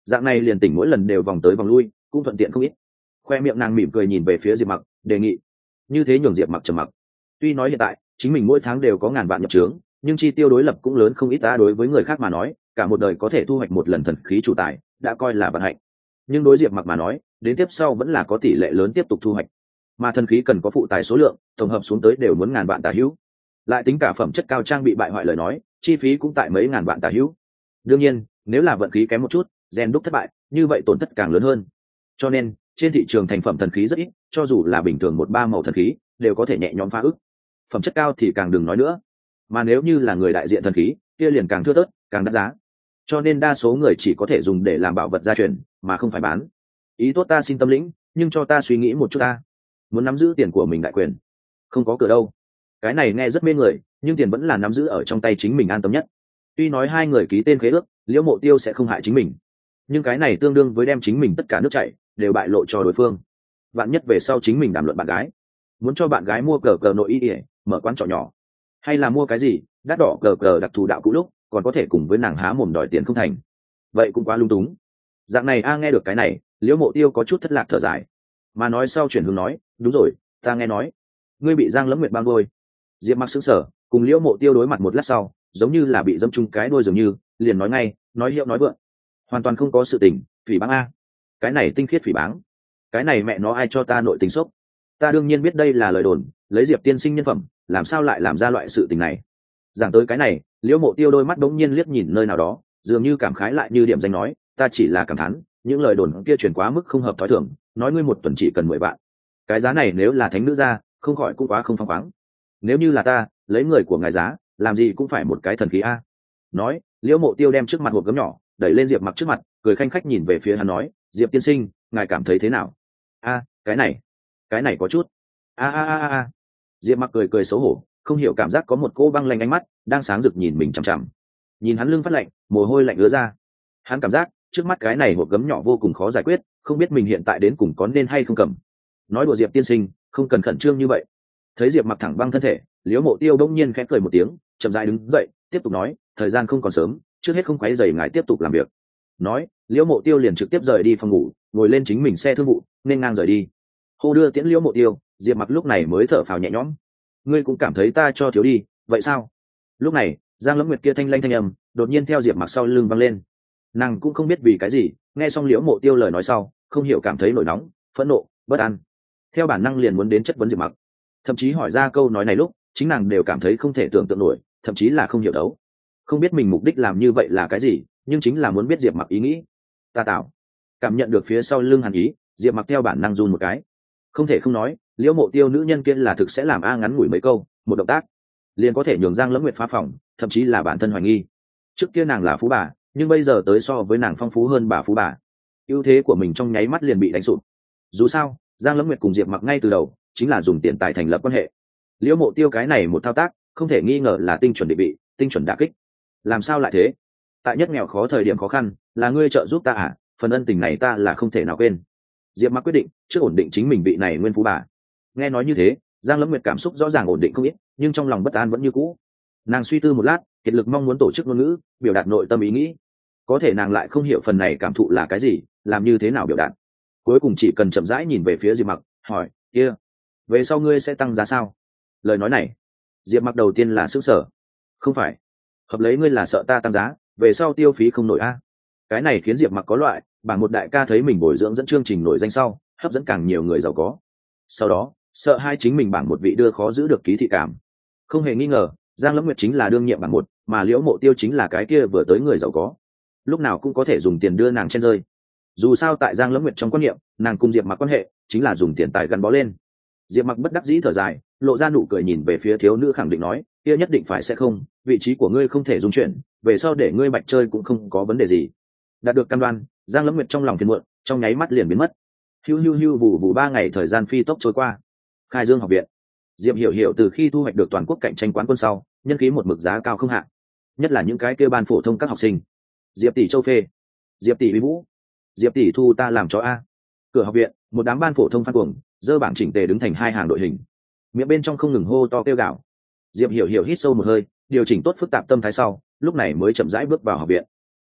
dạng này liền tỉnh mỗi lần đều vòng tới vòng lui cũng thuận tiện không ít. Khoe miệng nàng mỉm cười nhìn về phía Diệp Mặc, đề nghị. Như thế nhường Diệp Mặc trầm mặc. Tuy nói hiện tại chính mình mỗi tháng đều có ngàn vạn nhập trướng, nhưng chi tiêu đối lập cũng lớn không ít. Ta đối với người khác mà nói, cả một đời có thể thu hoạch một lần thần khí chủ tài đã coi là vận hạnh, nhưng đối Diệp Mặc mà nói, đến tiếp sau vẫn là có tỷ lệ lớn tiếp tục thu hoạch. Mà thần khí cần có phụ tài số lượng, tổng hợp xuống tới đều muốn ngàn vạn tà hữu. Lại tính cả phẩm chất cao trang bị bại hoại lời nói, chi phí cũng tại mấy ngàn vạn tà hữu. Đương nhiên, nếu là vận khí kém một chút, gen đúc thất bại, như vậy tổn thất càng lớn hơn. Cho nên, trên thị trường thành phẩm thần khí rất ít, cho dù là bình thường một ba màu thần khí, đều có thể nhẹ nhõm phá ức. Phẩm chất cao thì càng đừng nói nữa. Mà nếu như là người đại diện thần khí, kia liền càng thưa thớt, càng đắt giá. Cho nên đa số người chỉ có thể dùng để làm bảo vật gia truyền, mà không phải bán. Ý tốt ta xin tâm lĩnh, nhưng cho ta suy nghĩ một chút ta. Muốn nắm giữ tiền của mình đại quyền, không có cửa đâu. Cái này nghe rất mê người, nhưng tiền vẫn là nắm giữ ở trong tay chính mình an tâm nhất. Tuy nói hai người ký tên khế ước, Liễu Mộ Tiêu sẽ không hại chính mình, nhưng cái này tương đương với đem chính mình tất cả nước chảy đều bại lộ cho đối phương. Vạn nhất về sau chính mình đàm luận bạn gái, muốn cho bạn gái mua cờ cờ nội y ỉa, mở quán trọ nhỏ, hay là mua cái gì đắt đỏ cờ cờ đặc thù đạo cũ lúc, còn có thể cùng với nàng há mồm đòi tiền không thành, vậy cũng quá lung túng. Dạng này a nghe được cái này, Liễu Mộ Tiêu có chút thất lạc thở dài, mà nói sau chuyển hướng nói, đúng rồi, ta nghe nói ngươi bị Giang Lẫm Nguyệt bao đôi. Diệp Mặc sững sờ, cùng Liễu Mộ Tiêu đối mặt một lát sau, giống như là bị dẫm trúng cái đuôi dường như, liền nói ngay, nói hiệu nói vượng, hoàn toàn không có sự tình, phỉ báng a. Cái này tinh khiết phỉ báng, cái này mẹ nó ai cho ta nội tình sốc. Ta đương nhiên biết đây là lời đồn, lấy Diệp tiên sinh nhân phẩm, làm sao lại làm ra loại sự tình này. Giảng tới cái này, Liễu Mộ Tiêu đôi mắt đống nhiên liếc nhìn nơi nào đó, dường như cảm khái lại như điểm danh nói, ta chỉ là cảm thán, những lời đồn kia truyền quá mức không hợp thói thường, nói ngươi một tuần chỉ cần mười vạn. Cái giá này nếu là thánh nữ ra, không khỏi cũng quá không phăng khoáng. Nếu như là ta, lấy người của ngài giá, làm gì cũng phải một cái thần khí a. Nói, Liễu Mộ Tiêu đem trước mặt hộp gấm nhỏ đẩy lên Diệp Mặc trước mặt, cười khanh khách nhìn về phía hắn nói, Diệp tiên sinh, ngài cảm thấy thế nào? A, cái này, cái này có chút. A a a a. Diệp Mặc cười cười xấu hổ, không hiểu cảm giác có một cô băng lạnh ánh mắt đang sáng rực nhìn mình chằm chằm. Nhìn hắn lưng phát lạnh, mồ hôi lạnh ứa ra. Hắn cảm giác trước mắt cái này hộp gấm nhỏ vô cùng khó giải quyết, không biết mình hiện tại đến cùng có nên hay không cầm. Nói đùa Diệp tiên sinh, không cần khẩn trương như vậy. Thấy Diệp Mặc thẳng băng thân thể, Liễu Mộ Tiêu đông nhiên khẽ cười một tiếng, chậm rãi đứng dậy, tiếp tục nói, thời gian không còn sớm, trước hết không quấy rầy ngài tiếp tục làm việc. Nói, Liễu Mộ Tiêu liền trực tiếp rời đi phòng ngủ, ngồi lên chính mình xe thương vụ, nên ngang rời đi. Hô đưa tiễn Liễu Mộ Tiêu, Diệp Mặc lúc này mới thở phào nhẹ nhõm. Ngươi cũng cảm thấy ta cho thiếu đi, vậy sao? Lúc này, Giang Lẫm Nguyệt kia thanh lanh thanh âm, đột nhiên theo Diệp Mặc sau lưng vang lên. Nàng cũng không biết vì cái gì, nghe xong Liễu Mộ Tiêu lời nói sau, không hiểu cảm thấy nổi nóng, phẫn nộ, bất an. Theo bản năng liền muốn đến chất vấn Diệp Mặc. Thậm chí hỏi ra câu nói này lúc, chính nàng đều cảm thấy không thể tưởng tượng nổi, thậm chí là không hiểu đấu. Không biết mình mục đích làm như vậy là cái gì, nhưng chính là muốn biết Diệp Mặc ý nghĩ. Ta tạo. Cảm nhận được phía sau lưng hàn ý, Diệp Mặc theo bản năng run một cái. Không thể không nói, Liễu Mộ Tiêu nữ nhân kia là thực sẽ làm a ngắn ngủi mấy câu, một động tác liền có thể nhường Giang Lẫm Nguyệt phá phòng, thậm chí là bản thân hoài nghi. Trước kia nàng là phú bà, nhưng bây giờ tới so với nàng phong phú hơn bà phú bà. Ưu thế của mình trong nháy mắt liền bị đánh sụp. Dù sao, Giang Lẫm Nguyệt cùng Diệp Mặc ngay từ đầu chính là dùng tiền tài thành lập quan hệ. Liễu Mộ Tiêu cái này một thao tác, không thể nghi ngờ là tinh chuẩn định vị, tinh chuẩn đả kích. Làm sao lại thế? Tại nhất nghèo khó thời điểm khó khăn, là ngươi trợ giúp ta à? Phần ân tình này ta là không thể nào quên. Diệp Mặc quyết định trước ổn định chính mình vị này nguyên phú bà. Nghe nói như thế, Giang Lẫm Nguyệt cảm xúc rõ ràng ổn định không ít, nhưng trong lòng bất an vẫn như cũ. Nàng suy tư một lát, kiệt lực mong muốn tổ chức ngôn ngữ, biểu đạt nội tâm ý nghĩ. Có thể nàng lại không hiểu phần này cảm thụ là cái gì, làm như thế nào biểu đạt. Cuối cùng chỉ cần chậm rãi nhìn về phía Diệp Mặc, hỏi, kia, về sau ngươi sẽ tăng giá sao? Lời nói này, Diệp Mặc đầu tiên là sửng sở. Không phải, hợp lấy ngươi là sợ ta tăng giá, về sau tiêu phí không nổi a. Cái này khiến Diệp Mặc có loại, bảng một đại ca thấy mình bồi dưỡng dẫn chương trình nổi danh sau, hấp dẫn càng nhiều người giàu có. Sau đó, sợ hai chính mình bảng một vị đưa khó giữ được ký thị cảm. Không hề nghi ngờ, Giang Lẫm Nguyệt chính là đương nhiệm bảng một, mà Liễu Mộ Tiêu chính là cái kia vừa tới người giàu có. Lúc nào cũng có thể dùng tiền đưa nàng chen rơi. Dù sao tại Giang Lẫm Nguyệt trong quan niệm, nàng cùng Diệp Mặc quan hệ chính là dùng tiền tài gắn bó lên. Diệp Mặc bất đắc dĩ thở dài, lộ ra nụ cười nhìn về phía thiếu nữ khẳng định nói, kia nhất định phải sẽ không, vị trí của ngươi không thể dung chuyển, về sau để ngươi bạch chơi cũng không có vấn đề gì. Đạt được cam đoan, Giang Lẫm Nguyệt trong lòng phiền muộn, trong nháy mắt liền biến mất. Hiu hiu hiu vụ vụ ba ngày thời gian phi tốc trôi qua. Khai Dương học viện, Diệp Hiểu Hiểu từ khi thu hoạch được toàn quốc cạnh tranh quán quân sau, nhân khí một mực giá cao không hạ, nhất là những cái kia ban phổ thông các học sinh. Diệp tỷ châu phê, Diệp tỷ uy vũ, Diệp tỷ thu ta làm chó a. Cửa học viện, một đám ban phổ thông phan cuồng, dơ bảng chỉnh tề đứng thành hai hàng đội hình, miệng bên trong không ngừng hô to kêu gào. Diệp Hiểu Hiểu hít sâu một hơi, điều chỉnh tốt phức tạp tâm thái sau, lúc này mới chậm rãi bước vào học viện.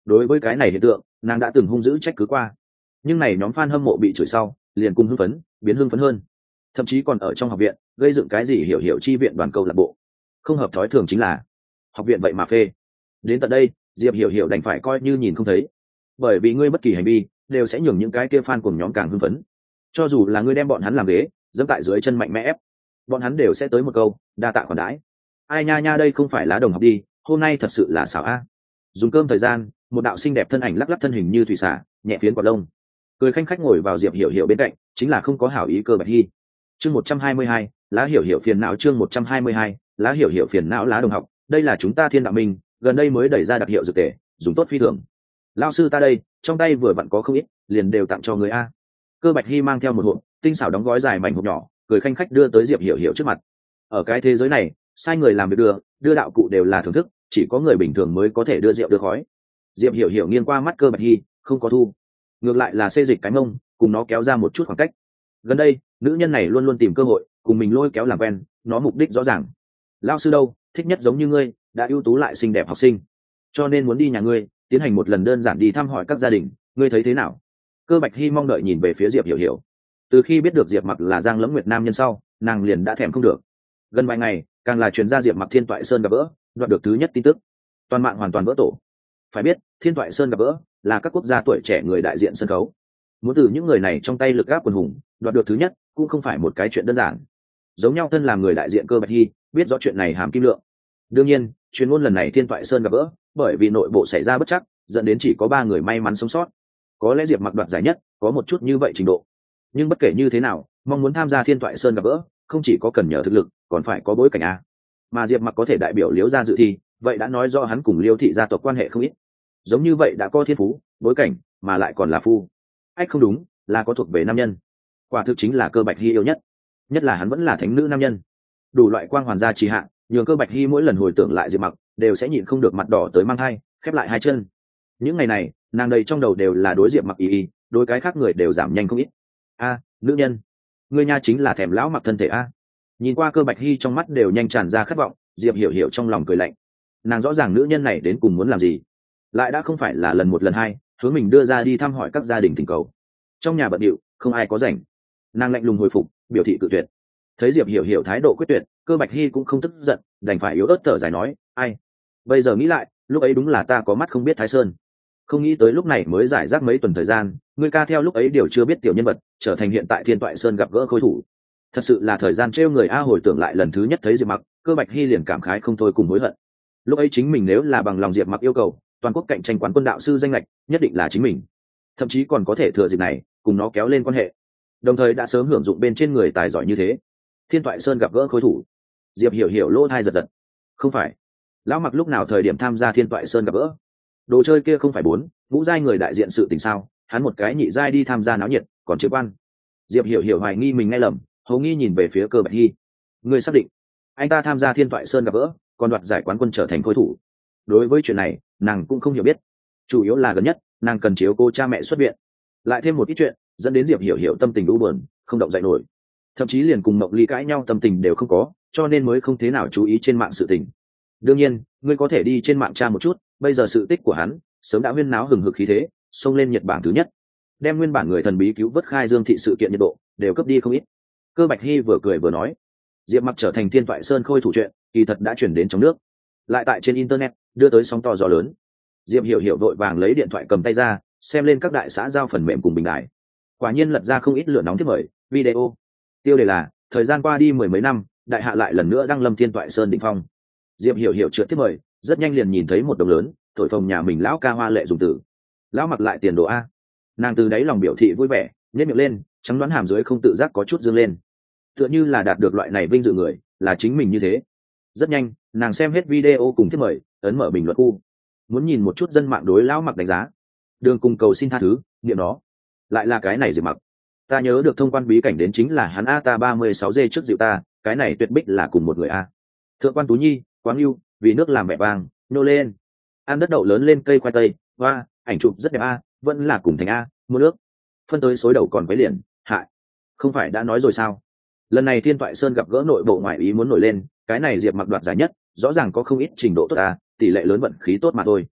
Đối với cái này hiện tượng nàng đã từng hung dữ trách cứ qua, nhưng này nhóm fan hâm mộ bị chửi sau liền cùng hưng phấn biến hưng phấn hơn, thậm chí còn ở trong học viện gây dựng cái gì hiểu hiểu chi viện đoàn câu lạc bộ. Không hợp thói thường chính là học viện vậy mà phê. Đến tận đây diệp hiểu hiểu đành phải coi như nhìn không thấy, bởi vì ngươi bất kỳ hành vi đều sẽ nhường những cái kia fan cùng nhóm càng hưng phấn. Cho dù là ngươi đem bọn hắn làm ghế dẫm tại dưới chân mạnh mẽ ép, bọn hắn đều sẽ tới một câu đa tạ khoản đãi. Ai nha nha, đây không phải lá đồng học đi, hôm nay thật sự là xảo a. Dùng cơm thời gian, một đạo xinh đẹp thân ảnh lắc lắc thân hình như thủy xả nhẹ phiến quạt lông, cười khanh khách ngồi vào diệp hiểu hiểu bên cạnh, chính là không có hảo ý Cơ Bạch Hi. Chương một trăm hai mươi hai, lá hiểu hiểu phiền não. Chương một trăm hai mươi hai, lá hiểu hiểu phiền não. Lá đồng học, đây là chúng ta Thiên Đạo Minh gần đây mới đẩy ra đặc hiệu dược tề, dùng tốt phi thường. Lão sư ta đây, trong tay vừa vặn có không ít, liền đều tặng cho người a. Cơ Bạch Hi mang theo một hộp tinh xảo đóng gói dài mảnh hộp nhỏ, cười khanh khách đưa tới diệp hiểu hiểu trước mặt. Ở cái thế giới này, sai người làm việc đưa đưa đạo cụ đều là thưởng thức, chỉ có người bình thường mới có thể đưa rượu đưa khói. Diệp hiểu hiểu nghiêng qua mắt Cơ Bạch Hi, không có thu, ngược lại là xê dịch cái mông cùng nó kéo ra một chút khoảng cách. Gần đây nữ nhân này luôn luôn tìm cơ hội cùng mình lôi kéo làm quen, nó mục đích rõ ràng. Lão sư đâu, thích nhất giống như ngươi, đã ưu tú lại xinh đẹp học sinh, cho nên muốn đi nhà ngươi tiến hành một lần đơn giản đi thăm hỏi các gia đình, ngươi thấy thế nào? Cơ Bạch Hi mong đợi nhìn về phía diệp hiểu hiểu. Từ khi biết được diệp mặc là Giang Lẫm Nguyệt nam nhân sau, nàng liền đã thèm không được. Gần vài ngày càng là truyền ra diệp mặc Thiên Toại Sơn gặp gỡ, đoạt được thứ nhất tin tức, toàn mạng hoàn toàn vỡ tổ. Phải biết Thiên Toại Sơn gặp gỡ là các quốc gia tuổi trẻ người đại diện sân khấu, muốn từ những người này trong tay lực gáp quần hùng đoạt được thứ nhất cũng không phải một cái chuyện đơn giản. Giống nhau thân làm người đại diện Cơ Bạch Hi biết rõ chuyện này hàm kim lượng. Đương nhiên chuyên môn lần này Thiên Toại Sơn gặp gỡ bởi vì nội bộ xảy ra bất trắc dẫn đến chỉ có ba người may mắn sống sót. Có lẽ diệp mặc đoạt giải nhất có một chút như vậy trình độ, nhưng bất kể như thế nào mong muốn tham gia Thiên Toại Sơn gặp gỡ không chỉ có cần nhờ thực lực còn phải có bối cảnh a. Mà diệp mặc có thể đại biểu Liễu gia dự thi, vậy đã nói rõ hắn cùng Liêu thị gia tộc quan hệ không ít. Giống như vậy đã có thiên phú bối cảnh mà lại còn là phu ách không đúng, là có thuộc về nam nhân. Quả thực chính là Cơ Bạch Hi yêu nhất, nhất là hắn vẫn là thánh nữ nam nhân. Đủ loại quang hoàn gia trì hạ nhường Cơ Bạch Hi mỗi lần hồi tưởng lại diệp mặc đều sẽ nhịn không được mặt đỏ tới mang hai khép lại hai chân. Những ngày này nàng đầy trong đầu đều là đối diệp mặc y y, đối cái khác người đều giảm nhanh không ít. A, nữ nhân, người nha chính là thèm lão mặc thân thể a. Nhìn qua Cơ Bạch Hi trong mắt đều nhanh tràn ra khát vọng, diệp hiểu hiểu trong lòng cười lạnh. Nàng rõ ràng nữ nhân này đến cùng muốn làm gì, lại đã không phải là lần một lần hai hướng mình đưa ra đi thăm hỏi các gia đình tình cầu. Trong nhà bận điệu không ai có rảnh, nàng lạnh lùng hồi phục biểu thị cự tuyệt. Thấy diệp hiểu hiểu thái độ quyết tuyệt, Cơ Bạch Hi cũng không tức giận, đành phải yếu ớt thở dài nói, ai, bây giờ nghĩ lại lúc ấy đúng là ta có mắt không biết Thái Sơn, không nghĩ tới lúc này mới giải rác mấy tuần thời gian, ngươi ca theo lúc ấy điều chưa biết tiểu nhân vật trở thành hiện tại Thiên Toại Sơn gặp gỡ khôi thủ. Thật sự là thời gian trêu người a. Hồi tưởng lại lần thứ nhất thấy diệp mặc, Cơ Bạch Hi liền cảm khái không thôi cùng hối hận. Lúc ấy chính mình nếu là bằng lòng diệp mặc yêu cầu toàn quốc cạnh tranh quán quân đạo sư danh lệch, nhất định là chính mình, thậm chí còn có thể thừa dịp này cùng nó kéo lên quan hệ, đồng thời đã sớm hưởng dụng bên trên người tài giỏi như thế. Thiên Toại Sơn gặp gỡ khôi thủ, diệp hiểu hiểu lỗ thai giật giật. Không phải lão mặc lúc nào thời điểm tham gia Thiên Toại Sơn gặp gỡ? Đồ chơi kia không phải bốn ngũ giai người đại diện sự tình sao? Hắn một cái nhị giai đi tham gia náo nhiệt còn chưa quan. Diệp hiểu hiểu hoài nghi mình nghe lầm, hầu nghi nhìn về phía Cơ Bạch Hi. Người xác định anh ta tham gia Thiên Toại Sơn gặp gỡ còn đoạt giải quán quân trở thành khôi thủ? Đối với chuyện này nàng cũng không hiểu biết, chủ yếu là gần nhất nàng cần chiếu cô cha mẹ xuất viện, lại thêm một ít chuyện dẫn đến diệp hiểu hiểu tâm tình u buồn không động dậy nổi, thậm chí liền cùng Mộng Ly cãi nhau tâm tình đều không có, cho nên mới không thế nào chú ý trên mạng sự tình. Đương nhiên ngươi có thể đi trên mạng tra một chút, bây giờ sự tích của hắn sớm đã huyên náo hừng hực khí thế, xông lên nhiệt bảng thứ nhất, đem nguyên bản người thần bí cứu vớt khai dương thị sự kiện nhiệt độ đều cấp đi không ít. Cơ Bạch Hi vừa cười vừa nói, diệp mặc trở thành Thiên Toại Sơn khôi thủ chuyện kỳ thật đã chuyển đến trong nước, lại tại trên internet đưa tới sóng to gió lớn. Diệp hiểu hiểu vội vàng lấy điện thoại cầm tay ra xem lên các đại xã giao phần mềm cùng bình đại, quả nhiên lật ra không ít lửa nóng thiết mời video. Tiêu đề là thời gian qua đi mười mấy năm, đại hạ lại lần nữa đăng lâm Thiên Toại Sơn đỉnh phong. Diệp hiểu hiểu trượt thiết mời, rất nhanh liền nhìn thấy một đồng lớn thổi phồng nhà mình lão ca hoa lệ dùng từ lão mặc lại tiền đồ a. Nàng từ đáy lòng biểu thị vui vẻ, nhếch miệng lên, trắng đoán hàm dưới không tự giác có chút dương lên, tựa như là đạt được loại này vinh dự người là chính mình như thế. Rất nhanh nàng xem hết video cùng thiết mời, ấn mở bình luận khu, muốn nhìn một chút dân mạng đối lão mặc đánh giá. Đường cùng cầu xin tha thứ, niệm nó lại là cái này Diệp mặc, ta nhớ được thông quan bí cảnh đến chính là hắn a. Ta ba mươi sáu giây trước dịu ta, cái này tuyệt bích là cùng một người a. Thượng quan Tú Nhi quáng yêu vì nước làm mẹ vàng nô lên, ăn đất đậu lớn lên cây khoai tây, hoa ảnh chụp rất đẹp a, vẫn là cùng thành a, mua nước phân tới xối đầu còn với liền hại. Không phải đã nói rồi sao, lần này Thiên Toại Sơn gặp gỡ nội bộ ngoại ý muốn nổi lên, cái này Diệp mặc đoạt giải nhất rõ ràng có không ít trình độ tốt a, tỷ lệ lớn vận khí tốt mà thôi.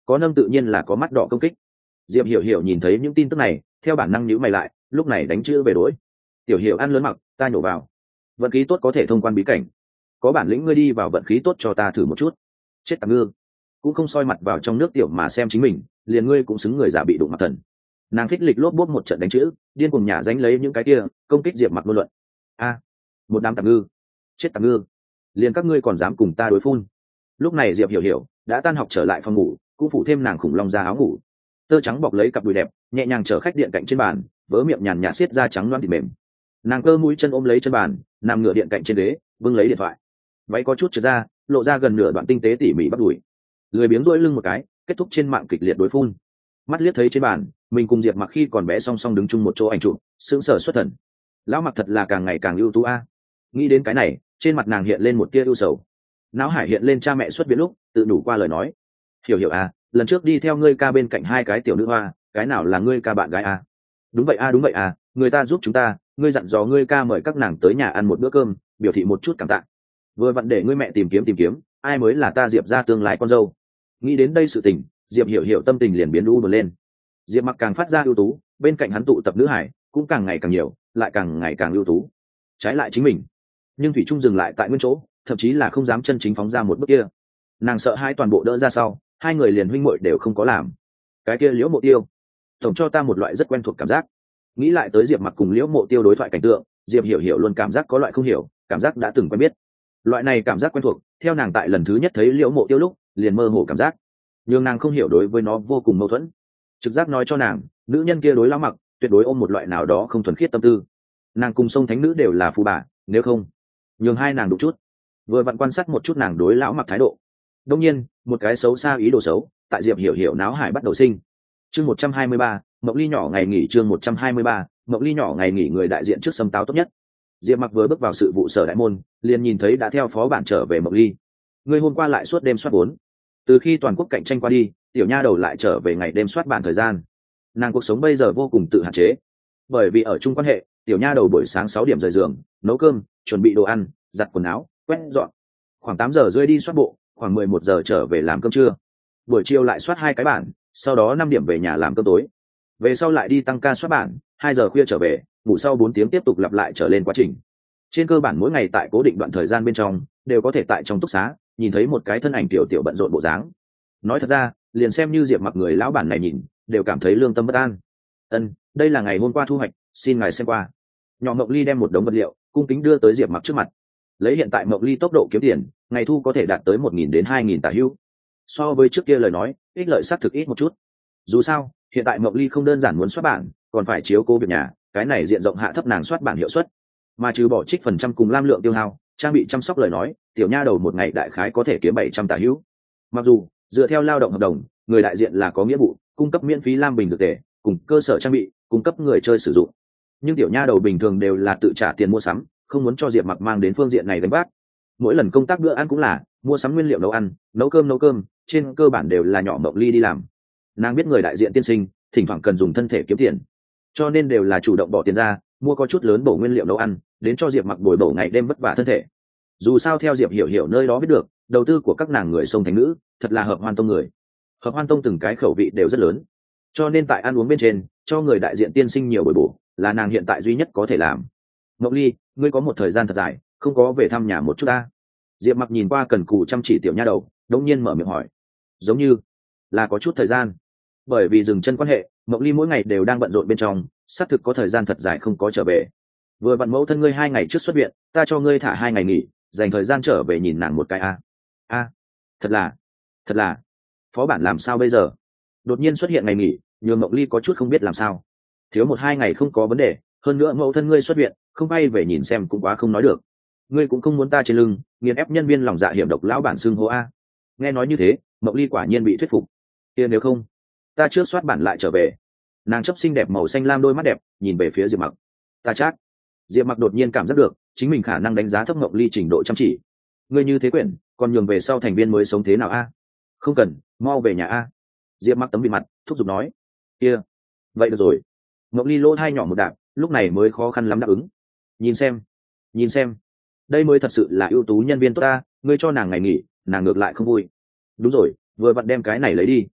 có nâng tự nhiên là có mắt đỏ công kích. Diệp hiểu hiểu nhìn thấy những tin tức này, theo bản năng nhíu mày lại, lúc này đánh chữ về đối. Tiểu hiểu ăn lớn mặc, ta nhổ vào. Vận khí tốt có thể thông quan bí cảnh, có bản lĩnh ngươi đi vào vận khí tốt cho ta thử một chút. Chết tạp ngư, cũng không soi mặt vào trong nước tiểu mà xem chính mình, liền ngươi cũng xứng người giả bị đụng mặt thần. Nàng thích lịch lốp bốp một trận đánh chữ, điên cùng nhả dánh lấy những cái kia công kích Diệp Mặc ngôn luận. A, một đám tạp ngư, chết tạp ngư, liền các ngươi còn dám cùng ta đối phun. Lúc này Diệp hiểu hiểu đã tan học trở lại phòng ngủ, cũng phủ thêm nàng khủng long ra áo ngủ, tơ trắng bọc lấy cặp đùi đẹp, nhẹ nhàng chở khách điện cạnh trên bàn, vớ miệng nhàn nhạt xiết da trắng loáng thịt mềm. Nàng cơ mũi chân ôm lấy chân bàn, nằm ngửa điện cạnh trên ghế, bưng lấy điện thoại. Váy có chút trượt ra, lộ ra gần nửa đoạn tinh tế tỉ mỉ bắp đùi. Lười biếng duỗi lưng một cái, kết thúc trên mạng kịch liệt đối phun. Mắt liếc thấy trên bàn, mình cùng Diệp Mặc khi còn bé song song đứng chung một chỗ ảnh chụp, sững sờ xuất thần. Lão Mặc thật là càng ngày càng ưu tú a. Nghĩ đến cái này, trên mặt nàng hiện lên một tia ưu sầu. Não hải hiện lên cha mẹ xuất viện lúc tự đủ qua lời nói. Hiểu hiểu à, lần trước đi theo ngươi ca bên cạnh hai cái tiểu nữ hoa, cái nào là ngươi ca bạn gái à? Đúng vậy à, đúng vậy à, người ta giúp chúng ta, ngươi dặn dò ngươi ca mời các nàng tới nhà ăn một bữa cơm, biểu thị một chút cảm tạ. Vừa vặn để ngươi mẹ tìm kiếm tìm kiếm, ai mới là ta Diệp ra tương lai con dâu. Nghĩ đến đây sự tình, Diệp hiểu hiểu tâm tình liền biến u buồn lên. Diệp Mặc càng phát ra ưu tú, bên cạnh hắn tụ tập nữ hải cũng càng ngày càng nhiều, lại càng ngày càng ưu tú. Trái lại chính mình, nhưng thủy trung dừng lại tại nguyên chỗ, thậm chí là không dám chân chính phóng ra một bước kia. Nàng sợ hai toàn bộ đỡ ra sau, hai người liền huynh muội đều không có làm. Cái kia Liễu Mộ Tiêu, tổng cho ta một loại rất quen thuộc cảm giác. Nghĩ lại tới Diệp Mặc cùng Liễu Mộ Tiêu đối thoại cảnh tượng, Diệp hiểu hiểu luôn cảm giác có loại không hiểu, cảm giác đã từng quen biết. Loại này cảm giác quen thuộc, theo nàng tại lần thứ nhất thấy Liễu Mộ Tiêu lúc, liền mơ hồ cảm giác, nhưng nàng không hiểu đối với nó vô cùng mâu thuẫn. Trực giác nói cho nàng, nữ nhân kia đối Lão Mặc, tuyệt đối ôm một loại nào đó không thuần khiết tâm tư. Nàng cùng sông thánh nữ đều là phù bà, nếu không, nhường hai nàng đủ chút. Vừa vặn quan sát một chút nàng đối Lão Mặc thái độ. Đương nhiên, một cái xấu xa ý đồ xấu, tại Diệp hiểu hiểu náo hải bắt đầu sinh. Chương một trăm hai mươi ba, Mộng Ly nhỏ ngày nghỉ chương một trăm hai mươi ba, Mộng Ly nhỏ ngày nghỉ người đại diện trước sâm táo tốt nhất. Diệp Mặc vừa bước vào sự vụ sở đại môn, liền nhìn thấy đã theo phó bản trở về Mộng Ly. Người hôm qua lại suốt đêm soát vốn. Từ khi toàn quốc cạnh tranh qua đi, tiểu nha đầu lại trở về ngày đêm soát bản thời gian. Nàng cuộc sống bây giờ vô cùng tự hạn chế, bởi vì ở chung quan hệ, tiểu nha đầu buổi sáng sáu điểm rời giường, nấu cơm, chuẩn bị đồ ăn, giặt quần áo, quét dọn. Khoảng tám giờ rưỡi đi soát bộ, khoảng mười một giờ trở về làm cơm trưa. Buổi chiều lại soát hai cái bản, sau đó năm điểm về nhà làm cơm tối. Về sau lại đi tăng ca soát bản, hai giờ khuya trở về, ngủ sau bốn tiếng tiếp tục lặp lại trở lên quá trình. Trên cơ bản mỗi ngày tại cố định đoạn thời gian bên trong, đều có thể tại trong túc xá nhìn thấy một cái thân ảnh tiểu tiểu bận rộn bộ dáng. Nói thật ra, liền xem như Diệp Mặc người lão bản này nhìn, đều cảm thấy lương tâm bất an. Ân, đây là ngày hôm qua thu hoạch, xin ngài xem qua. Nhỏ Mộng Ly đem một đống vật liệu cung kính đưa tới Diệp Mặc trước mặt. Lấy hiện tại Mộng Ly tốc độ kiếm tiền, ngày thu có thể đạt tới một nghìn đến hai nghìn tả hữu. So với trước kia lời nói, ích lợi xác thực ít một chút. Dù sao, hiện tại Mộng Ly không đơn giản muốn soát bản, còn phải chiếu cố việc nhà, cái này diện rộng hạ thấp nàng soát bản hiệu suất. Mà trừ bỏ trích phần trăm cùng lam lượng tiêu hao, trang bị chăm sóc lời nói, tiểu nha đầu một ngày đại khái có thể kiếm bảy trăm tả hữu. Mặc dù dựa theo lao động hợp đồng, người đại diện là có nghĩa vụ cung cấp miễn phí lam bình dược tề, cùng cơ sở trang bị, cung cấp người chơi sử dụng. Nhưng tiểu nha đầu bình thường đều là tự trả tiền mua sắm, không muốn cho Diệp Mặc mang đến phương diện này gánh vác. Mỗi lần công tác bữa ăn cũng là mua sắm nguyên liệu nấu ăn, nấu cơm nấu cơm, trên cơ bản đều là nhỏ Mộng Ly đi làm. Nàng biết người đại diện tiên sinh thỉnh thoảng cần dùng thân thể kiếm tiền, cho nên đều là chủ động bỏ tiền ra mua có chút lớn bổ nguyên liệu nấu ăn, đến cho Diệp Mặc bồi bổ ngày đêm vất vả thân thể. Dù sao theo Diệp hiểu hiểu nơi đó biết được, đầu tư của các nàng người sông thánh nữ thật là hợp hoan tông người. Hợp hoan tông từng cái khẩu vị đều rất lớn, cho nên tại ăn uống bên trên cho người đại diện tiên sinh nhiều bồi bổ là nàng hiện tại duy nhất có thể làm. Mộng Ly, ngươi có một thời gian thật dài không có về thăm nhà một chút ta. Diệp Mặc nhìn qua cần cù chăm chỉ tiểu nha đầu, đống nhiên mở miệng hỏi. Giống như là có chút thời gian, bởi vì dừng chân quan hệ, Mộng Ly mỗi ngày đều đang bận rộn bên trong, xác thực có thời gian thật dài không có trở về. Vừa vặn mẫu thân ngươi hai ngày trước xuất viện, ta cho ngươi thả hai ngày nghỉ, dành thời gian trở về nhìn nàng một cái a. A, thật là, thật là, phó bản làm sao bây giờ? Đột nhiên xuất hiện ngày nghỉ, nhường Mộng Ly có chút không biết làm sao. Thiếu một hai ngày không có vấn đề, hơn nữa mẫu thân ngươi xuất viện, không bay về nhìn xem cũng quá không nói được. Ngươi cũng không muốn ta trên lưng nghiền ép nhân viên lòng dạ hiểm độc lão bản xưng hô a. Nghe nói như thế, Mộng Ly quả nhiên bị thuyết phục. Kia nếu không, ta trước soát bản lại trở về. Nàng chấp xinh đẹp màu xanh lam đôi mắt đẹp nhìn về phía Diệp Mặc. Ta chắc. Diệp Mặc đột nhiên cảm giác được chính mình khả năng đánh giá thấp Mộng Ly trình độ chăm chỉ. Ngươi như thế quyển, còn nhường về sau thành viên mới sống thế nào a? Không cần, mau về nhà a. Diệp Mặc tấm bị mặt thúc giục nói. Kia, vậy được rồi. Mộng Ly lỗ thai nhỏ một đạp, lúc này mới khó khăn lắm đáp ứng. Nhìn xem, nhìn xem, đây mới thật sự là ưu tú nhân viên tốt ta. Ngươi cho nàng ngày nghỉ, nàng ngược lại không vui. Đúng rồi, vừa vặn đem cái này lấy đi.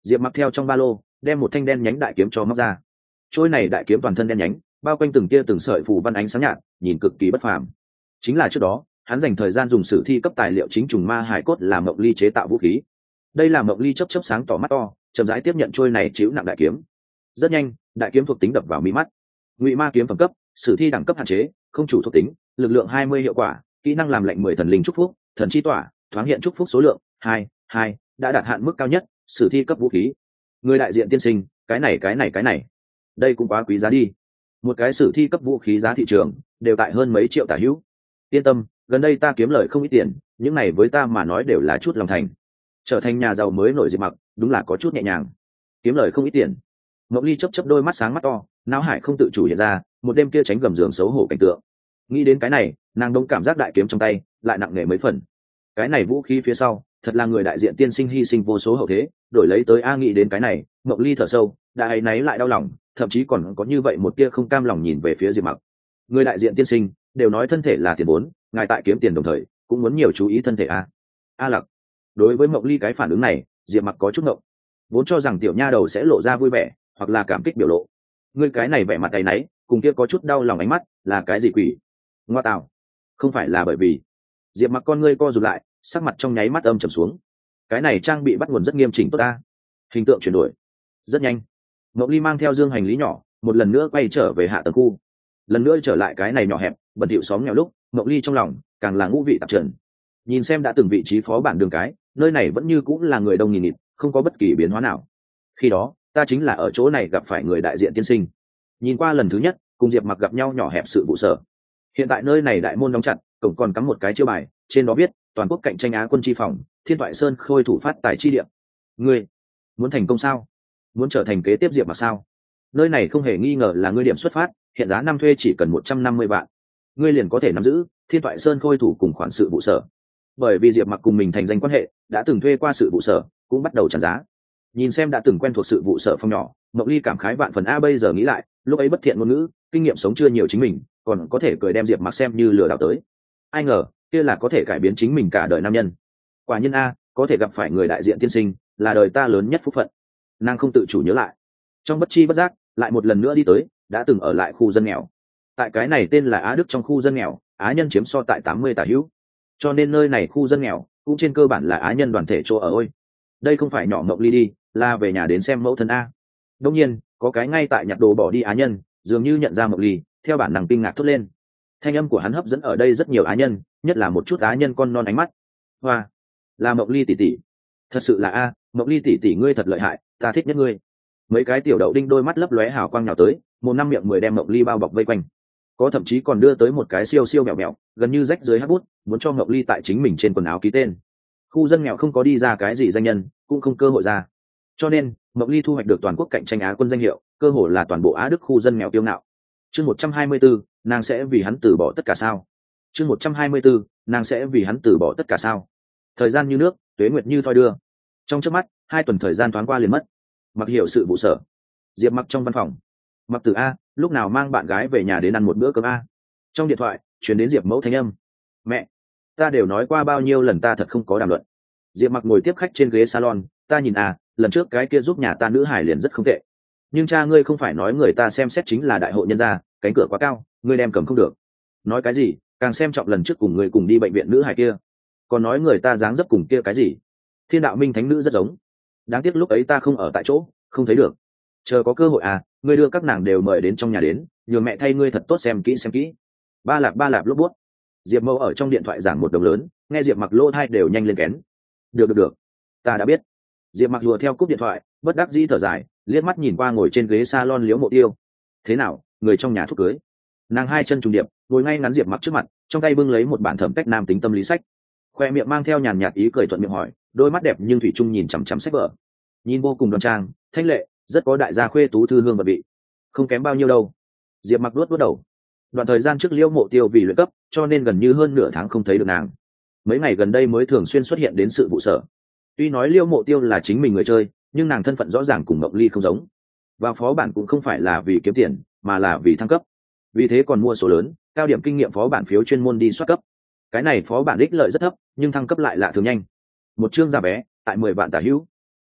Diệp Mặc theo trong ba lô đem một thanh đen nhánh đại kiếm cho móc ra. Trôi này đại kiếm toàn thân đen nhánh, bao quanh từng tia từng sợi phù văn ánh sáng nhạt, nhìn cực kỳ bất phàm. Chính là trước đó hắn dành thời gian dùng sử thi cấp tài liệu chính trùng ma hải cốt làm mộng ly chế tạo vũ khí. Đây là mộng ly chớp chớp sáng tỏ mắt to, chậm rãi tiếp nhận trôi này chịu nặng đại kiếm. Rất nhanh, đại kiếm thuộc tính đập vào mi mắt. Ngụy ma kiếm phẩm cấp, sử thi đẳng cấp hạn chế, không chủ thuộc tính, lực lượng hai mươi hiệu quả, kỹ năng làm lệnh mười thần linh chúc phúc, thần chi tỏa, thoáng hiện chúc phúc số lượng hai hai, đã đạt hạn mức cao nhất, sử thi cấp vũ khí. Người đại diện tiên sinh, cái này cái này cái này, đây cũng quá quý giá đi. Một cái sử thi cấp vũ khí giá thị trường đều tại hơn mấy triệu tả hữu. Yên tâm, gần đây ta kiếm lời không ít tiền, những này với ta mà nói đều là chút lòng thành. Trở thành nhà giàu mới nổi Diệp Mặc, đúng là có chút nhẹ nhàng. Kiếm lời không ít tiền. Ngọc Ly chớp chớp đôi mắt sáng mắt to, não hải không tự chủ hiện ra một đêm kia tránh gầm giường xấu hổ cảnh tượng. Nghĩ đến cái này, nàng đông cảm giác đại kiếm trong tay lại nặng nề mấy phần. Cái này vũ khí phía sau, thật là người đại diện tiên sinh hy sinh vô số hậu thế, đổi lấy tới a. Nghĩ đến cái này, Ngọc Ly thở sâu, đã ấy náy lại đau lòng, thậm chí còn có như vậy một tia không cam lòng nhìn về phía Diệp Mặc. Người đại diện tiên sinh đều nói thân thể là tiền vốn, ngài tại kiếm tiền đồng thời cũng muốn nhiều chú ý thân thể a. A Lặc. Đối với Ngọc Ly cái phản ứng này, Diệp Mặc có chút ngộng, vốn cho rằng tiểu nha đầu sẽ lộ ra vui vẻ hoặc là cảm kích biểu lộ. Ngươi cái này vẻ mặt tay náy, cùng kia có chút đau lòng ánh mắt, là cái gì quỷ? Ngoa tạo, không phải là bởi vì... Diệp Mặc con ngươi co rụt lại, sắc mặt trong nháy mắt âm trầm xuống. Cái này trang bị bắt nguồn rất nghiêm chỉnh tốt ta. Hình tượng chuyển đổi rất nhanh. Ngọc Ly mang theo dương hành lý nhỏ một lần nữa quay trở về hạ tầng khu. Lần nữa trở lại cái này nhỏ hẹp bẩn thỉu xóm nghèo lúc, Ngọc Ly trong lòng càng là ngũ vị tạp trần. Nhìn xem đã từng vị trí phó bản đường cái, nơi này vẫn như cũng là người đông nghìn nghịt, không có bất kỳ biến hóa nào. Khi đó ta chính là ở chỗ này gặp phải người đại diện tiên sinh. Nhìn qua lần thứ nhất cùng Diệp Mặc gặp nhau nhỏ hẹp sự vụ sở. Hiện tại nơi này đại môn đóng chặt, cổng còn cắm một cái chiêu bài, trên đó viết toàn quốc cạnh tranh Á quân chi phòng, Thiên Thoại Sơn khôi thủ phát tài chi địa. Ngươi muốn thành công sao? Muốn trở thành kế tiếp Diệp Mặc sao? Nơi này không hề nghi ngờ là ngươi điểm xuất phát, hiện giá năm thuê chỉ cần một trăm năm mươi vạn, ngươi liền có thể nắm giữ Thiên Thoại Sơn khôi thủ cùng khoản sự vụ sở. Bởi vì Diệp Mặc cùng mình thành danh quan hệ, đã từng thuê qua sự vụ sở, cũng bắt đầu trả giá. Nhìn xem đã từng quen thuộc sự vụ sở phòng nhỏ, Mộc Ly cảm khái vạn phần a. Bây giờ nghĩ lại, lúc ấy bất thiện ngôn ngữ, kinh nghiệm sống chưa nhiều chính mình, còn có thể cười đem Diệp Mặc xem như lừa đảo tới. Ai ngờ kia là có thể cải biến chính mình cả đời nam nhân. Quả nhiên a, có thể gặp phải người đại diện tiên sinh là đời ta lớn nhất phúc phận. Nàng không tự chủ nhớ lại, trong bất chi bất giác lại một lần nữa đi tới đã từng ở lại khu dân nghèo. Tại cái này tên là Á Đức trong khu dân nghèo, á nhân chiếm so tại tám mươi tả hữu, cho nên nơi này khu dân nghèo cũng trên cơ bản là á nhân đoàn thể chỗ ở. Ôi, đây không phải nhỏ Mộc Ly đi, là về nhà đến xem mẫu thân a. Đông nhiên có cái ngay tại nhặt đồ bỏ đi á nhân dường như nhận ra Mộc Ly, theo bản năng kinh ngạc thốt lên. Thanh âm của hắn hấp dẫn ở đây rất nhiều á nhân, nhất là một chút á nhân con non ánh mắt. Hoa, là Mộc Ly tỷ tỷ, thật sự là a. Mộc Ly tỷ tỷ ngươi thật lợi hại, ta thích nhất ngươi. Mấy cái tiểu đậu đinh đôi mắt lấp lóe hào quang nhào tới, một năm miệng mười đem Mộc Ly bao bọc vây quanh, có thậm chí còn đưa tới một cái siêu siêu mèo mèo gần như rách dưới hát bút, muốn cho Mộc Ly tại chính mình trên quần áo ký tên. Khu dân nghèo không có đi ra cái gì danh nhân, cũng không cơ hội ra, cho nên Mộc Ly thu hoạch được toàn quốc cạnh tranh Á quân danh hiệu, cơ hội là toàn bộ Á Đức khu dân nghèo kiêu ngạo. Chương một trăm hai mươi bốn, nàng sẽ vì hắn từ bỏ tất cả sao? Chương một trăm hai mươi bốn, nàng sẽ vì hắn từ bỏ tất cả sao? Thời gian như nước, tuế nguyệt như thoi đưa. Trong chớp mắt, hai tuần thời gian thoáng qua liền mất. Mặc hiểu sự vụ sở, Diệp Mặc trong văn phòng. Mặc Tử a, lúc nào mang bạn gái về nhà đến ăn một bữa cơm a? Trong điện thoại truyền đến Diệp Mẫu thanh âm. Mẹ, ta đều nói qua bao nhiêu lần ta thật không có đàm luận. Diệp Mặc ngồi tiếp khách trên ghế salon, ta nhìn à, lần trước cái kia giúp nhà ta nữ hải liền rất không tệ, nhưng cha ngươi không phải nói người ta xem xét chính là đại hộ nhân gia, cánh cửa quá cao, ngươi đem cầm không được. Nói cái gì, càng xem trọng lần trước cùng người cùng đi bệnh viện nữ hải kia, còn nói người ta dáng dấp cùng kia cái gì thiên đạo minh thánh nữ rất giống. Đáng tiếc lúc ấy ta không ở tại chỗ, không thấy được. Chờ có cơ hội à, ngươi đưa các nàng đều mời đến trong nhà đến, nhường mẹ thay ngươi thật tốt xem kỹ xem kỹ. Ba lạp ba lạp lốp bút. Diệp Mẫu ở trong điện thoại giảng một đồng lớn, nghe Diệp Mặc lỗ thai đều nhanh lên kén. Được được được, ta đã biết. Diệp Mặc lùa theo cúp điện thoại, bất đắc dĩ thở dài, liếc mắt nhìn qua ngồi trên ghế salon Liễu Mộ Tiêu. Thế nào, người trong nhà thúc cưới? Nàng hai chân trùng điệp ngồi ngay ngắn Diệp Mặc trước mặt, trong tay bưng lấy một bản thẩm cách nam tính tâm lý sách, khoe miệng mang theo nhàn nhạt ý cười thuận miệng hỏi, đôi mắt đẹp nhưng thủy chung nhìn chằm chằm sách vở, nhìn vô cùng đoan trang thanh lệ, rất có đại gia khuê tú thư hương vật vị, không kém bao nhiêu đâu. Diệp Mặc luốt luốt đầu. Đoạn thời gian trước Liễu Mộ Tiêu vì luyện cấp, cho nên gần như hơn nửa tháng không thấy được nàng. Mấy ngày gần đây mới thường xuyên xuất hiện đến sự vụ sở. Tuy nói Liễu Mộ Tiêu là chính mình người chơi, nhưng nàng thân phận rõ ràng cùng Mộc Ly không giống. Vào phó bản cũng không phải là vì kiếm tiền, mà là vì thăng cấp. Vì thế còn mua số lớn, cao điểm kinh nghiệm phó bản phiếu chuyên môn đi soát cấp. Cái này phó bản ích lợi rất thấp, nhưng thăng cấp lại lạ thường nhanh. Một chương giá vé tại mười vạn tả hữu.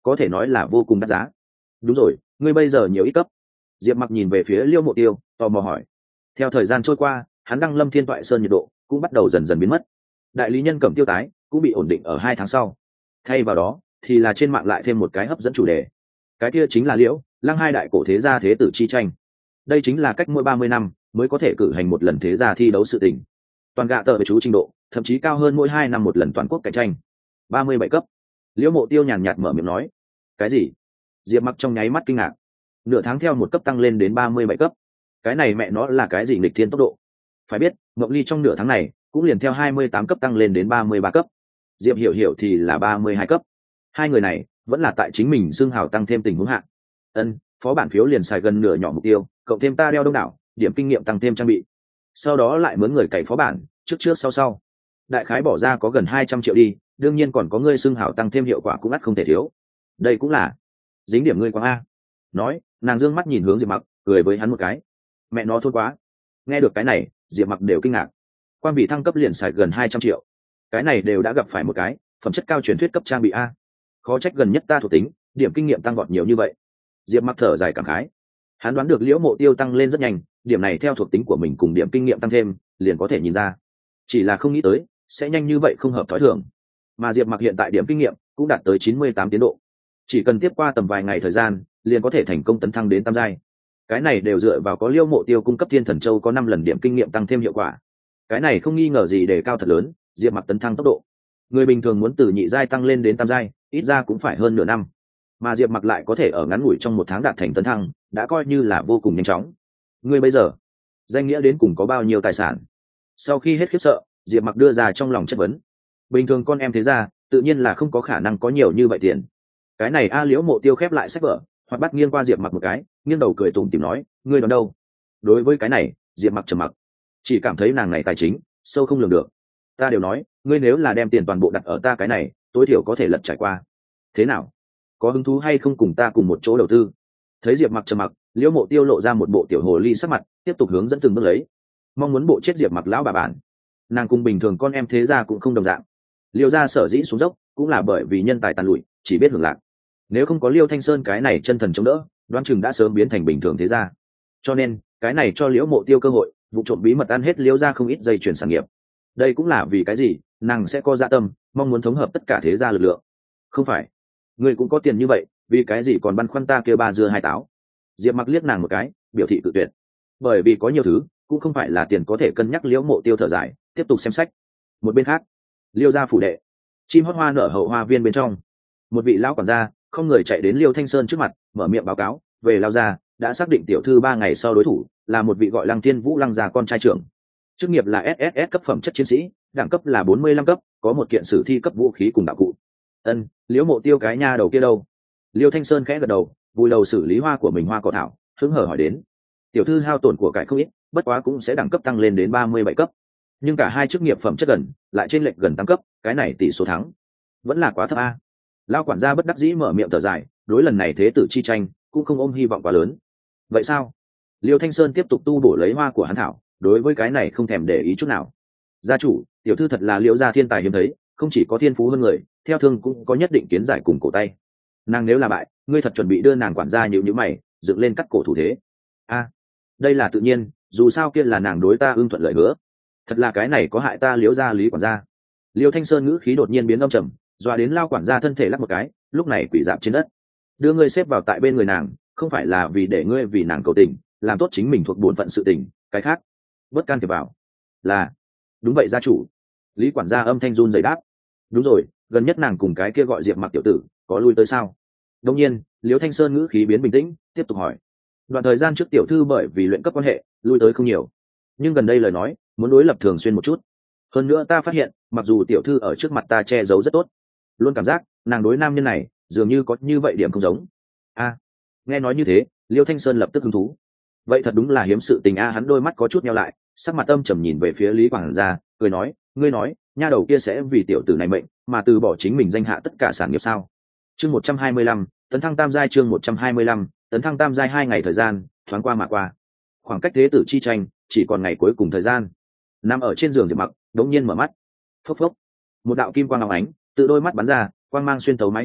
có thể nói là vô cùng đắt giá. Đúng rồi, ngươi bây giờ nhiều ít cấp? Diệp Mặc nhìn về phía Liêu Mộ Tiêu, tò mò hỏi. Theo thời gian trôi qua, hắn đăng lâm Thiên Toại Sơn nhiệt độ cũng bắt đầu dần dần biến mất. Đại lý nhân Cẩm Tiêu tái cũng bị ổn định ở hai tháng sau. Thay vào đó, thì là trên mạng lại thêm một cái hấp dẫn chủ đề. Cái kia chính là Liễu Lăng hai đại cổ thế gia thế tử chi tranh. Đây chính là cách mỗi ba mươi năm mới có thể cử hành một lần thế gia thi đấu sự tình. Toàn gạ tờ về chú trình độ, thậm chí cao hơn mỗi hai năm một lần toàn quốc cạnh tranh. ba mươi bảy cấp. Liễu Mộ Tiêu nhàn nhạt mở miệng nói. Cái gì? Diệp Mặc trong nháy mắt kinh ngạc. Nửa tháng theo một cấp tăng lên đến ba mươi bảy cấp. Cái này mẹ nó là cái gì nghịch thiên tốc độ? Phải biết, Mộng Ly trong nửa tháng này cũng liền theo hai mươi tám cấp tăng lên đến ba mươi ba cấp. Diệp Hiểu Hiểu thì là ba mươi hai cấp. Hai người này vẫn là tại chính mình xương hào tăng thêm tình huống hạ. Ân, phó bản phiếu liền xài gần nửa nhỏ mục tiêu, cộng thêm ta đeo đông đảo, điểm kinh nghiệm tăng thêm trang bị. Sau đó lại mướn người cày phó bản, trước trước sau sau. Đại khái bỏ ra có gần hai trăm triệu đi, đương nhiên còn có ngươi xương hào tăng thêm hiệu quả cũng ắt không thể thiếu. Đây cũng là dính điểm ngươi quang a. Nói, nàng dương mắt nhìn hướng Diệp Mặc, cười với hắn một cái. Mẹ nó thôn quá. Nghe được cái này, Diệp Mặc đều kinh ngạc. Quan bị thăng cấp liền xài gần hai trăm triệu. Cái này đều đã gặp phải một cái phẩm chất cao truyền thuyết cấp trang bị a. Khó trách gần nhất ta thuộc tính, điểm kinh nghiệm tăng vọt nhiều như vậy. Diệp Mặc thở dài cảm khái. Hắn đoán được Liễu Mộ Tiêu tăng lên rất nhanh, điểm này theo thuộc tính của mình cùng điểm kinh nghiệm tăng thêm, liền có thể nhìn ra. Chỉ là không nghĩ tới, sẽ nhanh như vậy không hợp thói thường. Mà Diệp Mặc hiện tại điểm kinh nghiệm cũng đạt tới chín mươi tám tiến độ. Chỉ cần tiếp qua tầm vài ngày thời gian, liền có thể thành công tấn thăng đến tam giai. Cái này đều dựa vào có Liễu Mộ Tiêu cung cấp Thiên Thần Châu có năm lần điểm kinh nghiệm tăng thêm hiệu quả. Cái này không nghi ngờ gì để cao thật lớn, Diệp Mặc tấn thăng tốc độ. Người bình thường muốn từ nhị giai tăng lên đến tam giai, ít ra cũng phải hơn nửa năm. Mà Diệp Mặc lại có thể ở ngắn ngủi trong một tháng đạt thành tấn thăng, đã coi như là vô cùng nhanh chóng. Ngươi bây giờ, danh nghĩa đến cùng có bao nhiêu tài sản? Sau khi hết khiếp sợ, Diệp Mặc đưa ra trong lòng chất vấn. Bình thường con em thế ra, tự nhiên là không có khả năng có nhiều như vậy tiền. Cái này A Liễu Mộ Tiêu khép lại sách vở, hoặc bắt nghiêng qua Diệp Mặc một cái, nghiêng đầu cười tủm tỉm nói, ngươi đoán đâu? Đối với cái này, Diệp Mặc trầm mặc, chỉ cảm thấy nàng này tài chính sâu không lường được. Ta đều nói, ngươi nếu là đem tiền toàn bộ đặt ở ta cái này, tối thiểu có thể lật trải qua. Thế nào? Có hứng thú hay không cùng ta cùng một chỗ đầu tư? Thấy Diệp Mặc trầm mặc, Liễu Mộ Tiêu lộ ra một bộ tiểu hồ ly sắc mặt, tiếp tục hướng dẫn từng bước lấy. Mong muốn bộ chết Diệp Mặc lão bà bản. Nàng cùng bình thường con em thế gia cũng không đồng dạng. Liêu gia sở dĩ xuống dốc, cũng là bởi vì nhân tài tàn lụi, chỉ biết hưởng lạc. Nếu không có Liêu Thanh Sơn cái này chân thần chống đỡ, đoán chừng đã sớm biến thành bình thường thế gia. Cho nên, cái này cho Liễu Mộ Tiêu cơ hội, vụ trộm bí mật ăn hết Liêu gia không ít dây chuyển sản nghiệp. Đây cũng là vì cái gì, nàng sẽ có dạ tâm, mong muốn thống hợp tất cả thế gia lực lượng. Không phải, ngươi cũng có tiền như vậy, vì cái gì còn băn khoăn ta kêu ba dưa hai táo? Diệp Mặc liếc nàng một cái, biểu thị tự tuyệt. Bởi vì có nhiều thứ, cũng không phải là tiền có thể cân nhắc. Liễu Mộ Tiêu thở dài, tiếp tục xem sách. Một bên khác, Liêu gia phủ đệ, chim hót hoa nở hậu hoa viên bên trong, một vị lão quản gia không người chạy đến Liêu Thanh Sơn trước mặt, mở miệng báo cáo về Lao gia đã xác định tiểu thư ba ngày sau đối thủ là một vị gọi Lăng Thiên Vũ Lăng gia con trai trưởng, chức nghiệp là ét ét ét cấp phẩm chất chiến sĩ, đẳng cấp là bốn mươi lăm cấp, có một kiện sử thi cấp vũ khí cùng đạo cụ. Ân, Liễu Mộ Tiêu cái nha đầu kia đâu? Liêu Thanh Sơn khẽ gật đầu, vùi đầu xử lý hoa của mình hoa cỏ thảo, hứng hở hỏi đến. Tiểu thư hao tổn của cải không ít, bất quá cũng sẽ đẳng cấp tăng lên đến ba mươi bảy cấp. Nhưng cả hai chức nghiệp phẩm chất gần, lại trên lệch gần tám cấp, cái này tỷ số thắng vẫn là quá thấp a. Lao quản gia bất đắc dĩ mở miệng thở dài, đối lần này thế tử chi tranh cũng không ôm hy vọng quá lớn. Vậy sao? Liêu Thanh Sơn tiếp tục tu bổ lấy hoa của hắn thảo, đối với cái này không thèm để ý chút nào. Gia chủ, tiểu thư thật là Liễu gia thiên tài hiếm thấy, không chỉ có thiên phú hơn người, theo thương cũng có nhất định kiến giải cùng cổ tay. Nàng nếu là bại, ngươi thật chuẩn bị đưa nàng quản gia nhịu nhữ mày, dựng lên cắt cổ thủ thế? A, đây là tự nhiên, dù sao kia là nàng đối ta ưng thuận lợi hứa. Thật là cái này có hại ta Liễu gia Lý quản gia. Liêu Thanh Sơn ngữ khí đột nhiên biến âm trầm, dọa đến Lao quản gia thân thể lắc một cái, lúc này quỷ dạp trên đất. Đưa ngươi xếp vào tại bên người nàng, không phải là vì để ngươi vì nàng cầu tình, làm tốt chính mình thuộc bổn phận sự tình, cái khác bất can thiệp vào. Là, đúng vậy gia chủ. Lý quản gia âm thanh run rẩy đáp. Đúng rồi, gần nhất nàng cùng cái kia gọi Diệp Mặc tiểu tử có lui tới sao? Đông nhiên, Liêu Thanh Sơn ngữ khí biến bình tĩnh, tiếp tục hỏi. Đoạn thời gian trước tiểu thư bởi vì luyện cấp quan hệ, lui tới không nhiều, nhưng gần đây lời nói muốn đối lập thường xuyên một chút. Hơn nữa ta phát hiện, mặc dù tiểu thư ở trước mặt ta che giấu rất tốt, luôn cảm giác nàng đối nam nhân này dường như có như vậy điểm không giống. A, nghe nói như thế, Liêu Thanh Sơn lập tức hứng thú. Vậy thật đúng là hiếm sự tình a. Hắn đôi mắt có chút nheo lại, sắc mặt âm trầm nhìn về phía Lý quản gia, cười nói, ngươi nói nha đầu kia sẽ vì tiểu tử này mệnh mà từ bỏ chính mình danh hạ tất cả sản nghiệp sao? Chương một trăm hai mươi lăm, tấn thăng tam giai. Chương một trăm hai mươi lăm, tấn thăng tam giai. Hai ngày thời gian thoáng qua mà qua, khoảng cách thế tử chi tranh chỉ còn ngày cuối cùng thời gian. Nằm ở trên giường Diệp Mặc đống nhiên mở mắt, phốc phốc, một đạo kim quang óng ánh tự đôi mắt bắn ra, quang mang xuyên thấu mái hiên,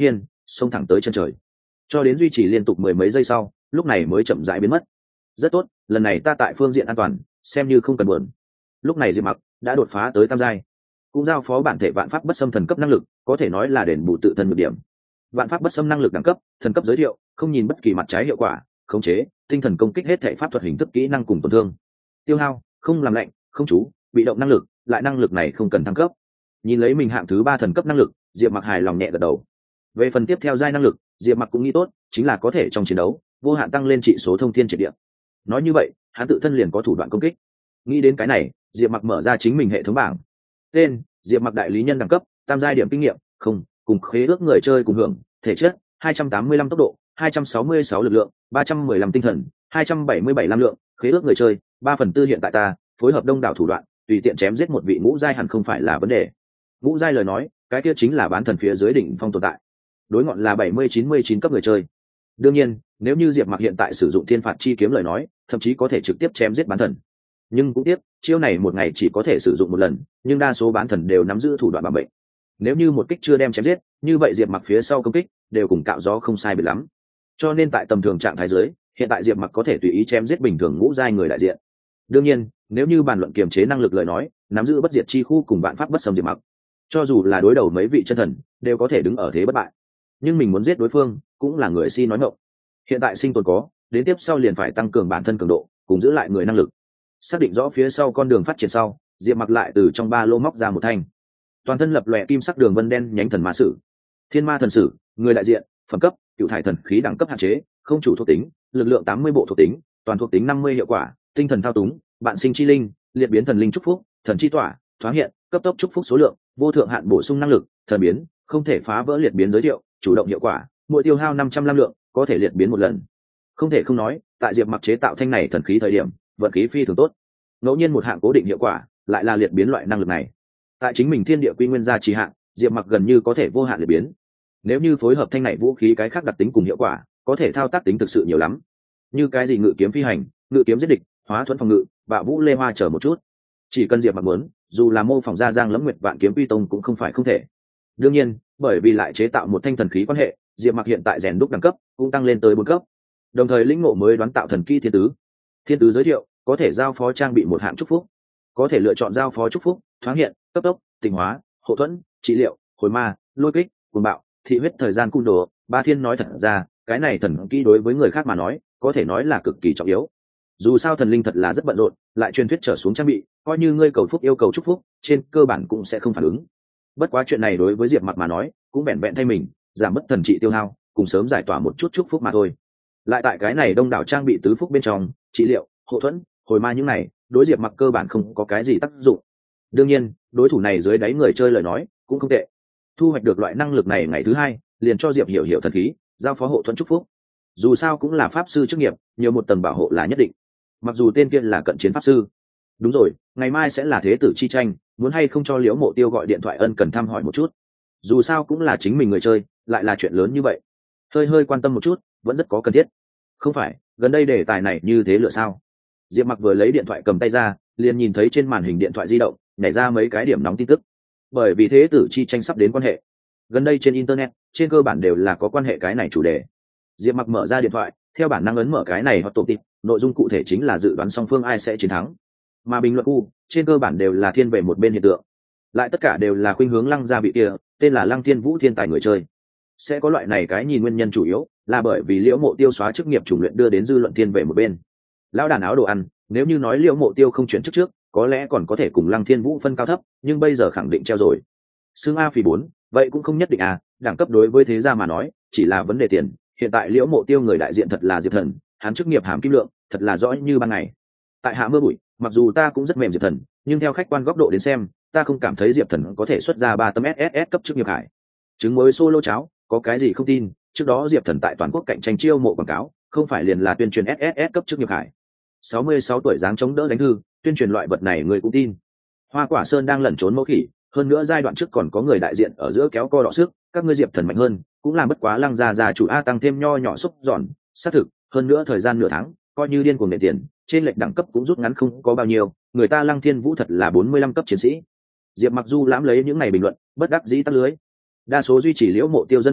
xông thẳng tới chân trời, cho đến duy trì liên tục mười mấy giây sau, lúc này mới chậm rãi biến mất. Rất tốt, lần này ta tại phương diện an toàn xem như không cần buồn. Lúc này Diệp Mặc đã đột phá tới tam giai, cũng giao phó bản thể vạn pháp bất xâm thần cấp năng lực, có thể nói là đền bù tự thân nhược điểm. Vạn pháp bất xâm năng lực đẳng cấp, thần cấp giới thiệu, không nhìn bất kỳ mặt trái hiệu quả, khống chế, tinh thần công kích hết thể pháp thuật hình thức kỹ năng cùng tổn thương. Tiêu hao, không làm lạnh, không chú, bị động năng lực, lại năng lực này không cần thăng cấp. Nhìn lấy mình hạng thứ ba thần cấp năng lực, Diệp Mặc hài lòng nhẹ gật đầu. Về phần tiếp theo giai năng lực, Diệp Mặc cũng nghĩ tốt, chính là có thể trong chiến đấu vô hạn tăng lên trị số thông thiên triệt địa. Nói như vậy, hắn tự thân liền có thủ đoạn công kích. Nghĩ đến cái này, Diệp Mặc mở ra chính mình hệ thống bảng. Tên: Diệp Mặc đại lý nhân đẳng cấp, tam giai điểm kinh nghiệm, không, cùng khế ước người chơi cùng hưởng, thể chất hai trăm tám mươi lăm tốc độ, hai trăm sáu mươi sáu lực lượng, ba trăm mười lăm tinh thần, hai trăm bảy mươi bảy năng lượng, khế ước người chơi, ba phần tư hiện tại ta, phối hợp đông đảo thủ đoạn, tùy tiện chém giết một vị ngũ giai hẳn không phải là vấn đề. Ngũ giai lời nói, cái kia chính là bán thần phía dưới đỉnh phong tồn tại. Đối ngọn là bảy mươi chín mươi chín cấp người chơi. Đương nhiên, nếu như Diệp Mặc hiện tại sử dụng thiên phạt chi kiếm lời nói, thậm chí có thể trực tiếp chém giết bán thần. Nhưng cũng tiếp, chiêu này một ngày chỉ có thể sử dụng một lần, nhưng đa số bán thần đều nắm giữ thủ đoạn bảo mệnh. Nếu như một kích chưa đem chém giết, như vậy Diệp Mặc phía sau công kích đều cùng cạo gió không sai biệt lắm. Cho nên tại tầm thường trạng thái dưới, hiện tại Diệp Mặc có thể tùy ý chém giết bình thường ngũ giai người đại diện. Đương nhiên, nếu như bàn luận kiềm chế năng lực lời nói, nắm giữ bất diệt chi khu cùng vạn pháp bất xâm Diệp Mặc, cho dù là đối đầu mấy vị chân thần, đều có thể đứng ở thế bất bại. Nhưng mình muốn giết đối phương, cũng là người si nói ngọng. Hiện tại sinh tồn có, đến tiếp sau liền phải tăng cường bản thân cường độ, cùng giữ lại người năng lực. Xác định rõ phía sau con đường phát triển sau, Diệp Mặc lại từ trong ba lô móc ra một thanh toàn thân lập lòe kim sắc đường vân đen nhánh thần ma sử. Thiên ma thần sử, người đại diện, phẩm cấp, cựu thải thần khí đẳng cấp hạn chế, không chủ thuộc tính, lực lượng tám mươi bộ thuộc tính, toàn thuộc tính năm mươi hiệu quả, tinh thần thao túng, bạn sinh chi linh, liệt biến thần linh chúc phúc, thần chi tỏa, thoáng hiện, cấp tốc chúc phúc số lượng, vô thượng hạn bổ sung năng lực, thần biến, không thể phá vỡ liệt biến giới thiệu, chủ động hiệu quả, mỗi tiêu hao năm trăm năng lượng, có thể liệt biến một lần. Không thể không nói, tại Diệp Mặc chế tạo thanh này thần khí thời điểm, vận khí phi thường tốt. Ngẫu nhiên một hạng cố định hiệu quả, lại là liệt biến loại năng lực này. Tại chính mình thiên địa quy nguyên gia trì hạng, Diệp Mặc gần như có thể vô hạn liệt biến. Nếu như phối hợp thanh này vũ khí cái khác đặc tính cùng hiệu quả, có thể thao tác tính thực sự nhiều lắm. Như cái gì ngự kiếm phi hành, ngự kiếm giết địch, hóa thuẫn phòng ngự, bạo vũ lê hoa chờ một chút. Chỉ cần Diệp Mặc muốn, dù là mô phỏng ra Giang Lẫm Nguyệt Vạn Kiếm Quy Tông cũng không phải không thể. Đương nhiên, bởi vì lại chế tạo một thanh thần khí quan hệ, Diệp Mặc hiện tại rèn đúc đẳng cấp cũng tăng lên tới bốn cấp. Đồng thời lĩnh ngộ mới đoán tạo thần kỹ thiên tứ. Thiên tứ giới thiệu, có thể giao phó trang bị một hạng chúc phúc, có thể lựa chọn giao phó chúc phúc, thoáng hiện, cấp tốc, tịnh hóa, hộ thuẫn, trị liệu, hồi ma, lôi kích, cuồng bạo, thị huyết thời gian cung đồ. Ba Thiên nói thật ra, cái này thần kỹ đối với người khác mà nói, có thể nói là cực kỳ trọng yếu. Dù sao thần linh thật là rất bận rộn, lại truyền thuyết trở xuống trang bị, coi như ngươi cầu phúc yêu cầu chúc phúc, trên cơ bản cũng sẽ không phản ứng. Bất quá chuyện này đối với Diệp Mặc mà nói, cũng vẹn vẹn thay mình, giảm mất thần trị tiêu hao, cùng sớm giải tỏa một chút chúc phúc mà thôi. Lại tại cái này đông đảo trang bị tứ phúc bên trong, trị liệu, hộ thuẫn, hồi ma những này, đối Diệp Mặc cơ bản không có cái gì tác dụng. Đương nhiên, đối thủ này dưới đáy người chơi lời nói, cũng không tệ. Thu hoạch được loại năng lực này ngày thứ hai, liền cho Diệp hiểu hiểu thần khí, giao phó hộ thuẫn chúc phúc. Dù sao cũng là pháp sư chức nghiệp, nhiều một tầng bảo hộ là nhất định. Mặc dù tên kia là cận chiến pháp sư. Đúng rồi, ngày mai sẽ là thế tử chi tranh, muốn hay không cho Liễu Mộ Tiêu gọi điện thoại ân cần thăm hỏi một chút. Dù sao cũng là chính mình người chơi, lại là chuyện lớn như vậy, hơi hơi quan tâm một chút vẫn rất có cần thiết. Không phải, gần đây đề tài này như thế lựa sao? Diệp Mặc vừa lấy điện thoại cầm tay ra, liền nhìn thấy trên màn hình điện thoại di động nhảy ra mấy cái điểm nóng tin tức. Bởi vì thế tử chi tranh sắp đến quan hệ, gần đây trên internet trên cơ bản đều là có quan hệ cái này chủ đề. Diệp Mặc mở ra điện thoại, theo bản năng ấn mở cái này hot topic, nội dung cụ thể chính là dự đoán song phương ai sẽ chiến thắng, mà bình luận khu trên cơ bản đều là thiên về một bên hiện tượng, lại tất cả đều là khuynh hướng Lăng gia bị kia tên là Lăng Thiên Vũ thiên tài người chơi. Sẽ có loại này cái nhìn nguyên nhân chủ yếu là bởi vì Liễu Mộ Tiêu xóa chức nghiệp chủng luyện đưa đến dư luận thiên về một bên. Lão đàn áo đồ ăn, nếu như nói Liễu Mộ Tiêu không chuyển chức trước, có lẽ còn có thể cùng Lăng Thiên Vũ phân cao thấp, nhưng bây giờ khẳng định treo rồi. Xương A phì bốn, vậy cũng không nhất định à, đẳng cấp đối với thế gia mà nói, chỉ là vấn đề tiền. Hiện tại Liễu Mộ Tiêu người đại diện thật là Diệp Thần, hắn chức nghiệp hàm kim lượng, thật là rõ như ban ngày. Tại hạ mưa bụi, mặc dù ta cũng rất mềm Diệp Thần, nhưng theo khách quan góc độ đến xem, ta không cảm thấy Diệp Thần có thể xuất ra ba tấm ét ét ét cấp chức nghiệp hải. Trứng mới solo cháo, có cái gì không tin, trước đó Diệp Thần tại toàn quốc cạnh tranh chiêu mộ quảng cáo, không phải liền là tuyên truyền ét ét ét cấp chức nghiệp hải. sáu mươi sáu tuổi dáng chống đỡ đánh thư, tuyên truyền loại vật này người cũng tin. Hoa Quả Sơn đang lẩn trốn mẫu khỉ, hơn nữa giai đoạn trước còn có người đại diện ở giữa kéo co đọ sức, các ngươi Diệp Thần mạnh hơn, cũng làm bất quá Lăng gia gia chủ a tăng thêm nho nhỏ xúc giòn, xác thực, hơn nữa thời gian nửa tháng, coi như điên cuồng nệ tiền, trên lệch đẳng cấp cũng rút ngắn không có bao nhiêu, người ta Lăng Thiên Vũ thật là bốn mươi lăm cấp chiến sĩ. Diệp Mặc Du lãm lấy những này bình luận, bất đắc dĩ tắt lưới. Đa số duy trì Liễu Mộ Tiêu dân mạng,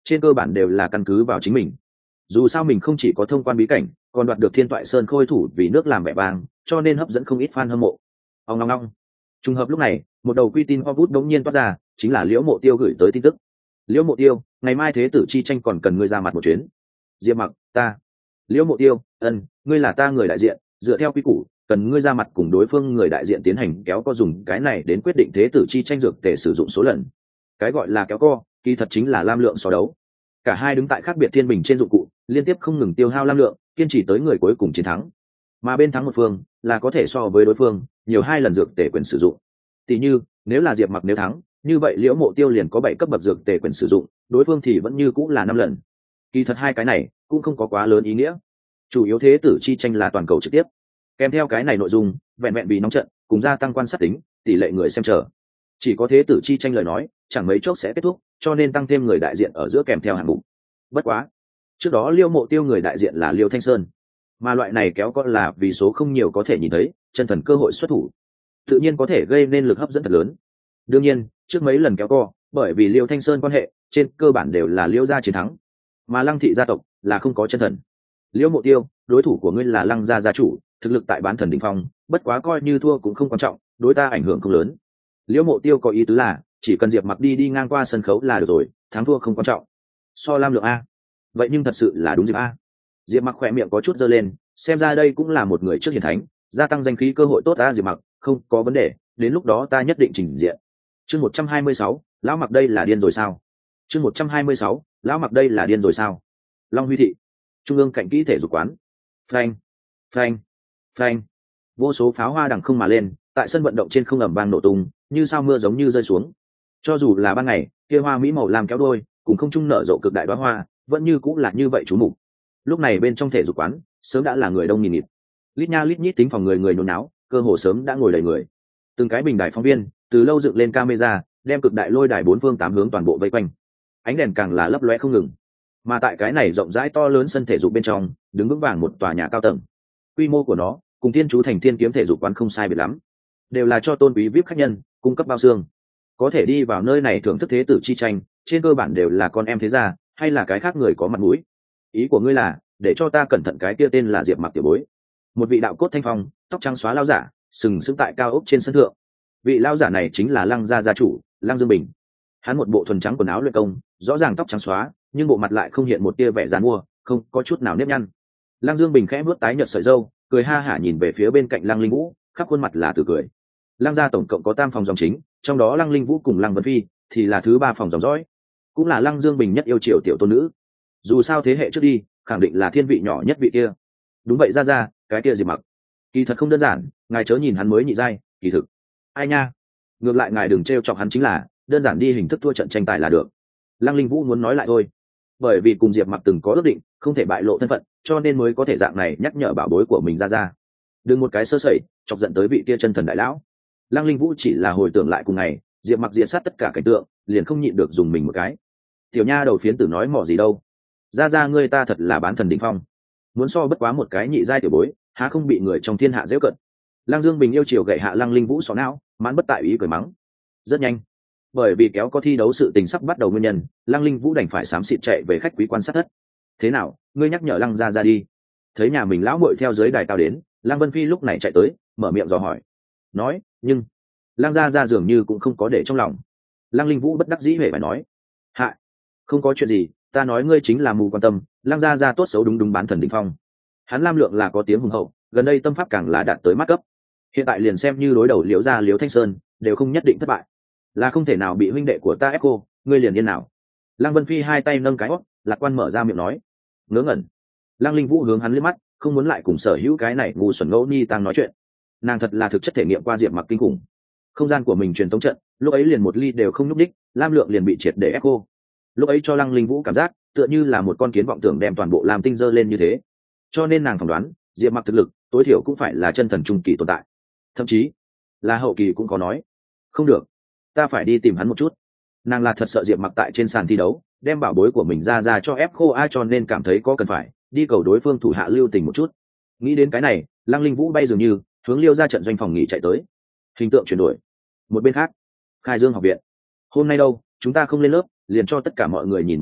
trên cơ bản đều là căn cứ vào chính mình. Dù sao mình không chỉ có thông quan bí cảnh, còn đoạt được Thiên Toại Sơn khôi thủ vì nước làm vẻ vang, cho nên hấp dẫn không ít fan hâm mộ. Ông long long. Trùng hợp lúc này, một đầu quy tin Hovút đống nhiên toát ra, chính là Liễu Mộ Tiêu gửi tới tin tức. Liễu Mộ Tiêu, ngày mai thế tử chi tranh còn cần ngươi ra mặt một chuyến. Diệp Mặc, ta. Liễu Mộ Tiêu, ân, ngươi là ta người đại diện, dựa theo quy củ, cần ngươi ra mặt cùng đối phương người đại diện tiến hành kéo co, dùng cái này đến quyết định thế tử chi tranh dược tề sử dụng số lần. Cái gọi là kéo co, kỳ thật chính là lam lượng so đấu. Cả hai đứng tại khác biệt thiên bình trên dụng cụ, liên tiếp không ngừng tiêu hao lam lượng, kiên trì tới người cuối cùng chiến thắng. Mà bên thắng một phương là có thể so với đối phương nhiều hai lần dược tề quyền sử dụng. Tỷ như, nếu là Diệp Mặc nếu thắng, như vậy Liễu Mộ Tiêu liền có bảy cấp bậc dược tề quyền sử dụng, đối phương thì vẫn như cũng là năm lần. Kỳ thật hai cái này cũng không có quá lớn ý nghĩa. Chủ yếu thế tử chi tranh là toàn cầu trực tiếp. Kèm theo cái này nội dung, vẹn vẹn vì nóng trận, cùng gia tăng quan sát tính, tỷ lệ người xem chờ. Chỉ có thế tử chi tranh lời nói, chẳng mấy chốc sẽ kết thúc, cho nên tăng thêm người đại diện ở giữa kèm theo hạng mục. Bất quá, trước đó Liêu Mộ Tiêu người đại diện là Liêu Thanh Sơn, mà loại này kéo con là vì số không nhiều có thể nhìn thấy, chân thần cơ hội xuất thủ, tự nhiên có thể gây nên lực hấp dẫn thật lớn. Đương nhiên, trước mấy lần kéo co, bởi vì Liêu Thanh Sơn quan hệ, trên cơ bản đều là Liêu gia chiến thắng, mà Lăng thị gia tộc là không có chân thần. Liêu Mộ Tiêu, đối thủ của ngươi là Lăng gia gia chủ, thực lực tại bán thần đỉnh phong, bất quá coi như thua cũng không quan trọng, đối ta ảnh hưởng không lớn. Liễu Mộ Tiêu có ý tứ là chỉ cần Diệp Mặc đi đi ngang qua sân khấu là được rồi, thắng thua không quan trọng. So lam lượng a, vậy nhưng thật sự là đúng Diệp a. Diệp Mặc khỏe miệng có chút giơ lên, xem ra đây cũng là một người trước hiển thánh, gia tăng danh khí cơ hội tốt a. Diệp Mặc, không có vấn đề, đến lúc đó ta nhất định trình diện. Chương một trăm hai mươi sáu, lão Mặc đây là điên rồi sao? Chương một trăm hai mươi sáu, lão Mặc đây là điên rồi sao? Long Huy thị, trung ương cạnh kỹ thể dục quán. Phanh, phanh, phanh. Vô số pháo hoa đằng không mà lên, tại sân vận động trên không ầm vang nổ tung, như sao mưa giống như rơi xuống. Cho dù là ban ngày, kia hoa mỹ màu làm kéo đôi, cũng không chung nở rộ cực đại đóa hoa, vẫn như cũng là như vậy chú mục. Lúc này bên trong thể dục quán, sớm đã là người đông nghìn nghịt. Lít nha lít nhít tính phòng người người nôn náo, cơ hồ sớm đã ngồi đầy người. Từng cái bình đài phóng viên, từ lâu dựng lên camera, đem cực đại lôi đài bốn phương tám hướng toàn bộ vây quanh. Ánh đèn càng là lấp lóe không ngừng. Mà tại cái này rộng rãi to lớn sân thể dục bên trong, đứng vững vàng một tòa nhà cao tầng. Quy mô của nó, cùng Thiên Chú Thành Thiên Kiếm thể dục quán không sai biệt lắm, đều là cho tôn quý vê i pê khách nhân cung cấp bao xương. Có thể đi vào nơi này thưởng thức thế tử chi tranh, trên cơ bản đều là con em thế gia hay là cái khác người có mặt mũi. Ý của ngươi là để cho ta cẩn thận cái kia tên là Diệp Mặc tiểu bối? Một vị đạo cốt thanh phong, tóc trắng xóa lao giả, sừng sững tại cao ốc trên sân thượng. Vị lao giả này chính là Lăng gia gia chủ Lăng Dương Bình. Hắn một bộ thuần trắng quần áo luyện công, rõ ràng tóc trắng xóa, nhưng bộ mặt lại không hiện một tia vẻ giàn mua, không có chút nào nếp nhăn. Lăng Dương Bình khẽ vuốt tái nhợt sợi râu, cười ha hả nhìn về phía bên cạnh Lăng Linh Vũ, khắp khuôn mặt là từ cười. Lăng gia tổng cộng có tam phòng dòng chính, trong đó Lăng Linh Vũ cùng Lăng Vân Phi thì là thứ ba phòng dòng dõi, cũng là Lăng Dương Bình nhất yêu chiều tiểu tôn nữ. Dù sao thế hệ trước đi, khẳng định là thiên vị nhỏ nhất vị kia. Đúng vậy, ra ra, cái kia Diệp Mặc kỳ thật không đơn giản, ngài chớ nhìn hắn mới nhị giai, kỳ thực ai nha, ngược lại ngài đừng trêu chọc hắn, chính là đơn giản đi hình thức thua trận tranh tài là được. Lăng Linh Vũ muốn nói lại thôi, bởi vì cùng Diệp Mặc từng có ước định, không thể bại lộ thân phận, cho nên mới có thể dạng này nhắc nhở bảo bối của mình ra ra. Đừng một cái sơ sẩy, chọc giận tới vị kia chân thần đại lão. Lăng Linh Vũ chỉ là hồi tưởng lại cùng ngày, Diệp Mặc diện sát tất cả cảnh tượng, liền không nhịn được dùng mình một cái. Tiểu nha đầu phiến tử nói mỏ gì đâu, ra ra ngươi ta thật là bán thần đỉnh phong, muốn so bất quá một cái nhị giai tiểu bối, há không bị người trong thiên hạ giễu cận. Lăng Dương Bình yêu chiều gậy hạ Lăng Linh Vũ xỏ não, mãn bất tại ý cười mắng. Rất nhanh, bởi vì kéo có thi đấu sự tình sắp bắt đầu nguyên nhân, Lăng Linh Vũ đành phải xám xịt chạy về khách quý quan sát thất. Thế nào, ngươi nhắc nhở Lăng gia ra đi. Thấy nhà mình lão muội theo dưới đài cao đến, Lăng Vân Phi lúc này chạy tới, mở miệng dò hỏi. Nói, nhưng Lăng gia ra dường như cũng không có để trong lòng. Lăng Linh Vũ bất đắc dĩ hề phải nói, hạ, không có chuyện gì, ta nói ngươi chính là mù quan tâm. Lăng gia ra tốt xấu đúng đúng bán thần đỉnh phong, hắn Lam Lượng là có tiếng hùng hậu, gần đây tâm pháp càng là đạt tới mắt cấp, hiện tại liền xem như đối đầu Liễu gia Liễu Thanh Sơn đều không nhất định thất bại, là không thể nào bị huynh đệ của ta ép cô, ngươi liền yên nào. Lăng Vân Phi hai tay nâng cái hót, lạc quan mở ra miệng nói. Ngớ ngẩn. Lăng Linh Vũ hướng hắn liếc mắt, không muốn lại cùng sở hữu cái này ngu xuẩn ngẫu ni tăng nói chuyện. Nàng thật là thực chất thể nghiệm qua Diệp Mặc kinh khủng. Không gian của mình truyền tống trận, lúc ấy liền một ly đều không nhúc đích, Lam Lượng liền bị triệt để ép cô. Lúc ấy cho Lăng Linh Vũ cảm giác tựa như là một con kiến vọng tưởng đem toàn bộ làm tinh dơ lên như thế. Cho nên nàng phỏng đoán, Diệp Mặc thực lực tối thiểu cũng phải là chân thần trung kỳ tồn tại, thậm chí là hậu kỳ cũng có nói. Không được, ta phải đi tìm hắn một chút. Nàng là thật sợ Diệp Mặc tại trên sàn thi đấu đem bảo bối của mình ra ra cho ép khô ai, cho nên cảm thấy có cần phải đi cầu đối phương thủ hạ lưu tình một chút. Nghĩ đến cái này, Lăng Linh Vũ bay dường như hướng Liêu ra trận doanh phòng nghỉ chạy tới. Hình tượng chuyển đổi. Một bên khác, Khai Dương học viện. Hôm nay đâu, chúng ta không lên lớp, liền cho tất cả mọi người nhìn một chút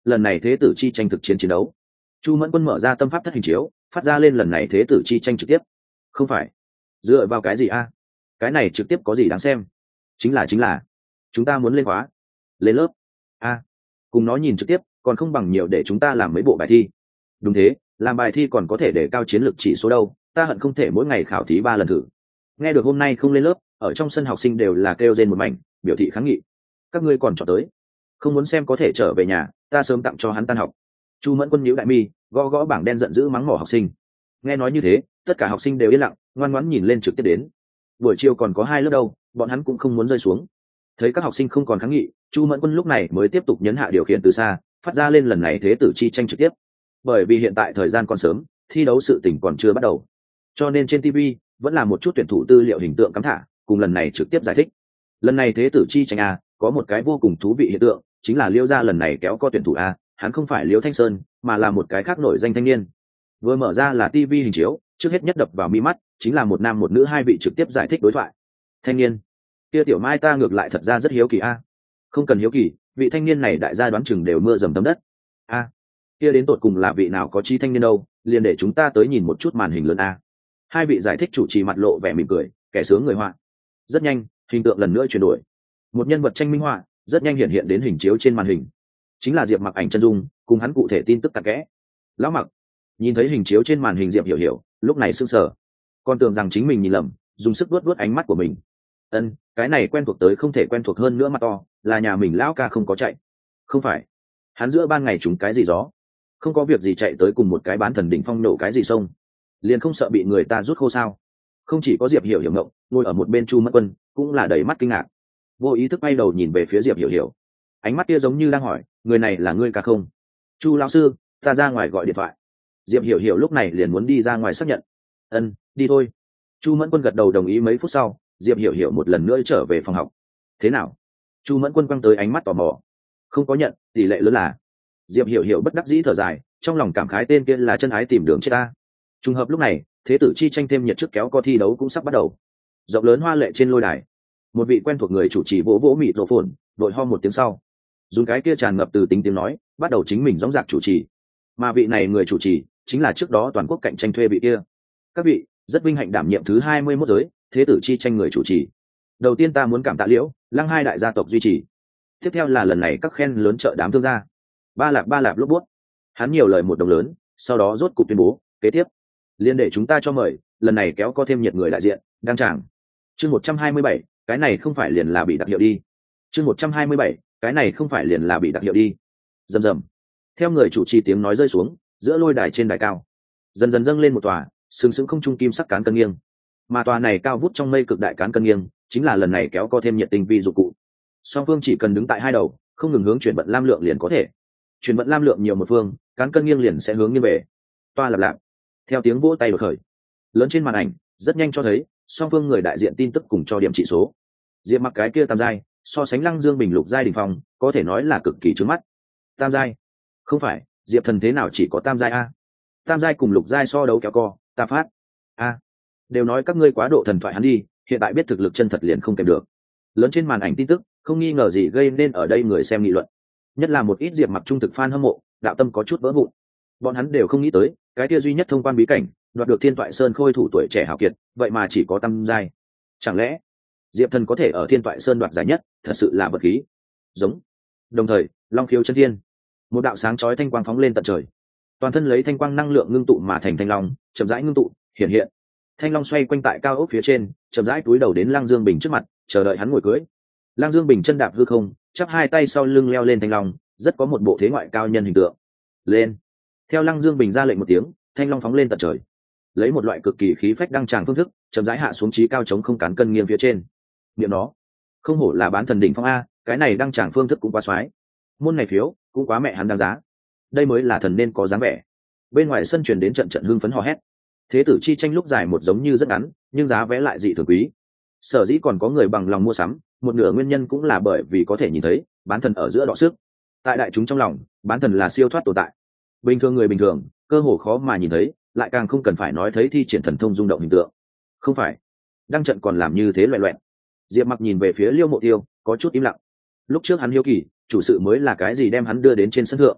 lần này thế tử chi tranh thực chiến chiến đấu. Chu Mẫn Quân mở ra tâm pháp thất hình chiếu, phát ra lên lần này thế tử chi tranh trực tiếp. Không phải dựa vào cái gì a? Cái này trực tiếp có gì đáng xem? Chính là chính là chúng ta muốn lên khóa, lên lớp a. Cùng nó nhìn trực tiếp còn không bằng nhiều để chúng ta làm mấy bộ bài thi. Đúng thế, làm bài thi còn có thể để cao chiến lược chỉ số đâu, ta hận không thể mỗi ngày khảo thí ba lần thử. Nghe được hôm nay không lên lớp, ở trong sân học sinh đều là kêu rên một mảnh, biểu thị kháng nghị. Các ngươi còn chọn tới, không muốn xem có thể trở về nhà, ta sớm tặng cho hắn tan học. Chu Mẫn Quân nhíu đại mi, gõ gõ bảng đen giận dữ mắng mỏ học sinh. Nghe nói như thế, tất cả học sinh đều yên lặng, ngoan ngoãn nhìn lên trực tiếp đến. Buổi chiều còn có hai lớp đâu, bọn hắn cũng không muốn rơi xuống. Thấy các học sinh không còn kháng nghị, Chu Mẫn Quân lúc này mới tiếp tục nhấn hạ điều khiển từ xa, phát ra lên lần này thế tử chi tranh trực tiếp. Bởi vì hiện tại thời gian còn sớm, thi đấu sự tình còn chưa bắt đầu, cho nên trên ti vi vẫn là một chút tuyển thủ tư liệu hình tượng cắm thả, cùng lần này trực tiếp giải thích. Lần này thế tử chi tranh a, có một cái vô cùng thú vị hiện tượng, chính là Liêu gia lần này kéo co tuyển thủ a, hắn không phải Liêu Thanh Sơn, mà là một cái khác nổi danh thanh niên. Vừa mở ra là ti vi hình chiếu, trước hết nhất đập vào mi mắt chính là một nam một nữ hai vị trực tiếp giải thích đối thoại. Thanh niên kia tiểu Mai ta ngược lại thật ra rất hiếu kỳ a. Không cần hiếu kỳ, vị thanh niên này đại gia đoán chừng đều mưa dầm thấm đất. A, kia đến tột cùng là vị nào có chi thanh niên đâu, liền để chúng ta tới nhìn một chút màn hình lớn a. Hai vị giải thích chủ trì mặt lộ vẻ mỉm cười, kẻ sướng người họa. Rất nhanh, hình tượng lần nữa chuyển đổi. Một nhân vật tranh minh họa rất nhanh hiện hiện đến hình chiếu trên màn hình. Chính là Diệp Mặc ảnh chân dung, cùng hắn cụ thể tin tức cặn kẽ. Lão Mặc nhìn thấy hình chiếu trên màn hình Diệp Hiểu Hiểu, lúc này sững sờ, còn tưởng rằng chính mình nhìn lầm, dùng sức vuốt vuốt ánh mắt của mình. Ân, cái này quen thuộc tới không thể quen thuộc hơn nữa mà to, là nhà mình lão ca không có chạy. Không phải, hắn giữa ban ngày trúng cái gì gió, không có việc gì chạy tới cùng một cái bán thần đỉnh phong nổ cái gì sông, liền không sợ bị người ta rút khô sao? Không chỉ có Diệp Hiểu Hiểu ngộng, ngồi ở một bên Chu Mẫn Quân cũng là đầy mắt kinh ngạc, vô ý thức bay đầu nhìn về phía Diệp Hiểu Hiểu, ánh mắt kia giống như đang hỏi, người này là ngươi ca không? Chu lão sư, ta ra ngoài gọi điện thoại. Diệp Hiểu Hiểu lúc này liền muốn đi ra ngoài xác nhận. Ân, đi thôi. Chu Mẫn Quân gật đầu đồng ý. Mấy phút sau, Diệp Hiểu Hiểu một lần nữa trở về phòng học. Thế nào? Chu Mẫn Quân quăng tới ánh mắt tò mò. Không có nhận, tỷ lệ lớn là. Diệp Hiểu Hiểu bất đắc dĩ thở dài, trong lòng cảm khái tên kia là chân ái tìm đường chết ta. Trùng hợp lúc này, thế tử chi tranh thêm nhiệt trước kéo co thi đấu cũng sắp bắt đầu. Rộng lớn hoa lệ trên lôi đài, một vị quen thuộc người chủ trì vỗ vỗ mịt rộ phồn, đội ho một tiếng sau, dùng cái kia tràn ngập từ tính tiếng nói, bắt đầu chính mình dõng dạc chủ trì. Mà vị này người chủ trì chính là trước đó toàn quốc cạnh tranh thuê vị kia. Các vị, rất vinh hạnh đảm nhiệm thứ hai mươi mốt giới thế tử chi tranh người chủ trì. Đầu tiên ta muốn cảm tạ Liễu, Lăng hai đại gia tộc duy trì. Tiếp theo là lần này các khen lớn trợ đám thương gia. Ba lạp ba lạp lốp bút. Hắn nhiều lời một đồng lớn, sau đó rốt cục tuyên bố, kế tiếp liên để chúng ta cho mời, lần này kéo co thêm nhiệt người đại diện, đăng tràng. Chương một trăm hai mươi bảy, cái này không phải liền là bị đặc hiệu đi. Chương một trăm hai mươi bảy, cái này không phải liền là bị đặc hiệu đi. Rầm rầm. Theo người chủ trì tiếng nói rơi xuống, giữa lôi đài trên đài cao, dần dần dâng lên một tòa sừng sững không trung kim sắc cán cân nghiêng. Mà tòa này cao vút trong mây cực đại cán cân nghiêng, chính là lần này kéo co thêm nhiệt tình vi dụng cụ. Song phương chỉ cần đứng tại hai đầu, không ngừng hướng chuyển vận lam lượng liền có thể. Chuyển vận lam lượng nhiều một phương, cán cân nghiêng liền sẽ hướng nghiêng về. Toa lặp lặp. Theo tiếng vỗ tay đột khởi, lớn trên màn ảnh rất nhanh cho thấy song phương người đại diện tin tức cùng cho điểm chỉ số. Diệp Mặc cái kia tam giai, so sánh Lăng Dương Bình lục giai đỉnh phong, có thể nói là cực kỳ trướng mắt. Tam giai? Không phải, Diệp Thần thế nào chỉ có tam giai a? Tam giai cùng lục giai so đấu kéo co, ta phát. A, đều nói các ngươi quá độ thần thoại hắn đi, hiện tại biết thực lực chân thật liền không kèm được. Lớn trên màn ảnh tin tức, không nghi ngờ gì gây nên ở đây người xem nghị luận. Nhất là một ít Diệp Mặc trung thực fan hâm mộ, đạo tâm có chút vỡ vụn. Bọn hắn đều không nghĩ tới, cái kia duy nhất thông quan bí cảnh, đoạt được Thiên Toại Sơn khôi thủ tuổi trẻ hào kiệt, vậy mà chỉ có tam giai. Chẳng lẽ Diệp Thần có thể ở Thiên Toại Sơn đoạt giải nhất, thật sự là vật khí. Giống. Đồng thời, Long Khiếu chân thiên, một đạo sáng chói thanh quang phóng lên tận trời. Toàn thân lấy thanh quang năng lượng ngưng tụ mà thành thanh long, chậm rãi ngưng tụ, hiện hiện. Thanh long xoay quanh tại cao ốc phía trên, chậm rãi cúi đầu đến Lăng Dương Bình trước mặt, chờ đợi hắn ngồi cưỡi. Lăng Dương Bình chân đạp hư không, chắp hai tay sau lưng leo lên thanh long, rất có một bộ thế ngoại cao nhân hình tượng. Lên. Theo Lăng Dương Bình ra lệnh một tiếng, thanh long phóng lên tận trời, lấy một loại cực kỳ khí phách đăng tràng phương thức, chậm rãi hạ xuống trí cao chống không cán cân nghiêng phía trên. Niệm nó, không hổ là bán thần đỉnh phong a, cái này đăng tràng phương thức cũng quá xoái. Môn này phiếu cũng quá mẹ hắn đáng giá. Đây mới là thần nên có dáng vẻ. Bên ngoài sân truyền đến trận trận hưng phấn hò hét. Thế tử chi tranh lúc dài một giống như rất ngắn, nhưng giá vé lại dị thường quý. Sở dĩ còn có người bằng lòng mua sắm, một nửa nguyên nhân cũng là bởi vì có thể nhìn thấy bán thần ở giữa đọ sức. Tại đại chúng trong lòng, bán thần là siêu thoát tồn tại. Bình thường người bình thường, cơ hồ khó mà nhìn thấy, lại càng không cần phải nói thấy thi triển thần thông rung động hình tượng. Không phải, đăng trận còn làm như thế loẹt loẹt. Diệp Mặc nhìn về phía Liêu Mộ Tiêu, có chút im lặng. Lúc trước hắn hiếu kỳ, chủ sự mới là cái gì đem hắn đưa đến trên sân thượng.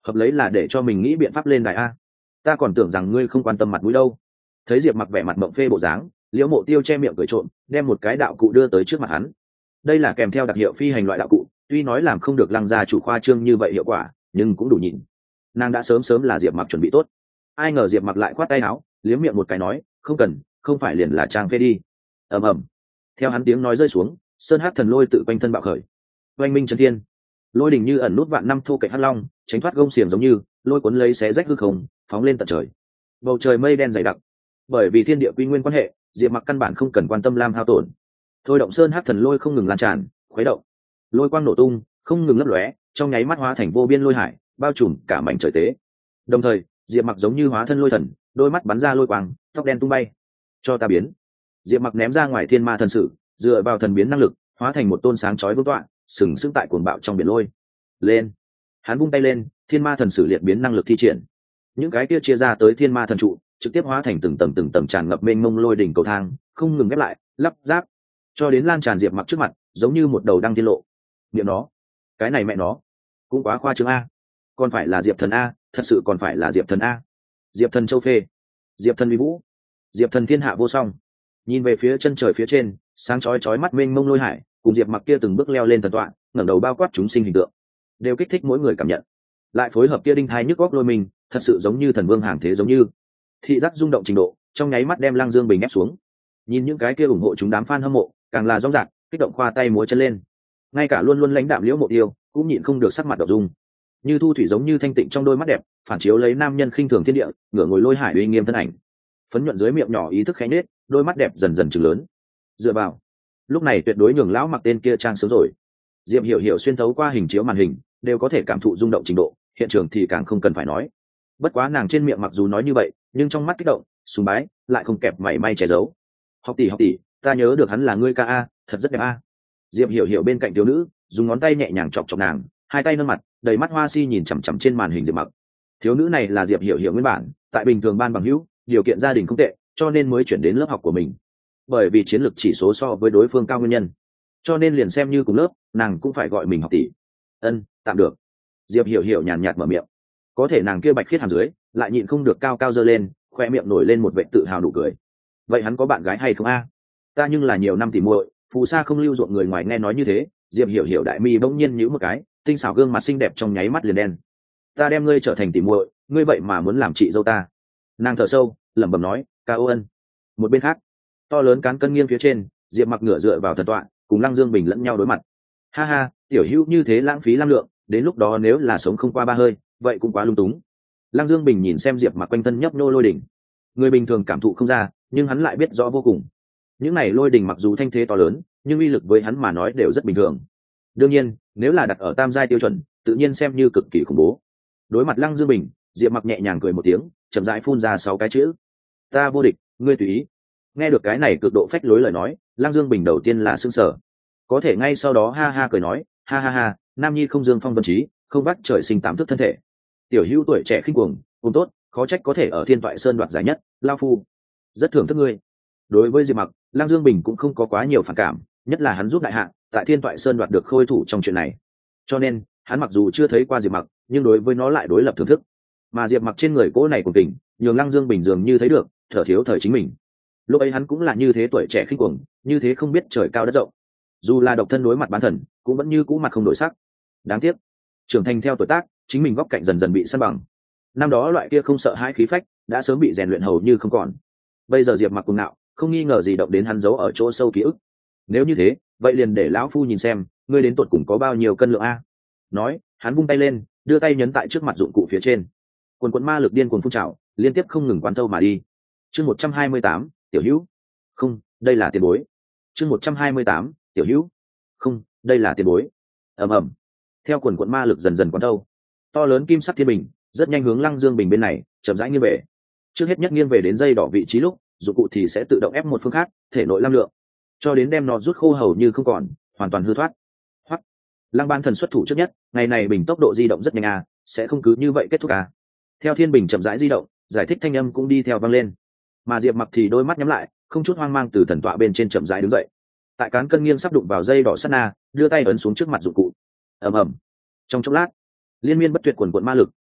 hợp lấy là để cho mình nghĩ biện pháp lên đài a. Ta còn tưởng rằng ngươi không quan tâm mặt mũi đâu. Thấy Diệp Mặc vẻ mặt mộng phê bộ dáng, Liễu Mộ Tiêu che miệng cười trộm, đem một cái đạo cụ đưa tới trước mặt hắn. Đây là kèm theo đặc hiệu phi hành loại đạo cụ, tuy nói làm không được Lăng gia chủ khoa trương như vậy hiệu quả, nhưng cũng đủ nhìn. Nàng đã sớm sớm là Diệp Mặc chuẩn bị tốt. Ai ngờ Diệp Mặc lại khoát tay áo, liếm miệng một cái nói, không cần, không phải liền là trang phê đi. Ầm ầm. Theo hắn tiếng nói rơi xuống, sơn hắc thần lôi tự quanh thân bạo khởi. Oanh minh chấn thiên, lôi đỉnh như ẩn nút vạn năm thu cạnh hắc long, tránh thoát gông xiềng giống như lôi cuốn lấy xé rách hư không, phóng lên tận trời. Bầu trời mây đen dày đặc, bởi vì thiên địa quy nguyên quan hệ, Diệp Mặc căn bản không cần quan tâm lam hao tổn. Thôi động sơn hắc thần lôi không ngừng lan tràn, khuấy động, lôi quang nổ tung, không ngừng lấp lóe, trong nháy mắt hóa thành vô biên lôi hải, bao trùm cả mảnh trời tế. Đồng thời, Diệp Mặc giống như hóa thân lôi thần, đôi mắt bắn ra lôi quang, tóc đen tung bay. Cho ta biến. Diệp Mặc ném ra ngoài thiên ma thần sử, dựa vào thần biến năng lực, hóa thành một tôn sáng chói vương tọa, sừng sững tại cuồng bạo trong biển lôi. Lên. Hắn vung tay lên, thiên ma thần sử liệt biến năng lực thi triển. Những cái kia chia ra tới thiên ma thần trụ, trực tiếp hóa thành từng tầng từng tầng tràn ngập mênh mông lôi đỉnh cầu thang, không ngừng ghép lại, lắp ráp, cho đến lan tràn Diệp Mặc trước mặt, giống như một đầu đăng thiên lộ. Niệm nó, cái này mẹ nó, cũng quá khoa trương a. Còn phải là Diệp thần a, thật sự còn phải là Diệp thần a. Diệp thần châu phê, Diệp thần uy vũ, Diệp thần thiên hạ vô song. Nhìn về phía chân trời phía trên, sáng chói chói mắt mênh mông lôi hải, cùng Diệp Mặc kia từng bước leo lên thần tọa, ngẩng đầu bao quát chúng sinh hình tượng, đều kích thích mỗi người cảm nhận. Lại phối hợp kia đinh thai nhức góc lôi mình, thật sự giống như thần vương hàng thế giống như. Thị giác rung động trình độ, trong nháy mắt đem Lăng Dương Bình ép xuống. Nhìn những cái kia ủng hộ chúng đám fan hâm mộ, càng là rong rạc, kích động khoa tay múa chân lên. Ngay cả luôn luôn lãnh đạm Liễu Mộ Tiêu, cũng nhịn không được sắc mặt đỏ dung. Như thu thủy giống như thanh tịnh trong đôi mắt đẹp, phản chiếu lấy nam nhân khinh thường thiên địa, ngửa ngồi lôi hải uy nghiêm thân ảnh. Phấn nhuận dưới miệng nhỏ ý thức khẽ nết, đôi mắt đẹp dần dần trừng lớn. Dựa vào, lúc này tuyệt đối nhường lão mặc tên kia trang sướng rồi. Diệp Hiểu Hiểu xuyên thấu qua hình chiếu màn hình, đều có thể cảm thụ rung động trình độ, hiện trường thì càng không cần phải nói. Bất quá nàng trên miệng mặc dù nói như vậy, nhưng trong mắt kích động, sùng bái, lại không kẹp mảy may che giấu. Học tỷ học tỷ, ta nhớ được hắn là ngươi ca a, thật rất đẹp a. Diệp Hiểu Hiểu bên cạnh thiếu nữ, dùng ngón tay nhẹ nhàng chọc chọc nàng, hai tay nâng mặt, đầy mắt hoa si nhìn chằm chằm trên màn hình Diệp Mặc. Thiếu nữ này là Diệp Hiểu Hiểu nguyên bản, tại bình thường ban bằng hữu, điều kiện gia đình không tệ, cho nên mới chuyển đến lớp học của mình. Bởi vì chiến lược chỉ số so với đối phương cao nguyên nhân, cho nên liền xem như cùng lớp, nàng cũng phải gọi mình học tỷ. Ân, tạm được. Diệp Hiểu Hiểu nhàn nhạt mở miệng. Có thể nàng kia bạch khiết hàm dưới, lại nhịn không được cao cao giơ lên, khoe miệng nổi lên một vẻ tự hào nụ cười. Vậy hắn có bạn gái hay không a? Ta nhưng là nhiều năm tỉ muội, phù sa không lưu ruộng người ngoài nghe nói như thế, Diệp Hiểu Hiểu đại mi bỗng nhiên nhíu một cái, tinh xảo gương mặt xinh đẹp trong nháy mắt liền đen. Ta đem ngươi trở thành tỉ muội, ngươi vậy mà muốn làm chị dâu ta? Nàng thở sâu, lẩm bẩm nói, ca ô ân. Một bên khác, to lớn cán cân nghiêng phía trên, Diệp Mặc ngửa dựa vào thần tọa, cùng Lăng Dương Bình lẫn nhau đối mặt. Ha ha, tiểu hữu như thế lãng phí lam lượng, đến lúc đó nếu là sống không qua ba hơi, vậy cũng quá lung túng. Lăng Dương Bình nhìn xem Diệp Mặc quanh thân nhấp nhô lôi đỉnh, người bình thường cảm thụ không ra, nhưng hắn lại biết rõ vô cùng. Những này lôi đỉnh mặc dù thanh thế to lớn, nhưng uy lực với hắn mà nói đều rất bình thường. Đương nhiên, nếu là đặt ở tam giai tiêu chuẩn, tự nhiên xem như cực kỳ khủng bố. Đối mặt Lăng Dương Bình, Diệp Mặc nhẹ nhàng cười một tiếng, chậm rãi phun ra sáu cái chữ: ta vô địch, ngươi tùy ý. Nghe được cái này cực độ phách lối lời nói, Lăng Dương Bình đầu tiên là sững sờ, có thể ngay sau đó ha ha cười nói, ha ha ha, nam nhi không dương phong vân trí, không vắt trời sinh tám thức thân thể. Tiểu hữu tuổi trẻ khinh cuồng, cùng tốt, khó trách có thể ở Thiên Toại Sơn đoạt giải nhất, lao phu rất thưởng thức ngươi. Đối với Diệp Mặc, Lăng Dương Bình cũng không có quá nhiều phản cảm, nhất là hắn giúp đại hạ tại Thiên Toại Sơn đoạt được khôi thủ trong chuyện này, cho nên hắn mặc dù chưa thấy qua Diệp Mặc, nhưng đối với nó lại đối lập thưởng thức. Mà Diệp Mặc trên người cỗ này của tình, nhường Lăng Dương Bình dường như thấy được thở thiếu thời chính mình. Lúc ấy hắn cũng là như thế tuổi trẻ khinh cuồng, như thế không biết trời cao đất rộng, dù là độc thân đối mặt bán thần, cũng vẫn như cũ mặt không đổi sắc. Đáng tiếc, trưởng thành theo tuổi tác, chính mình góc cạnh dần dần bị san bằng. Năm đó loại kia không sợ hãi khí phách đã sớm bị rèn luyện hầu như không còn. Bây giờ Diệp Mặc cuồng ngạo, không nghi ngờ gì động đến hắn giấu ở chỗ sâu ký ức. Nếu như thế, vậy liền để lão phu nhìn xem, ngươi đến tột cùng có bao nhiêu cân lượng a. Nói, hắn vung tay lên, đưa tay nhấn tại trước mặt dụng cụ phía trên. Quần quần ma lực điên cuồng phun trào, liên tiếp không ngừng quán thâu mà đi. Chương một trăm hai mươi tám, tiểu hữu. Không, đây là tiền bối. Chương một trăm hai mươi tám, tiểu hữu. Không, đây là tiền bối. Ầm ầm. Theo quần quần ma lực dần dần quán thâu, to lớn kim sắc thiên bình rất nhanh hướng Lăng Dương Bình bên này chậm rãi nghiêng về. Trước hết nhất nghiêng về đến dây đỏ vị trí lúc, dụng cụ thì sẽ tự động ép một phương khác, thể nội lam lượng, cho đến đem nó rút khô hầu như không còn, hoàn toàn hư thoát. Hoặc Lăng Ban Thần xuất thủ trước nhất, ngày này bình tốc độ di động rất nhanh à, sẽ không cứ như vậy kết thúc à. Theo thiên bình chậm rãi di động, giải thích thanh âm cũng đi theo vang lên. Mà Diệp Mặc thì đôi mắt nhắm lại, không chút hoang mang từ thần tọa bên trên chậm rãi đứng dậy. Tại cán cân nghiêng sắp đụng vào dây đỏ sát na, đưa tay ấn xuống trước mặt dụng cụ. Ầm ầm. Trong chốc lát, liên miên bất tuyệt quần quần ma lực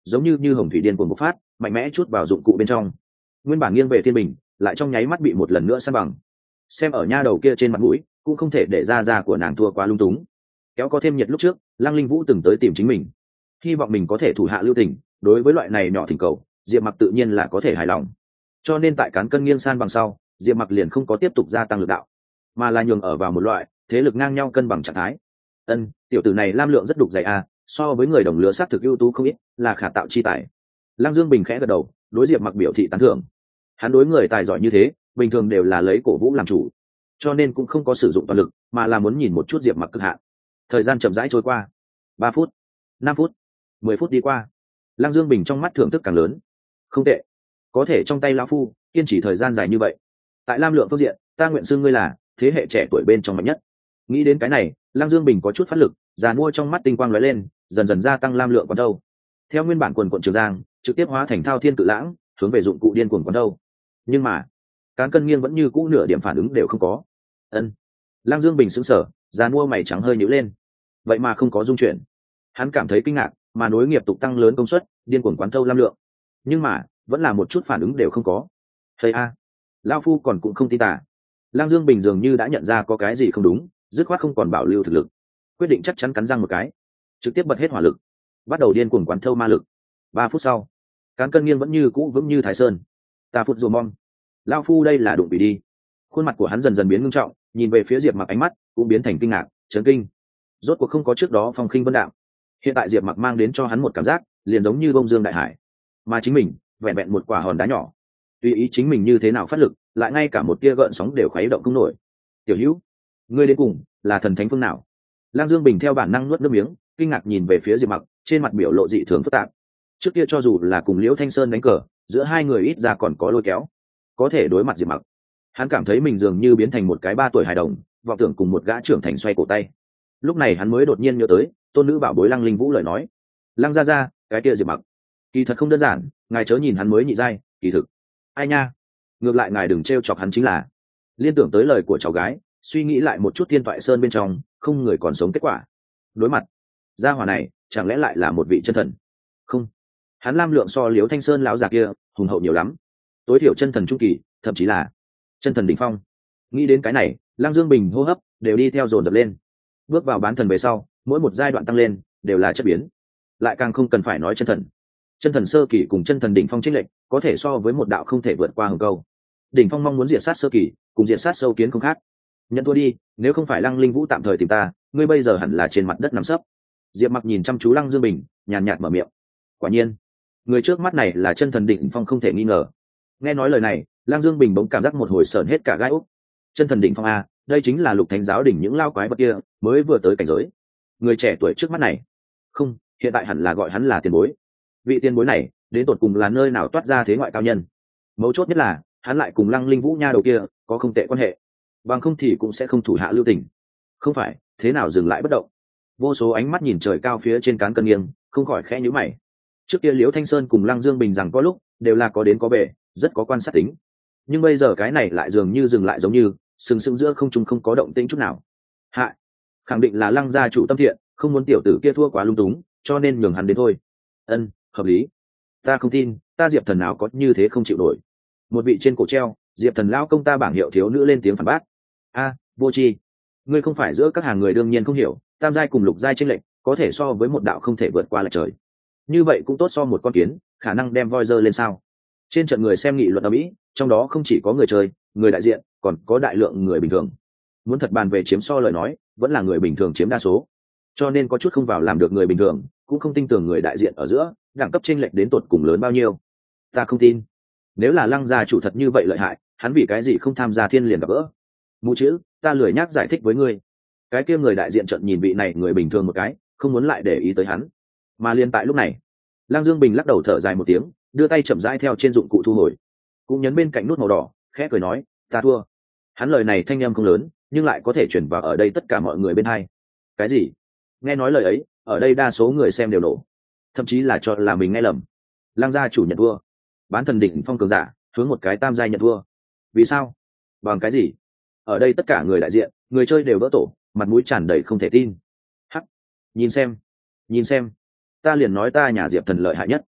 giống như như hồng thủy điên cuồng bộc phát, mạnh mẽ chút vào dụng cụ bên trong. Nguyên bản nghiêng về thiên bình, lại trong nháy mắt bị một lần nữa san bằng. Xem ở nha đầu kia trên mặt mũi, cũng không thể để ra ra của nàng thua quá lung túng. Kéo có thêm nhiệt lúc trước, Lăng Linh Vũ từng tới tìm chính mình, hy vọng mình có thể thủ hạ lưu tình. Đối với loại này nhỏ thỉnh cầu, Diệp Mặc tự nhiên là có thể hài lòng. Cho nên tại cán cân nghiêng san bằng sau, Diệp Mặc liền không có tiếp tục gia tăng lực đạo, mà là nhường ở vào một loại thế lực ngang nhau cân bằng trạng thái. Ân, tiểu tử này lam lượng rất đục dày a, so với người đồng lứa sát thực ưu tú không ít, là khả tạo chi tài. Lăng Dương Bình khẽ gật đầu, đối Diệp Mặc biểu thị tán thưởng. Hắn đối người tài giỏi như thế, bình thường đều là lấy cổ vũ làm chủ, cho nên cũng không có sử dụng toàn lực, mà là muốn nhìn một chút Diệp Mặc cực hạn. Thời gian chậm rãi trôi qua, ba phút, năm phút, mười phút đi qua. Lăng Dương Bình trong mắt thưởng thức càng lớn. Không tệ, có thể trong tay lão phu kiên trì thời gian dài như vậy. Tại lam lượng phương diện, ta nguyện xưng ngươi là thế hệ trẻ tuổi bên trong mạnh nhất. Nghĩ đến cái này, Lăng Dương Bình có chút phát lực, già mua trong mắt tinh quang lóe lên, dần dần gia tăng lam lượng quán đâu. Theo nguyên bản quần quận Trường Giang, trực tiếp hóa thành thao thiên cự lãng, hướng về dụng cụ điên cuồng quán đâu. Nhưng mà, cán cân nghiêng vẫn như cũ nửa điểm phản ứng đều không có. Ân. Lăng Dương Bình sững sờ, già mua mày trắng hơi nhíu lên. Vậy mà không có dung chuyển. Hắn cảm thấy kinh ngạc, mà nối nghiệp tục tăng lớn công suất, điên cuồng quán thâu lam lượng. Nhưng mà, vẫn là một chút phản ứng đều không có. Thầy a, lão phu còn cũng không tin tà. Lăng Dương Bình dường như đã nhận ra có cái gì không đúng, dứt khoát không còn bảo lưu thực lực, quyết định chắc chắn cắn răng một cái, trực tiếp bật hết hỏa lực, bắt đầu điên cuồng quán thâu ma lực. Ba phút sau, cán cân nghiêng vẫn như cũ vững như Thái Sơn. Ta phút rồi mong, lão phu đây là đụng bị đi. Khuôn mặt của hắn dần dần biến ngưng trọng, nhìn về phía Diệp Mặc ánh mắt cũng biến thành kinh ngạc, chấn kinh. Rốt cuộc không có trước đó phong khinh vân đạm. Hiện tại Diệp Mặc mang đến cho hắn một cảm giác, liền giống như bông dương đại hải, mà chính mình vẹn vẹn một quả hòn đá nhỏ. Tùy ý chính mình như thế nào phát lực, lại ngay cả một tia gợn sóng đều khuấy động không nổi. Tiểu Hữu, ngươi đến cùng là thần thánh phương nào? Lăng Dương Bình theo bản năng nuốt nước miếng, kinh ngạc nhìn về phía Diệp Mặc, trên mặt biểu lộ dị thường phức tạp. Trước kia cho dù là cùng Liễu Thanh Sơn đánh cờ, giữa hai người ít ra còn có lôi kéo, có thể đối mặt Diệp Mặc, hắn cảm thấy mình dường như biến thành một cái ba tuổi hài đồng, vọng tưởng cùng một gã trưởng thành xoay cổ tay. Lúc này hắn mới đột nhiên nhớ tới tôn nữ bảo bối Lăng Linh Vũ lời nói. Lăng gia gia, cái kia Diệp Mặc kỳ thật không đơn giản, ngài chớ nhìn hắn mới nhị giai, kỳ thực ai nha, ngược lại ngài đừng trêu chọc hắn chính là. Liên tưởng tới lời của cháu gái, suy nghĩ lại một chút Thiên Toại Sơn bên trong không người còn sống kết quả, đối mặt gia hỏa này chẳng lẽ lại là một vị chân thần? Không, hắn lam lượng so Liễu Thanh Sơn lão già kia hùng hậu nhiều lắm, tối thiểu chân thần trung kỳ, thậm chí là chân thần đỉnh phong. Nghĩ đến cái này, Lăng Dương Bình hô hấp đều đi theo dồn dập lên. Bước vào bán thần về sau, mỗi một giai đoạn tăng lên đều là chất biến, lại càng không cần phải nói chân thần. Chân thần sơ kỳ cùng chân thần đỉnh phong chênh lệch có thể so với một đạo không thể vượt qua hừng câu. Đỉnh phong mong muốn diệt sát sơ kỳ, cùng diệt sát sâu kiến không khác. Nhận thua đi, nếu không phải Lăng Linh Vũ tạm thời tìm ta, ngươi bây giờ hẳn là trên mặt đất nằm sấp. Diệp Mặc nhìn chăm chú Lăng Dương Bình, nhàn nhạt mở miệng. Quả nhiên, người trước mắt này là chân thần đỉnh phong không thể nghi ngờ. Nghe nói lời này, Lăng Dương Bình bỗng cảm giác một hồi sởn hết cả gai ốc. Chân thần đỉnh phong a, đây chính là Lục Thánh giáo đỉnh những lao quái vật kia mới vừa tới cảnh giới. Người trẻ tuổi trước mắt này, không, hiện tại hẳn là gọi hắn là tiền bối. Vị tiền bối này, đến tột cùng là nơi nào toát ra thế ngoại cao nhân? Mấu chốt nhất là, hắn lại cùng Lăng Linh Vũ nha đầu kia có không tệ quan hệ, bằng không thì cũng sẽ không thủ hạ lưu tình. Không phải, thế nào dừng lại bất động? Vô số ánh mắt nhìn trời cao phía trên cán cân nghiêng, không khỏi khẽ nhíu mày. Trước kia Liễu Thanh Sơn cùng Lăng Dương Bình rằng có lúc đều là có đến có về, rất có quan sát tính. Nhưng bây giờ cái này lại dường như dừng lại, giống như sừng sững giữa không trung, không có động tĩnh chút nào. Hại, khẳng định là Lăng gia chủ tâm thiện, không muốn tiểu tử kia thua quá lung túng, cho nên nhường hắn đến thôi. Ân, hợp lý. Ta không tin, ta Diệp Thần nào có như thế không chịu nổi. Một vị trên cổ treo, Diệp Thần lao công ta bảng hiệu thiếu nữ lên tiếng phản bác. A, vô tri, ngươi không phải giữa các hàng người đương nhiên không hiểu, tam giai cùng lục giai chênh lệch có thể so với một đạo không thể vượt qua lại trời. Như vậy cũng tốt so một con kiến, khả năng đem voi dơ lên sao? Trên trận người xem nghị luận ở Mỹ, trong đó không chỉ có người chơi, người đại diện, còn có đại lượng người bình thường. Muốn thật bàn về chiếm so lời nói, vẫn là người bình thường chiếm đa số. Cho nên có chút không vào làm được người bình thường, cũng không tin tưởng người đại diện ở giữa đẳng cấp chênh lệch đến tột cùng lớn bao nhiêu. Ta không tin. Nếu là Lăng gia chủ thật như vậy lợi hại, hắn vì cái gì không tham gia thiên liền gặp gỡ? Mụ chữ, ta lười nhắc giải thích với ngươi. Cái kia người đại diện trận nhìn vị này người bình thường một cái, không muốn lại để ý tới hắn. Mà liên tại lúc này, Lăng Dương Bình lắc đầu thở dài một tiếng, đưa tay chậm rãi theo trên dụng cụ thu hồi, cũng nhấn bên cạnh nút màu đỏ, khẽ cười nói, ta thua. Hắn lời này thanh âm không lớn, nhưng lại có thể truyền vào ở đây tất cả mọi người bên hai. Cái gì? Nghe nói lời ấy, ở đây đa số người xem đều nổ, thậm chí là cho là mình nghe lầm. Lăng gia chủ nhận thua, bán thần đỉnh phong cường giả hướng một cái tam giai nhận thua. Vì sao? Bằng cái gì? Ở đây tất cả người đại diện, người chơi đều vỡ tổ, mặt mũi tràn đầy không thể tin. Hắc, nhìn xem, nhìn xem, ta liền nói ta nhà Diệp Thần lợi hại nhất.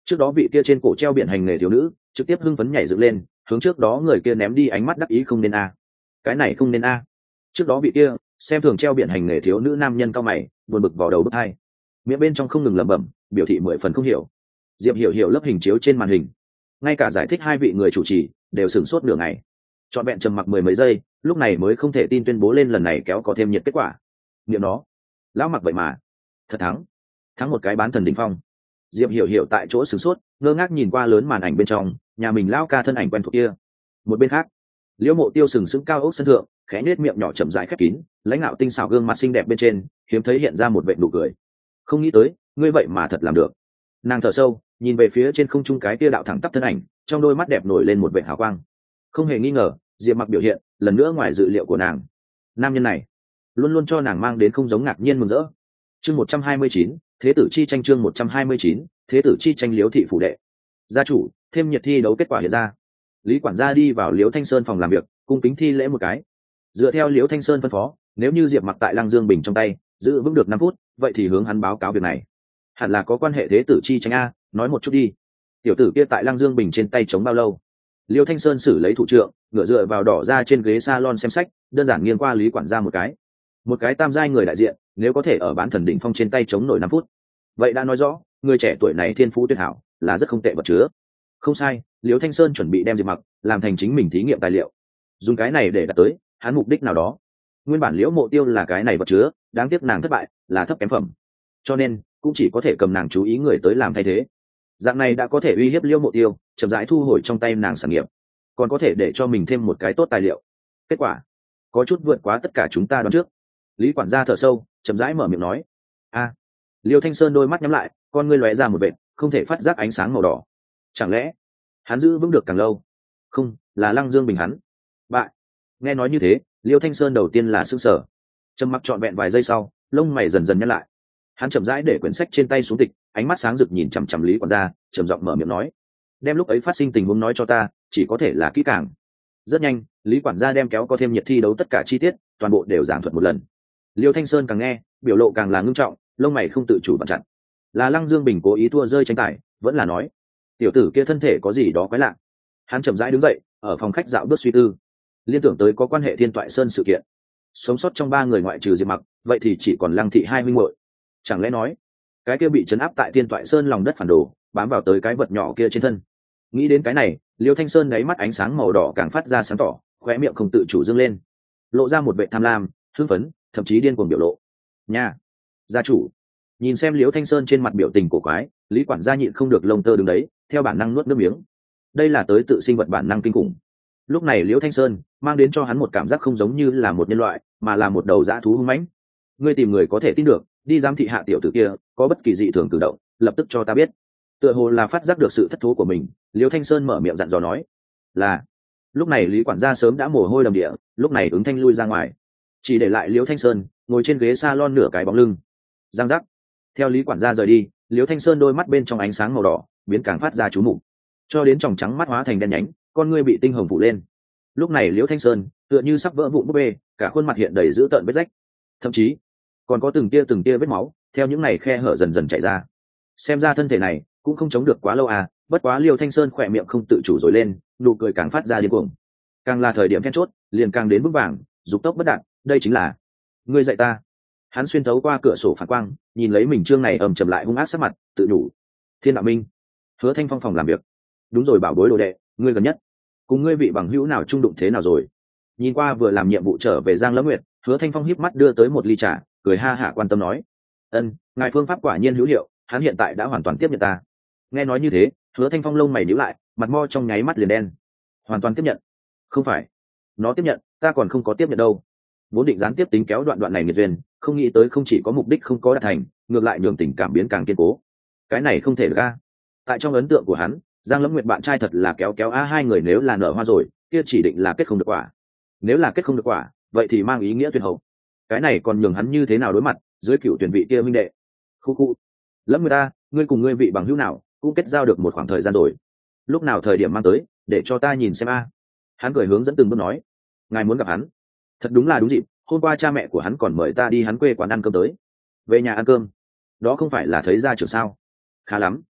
Trước đó vị kia trên cổ treo biển hành nghề thiếu nữ trực tiếp hưng phấn nhảy dựng lên, hướng trước đó người kia ném đi ánh mắt đắc ý. Không nên a, cái này không nên a. Trước đó vị kia xem thường treo biển hành nghề thiếu nữ nam nhân cao mày buồn bực vào đầu bức hai, miệng bên trong không ngừng lẩm bẩm biểu thị mười phần không hiểu. Diệp hiểu hiểu lớp hình chiếu trên màn hình, ngay cả giải thích hai vị người chủ trì đều sửng sốt nửa ngày, trọn vẹn trầm mặc mười mấy giây, lúc này mới không thể tin tuyên bố lên lần này kéo có thêm nhiệt kết quả. Niệm nó, lão mặc vậy mà thật thắng, thắng một cái bán thần đỉnh phong. Diệp hiểu hiểu tại chỗ sửng sốt, ngơ ngác nhìn qua lớn màn ảnh bên trong nhà mình lão ca thân ảnh quen thuộc kia. Một bên khác, Liễu Mộ Tiêu sừng sững cao ốc sân thượng, khẽ nhếch miệng nhỏ chậm rãi khép kín, lãnh đạo tinh xảo gương mặt xinh đẹp bên trên hiếm thấy hiện ra một vệt nụ cười. Không nghĩ tới ngươi vậy mà thật làm được. Nàng thở sâu, nhìn về phía trên không trung cái kia đạo thẳng tắp thân ảnh, trong đôi mắt đẹp nổi lên một vệt hào quang. Không hề nghi ngờ, Diệp Mặc biểu hiện lần nữa ngoài dự liệu của nàng. Nam nhân này luôn luôn cho nàng mang đến không giống ngạc nhiên mừng rỡ. Chương một trăm hai mươi chín, thế tử chi tranh. Chương một trăm hai mươi chín, thế tử chi tranh. Liễu thị phủ đệ, gia chủ, thêm nhiệt thi đấu kết quả hiện ra. Lý quản gia đi vào Liễu Thanh Sơn phòng làm việc, cung kính thi lễ một cái. Dựa theo Liễu Thanh Sơn phân phó, nếu như Diệp Mặc tại Lăng Dương Bình trong tay giữ vững được năm phút, vậy thì hướng hắn báo cáo việc này. Hẳn là có quan hệ thế tử chi tranh a, nói một chút đi. Tiểu tử kia tại Lăng Dương Bình trên tay chống bao lâu? Liêu Thanh Sơn xử lấy thủ trượng, ngựa dựa vào đỏ ra trên ghế salon xem sách, đơn giản nghiêng qua Lý quản gia một cái. Một cái tam giai người đại diện, nếu có thể ở bán thần đỉnh phong trên tay chống nổi năm phút, vậy đã nói rõ, người trẻ tuổi này thiên phú tuyệt hảo, là rất không tệ vật chứa. Không sai, Liêu Thanh Sơn chuẩn bị đem Diệp Mặc làm thành chính mình thí nghiệm tài liệu, dùng cái này để đạt tới hắn mục đích nào đó. Nguyên bản Liễu Mộ Tiêu là cái này vật chứa, đáng tiếc nàng thất bại, là thấp kém phẩm, cho nên cũng chỉ có thể cầm nàng chú ý người tới làm thay thế. Dạng này đã có thể uy hiếp Liễu Mộ Tiêu, chậm rãi thu hồi trong tay nàng sản nghiệp, còn có thể để cho mình thêm một cái tốt tài liệu. Kết quả có chút vượt quá tất cả chúng ta đoán trước. Lý quản gia thở sâu, chậm rãi mở miệng nói: a. Liêu Thanh Sơn đôi mắt nhắm lại, con ngươi lóe ra một vệt, không thể phát giác ánh sáng màu đỏ. Chẳng lẽ hắn giữ vững được càng lâu? Không, là Lăng Dương Bình hắn bại. Nghe nói như thế, Liêu Thanh Sơn đầu tiên là sững sờ, trầm mặc trọn vẹn vài giây sau, lông mày dần dần nhăn lại. Hắn chậm rãi để quyển sách trên tay xuống tịch, ánh mắt sáng rực nhìn chằm chằm Lý quản gia, trầm giọng mở miệng nói: đem lúc ấy phát sinh tình huống nói cho ta, chỉ có thể là kỹ càng. Rất nhanh, Lý quản gia đem kéo có thêm nhiệt thi đấu tất cả chi tiết toàn bộ đều giảng thuật một lần. Liêu Thanh Sơn càng nghe, biểu lộ càng là ngưng trọng, lông mày không tự chủ vặn chặt. Là Lăng Dương Bình cố ý thua rơi tranh tài, vẫn là nói tiểu tử kia thân thể có gì đó quái lạ. Hắn chậm rãi đứng dậy, ở phòng khách dạo bước suy tư, liên tưởng tới có quan hệ Thiên Toại Sơn sự kiện. Sống sót trong ba người ngoại trừ Diệp Mặc, vậy thì chỉ còn Lăng thị hai huynh muội. Chẳng lẽ nói cái kia bị trấn áp tại Thiên Toại Sơn lòng đất phản đồ, bám vào tới cái vật nhỏ kia trên thân? Nghĩ đến cái này, Liêu Thanh Sơn đáy mắt ánh sáng màu đỏ càng phát ra sáng tỏ, khóe miệng không tự chủ dâng lên, lộ ra một vẻ tham lam, hưng phấn, thậm chí điên cuồng biểu lộ. Nha, gia chủ. Nhìn xem Liêu Thanh Sơn trên mặt biểu tình cổ quái, Lý quản gia nhịn không được lông tơ đứng đấy, theo bản năng nuốt nước miếng. Đây là tới tự sinh vật bản năng kinh khủng. Lúc này Liêu Thanh Sơn mang đến cho hắn một cảm giác không giống như là một nhân loại, mà là một đầu dã thú hung mãnh. Ngươi tìm người có thể tin được, đi giám thị hạ tiểu tử kia, có bất kỳ dị thường cử động, lập tức cho ta biết. Tựa hồ là phát giác được sự thất thố của mình, Liêu Thanh Sơn mở miệng dặn dò nói: là. Lúc này Lý quản gia sớm đã mồ hôi đầm địa, lúc này ứng thanh lui ra ngoài, chỉ để lại Liêu Thanh Sơn ngồi trên ghế salon nửa cái bóng lưng. Giang giác. Theo Lý quản gia rời đi, Liêu Thanh Sơn đôi mắt bên trong ánh sáng màu đỏ biến càng phát ra chú mục, cho đến tròng trắng mắt hóa thành đen nhánh, con ngươi bị tinh hồng phủ lên. Lúc này Liêu Thanh Sơn tựa như sắp vỡ vụn búp bê, cả khuôn mặt hiện đầy dữ tợn vết rách, thậm chí còn có từng tia từng tia vết máu theo những này khe hở dần dần chảy ra. Xem ra thân thể này cũng không chống được quá lâu à. Bất quá Liêu Thanh Sơn khỏe miệng không tự chủ rồi lên, nụ cười càng phát ra điên cuồng. Càng là thời điểm then chốt, liền càng đến vững vàng, dục tốc bất đạt. Đây chính là ngươi dạy ta. Hắn xuyên thấu qua cửa sổ phản quang, nhìn lấy mình trương này ầm trầm lại hung ác sắc mặt, tự nhủ: Thiên Đạo Minh, Hứa Thanh Phong phòng làm việc. Đúng rồi, bảo bối đồ đệ, ngươi gần nhất cùng ngươi vị bằng hữu nào trung đụng thế nào rồi? Nhìn qua vừa làm nhiệm vụ trở về Giang Lâm Nguyệt, Hứa Thanh Phong híp mắt đưa tới một ly trà, cười ha hả quan tâm nói: ân, ngài phương pháp quả nhiên hữu hiệu, hắn hiện tại đã hoàn toàn tiếp nhận ta. Nghe nói như thế, Hứa Thanh Phong lông mày nhíu lại, mặt mo trong nháy mắt liền đen. Hoàn toàn tiếp nhận? Không phải, nó tiếp nhận, ta còn không có tiếp nhận đâu. Vốn định gián tiếp tính kéo đoạn đoạn này nghiệt duyên, không nghĩ tới không chỉ có mục đích không có đạt thành, ngược lại nhường tình cảm biến càng kiên cố. Cái này không thể được a. Tại trong ấn tượng của hắn, Giang Lâm Nguyệt bạn trai thật là kéo kéo a, hai người nếu là nở hoa rồi, kia chỉ định là kết không được quả. Nếu là kết không được quả, vậy thì mang ý nghĩa tuyệt hậu. Cái này còn nhường hắn như thế nào đối mặt dưới cựu tuyển vị kia minh đệ? Khu khu. Lâm Nguyệt ta, ngươi cùng ngươi vị bằng hữu nào cũng kết giao được một khoảng thời gian rồi, lúc nào thời điểm mang tới để cho ta nhìn xem a. Hắn cười hướng dẫn từng bước nói: ngài muốn gặp hắn? Thật đúng là đúng dịp, hôm qua cha mẹ của hắn còn mời ta đi hắn quê quán ăn cơm tới. Về nhà ăn cơm? Đó không phải là thấy gia trưởng sao? Khá lắm,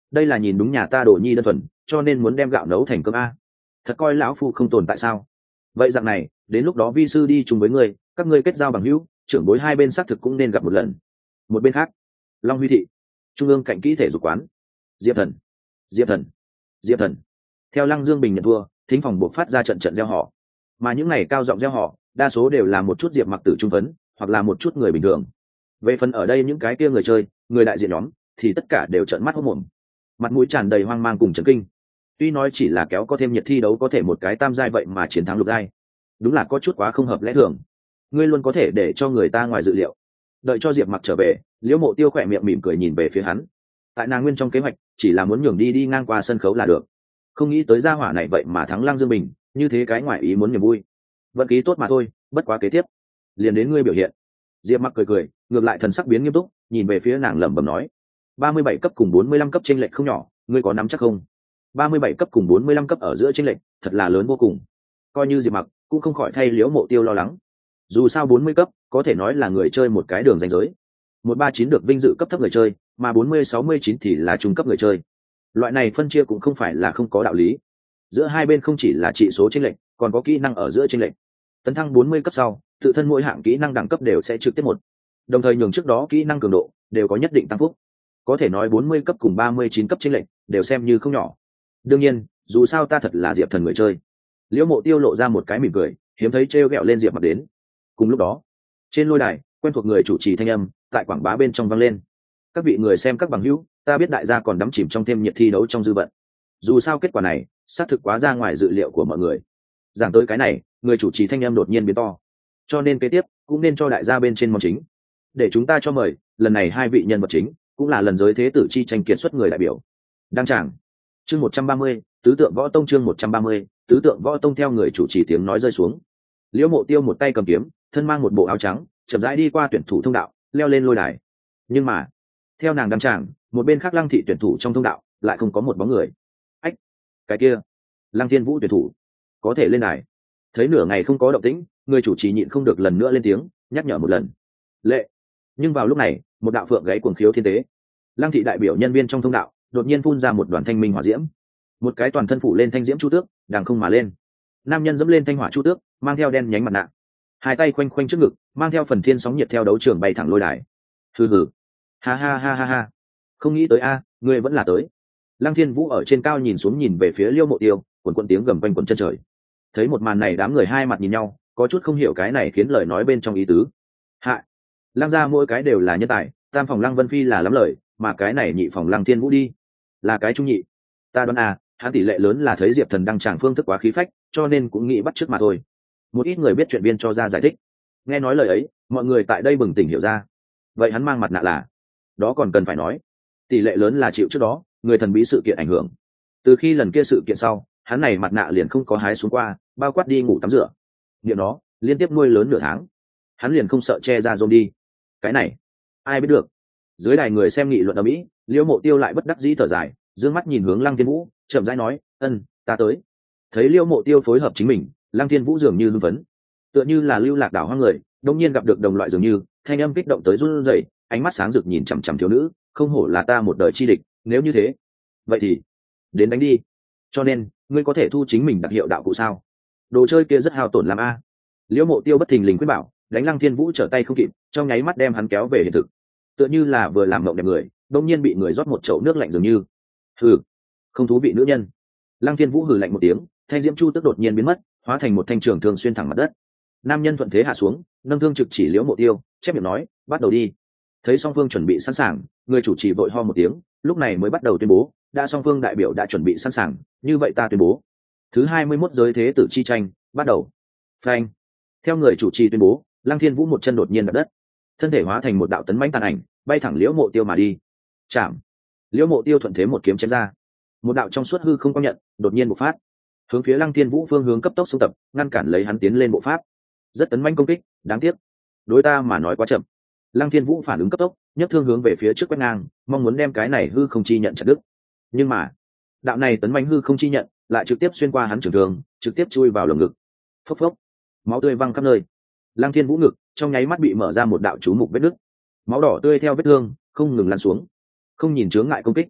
đây là nhìn đúng nhà ta đồ nhi đơn thuần cho nên muốn đem gạo nấu thành cơm a. Thật coi lão phu không tồn tại sao? Vậy dạng này đến lúc đó vi sư đi chung với ngươi, các ngươi kết giao bằng hữu, trưởng bối hai bên xác thực cũng nên gặp một lần. Một bên khác, Long Huy thị trung ương cạnh kỹ thể dục quán. Diệp Thần, Diệp Thần, Diệp Thần. Theo Lăng Dương Bình nhận thua, thính phòng buộc phát ra trận trận gieo họ, mà những này cao giọng gieo họ đa số đều là một chút Diệp Mặc Tử trung vấn hoặc là một chút người bình thường. Về phần ở đây những cái kia người chơi, người đại diện nhóm thì tất cả đều trợn mắt hốt mồm, mặt mũi tràn đầy hoang mang cùng chấn kinh. Tuy nói chỉ là kéo có thêm nhiệt thi đấu có thể một cái tam giai vậy mà chiến thắng lục giai, đúng là có chút quá không hợp lẽ thường. Ngươi luôn có thể để cho người ta ngoài dự liệu. Đợi cho Diệp Mặc trở về, Liễu Mộ Tiêu khỏe miệng mỉm cười nhìn về phía hắn. Tại nàng nguyên trong kế hoạch chỉ là muốn nhường đi đi ngang qua sân khấu là được, không nghĩ tới gia hỏa này vậy mà thắng Lăng Dương Bình, như thế cái ngoài ý muốn niềm vui. Vận khí tốt mà thôi, bất quá kế tiếp liền đến ngươi biểu hiện. Diệp Mặc cười cười, ngược lại thần sắc biến nghiêm túc, nhìn về phía nàng lẩm bẩm nói: ba mươi bảy cấp cùng bốn mươi lăm cấp chênh lệch không nhỏ, ngươi có nắm chắc không? ba mươi bảy cấp cùng bốn mươi lăm cấp ở giữa chênh lệch thật là lớn vô cùng. Coi như Diệp Mặc cũng không khỏi thay Liễu Mộ Tiêu lo lắng. Dù sao bốn mươi cấp có thể nói là người chơi một cái đường ranh giới. một ba chín được vinh dự cấp thấp người chơi, mà bốn mươi sáu mươi chín thì là trung cấp người chơi. Loại này phân chia cũng không phải là không có đạo lý. Giữa hai bên không chỉ là trị số chênh lệch, còn có kỹ năng ở giữa chênh lệch. Tấn thăng bốn mươi cấp sau, tự thân mỗi hạng kỹ năng đẳng cấp đều sẽ trực tiếp một. Đồng thời nhường trước đó kỹ năng cường độ đều có nhất định tăng phúc. Có thể nói bốn mươi cấp cùng ba mươi chín cấp chênh lệch đều xem như không nhỏ. Đương nhiên, dù sao ta thật là Diệp Thần người chơi. Liễu Mộ Tiêu lộ ra một cái mỉm cười, hiếm thấy trêu ghẹo lên Diệp Mặc đến. Cùng lúc đó, trên lôi đài, quen thuộc người chủ trì thanh âm tại quảng bá bên trong vang lên: các vị người xem các bằng hữu, ta biết đại gia còn đắm chìm trong thêm nhiệt thi đấu trong dư vận. Dù sao kết quả này xác thực quá ra ngoài dự liệu của mọi người. Giảng tới cái này, người chủ trì thanh âm đột nhiên biến to, cho nên kế tiếp cũng nên cho đại gia bên trên món chính, để chúng ta cho mời lần này hai vị nhân vật chính, cũng là lần giới thế tử chi tranh kiệt xuất người đại biểu đăng tràng. Chương một trăm ba mươi, tứ tượng võ tông. Chương một trăm ba mươi, tứ tượng võ tông. Theo người chủ trì tiếng nói rơi xuống, Liễu Mộ Tiêu một tay cầm kiếm, thân mang một bộ áo trắng, chậm rãi đi qua tuyển thủ thông đạo, leo lên lôi đài. Nhưng mà theo nàng đăng tràng, một bên khác Lăng thị tuyển thủ trong thông đạo lại không có một bóng người. Ách, cái kia Lăng Thiên Vũ tuyển thủ có thể lên đài. Thấy nửa ngày không có động tĩnh, người chủ trì nhịn không được lần nữa lên tiếng nhắc nhở một lần: lệ. Nhưng vào lúc này, một đạo phượng gáy cuồng khiếu thiên tế, Lăng thị đại biểu nhân viên trong thông đạo đột nhiên phun ra một đoàn thanh minh hỏa diễm. Một cái toàn thân phủ lên thanh diễm chu tước đằng không mà lên. Nam nhân dẫm lên thanh hỏa chu tước, mang theo đen nhánh mặt nạ, hai tay khoanh khoanh trước ngực, mang theo phần thiên sóng nhiệt theo đấu trường bay thẳng lôi đài. Hừ hừ, ha ha ha ha ha, không nghĩ tới a, à, ngươi vẫn là tới. Lăng Thiên Vũ ở trên cao nhìn xuống nhìn về phía Liễu Mộ Tiêu, quần quần tiếng gầm quanh quần chân trời. Thấy một màn này, đám người hai mặt nhìn nhau, có chút không hiểu cái này khiến lời nói bên trong ý tứ. Hạ, Lăng gia mỗi cái đều là nhân tài, tam phòng Lăng Vân Phi là lắm lời, mà cái này nhị phòng Lăng Thiên Vũ đi là cái trung nhị. Ta đoán à, hắn tỷ lệ lớn là thấy Diệp Thần đăng tràng phương thức quá khí phách, cho nên cũng nghĩ bắt chước mà thôi. Một ít người biết chuyện viên cho ra giải thích. Nghe nói lời ấy, mọi người tại đây bừng tỉnh hiểu ra. Vậy hắn mang mặt nạ là? Đó còn cần phải nói. Tỷ lệ lớn là chịu trước đó người thần bí sự kiện ảnh hưởng. Từ khi lần kia sự kiện sau, hắn này mặt nạ liền không có hái xuống qua, bao quát đi ngủ tắm rửa. Niệm nó, liên tiếp nuôi lớn nửa tháng, hắn liền không sợ che ra rôm đi. Cái này, ai biết được. Dưới đài người xem nghị luận ở mỹ, Liễu Mộ Tiêu lại bất đắc dĩ thở dài, dương mắt nhìn hướng Lăng Thiên Vũ, chậm rãi nói: ân, ta tới. Thấy Liễu Mộ Tiêu phối hợp chính mình, Lăng Thiên Vũ dường như hưng phấn, tựa như là lưu lạc đảo hoang người, đông nhiên gặp được đồng loại dường như, thanh âm kích động tới run rẩy, ánh mắt sáng rực nhìn chằm chằm thiếu nữ, không hổ là ta một đời chi địch, nếu như thế, vậy thì đến đánh đi. Cho nên, ngươi có thể thu chính mình đặc hiệu đạo cụ sao? Đồ chơi kia rất hao tổn làm a. Liễu Mộ Tiêu bất thình lình quyết bảo, đánh Lăng Thiên Vũ trở tay không kịp, trong nháy mắt đem hắn kéo về hiện thực. Tựa như là vừa làm mộng đẹp người, đông nhiên bị người rót một chậu nước lạnh dường như. Hừ, không thú vị nữ nhân. Lăng Thiên Vũ hừ lạnh một tiếng, thanh diễm chu tức đột nhiên biến mất, hóa thành một thanh trường thương xuyên thẳng mặt đất. Nam nhân thuận thế hạ xuống, nâng thương trực chỉ Liễu Mộ Tiêu, chép miệng nói: bắt đầu đi. Thấy song phương chuẩn bị sẵn sàng, người chủ trì vội ho một tiếng, lúc này mới bắt đầu tuyên bố: đã song phương đại biểu đã chuẩn bị sẵn sàng, như vậy ta tuyên bố thứ hai mươi mốt giới thế tử chi tranh bắt đầu. Phanh. Theo người chủ trì tuyên bố, Lăng Thiên Vũ một chân đột nhiên đập đất, thân thể hóa thành một đạo tấn mãnh tàn ảnh, bay thẳng Liễu Mộ Tiêu mà đi. Chạm. Liễu Mộ Tiêu thuận thế một kiếm chém ra, một đạo trong suốt hư không công nhận đột nhiên bộc phát, hướng phía Lăng Thiên Vũ phương hướng cấp tốc xung tập, ngăn cản lấy hắn tiến lên bộ pháp. Rất tấn mãnh công kích, đáng tiếc đối ta mà nói quá chậm. Lăng Thiên Vũ phản ứng cấp tốc, nhấc thương hướng về phía trước quét ngang, mong muốn đem cái này hư không chi nhận chặt đứt. Nhưng mà, đạo này tấn mãnh hư không chi nhận lại trực tiếp xuyên qua hắn trường thương, trực tiếp chui vào lồng ngực. Phốc phốc, máu tươi văng khắp nơi. Lăng Thiên Vũ ngực trong nháy mắt bị mở ra một đạo chú mục vết nứt, máu đỏ tươi theo vết thương không ngừng lan xuống. Không nhìn chướng ngại công kích,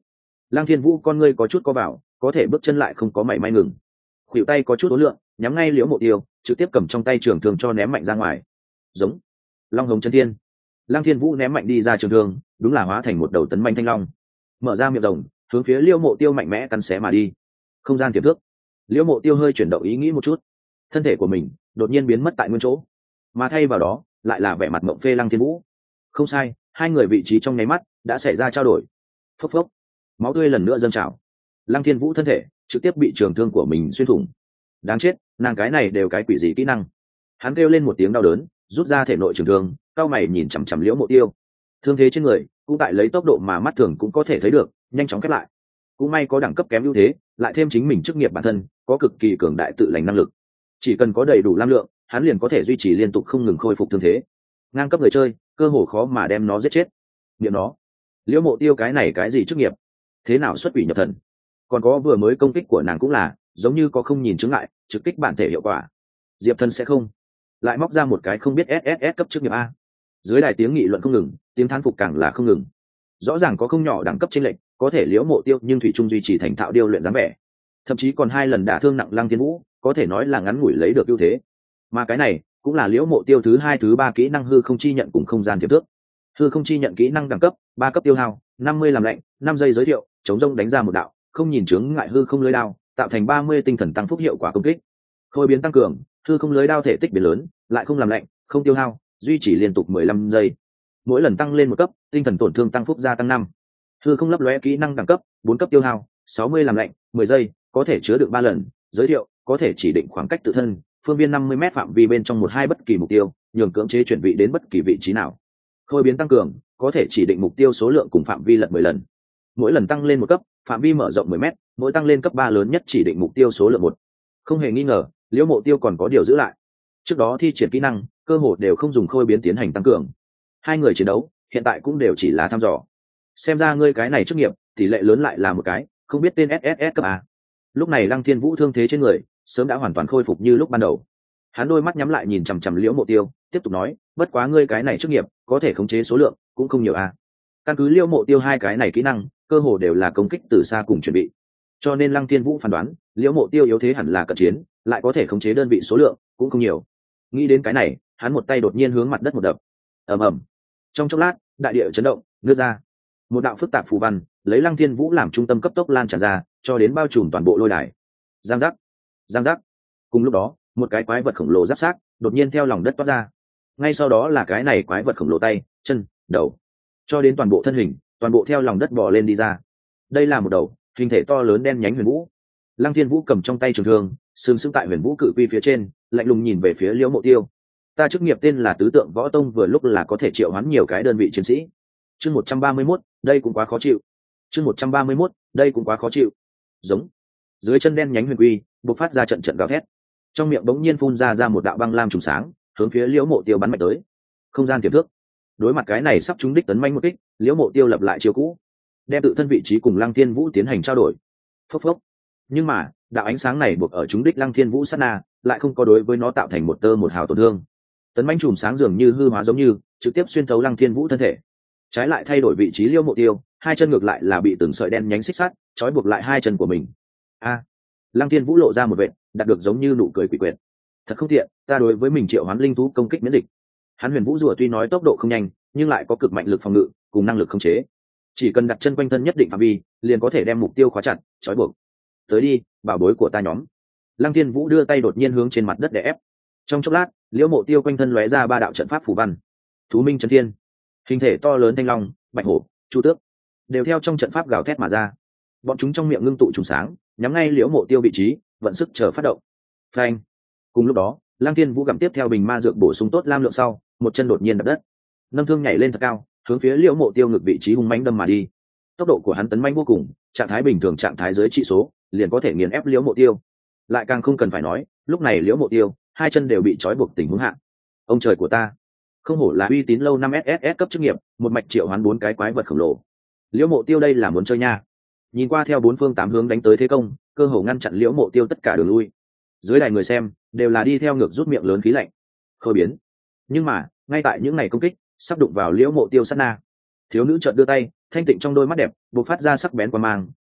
Lăng Thiên Vũ con ngươi có chút co vào, có thể bước chân lại không có mảy may ngừng. Khuỷu tay có chút uốn lượn, nhắm ngay liễu mộ tiêu, trực tiếp cầm trong tay trường thương cho ném mạnh ra ngoài. Giống long hồng chân thiên. Lăng Thiên Vũ ném mạnh đi ra trường thương, đúng là hóa thành một đầu tấn manh thanh long, mở ra miệng rồng, hướng phía liễu mộ tiêu mạnh mẽ cắn xé mà đi. Không gian tiềm thức. Liễu mộ tiêu hơi chuyển động ý nghĩ một chút, thân thể của mình đột nhiên biến mất tại nguyên chỗ, mà thay vào đó lại là vẻ mặt mộng phê Lăng Thiên Vũ. Không sai, hai người vị trí trong nháy mắt đã xảy ra trao đổi. Phốc phốc, máu tươi lần nữa dâng trào. Lăng Thiên Vũ thân thể trực tiếp bị trường thương của mình xuyên thủng. Đáng chết, nàng cái này đều cái quỷ gì kỹ năng. Hắn kêu lên một tiếng đau đớn, rút ra thể nội trường thương, cao mày nhìn chằm chằm liễu mộ tiêu. Thương thế trên người cũng tại lấy tốc độ mà mắt thường cũng có thể thấy được nhanh chóng khép lại. Cũng may có đẳng cấp kém ưu thế, lại thêm chính mình chức nghiệp bản thân có cực kỳ cường đại tự lành năng lực, chỉ cần có đầy đủ lam lượng, hắn liền có thể duy trì liên tục không ngừng khôi phục thương thế. Ngang cấp người chơi cơ hồ khó mà đem nó giết chết. Niệm nó, liễu mộ tiêu cái này cái gì chức nghiệp, thế nào xuất quỷ nhập thần. Còn có vừa mới công kích của nàng cũng là giống như có không nhìn chứng ngại trực kích bản thể hiệu quả. Diệp Thần sẽ không lại móc ra một cái không biết ét ét ét cấp chức nghiệp a. Dưới đài tiếng nghị luận không ngừng, tiếng thán phục càng là không ngừng. Rõ ràng có không nhỏ đẳng cấp chênh lệch, có thể liễu mộ tiêu nhưng thủy trung duy trì thành thạo điêu luyện dáng vẻ, thậm chí còn hai lần đả thương nặng Lăng Thiên Vũ, có thể nói là ngắn ngủi lấy được ưu thế. Mà cái này cũng là liễu mộ tiêu thứ hai thứ ba kỹ năng hư không chi nhận cùng không gian thiệp thước. Hư không chi nhận kỹ năng đẳng cấp ba cấp tiêu hao năm mươi làm lạnh, năm giây giới thiệu, chống rông đánh ra một đạo không nhìn chướng ngại hư không lưới đao, tạo thành ba mươi tinh thần tăng phúc hiệu quả công kích. Khôi biến tăng cường, hư không lưới đao thể tích biến lớn, lại không làm lạnh, không tiêu hao, duy trì liên tục mười lăm giây. Mỗi lần tăng lên một cấp, tinh thần tổn thương tăng phúc gia tăng năm. Hư không lấp lóe kỹ năng đẳng cấp bốn cấp tiêu hao sáu mươi làm lạnh, mười giây, có thể chứa được ba lần, giới thiệu, có thể chỉ định khoảng cách tự thân, phương viên năm mươi mét phạm vi bên trong một hai bất kỳ mục tiêu, nhường cưỡng chế chuyển vị đến bất kỳ vị trí nào. Khôi biến tăng cường, có thể chỉ định mục tiêu số lượng cùng phạm vi lật mười lần. Mỗi lần tăng lên một cấp, phạm vi mở rộng mười mét, mỗi tăng lên cấp ba lớn nhất chỉ định mục tiêu số lượng một. Không hề nghi ngờ, liễu mộ tiêu còn có điều giữ lại. Trước đó thi triển kỹ năng, cơ hội đều không dùng khôi biến tiến hành tăng cường. Hai người chiến đấu, hiện tại cũng đều chỉ là thăm dò. Xem ra ngươi cái này chức nghiệp, tỷ lệ lớn lại là một cái, không biết tên ét ét ét cấp a. Lúc này Lăng Thiên Vũ thương thế trên người, sớm đã hoàn toàn khôi phục như lúc ban đầu. Hắn đôi mắt nhắm lại nhìn chằm chằm liễu mộ tiêu, tiếp tục nói, bất quá ngươi cái này chức nghiệp, có thể khống chế số lượng, cũng không nhiều a. Căn cứ liễu mộ tiêu hai cái này kỹ năng, cơ hồ đều là công kích từ xa cùng chuẩn bị. Cho nên Lăng Thiên Vũ phán đoán, liễu mộ tiêu yếu thế hẳn là cận chiến, lại có thể khống chế đơn vị số lượng, cũng không nhiều. Nghĩ đến cái này, hắn một tay đột nhiên hướng mặt đất một đập. Ầm ầm. Trong chốc lát, đại địa chấn động, nứt ra. Một đạo phức tạp phù văn, lấy Lăng Thiên Vũ làm trung tâm cấp tốc lan tràn ra, cho đến bao trùm toàn bộ lôi đài. Giang giác, giang giác. Cùng lúc đó, một cái quái vật khổng lồ giáp xác, đột nhiên theo lòng đất toát ra. Ngay sau đó là cái này quái vật khổng lồ tay, chân, đầu, cho đến toàn bộ thân hình, toàn bộ theo lòng đất bò lên đi ra. Đây là một đầu hình thể to lớn đen nhánh huyền vũ. Lăng Thiên Vũ cầm trong tay trường thương, sừng sững tại huyền vũ cự quy phía trên, lạnh lùng nhìn về phía liễu mộ tiêu. Ta chức nghiệp tên là tứ tượng võ tông, vừa lúc là có thể triệu hoán nhiều cái đơn vị chiến sĩ. Chương một trăm ba mươi mốt, đây cũng quá khó chịu. Chương một trăm ba mươi mốt, đây cũng quá khó chịu. Giống. Dưới chân đen nhánh huyền quy, bộc phát ra trận trận gào thét. Trong miệng bỗng nhiên phun ra ra một đạo băng lam trùng sáng, hướng phía liễu mộ tiêu bắn mạnh tới. Không gian tiềm thức. Đối mặt cái này sắp trúng đích tấn manh một kích, liễu mộ tiêu lập lại chiêu cũ, đem tự thân vị trí cùng Lăng Thiên Vũ tiến hành trao đổi. Phốc phốc. Nhưng mà, đạo ánh sáng này buộc ở trúng đích Lăng Thiên Vũ sát na, lại không có đối với nó tạo thành một tơ một hào tổn thương. Tấn manh chùm sáng dường như hư hóa giống như, trực tiếp xuyên thấu Lăng Thiên Vũ thân thể. Trái lại thay đổi vị trí liễu mộ tiêu, hai chân ngược lại là bị từng sợi đen nhánh xích sắt trói buộc lại hai chân của mình. A. Lăng Thiên Vũ lộ ra một vệt, đạt được giống như nụ cười quỷ quyệt. Thật không tiện, ta đối với mình triệu hoán linh thú công kích miễn dịch. Hắn huyền vũ rùa tuy nói tốc độ không nhanh, nhưng lại có cực mạnh lực phòng ngự cùng năng lực khống chế. Chỉ cần đặt chân quanh thân nhất định phạm vi, liền có thể đem mục tiêu khóa chặt, trói buộc. Tới đi, bảo bối của ta nhóm. Lăng Thiên Vũ đưa tay đột nhiên hướng trên mặt đất để ép. Trong chốc lát, liễu mộ tiêu quanh thân lóe ra ba đạo trận pháp phù văn. Thú minh chân thiên, hình thể to lớn thanh long, bạch hổ, chu tước, đều theo trong trận pháp gào thét mà ra. Bọn chúng trong miệng ngưng tụ trùng sáng, nhắm ngay liễu mộ tiêu vị trí, vận sức chờ phát động. Phanh. Cùng lúc đó, Lăng Thiên Vũ gặm tiếp theo bình ma dược bổ sung tốt lam lượng sau, một chân đột nhiên đập đất, nâng thương nhảy lên thật cao, hướng phía liễu mộ tiêu ngực vị trí hung mãnh đâm mà đi. Tốc độ của hắn tấn mãnh vô cùng, trạng thái bình thường trạng thái dưới trị số, liền có thể nghiền ép liễu mộ tiêu. Lại càng không cần phải nói, lúc này liễu mộ tiêu, hai chân đều bị trói buộc tình huống hạn. Ông trời của ta, không hổ là uy tín lâu năm ét ét ét cấp chức nghiệp, một mạch triệu hoán bốn cái quái vật khổng lồ. Liễu mộ tiêu đây là muốn chơi nha. Nhìn qua theo bốn phương tám hướng đánh tới thế công, cơ hồ ngăn chặn liễu mộ tiêu tất cả đường lui. Dưới đài người xem đều là đi theo ngược rút miệng lớn khí lạnh. Khôi biến. Nhưng mà, ngay tại những ngày công kích sắp đụng vào liễu mộ tiêu sát na, thiếu nữ chợt đưa tay, thanh tịnh trong đôi mắt đẹp bộc phát ra sắc bén qua mang,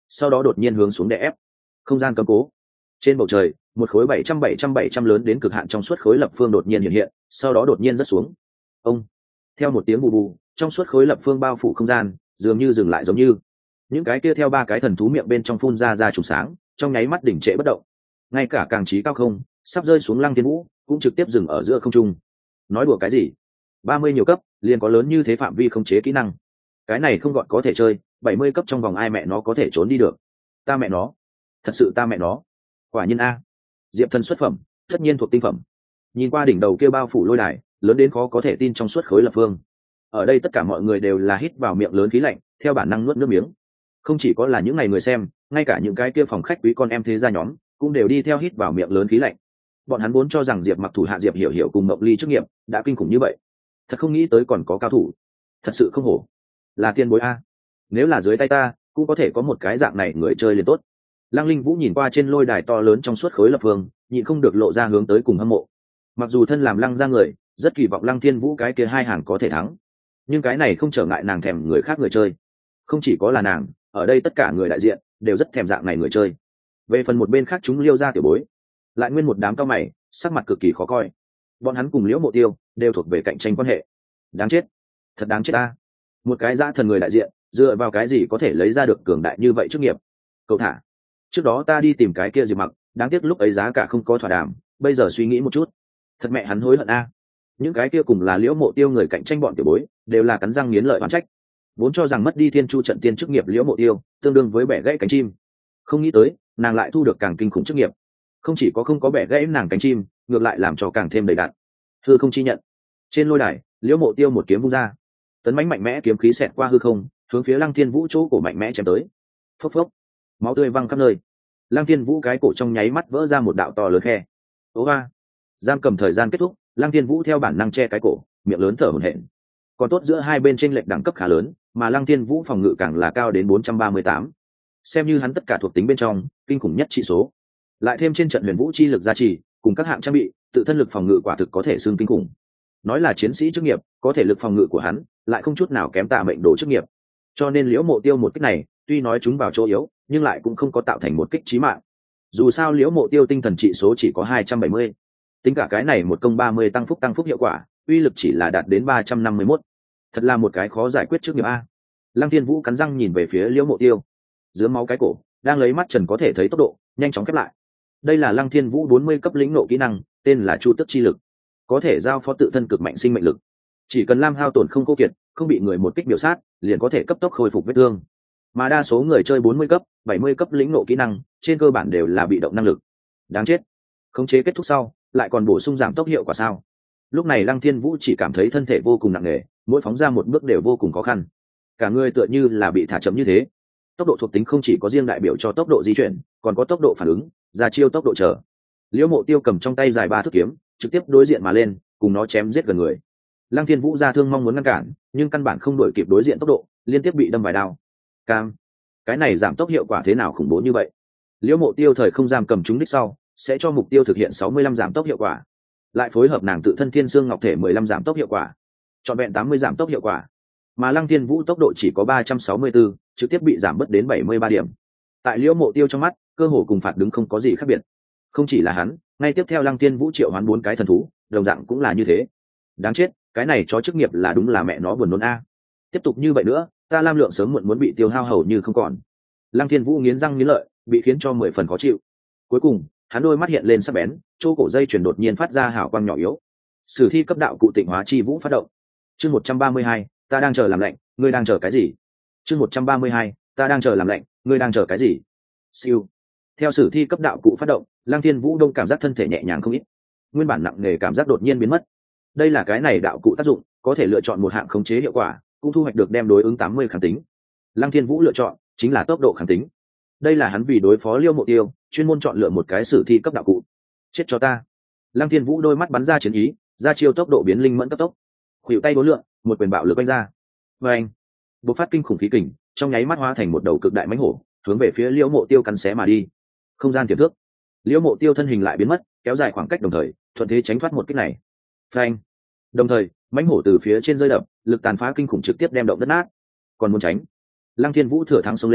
sau đó đột nhiên hướng xuống đè ép. Không gian cấm cố. Trên bầu trời, một khối bảy trăm bảy trăm bảy trăm lớn đến cực hạn trong suốt khối lập phương đột nhiên hiện hiện, sau đó đột nhiên rớt xuống. Ông. Theo một tiếng bù bù, trong suốt khối lập phương bao phủ không gian, dường như dừng lại, giống như những cái kia theo ba cái thần thú miệng bên trong phun ra ra trùng sáng, trong nháy mắt đỉnh trệ bất động. Ngay cả càng trí cao không, sắp rơi xuống Lăng Thiên Vũ, cũng trực tiếp dừng ở giữa không trung. Nói đùa cái gì? ba mươi nhiều cấp, liền có lớn như thế phạm vi khống chế kỹ năng. Cái này không gọi có thể chơi, bảy mươi cấp trong vòng ai mẹ nó có thể trốn đi được. Ta mẹ nó, thật sự ta mẹ nó. Quả nhiên a. Diệp Thần xuất phẩm, tất nhiên thuộc tinh phẩm. Nhìn qua đỉnh đầu kia bao phủ lôi đài, lớn đến khó có thể tin trong suốt khối lập phương. Ở đây tất cả mọi người đều là hít vào miệng lớn khí lạnh, theo bản năng nuốt nước miếng. Không chỉ có là những ngày người xem, ngay cả những cái kia phòng khách quý con em thế gia nhóm cũng đều đi theo hít vào miệng lớn khí lạnh. Bọn hắn vốn cho rằng Diệp Mặc thủ hạ Diệp Hiểu Hiểu cùng Mộng Ly chức nghiệp đã kinh khủng như vậy, thật không nghĩ tới còn có cao thủ. Thật sự không hổ là tiên bối a. Nếu là dưới tay ta, cũng có thể có một cái dạng này người chơi liền tốt. Lăng Linh Vũ nhìn qua trên lôi đài to lớn trong suốt khối lập phương, nhịn không được lộ ra hướng tới cùng hâm mộ. Mặc dù thân làm Lăng gia người, rất kỳ vọng Lăng Thiên Vũ cái kia hai hàng có thể thắng, nhưng cái này không trở ngại nàng thèm người khác người chơi. Không chỉ có là nàng, ở đây tất cả người đại diện đều rất thèm dạng này người chơi. Về phần một bên khác, chúng Liêu gia tiểu bối lại nguyên một đám cao mày, sắc mặt cực kỳ khó coi. Bọn hắn cùng Liễu Mộ Tiêu đều thuộc về cạnh tranh quan hệ. Đáng chết, thật đáng chết ta. Một cái dã thần người đại diện, dựa vào cái gì có thể lấy ra được cường đại như vậy chức nghiệp? Cậu thả. Trước đó ta đi tìm cái kia Diệp Mặc, đáng tiếc lúc ấy giá cả không có thỏa đàm, bây giờ suy nghĩ một chút, thật mẹ hắn hối hận a. Những cái kia cùng là Liễu Mộ Tiêu người cạnh tranh bọn tiểu bối, đều là cắn răng nghiến lợi oán trách. Vốn cho rằng mất đi Thiên Chu trận tiên chức nghiệp Liễu Mộ Tiêu, tương đương với bẻ gãy cánh chim. Không nghĩ tới, nàng lại thu được càng kinh khủng chức nghiệp. Không chỉ có không có bẻ gãy nàng cánh chim, ngược lại làm cho càng thêm đầy đặn. Hư không chi nhận. Trên lôi đài, Liễu Mộ Tiêu một kiếm vung ra. Tấn mãnh mạnh mẽ kiếm khí xẹt qua hư không, hướng phía Lăng Thiên Vũ chỗ cổ mạnh mẽ chém tới. Phốc phốc, máu tươi văng khắp nơi. Lăng Thiên Vũ cái cổ trong nháy mắt vỡ ra một đạo to lớn khe. Ố ba, giam cầm thời gian kết thúc, Lăng Thiên Vũ theo bản năng che cái cổ, miệng lớn thở hổn hển. Còn tốt giữa hai bên chênh lệch đẳng cấp khá lớn, mà Lăng Thiên Vũ phòng ngự càng là cao đến bốn trăm ba mươi tám. Xem như hắn tất cả thuộc tính bên trong kinh khủng nhất trị số. Lại thêm trên trận huyền vũ chi lực gia trì, cùng các hạng trang bị, tự thân lực phòng ngự quả thực có thể xưng kinh khủng. Nói là chiến sĩ chức nghiệp, có thể lực phòng ngự của hắn lại không chút nào kém Tạ Mệnh Đồ chức nghiệp. Cho nên Liễu Mộ Tiêu một kích này, tuy nói chúng vào chỗ yếu, nhưng lại cũng không có tạo thành một kích chí mạng. Dù sao Liễu Mộ Tiêu tinh thần trị số chỉ có hai trăm bảy mươi, tính cả cái này một công ba mươi tăng phúc tăng phúc hiệu quả, uy lực chỉ là đạt đến ba trăm năm mươi mốt. Thật là một cái khó giải quyết chức nghiệp a. Lăng Thiên Vũ cắn răng nhìn về phía Liễu Mộ Tiêu, dưới máu cái cổ đang lấy mắt trần có thể thấy tốc độ nhanh chóng khép lại. Đây là Lăng Thiên Vũ bốn mươi cấp lĩnh nộ kỹ năng, tên là Chu Tức chi lực, có thể giao phó tự thân cực mạnh sinh mệnh lực. Chỉ cần Lam hao tổn không khô kiệt, không bị người một kích biểu sát, liền có thể cấp tốc khôi phục vết thương. Mà đa số người chơi bốn mươi cấp, bảy mươi cấp lĩnh nộ kỹ năng, trên cơ bản đều là bị động năng lực. Đáng chết. Khống chế kết thúc sau, lại còn bổ sung giảm tốc hiệu quả sao? Lúc này Lăng Thiên Vũ chỉ cảm thấy thân thể vô cùng nặng nề, mỗi phóng ra một bước đều vô cùng khó khăn. Cả người tựa như là bị thả chậm như thế. Tốc độ thuộc tính không chỉ có riêng đại biểu cho tốc độ di chuyển, còn có tốc độ phản ứng, ra chiêu tốc độ chờ. Liễu Mộ Tiêu cầm trong tay dài ba thước kiếm, trực tiếp đối diện mà lên, cùng nó chém giết gần người. Lăng Thiên Vũ ra thương mong muốn ngăn cản, nhưng căn bản không đuổi kịp đối diện tốc độ, liên tiếp bị đâm vài đao. Cam, cái này giảm tốc hiệu quả thế nào khủng bố như vậy? Liễu Mộ Tiêu thời không giam cầm chúng đích sau, sẽ cho mục tiêu thực hiện sáu mươi lăm giảm tốc hiệu quả, lại phối hợp nàng tự thân thiên xương ngọc thể mười lăm giảm tốc hiệu quả, trọn vẹn tám mươi giảm tốc hiệu quả. Mà Lăng Thiên Vũ tốc độ chỉ có ba trăm sáu mươi tư, trực tiếp bị giảm bớt đến bảy mươi ba điểm. Tại Liễu Mộ Tiêu trong mắt, cơ hồ cùng phạt đứng không có gì khác biệt. Không chỉ là hắn, ngay tiếp theo Lăng Thiên Vũ triệu hoán bốn cái thần thú, đồng dạng cũng là như thế. Đáng chết, cái này chó chức nghiệp là đúng là mẹ nó buồn nôn a. Tiếp tục như vậy nữa, ta Lam Lượng sớm muộn muốn bị tiêu hao hầu như không còn. Lăng Thiên Vũ nghiến răng nghiến lợi, bị khiến cho mười phần khó chịu. Cuối cùng, hắn đôi mắt hiện lên sắc bén, chỗ cổ dây chuyển đột nhiên phát ra hào quang nhỏ yếu. Sử thi cấp đạo cụ Tịnh Hóa Chi Vũ phát động. Chương một trăm ba mươi hai, ta đang chờ làm lạnh, ngươi đang chờ cái gì? Chương một trăm ba mươi hai, ta đang chờ làm lạnh, ngươi đang chờ cái gì? Siêu. Theo sử thi cấp đạo cụ phát động, Lăng Thiên Vũ đông cảm giác thân thể nhẹ nhàng không ít. Nguyên bản nặng nề cảm giác đột nhiên biến mất. Đây là cái này đạo cụ tác dụng, có thể lựa chọn một hạng khống chế hiệu quả, cũng thu hoạch được đem đối ứng tám mươi kháng tính. Lăng Thiên Vũ lựa chọn chính là tốc độ kháng tính. Đây là hắn vì đối phó Liêu Mộ Tiêu, chuyên môn chọn lựa một cái sử thi cấp đạo cụ. Chết cho ta. Lăng Thiên Vũ đôi mắt bắn ra chiến ý, ra chiêu tốc độ biến linh mẫn cấp tốc. Khuỷu tay đối lượng, một quyền bạo lực đánh ra. Và anh, bộc phát kinh khủng khí kình, trong nháy mắt hóa thành một đầu cực đại mãnh hổ, hướng về phía Liễu Mộ Tiêu cắn xé mà đi. Không gian tiềm thước, Liễu Mộ Tiêu thân hình lại biến mất, kéo dài khoảng cách đồng thời, thuận thế tránh thoát một kích này. Phanh. Đồng thời, mãnh hổ từ phía trên rơi đập, lực tàn phá kinh khủng trực tiếp đem động đất nát. Còn muốn tránh, Lăng Thiên Vũ thừa thắng xông lên,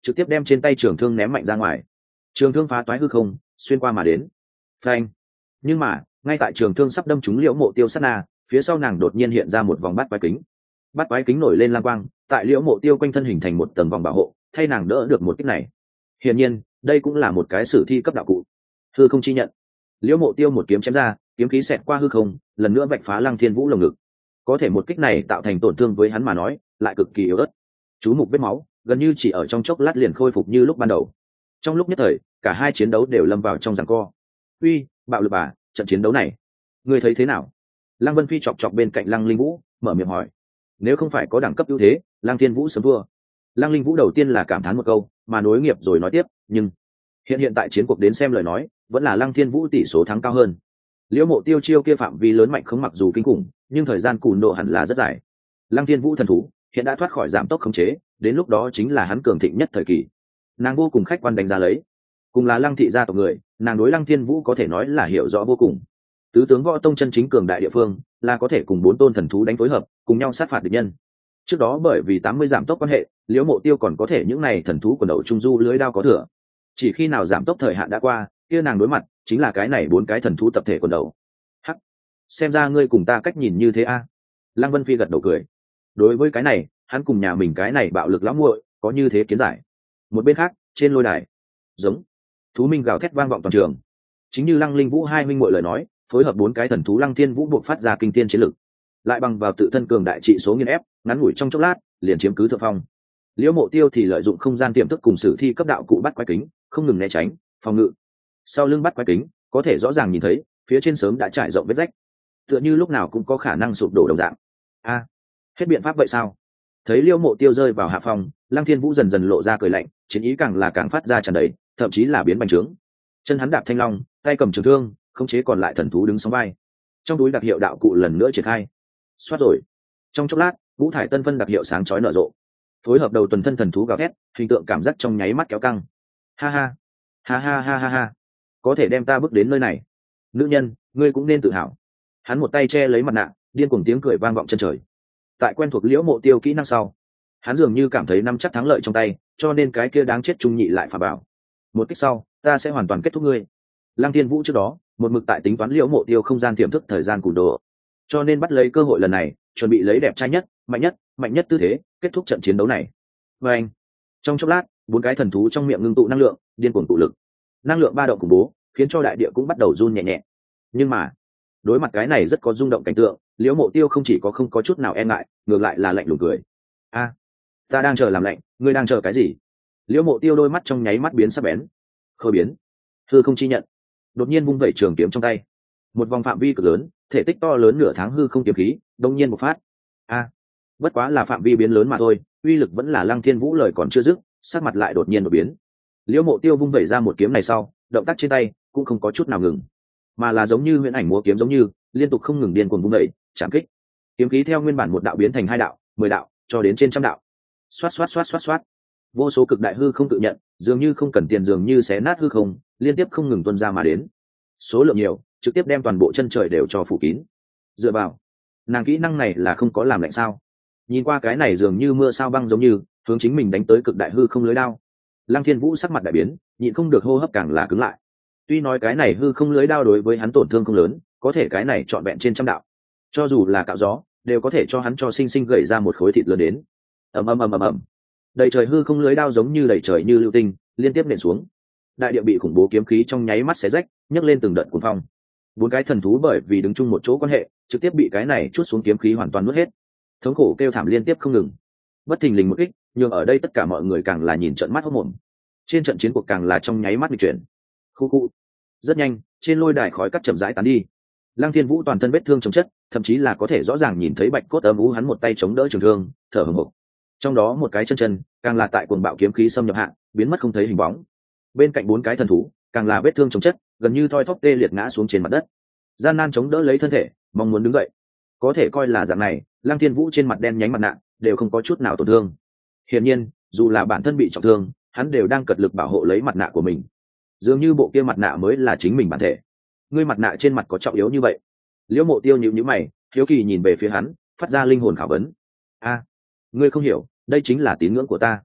trực tiếp đem trên tay trường thương ném mạnh ra ngoài. Trường thương phá toái hư không, xuyên qua mà đến. Phanh! Nhưng mà ngay tại trường thương sắp đâm trúng liễu mộ tiêu sát na, phía sau nàng đột nhiên hiện ra một vòng bát quái kính. Bát quái kính nổi lên lam quang, tại liễu mộ tiêu quanh thân hình thành một tầng vòng bảo hộ, thay nàng đỡ được một kích này. Hiển nhiên đây cũng là một cái sử thi cấp đạo cụ. Hư không chi nhận. Liễu mộ tiêu một kiếm chém ra, kiếm khí xẹt qua hư không, lần nữa vạch phá Lăng Thiên Vũ lồng ngực. Có thể một kích này tạo thành tổn thương với hắn mà nói lại cực kỳ yếu ớt. Chú mục vết máu gần như chỉ ở trong chốc lát liền khôi phục như lúc ban đầu. Trong lúc nhất thời cả hai chiến đấu đều lâm vào trong giằng co. Uy, bạo lực bà, trận chiến đấu này ngươi thấy thế nào? Lăng Vân Phi chọc chọc bên cạnh Lăng Linh Vũ, mở miệng hỏi. Nếu không phải có đẳng cấp ưu thế, Lăng Thiên Vũ sớm thua. Lăng Linh Vũ đầu tiên là cảm thán một câu, mà nối nghiệp rồi nói tiếp, nhưng hiện hiện tại chiến cuộc đến xem lời nói, vẫn là Lăng Thiên Vũ tỷ số thắng cao hơn. Liễu Mộ Tiêu chiêu kia phạm vi lớn mạnh không mặc dù kinh khủng, nhưng thời gian cùn độ hẳn là rất dài. Lăng Thiên Vũ thần thú hiện đã thoát khỏi giảm tốc khống chế, đến lúc đó chính là hắn cường thịnh nhất thời kỳ. Nàng vô cùng khách quan đánh giá lấy, cùng là Lăng thị gia tộc người, nàng đối Lăng Thiên Vũ có thể nói là hiểu rõ vô cùng. Tứ tướng võ tông chân chính cường đại địa phương, là có thể cùng bốn tôn thần thú đánh phối hợp, cùng nhau sát phạt địch nhân. Trước đó bởi vì tám mươi giảm tốc quan hệ, Liễu Mộ Tiêu còn có thể những này thần thú quần đầu trung du lưới đao có thừa. Chỉ khi nào giảm tốc thời hạn đã qua, kia nàng đối mặt chính là cái này bốn cái thần thú tập thể quần đầu. Hắc, xem ra ngươi cùng ta cách nhìn như thế a. Lăng Vân Phi gật đầu cười. Đối với cái này, hắn cùng nhà mình cái này bạo lực lắm muội, có như thế kiến giải. Một bên khác, trên lôi đài, giống thú minh gào thét vang vọng toàn trường. Chính như Lăng Linh Vũ hai minh muội lời nói, phối hợp bốn cái thần thú Lăng Thiên Vũ buộc phát ra kinh tiên chiến lực, lại bằng vào tự thân cường đại trị số nghiền ép, ngắn ngủi trong chốc lát liền chiếm cứ thượng phong. Liễu Mộ Tiêu thì lợi dụng không gian tiềm thức cùng sử thi cấp đạo cụ bắt quái kính, không ngừng né tránh, phòng ngự. Sau lưng bắt quái kính, có thể rõ ràng nhìn thấy, phía trên sớm đã trải rộng vết rách, tựa như lúc nào cũng có khả năng sụp đổ đồng dạng. A, hết biện pháp vậy sao? Thấy Liễu Mộ Tiêu rơi vào hạ phong, Lăng Thiên Vũ dần dần lộ ra cười lạnh, chiến ý càng là càng phát ra tràn đầy, thậm chí là biến bành trướng. Chân hắn đạp thanh long, tay cầm trường thương, khống chế còn lại thần thú đứng sóng vai. Trong túi đặc hiệu đạo cụ lần nữa triển khai. Xoát rồi. Trong chốc lát, ngũ thải tân phân đặc hiệu sáng chói nở rộ. Phối hợp đầu tuần thân thần thú gào thét, hình tượng cảm giác trong nháy mắt kéo căng. Ha ha, ha ha ha ha ha, có thể đem ta bước đến nơi này, nữ nhân, ngươi cũng nên tự hào. Hắn một tay che lấy mặt nạ, điên cuồng tiếng cười vang vọng chân trời. Tại quen thuộc Liễu Mộ Tiêu kỹ năng sau, hắn dường như cảm thấy nắm chắc thắng lợi trong tay, cho nên cái kia đáng chết trung nhị lại phà bảo. Một kích sau, ta sẽ hoàn toàn kết thúc ngươi. Lăng Thiên Vũ trước đó một mực tại tính toán Liễu Mộ Tiêu không gian tiềm thức thời gian cùn đồ, cho nên bắt lấy cơ hội lần này, chuẩn bị lấy đẹp trai nhất, mạnh nhất, mạnh nhất tư thế kết thúc trận chiến đấu này. Và anh, trong chốc lát, bốn cái thần thú trong miệng ngưng tụ năng lượng, điên cuồng tụ lực, năng lượng ba động khủng bố, khiến cho đại địa cũng bắt đầu run nhẹ nhẹ. Nhưng mà đối mặt cái này rất có rung động cảnh tượng, Liễu Mộ Tiêu không chỉ có không có chút nào e ngại, ngược lại là lạnh lùng cười. A, ta đang chờ làm lạnh, ngươi đang chờ cái gì? Liễu Mộ Tiêu đôi mắt trong nháy mắt biến sắc bén. Khôi biến, hư không chi nhận. Đột nhiên vung vẩy trường kiếm trong tay, một vòng phạm vi cực lớn, thể tích to lớn nửa tháng hư không kiếm khí đông nhiên một phát. A, bất quá là phạm vi biến lớn mà thôi, uy lực vẫn là Lăng Thiên Vũ lời còn chưa dứt, sắc mặt lại đột nhiên đột biến. Liễu Mộ Tiêu vung vẩy ra một kiếm này sau, động tác trên tay cũng không có chút nào ngừng, mà là giống như huyễn ảnh múa kiếm giống như liên tục không ngừng điên cuồng vung vẩy, chạm kích. Kiếm khí theo nguyên bản một đạo biến thành hai đạo, mười đạo, cho đến trên trăm đạo. Xoát xoát xoát xoát xoát. Vô số cực đại hư không tự nhận, dường như không cần tiền dường như xé nát hư không, liên tiếp không ngừng tuôn ra mà đến. Số lượng nhiều, trực tiếp đem toàn bộ chân trời đều cho phủ kín. Dựa vào, nàng kỹ năng này là không có làm lạnh sao? Nhìn qua cái này dường như mưa sao băng giống như hướng chính mình đánh tới cực đại hư không lưới đao. Lăng Thiên Vũ sắc mặt đại biến, nhịn không được hô hấp càng là cứng lại. Tuy nói cái này hư không lưới đao đối với hắn tổn thương không lớn, có thể cái này trọn vẹn trên trăm đạo, cho dù là cạo gió đều có thể cho hắn cho sinh sinh gầy ra một khối thịt lớn đến. Ầm ầm ầm ầm ầm, đầy trời hư không lưới đao giống như đầy trời như lưu tinh liên tiếp nện xuống. Đại địa bị khủng bố kiếm khí trong nháy mắt xé rách, nhấc lên từng đợt cuồng phong. Bốn cái thần thú bởi vì đứng chung một chỗ quan hệ, trực tiếp bị cái này chút xuống kiếm khí hoàn toàn nuốt hết, thống khổ kêu thảm liên tiếp không ngừng. Bất thình lình một kích, nhưng ở đây tất cả mọi người càng là nhìn trận mắt hốt mồm. Trên trận chiến cuộc càng là trong nháy mắt bị chuyển. Khu khu. Rất nhanh, trên lôi đài khói cắt chậm rãi tán đi. Lăng Thiên Vũ toàn thân vết thương chồng chất, thậm chí là có thể rõ ràng nhìn thấy bạch cốt âm u hắn một tay chống đỡ trường thương, thở hổn hển. Trong đó một cái chân chân, càng là tại cuồng bạo kiếm khí xâm nhập hạ, biến mất không thấy hình bóng. Bên cạnh bốn cái thần thú, càng là vết thương chồng chất, gần như thoi thóp tê liệt ngã xuống trên mặt đất. Gian nan chống đỡ lấy thân thể, mong muốn đứng dậy. Có thể coi là dạng này, Lăng Thiên Vũ trên mặt đen nhánh mặt nạ, đều không có chút nào tổn thương. Hiển nhiên, dù là bản thân bị trọng thương, hắn đều đang cật lực bảo hộ lấy mặt nạ của mình. Dường như bộ kia mặt nạ mới là chính mình bản thể. Ngươi mặt nạ trên mặt có trọng yếu như vậy? Liễu Mộ Tiêu nhíu nhíu mày, hiếu kỳ nhìn về phía hắn, phát ra linh hồn khảo vấn. A, ngươi không hiểu, đây chính là tín ngưỡng của ta.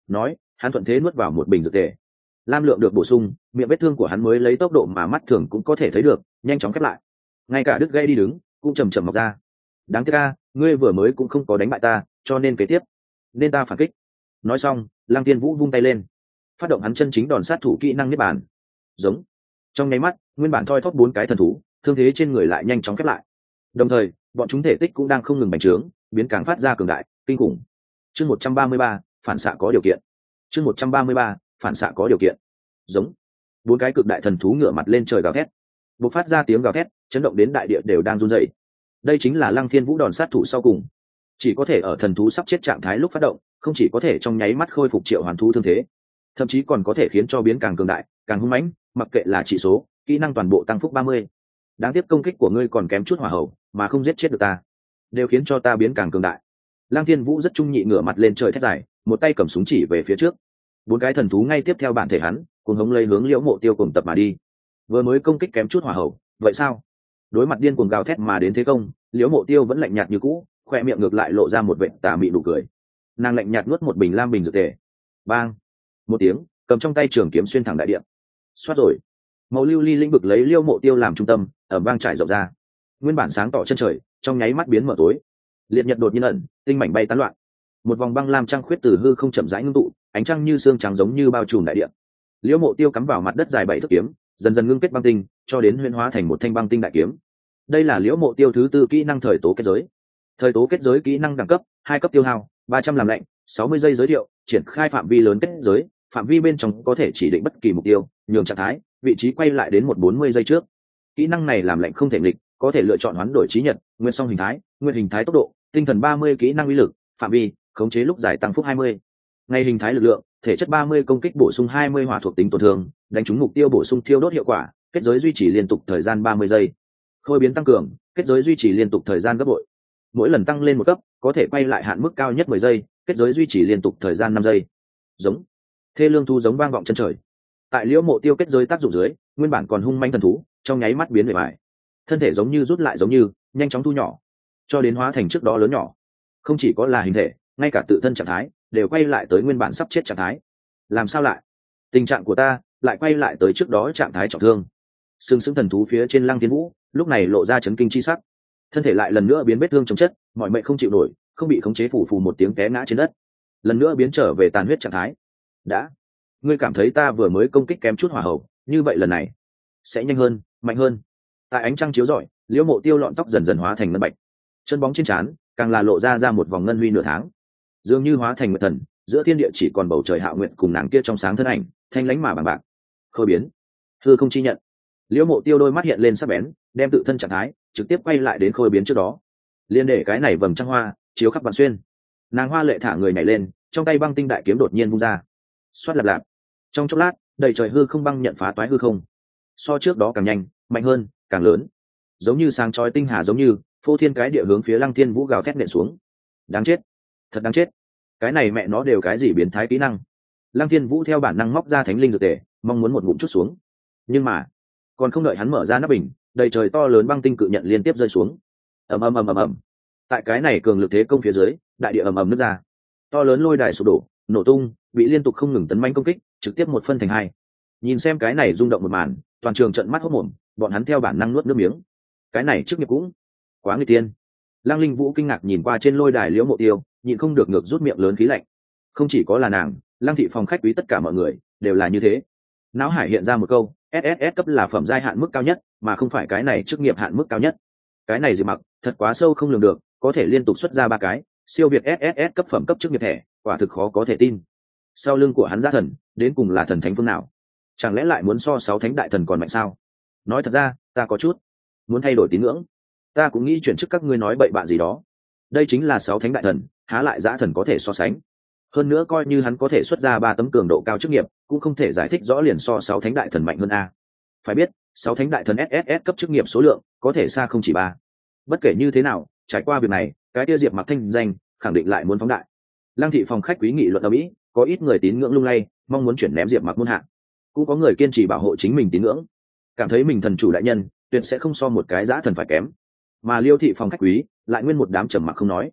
nói, hắn thuận thế nuốt vào một bình dược tề. Lam lượng được bổ sung, miệng vết thương của hắn mới lấy tốc độ mà mắt thường cũng có thể thấy được nhanh chóng khép lại, ngay cả đứt gãy đi đứng cũng chầm chậm mọc ra. Đáng tiếc a, ngươi vừa mới cũng không có đánh bại ta, cho nên kế tiếp nên ta phản kích. Nói xong, Lăng Tiên Vũ vung tay lên, phát động hắn chân chính đòn sát thủ kỹ năng niết bàn. Giống. Trong nháy mắt, nguyên bản thoi thóp bốn cái thần thú, thương thế trên người lại nhanh chóng khép lại. Đồng thời, bọn chúng thể tích cũng đang không ngừng bành trướng, biến càng phát ra cường đại, kinh khủng. Chương một trăm ba mươi ba, phản xạ có điều kiện. Chương một trăm ba mươi ba, phản xạ có điều kiện. Giống. Bốn cái cực đại thần thú ngửa mặt lên trời gào thét, bộc phát ra tiếng gào thét, chấn động đến đại địa đều đang run rẩy. Đây chính là Lăng Thiên Vũ đòn sát thủ sau cùng, chỉ có thể ở thần thú sắp chết trạng thái lúc phát động, không chỉ có thể trong nháy mắt khôi phục triệu hoàn thú thương thế, thậm chí còn có thể khiến cho biến càng cường đại, càng hung mãnh, mặc kệ là chỉ số, kỹ năng toàn bộ tăng phúc ba mươi. Đáng tiếc công kích của ngươi còn kém chút hỏa hậu, mà không giết chết được ta, đều khiến cho ta biến càng cường đại. Lăng Thiên Vũ rất trung nhị ngửa mặt lên trời thét dài, một tay cầm súng chỉ về phía trước. Bốn cái thần thú ngay tiếp theo bản thể hắn, cùng hống lấy hướng Liễu Mộ Tiêu cùng tập mà đi. Vừa mới công kích kém chút hỏa hậu, vậy sao? Đối mặt điên cuồng gào thét mà đến thế công, Liễu Mộ Tiêu vẫn lạnh nhạt như cũ, khoe miệng ngược lại lộ ra một vệt tà mị nụ cười. Nàng lạnh nhạt nuốt một bình lam bình dược tề. Bang! Một tiếng, cầm trong tay trường kiếm xuyên thẳng đại địa. Xoát rồi. Màu lưu ly lĩnh vực lấy Liễu Mộ Tiêu làm trung tâm, ở vang trải rộng ra. Nguyên bản sáng tỏ chân trời, trong nháy mắt biến mở tối. Liệt nhật đột nhiên ẩn, tinh mảnh bay tán loạn. Một vòng băng lam trăng khuyết từ hư không chậm rãi ngưng tụ, ánh trăng như xương trắng giống như bao trùm đại địa. Liễu Mộ Tiêu cắm vào mặt đất dài bảy thước kiếm, dần dần ngưng kết băng tinh, cho đến huyễn hóa thành một thanh băng tinh đại kiếm. Đây là Liễu Mộ Tiêu thứ tư kỹ năng thời tố kết giới. Thời tố kết giới kỹ năng đẳng cấp, hai cấp tiêu hao, ba trăm làm lạnh, sáu mươi giây giới thiệu, triển khai phạm vi lớn kết giới, phạm vi bên trong có thể chỉ định bất kỳ mục tiêu, nhường trạng thái, vị trí quay lại đến một bốn mươi giây trước. Kỹ năng này làm lạnh không thể nghịch, có thể lựa chọn hoán đổi trí nhật, nguyên song hình thái, nguyên hình thái tốc độ, tinh thần ba mươi kỹ năng uy lực, phạm vi, khống chế lúc giải tăng phúc hai mươi. Ngay hình thái lực lượng, thể chất ba mươi công kích bổ sung hai mươi hỏa thuộc tính tổn thương, đánh trúng mục tiêu bổ sung thiêu đốt hiệu quả, kết giới duy trì liên tục thời gian ba mươi giây. Khôi biến tăng cường, kết giới duy trì liên tục thời gian gấp bội. Mỗi lần tăng lên một cấp, có thể quay lại hạn mức cao nhất mười giây, kết giới duy trì liên tục thời gian năm giây. Giống. Thê lương thu giống vang vọng chân trời. Tại Liễu Mộ Tiêu kết giới tác dụng dưới, nguyên bản còn hung manh thần thú, trong nháy mắt biến về bại. Thân thể giống như rút lại giống như, nhanh chóng thu nhỏ, cho đến hóa thành trước đó lớn nhỏ. Không chỉ có là hình thể, ngay cả tự thân trạng thái đều quay lại tới nguyên bản sắp chết trạng thái. Làm sao lại? Tình trạng của ta lại quay lại tới trước đó trạng thái trọng thương. Sừng sững thần thú phía trên Lăng Thiên Vũ, lúc này lộ ra chấn kinh chi sắc. Thân thể lại lần nữa biến vết thương chống chất, mọi mệnh không chịu nổi, không bị khống chế phủ phù một tiếng té ngã trên đất. Lần nữa biến trở về tàn huyết trạng thái. Đã, ngươi cảm thấy ta vừa mới công kích kém chút hỏa hậu, như vậy lần này sẽ nhanh hơn, mạnh hơn. Tại ánh trăng chiếu rọi, Liễu Mộ Tiêu lọn tóc dần dần hóa thành ngân bạch, chân bóng trên trán càng là lộ ra ra một vòng ngân huy nửa tháng, dường như hóa thành nguyệt thần, giữa thiên địa chỉ còn bầu trời hạo nguyện cùng nàng kia trong sáng thân ảnh, thanh lãnh mà bằng bạc. Khôi biến, hư không chi nhận. Liễu Mộ Tiêu đôi mắt hiện lên sắc bén, đem tự thân trạng thái trực tiếp quay lại đến khôi biến trước đó, liên để cái này vầng trăng hoa chiếu khắp vạn xuyên. Nàng hoa lệ thả người nhảy lên, trong tay băng tinh đại kiếm đột nhiên vung ra, xoát lạp lạp. Trong chốc lát, đầy trời hư không băng nhận phá toái hư không, so trước đó càng nhanh, mạnh hơn, càng lớn, giống như sáng chói tinh hà, giống như phô thiên cái địa hướng phía Lăng Thiên Vũ gào thét nện xuống. Đáng chết, thật đáng chết, cái này mẹ nó đều cái gì biến thái kỹ năng. Lăng Thiên Vũ theo bản năng móc ra thánh linh dược tề, mong muốn một ngụm chút xuống, nhưng mà còn không đợi hắn mở ra nắp bình, đầy trời to lớn băng tinh cự nhận liên tiếp rơi xuống. Ầm ầm ầm ầm ầm. Tại cái này cường lực thế công phía dưới, đại địa ầm ầm nứt ra, to lớn lôi đài sụp đổ, nổ tung, bị liên tục không ngừng tấn manh công kích, trực tiếp một phân thành hai. Nhìn xem cái này rung động một màn, toàn trường trợn mắt hốt mồm, bọn hắn theo bản năng nuốt nước miếng. Cái này trước nghiệp cũng quá nguy tiên. Lăng Linh Vũ kinh ngạc nhìn qua trên lôi đài Liễu Mộ Tiêu, nhịn không được ngược rút miệng lớn khí lạnh. Không chỉ có là nàng, Lăng thị phòng khách quý tất cả mọi người đều là như thế. Não hải hiện ra một câu, ét ét ét cấp là phẩm giai hạn mức cao nhất, mà không phải cái này chức nghiệp hạn mức cao nhất. Cái này gì mặc, thật quá sâu không lường được, có thể liên tục xuất ra ba cái siêu việt ét ét ét cấp phẩm cấp chức nghiệp thẻ, quả thực khó có thể tin. Sau lưng của hắn giá thần, đến cùng là thần thánh phương nào? Chẳng lẽ lại muốn so sáu thánh đại thần còn mạnh sao? Nói thật ra, ta có chút muốn thay đổi tín ngưỡng. Ta cũng nghĩ chuyển chức các ngươi nói bậy bạ gì đó. Đây chính là sáu thánh đại thần, há lại dã thần có thể so sánh. Hơn nữa coi như hắn có thể xuất ra ba tấm cường độ cao chức nghiệp, cũng không thể giải thích rõ liền so sáu thánh đại thần mạnh hơn a. Phải biết, sáu thánh đại thần ét ét ét cấp chức nghiệp số lượng có thể xa không chỉ ba. Bất kể như thế nào, trải qua việc này, cái tia Diệp Mặc thanh danh khẳng định lại muốn phóng đại. Lăng thị phòng khách quý nghị luận ở mỹ, có ít người tín ngưỡng lung lay, mong muốn chuyển ném Diệp Mặc muôn hạng, cũng có người kiên trì bảo hộ chính mình tín ngưỡng, cảm thấy mình thần chủ đại nhân tuyệt sẽ không so một cái dã thần phải kém. Mà Liêu thị phòng khách quý lại nguyên một đám trầm mặc không nói.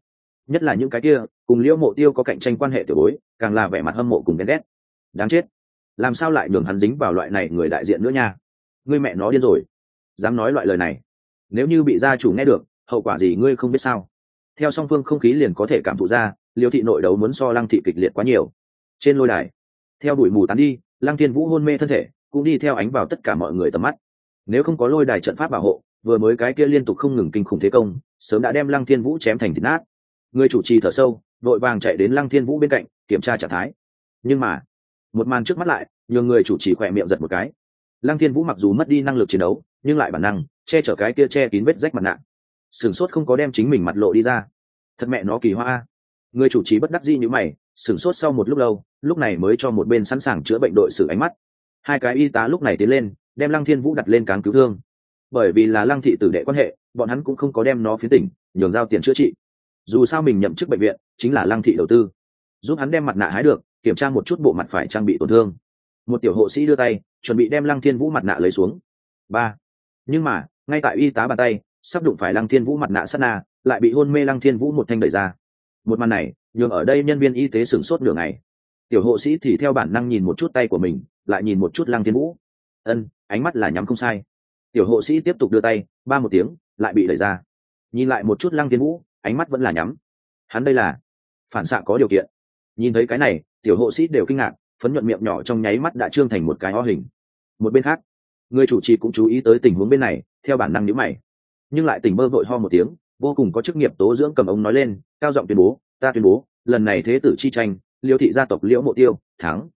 nhất là những cái kia cùng liễu mộ tiêu có cạnh tranh quan hệ tiểu bối càng là vẻ mặt hâm mộ cùng ghen ghét. Đáng chết, làm sao lại nhường hắn dính vào loại này người đại diện nữa nha. Ngươi mẹ nó điên rồi, dám nói loại lời này, nếu như bị gia chủ nghe được hậu quả gì ngươi không biết sao. Theo song phương không khí liền có thể cảm thụ ra liêu thị nội đấu muốn so lăng thị kịch liệt quá nhiều. Trên lôi đài, theo bụi mù tán đi, lăng thiên vũ hôn mê thân thể cũng đi theo ánh vào tất cả mọi người tầm mắt. Nếu không có lôi đài trận pháp bảo hộ, vừa mới cái kia liên tục không ngừng kinh khủng thế công sớm đã đem lăng thiên vũ chém thành thịt nát. Người chủ trì thở sâu vội vàng chạy đến lăng thiên vũ bên cạnh kiểm tra trạng thái. Nhưng mà một màn trước mắt lại nhường người chủ trì khỏe miệng giật một cái. Lăng thiên vũ mặc dù mất đi năng lực chiến đấu nhưng lại bản năng che chở cái kia che kín vết rách mặt nạ, sửng sốt không có đem chính mình mặt lộ đi ra. Thật mẹ nó kỳ hoa. Người chủ trì bất đắc dĩ như mày, sửng sốt sau một lúc lâu lúc này mới cho một bên sẵn sàng chữa bệnh đội sử ánh mắt. Hai cái y tá lúc này tiến lên đem lăng thiên vũ đặt lên cáng cứu thương. Bởi vì là lăng thị tử đệ quan hệ, bọn hắn cũng không có đem nó phiến tỉnh nhường giao tiền chữa trị. Dù sao mình nhậm chức bệnh viện chính là lăng thị đầu tư, giúp hắn đem mặt nạ hái được, kiểm tra một chút bộ mặt phải trang bị tổn thương. Một tiểu hộ sĩ đưa tay chuẩn bị đem lăng thiên vũ mặt nạ lấy xuống. Ba, nhưng mà ngay tại y tá bàn tay sắp đụng phải lăng thiên vũ mặt nạ sát na, lại bị hôn mê lăng thiên vũ một thanh đẩy ra. Một màn này nhường ở đây nhân viên y tế sửng sốt nửa ngày. Tiểu hộ sĩ thì theo bản năng nhìn một chút tay của mình, lại nhìn một chút lăng thiên vũ. Ân, ánh mắt là nhắm không sai. Tiểu hộ sĩ tiếp tục đưa tay, ba một tiếng lại bị đẩy ra. Nhìn lại một chút lăng thiên vũ, ánh mắt vẫn là nhắm. Hắn đây là phản xạ có điều kiện. Nhìn thấy cái này tiểu hộ sĩ đều kinh ngạc, phấn nhuận miệng nhỏ trong nháy mắt đã trương thành một cái o hình. Một bên khác, người chủ trì cũng chú ý tới tình huống bên này, theo bản năng nhíu mày, nhưng lại tỉnh bơ vội ho một tiếng, vô cùng có chức nghiệp tố dưỡng cầm ống nói lên, cao giọng tuyên bố, ta tuyên bố lần này thế tử chi tranh liêu thị gia tộc liễu mộ tiêu thắng.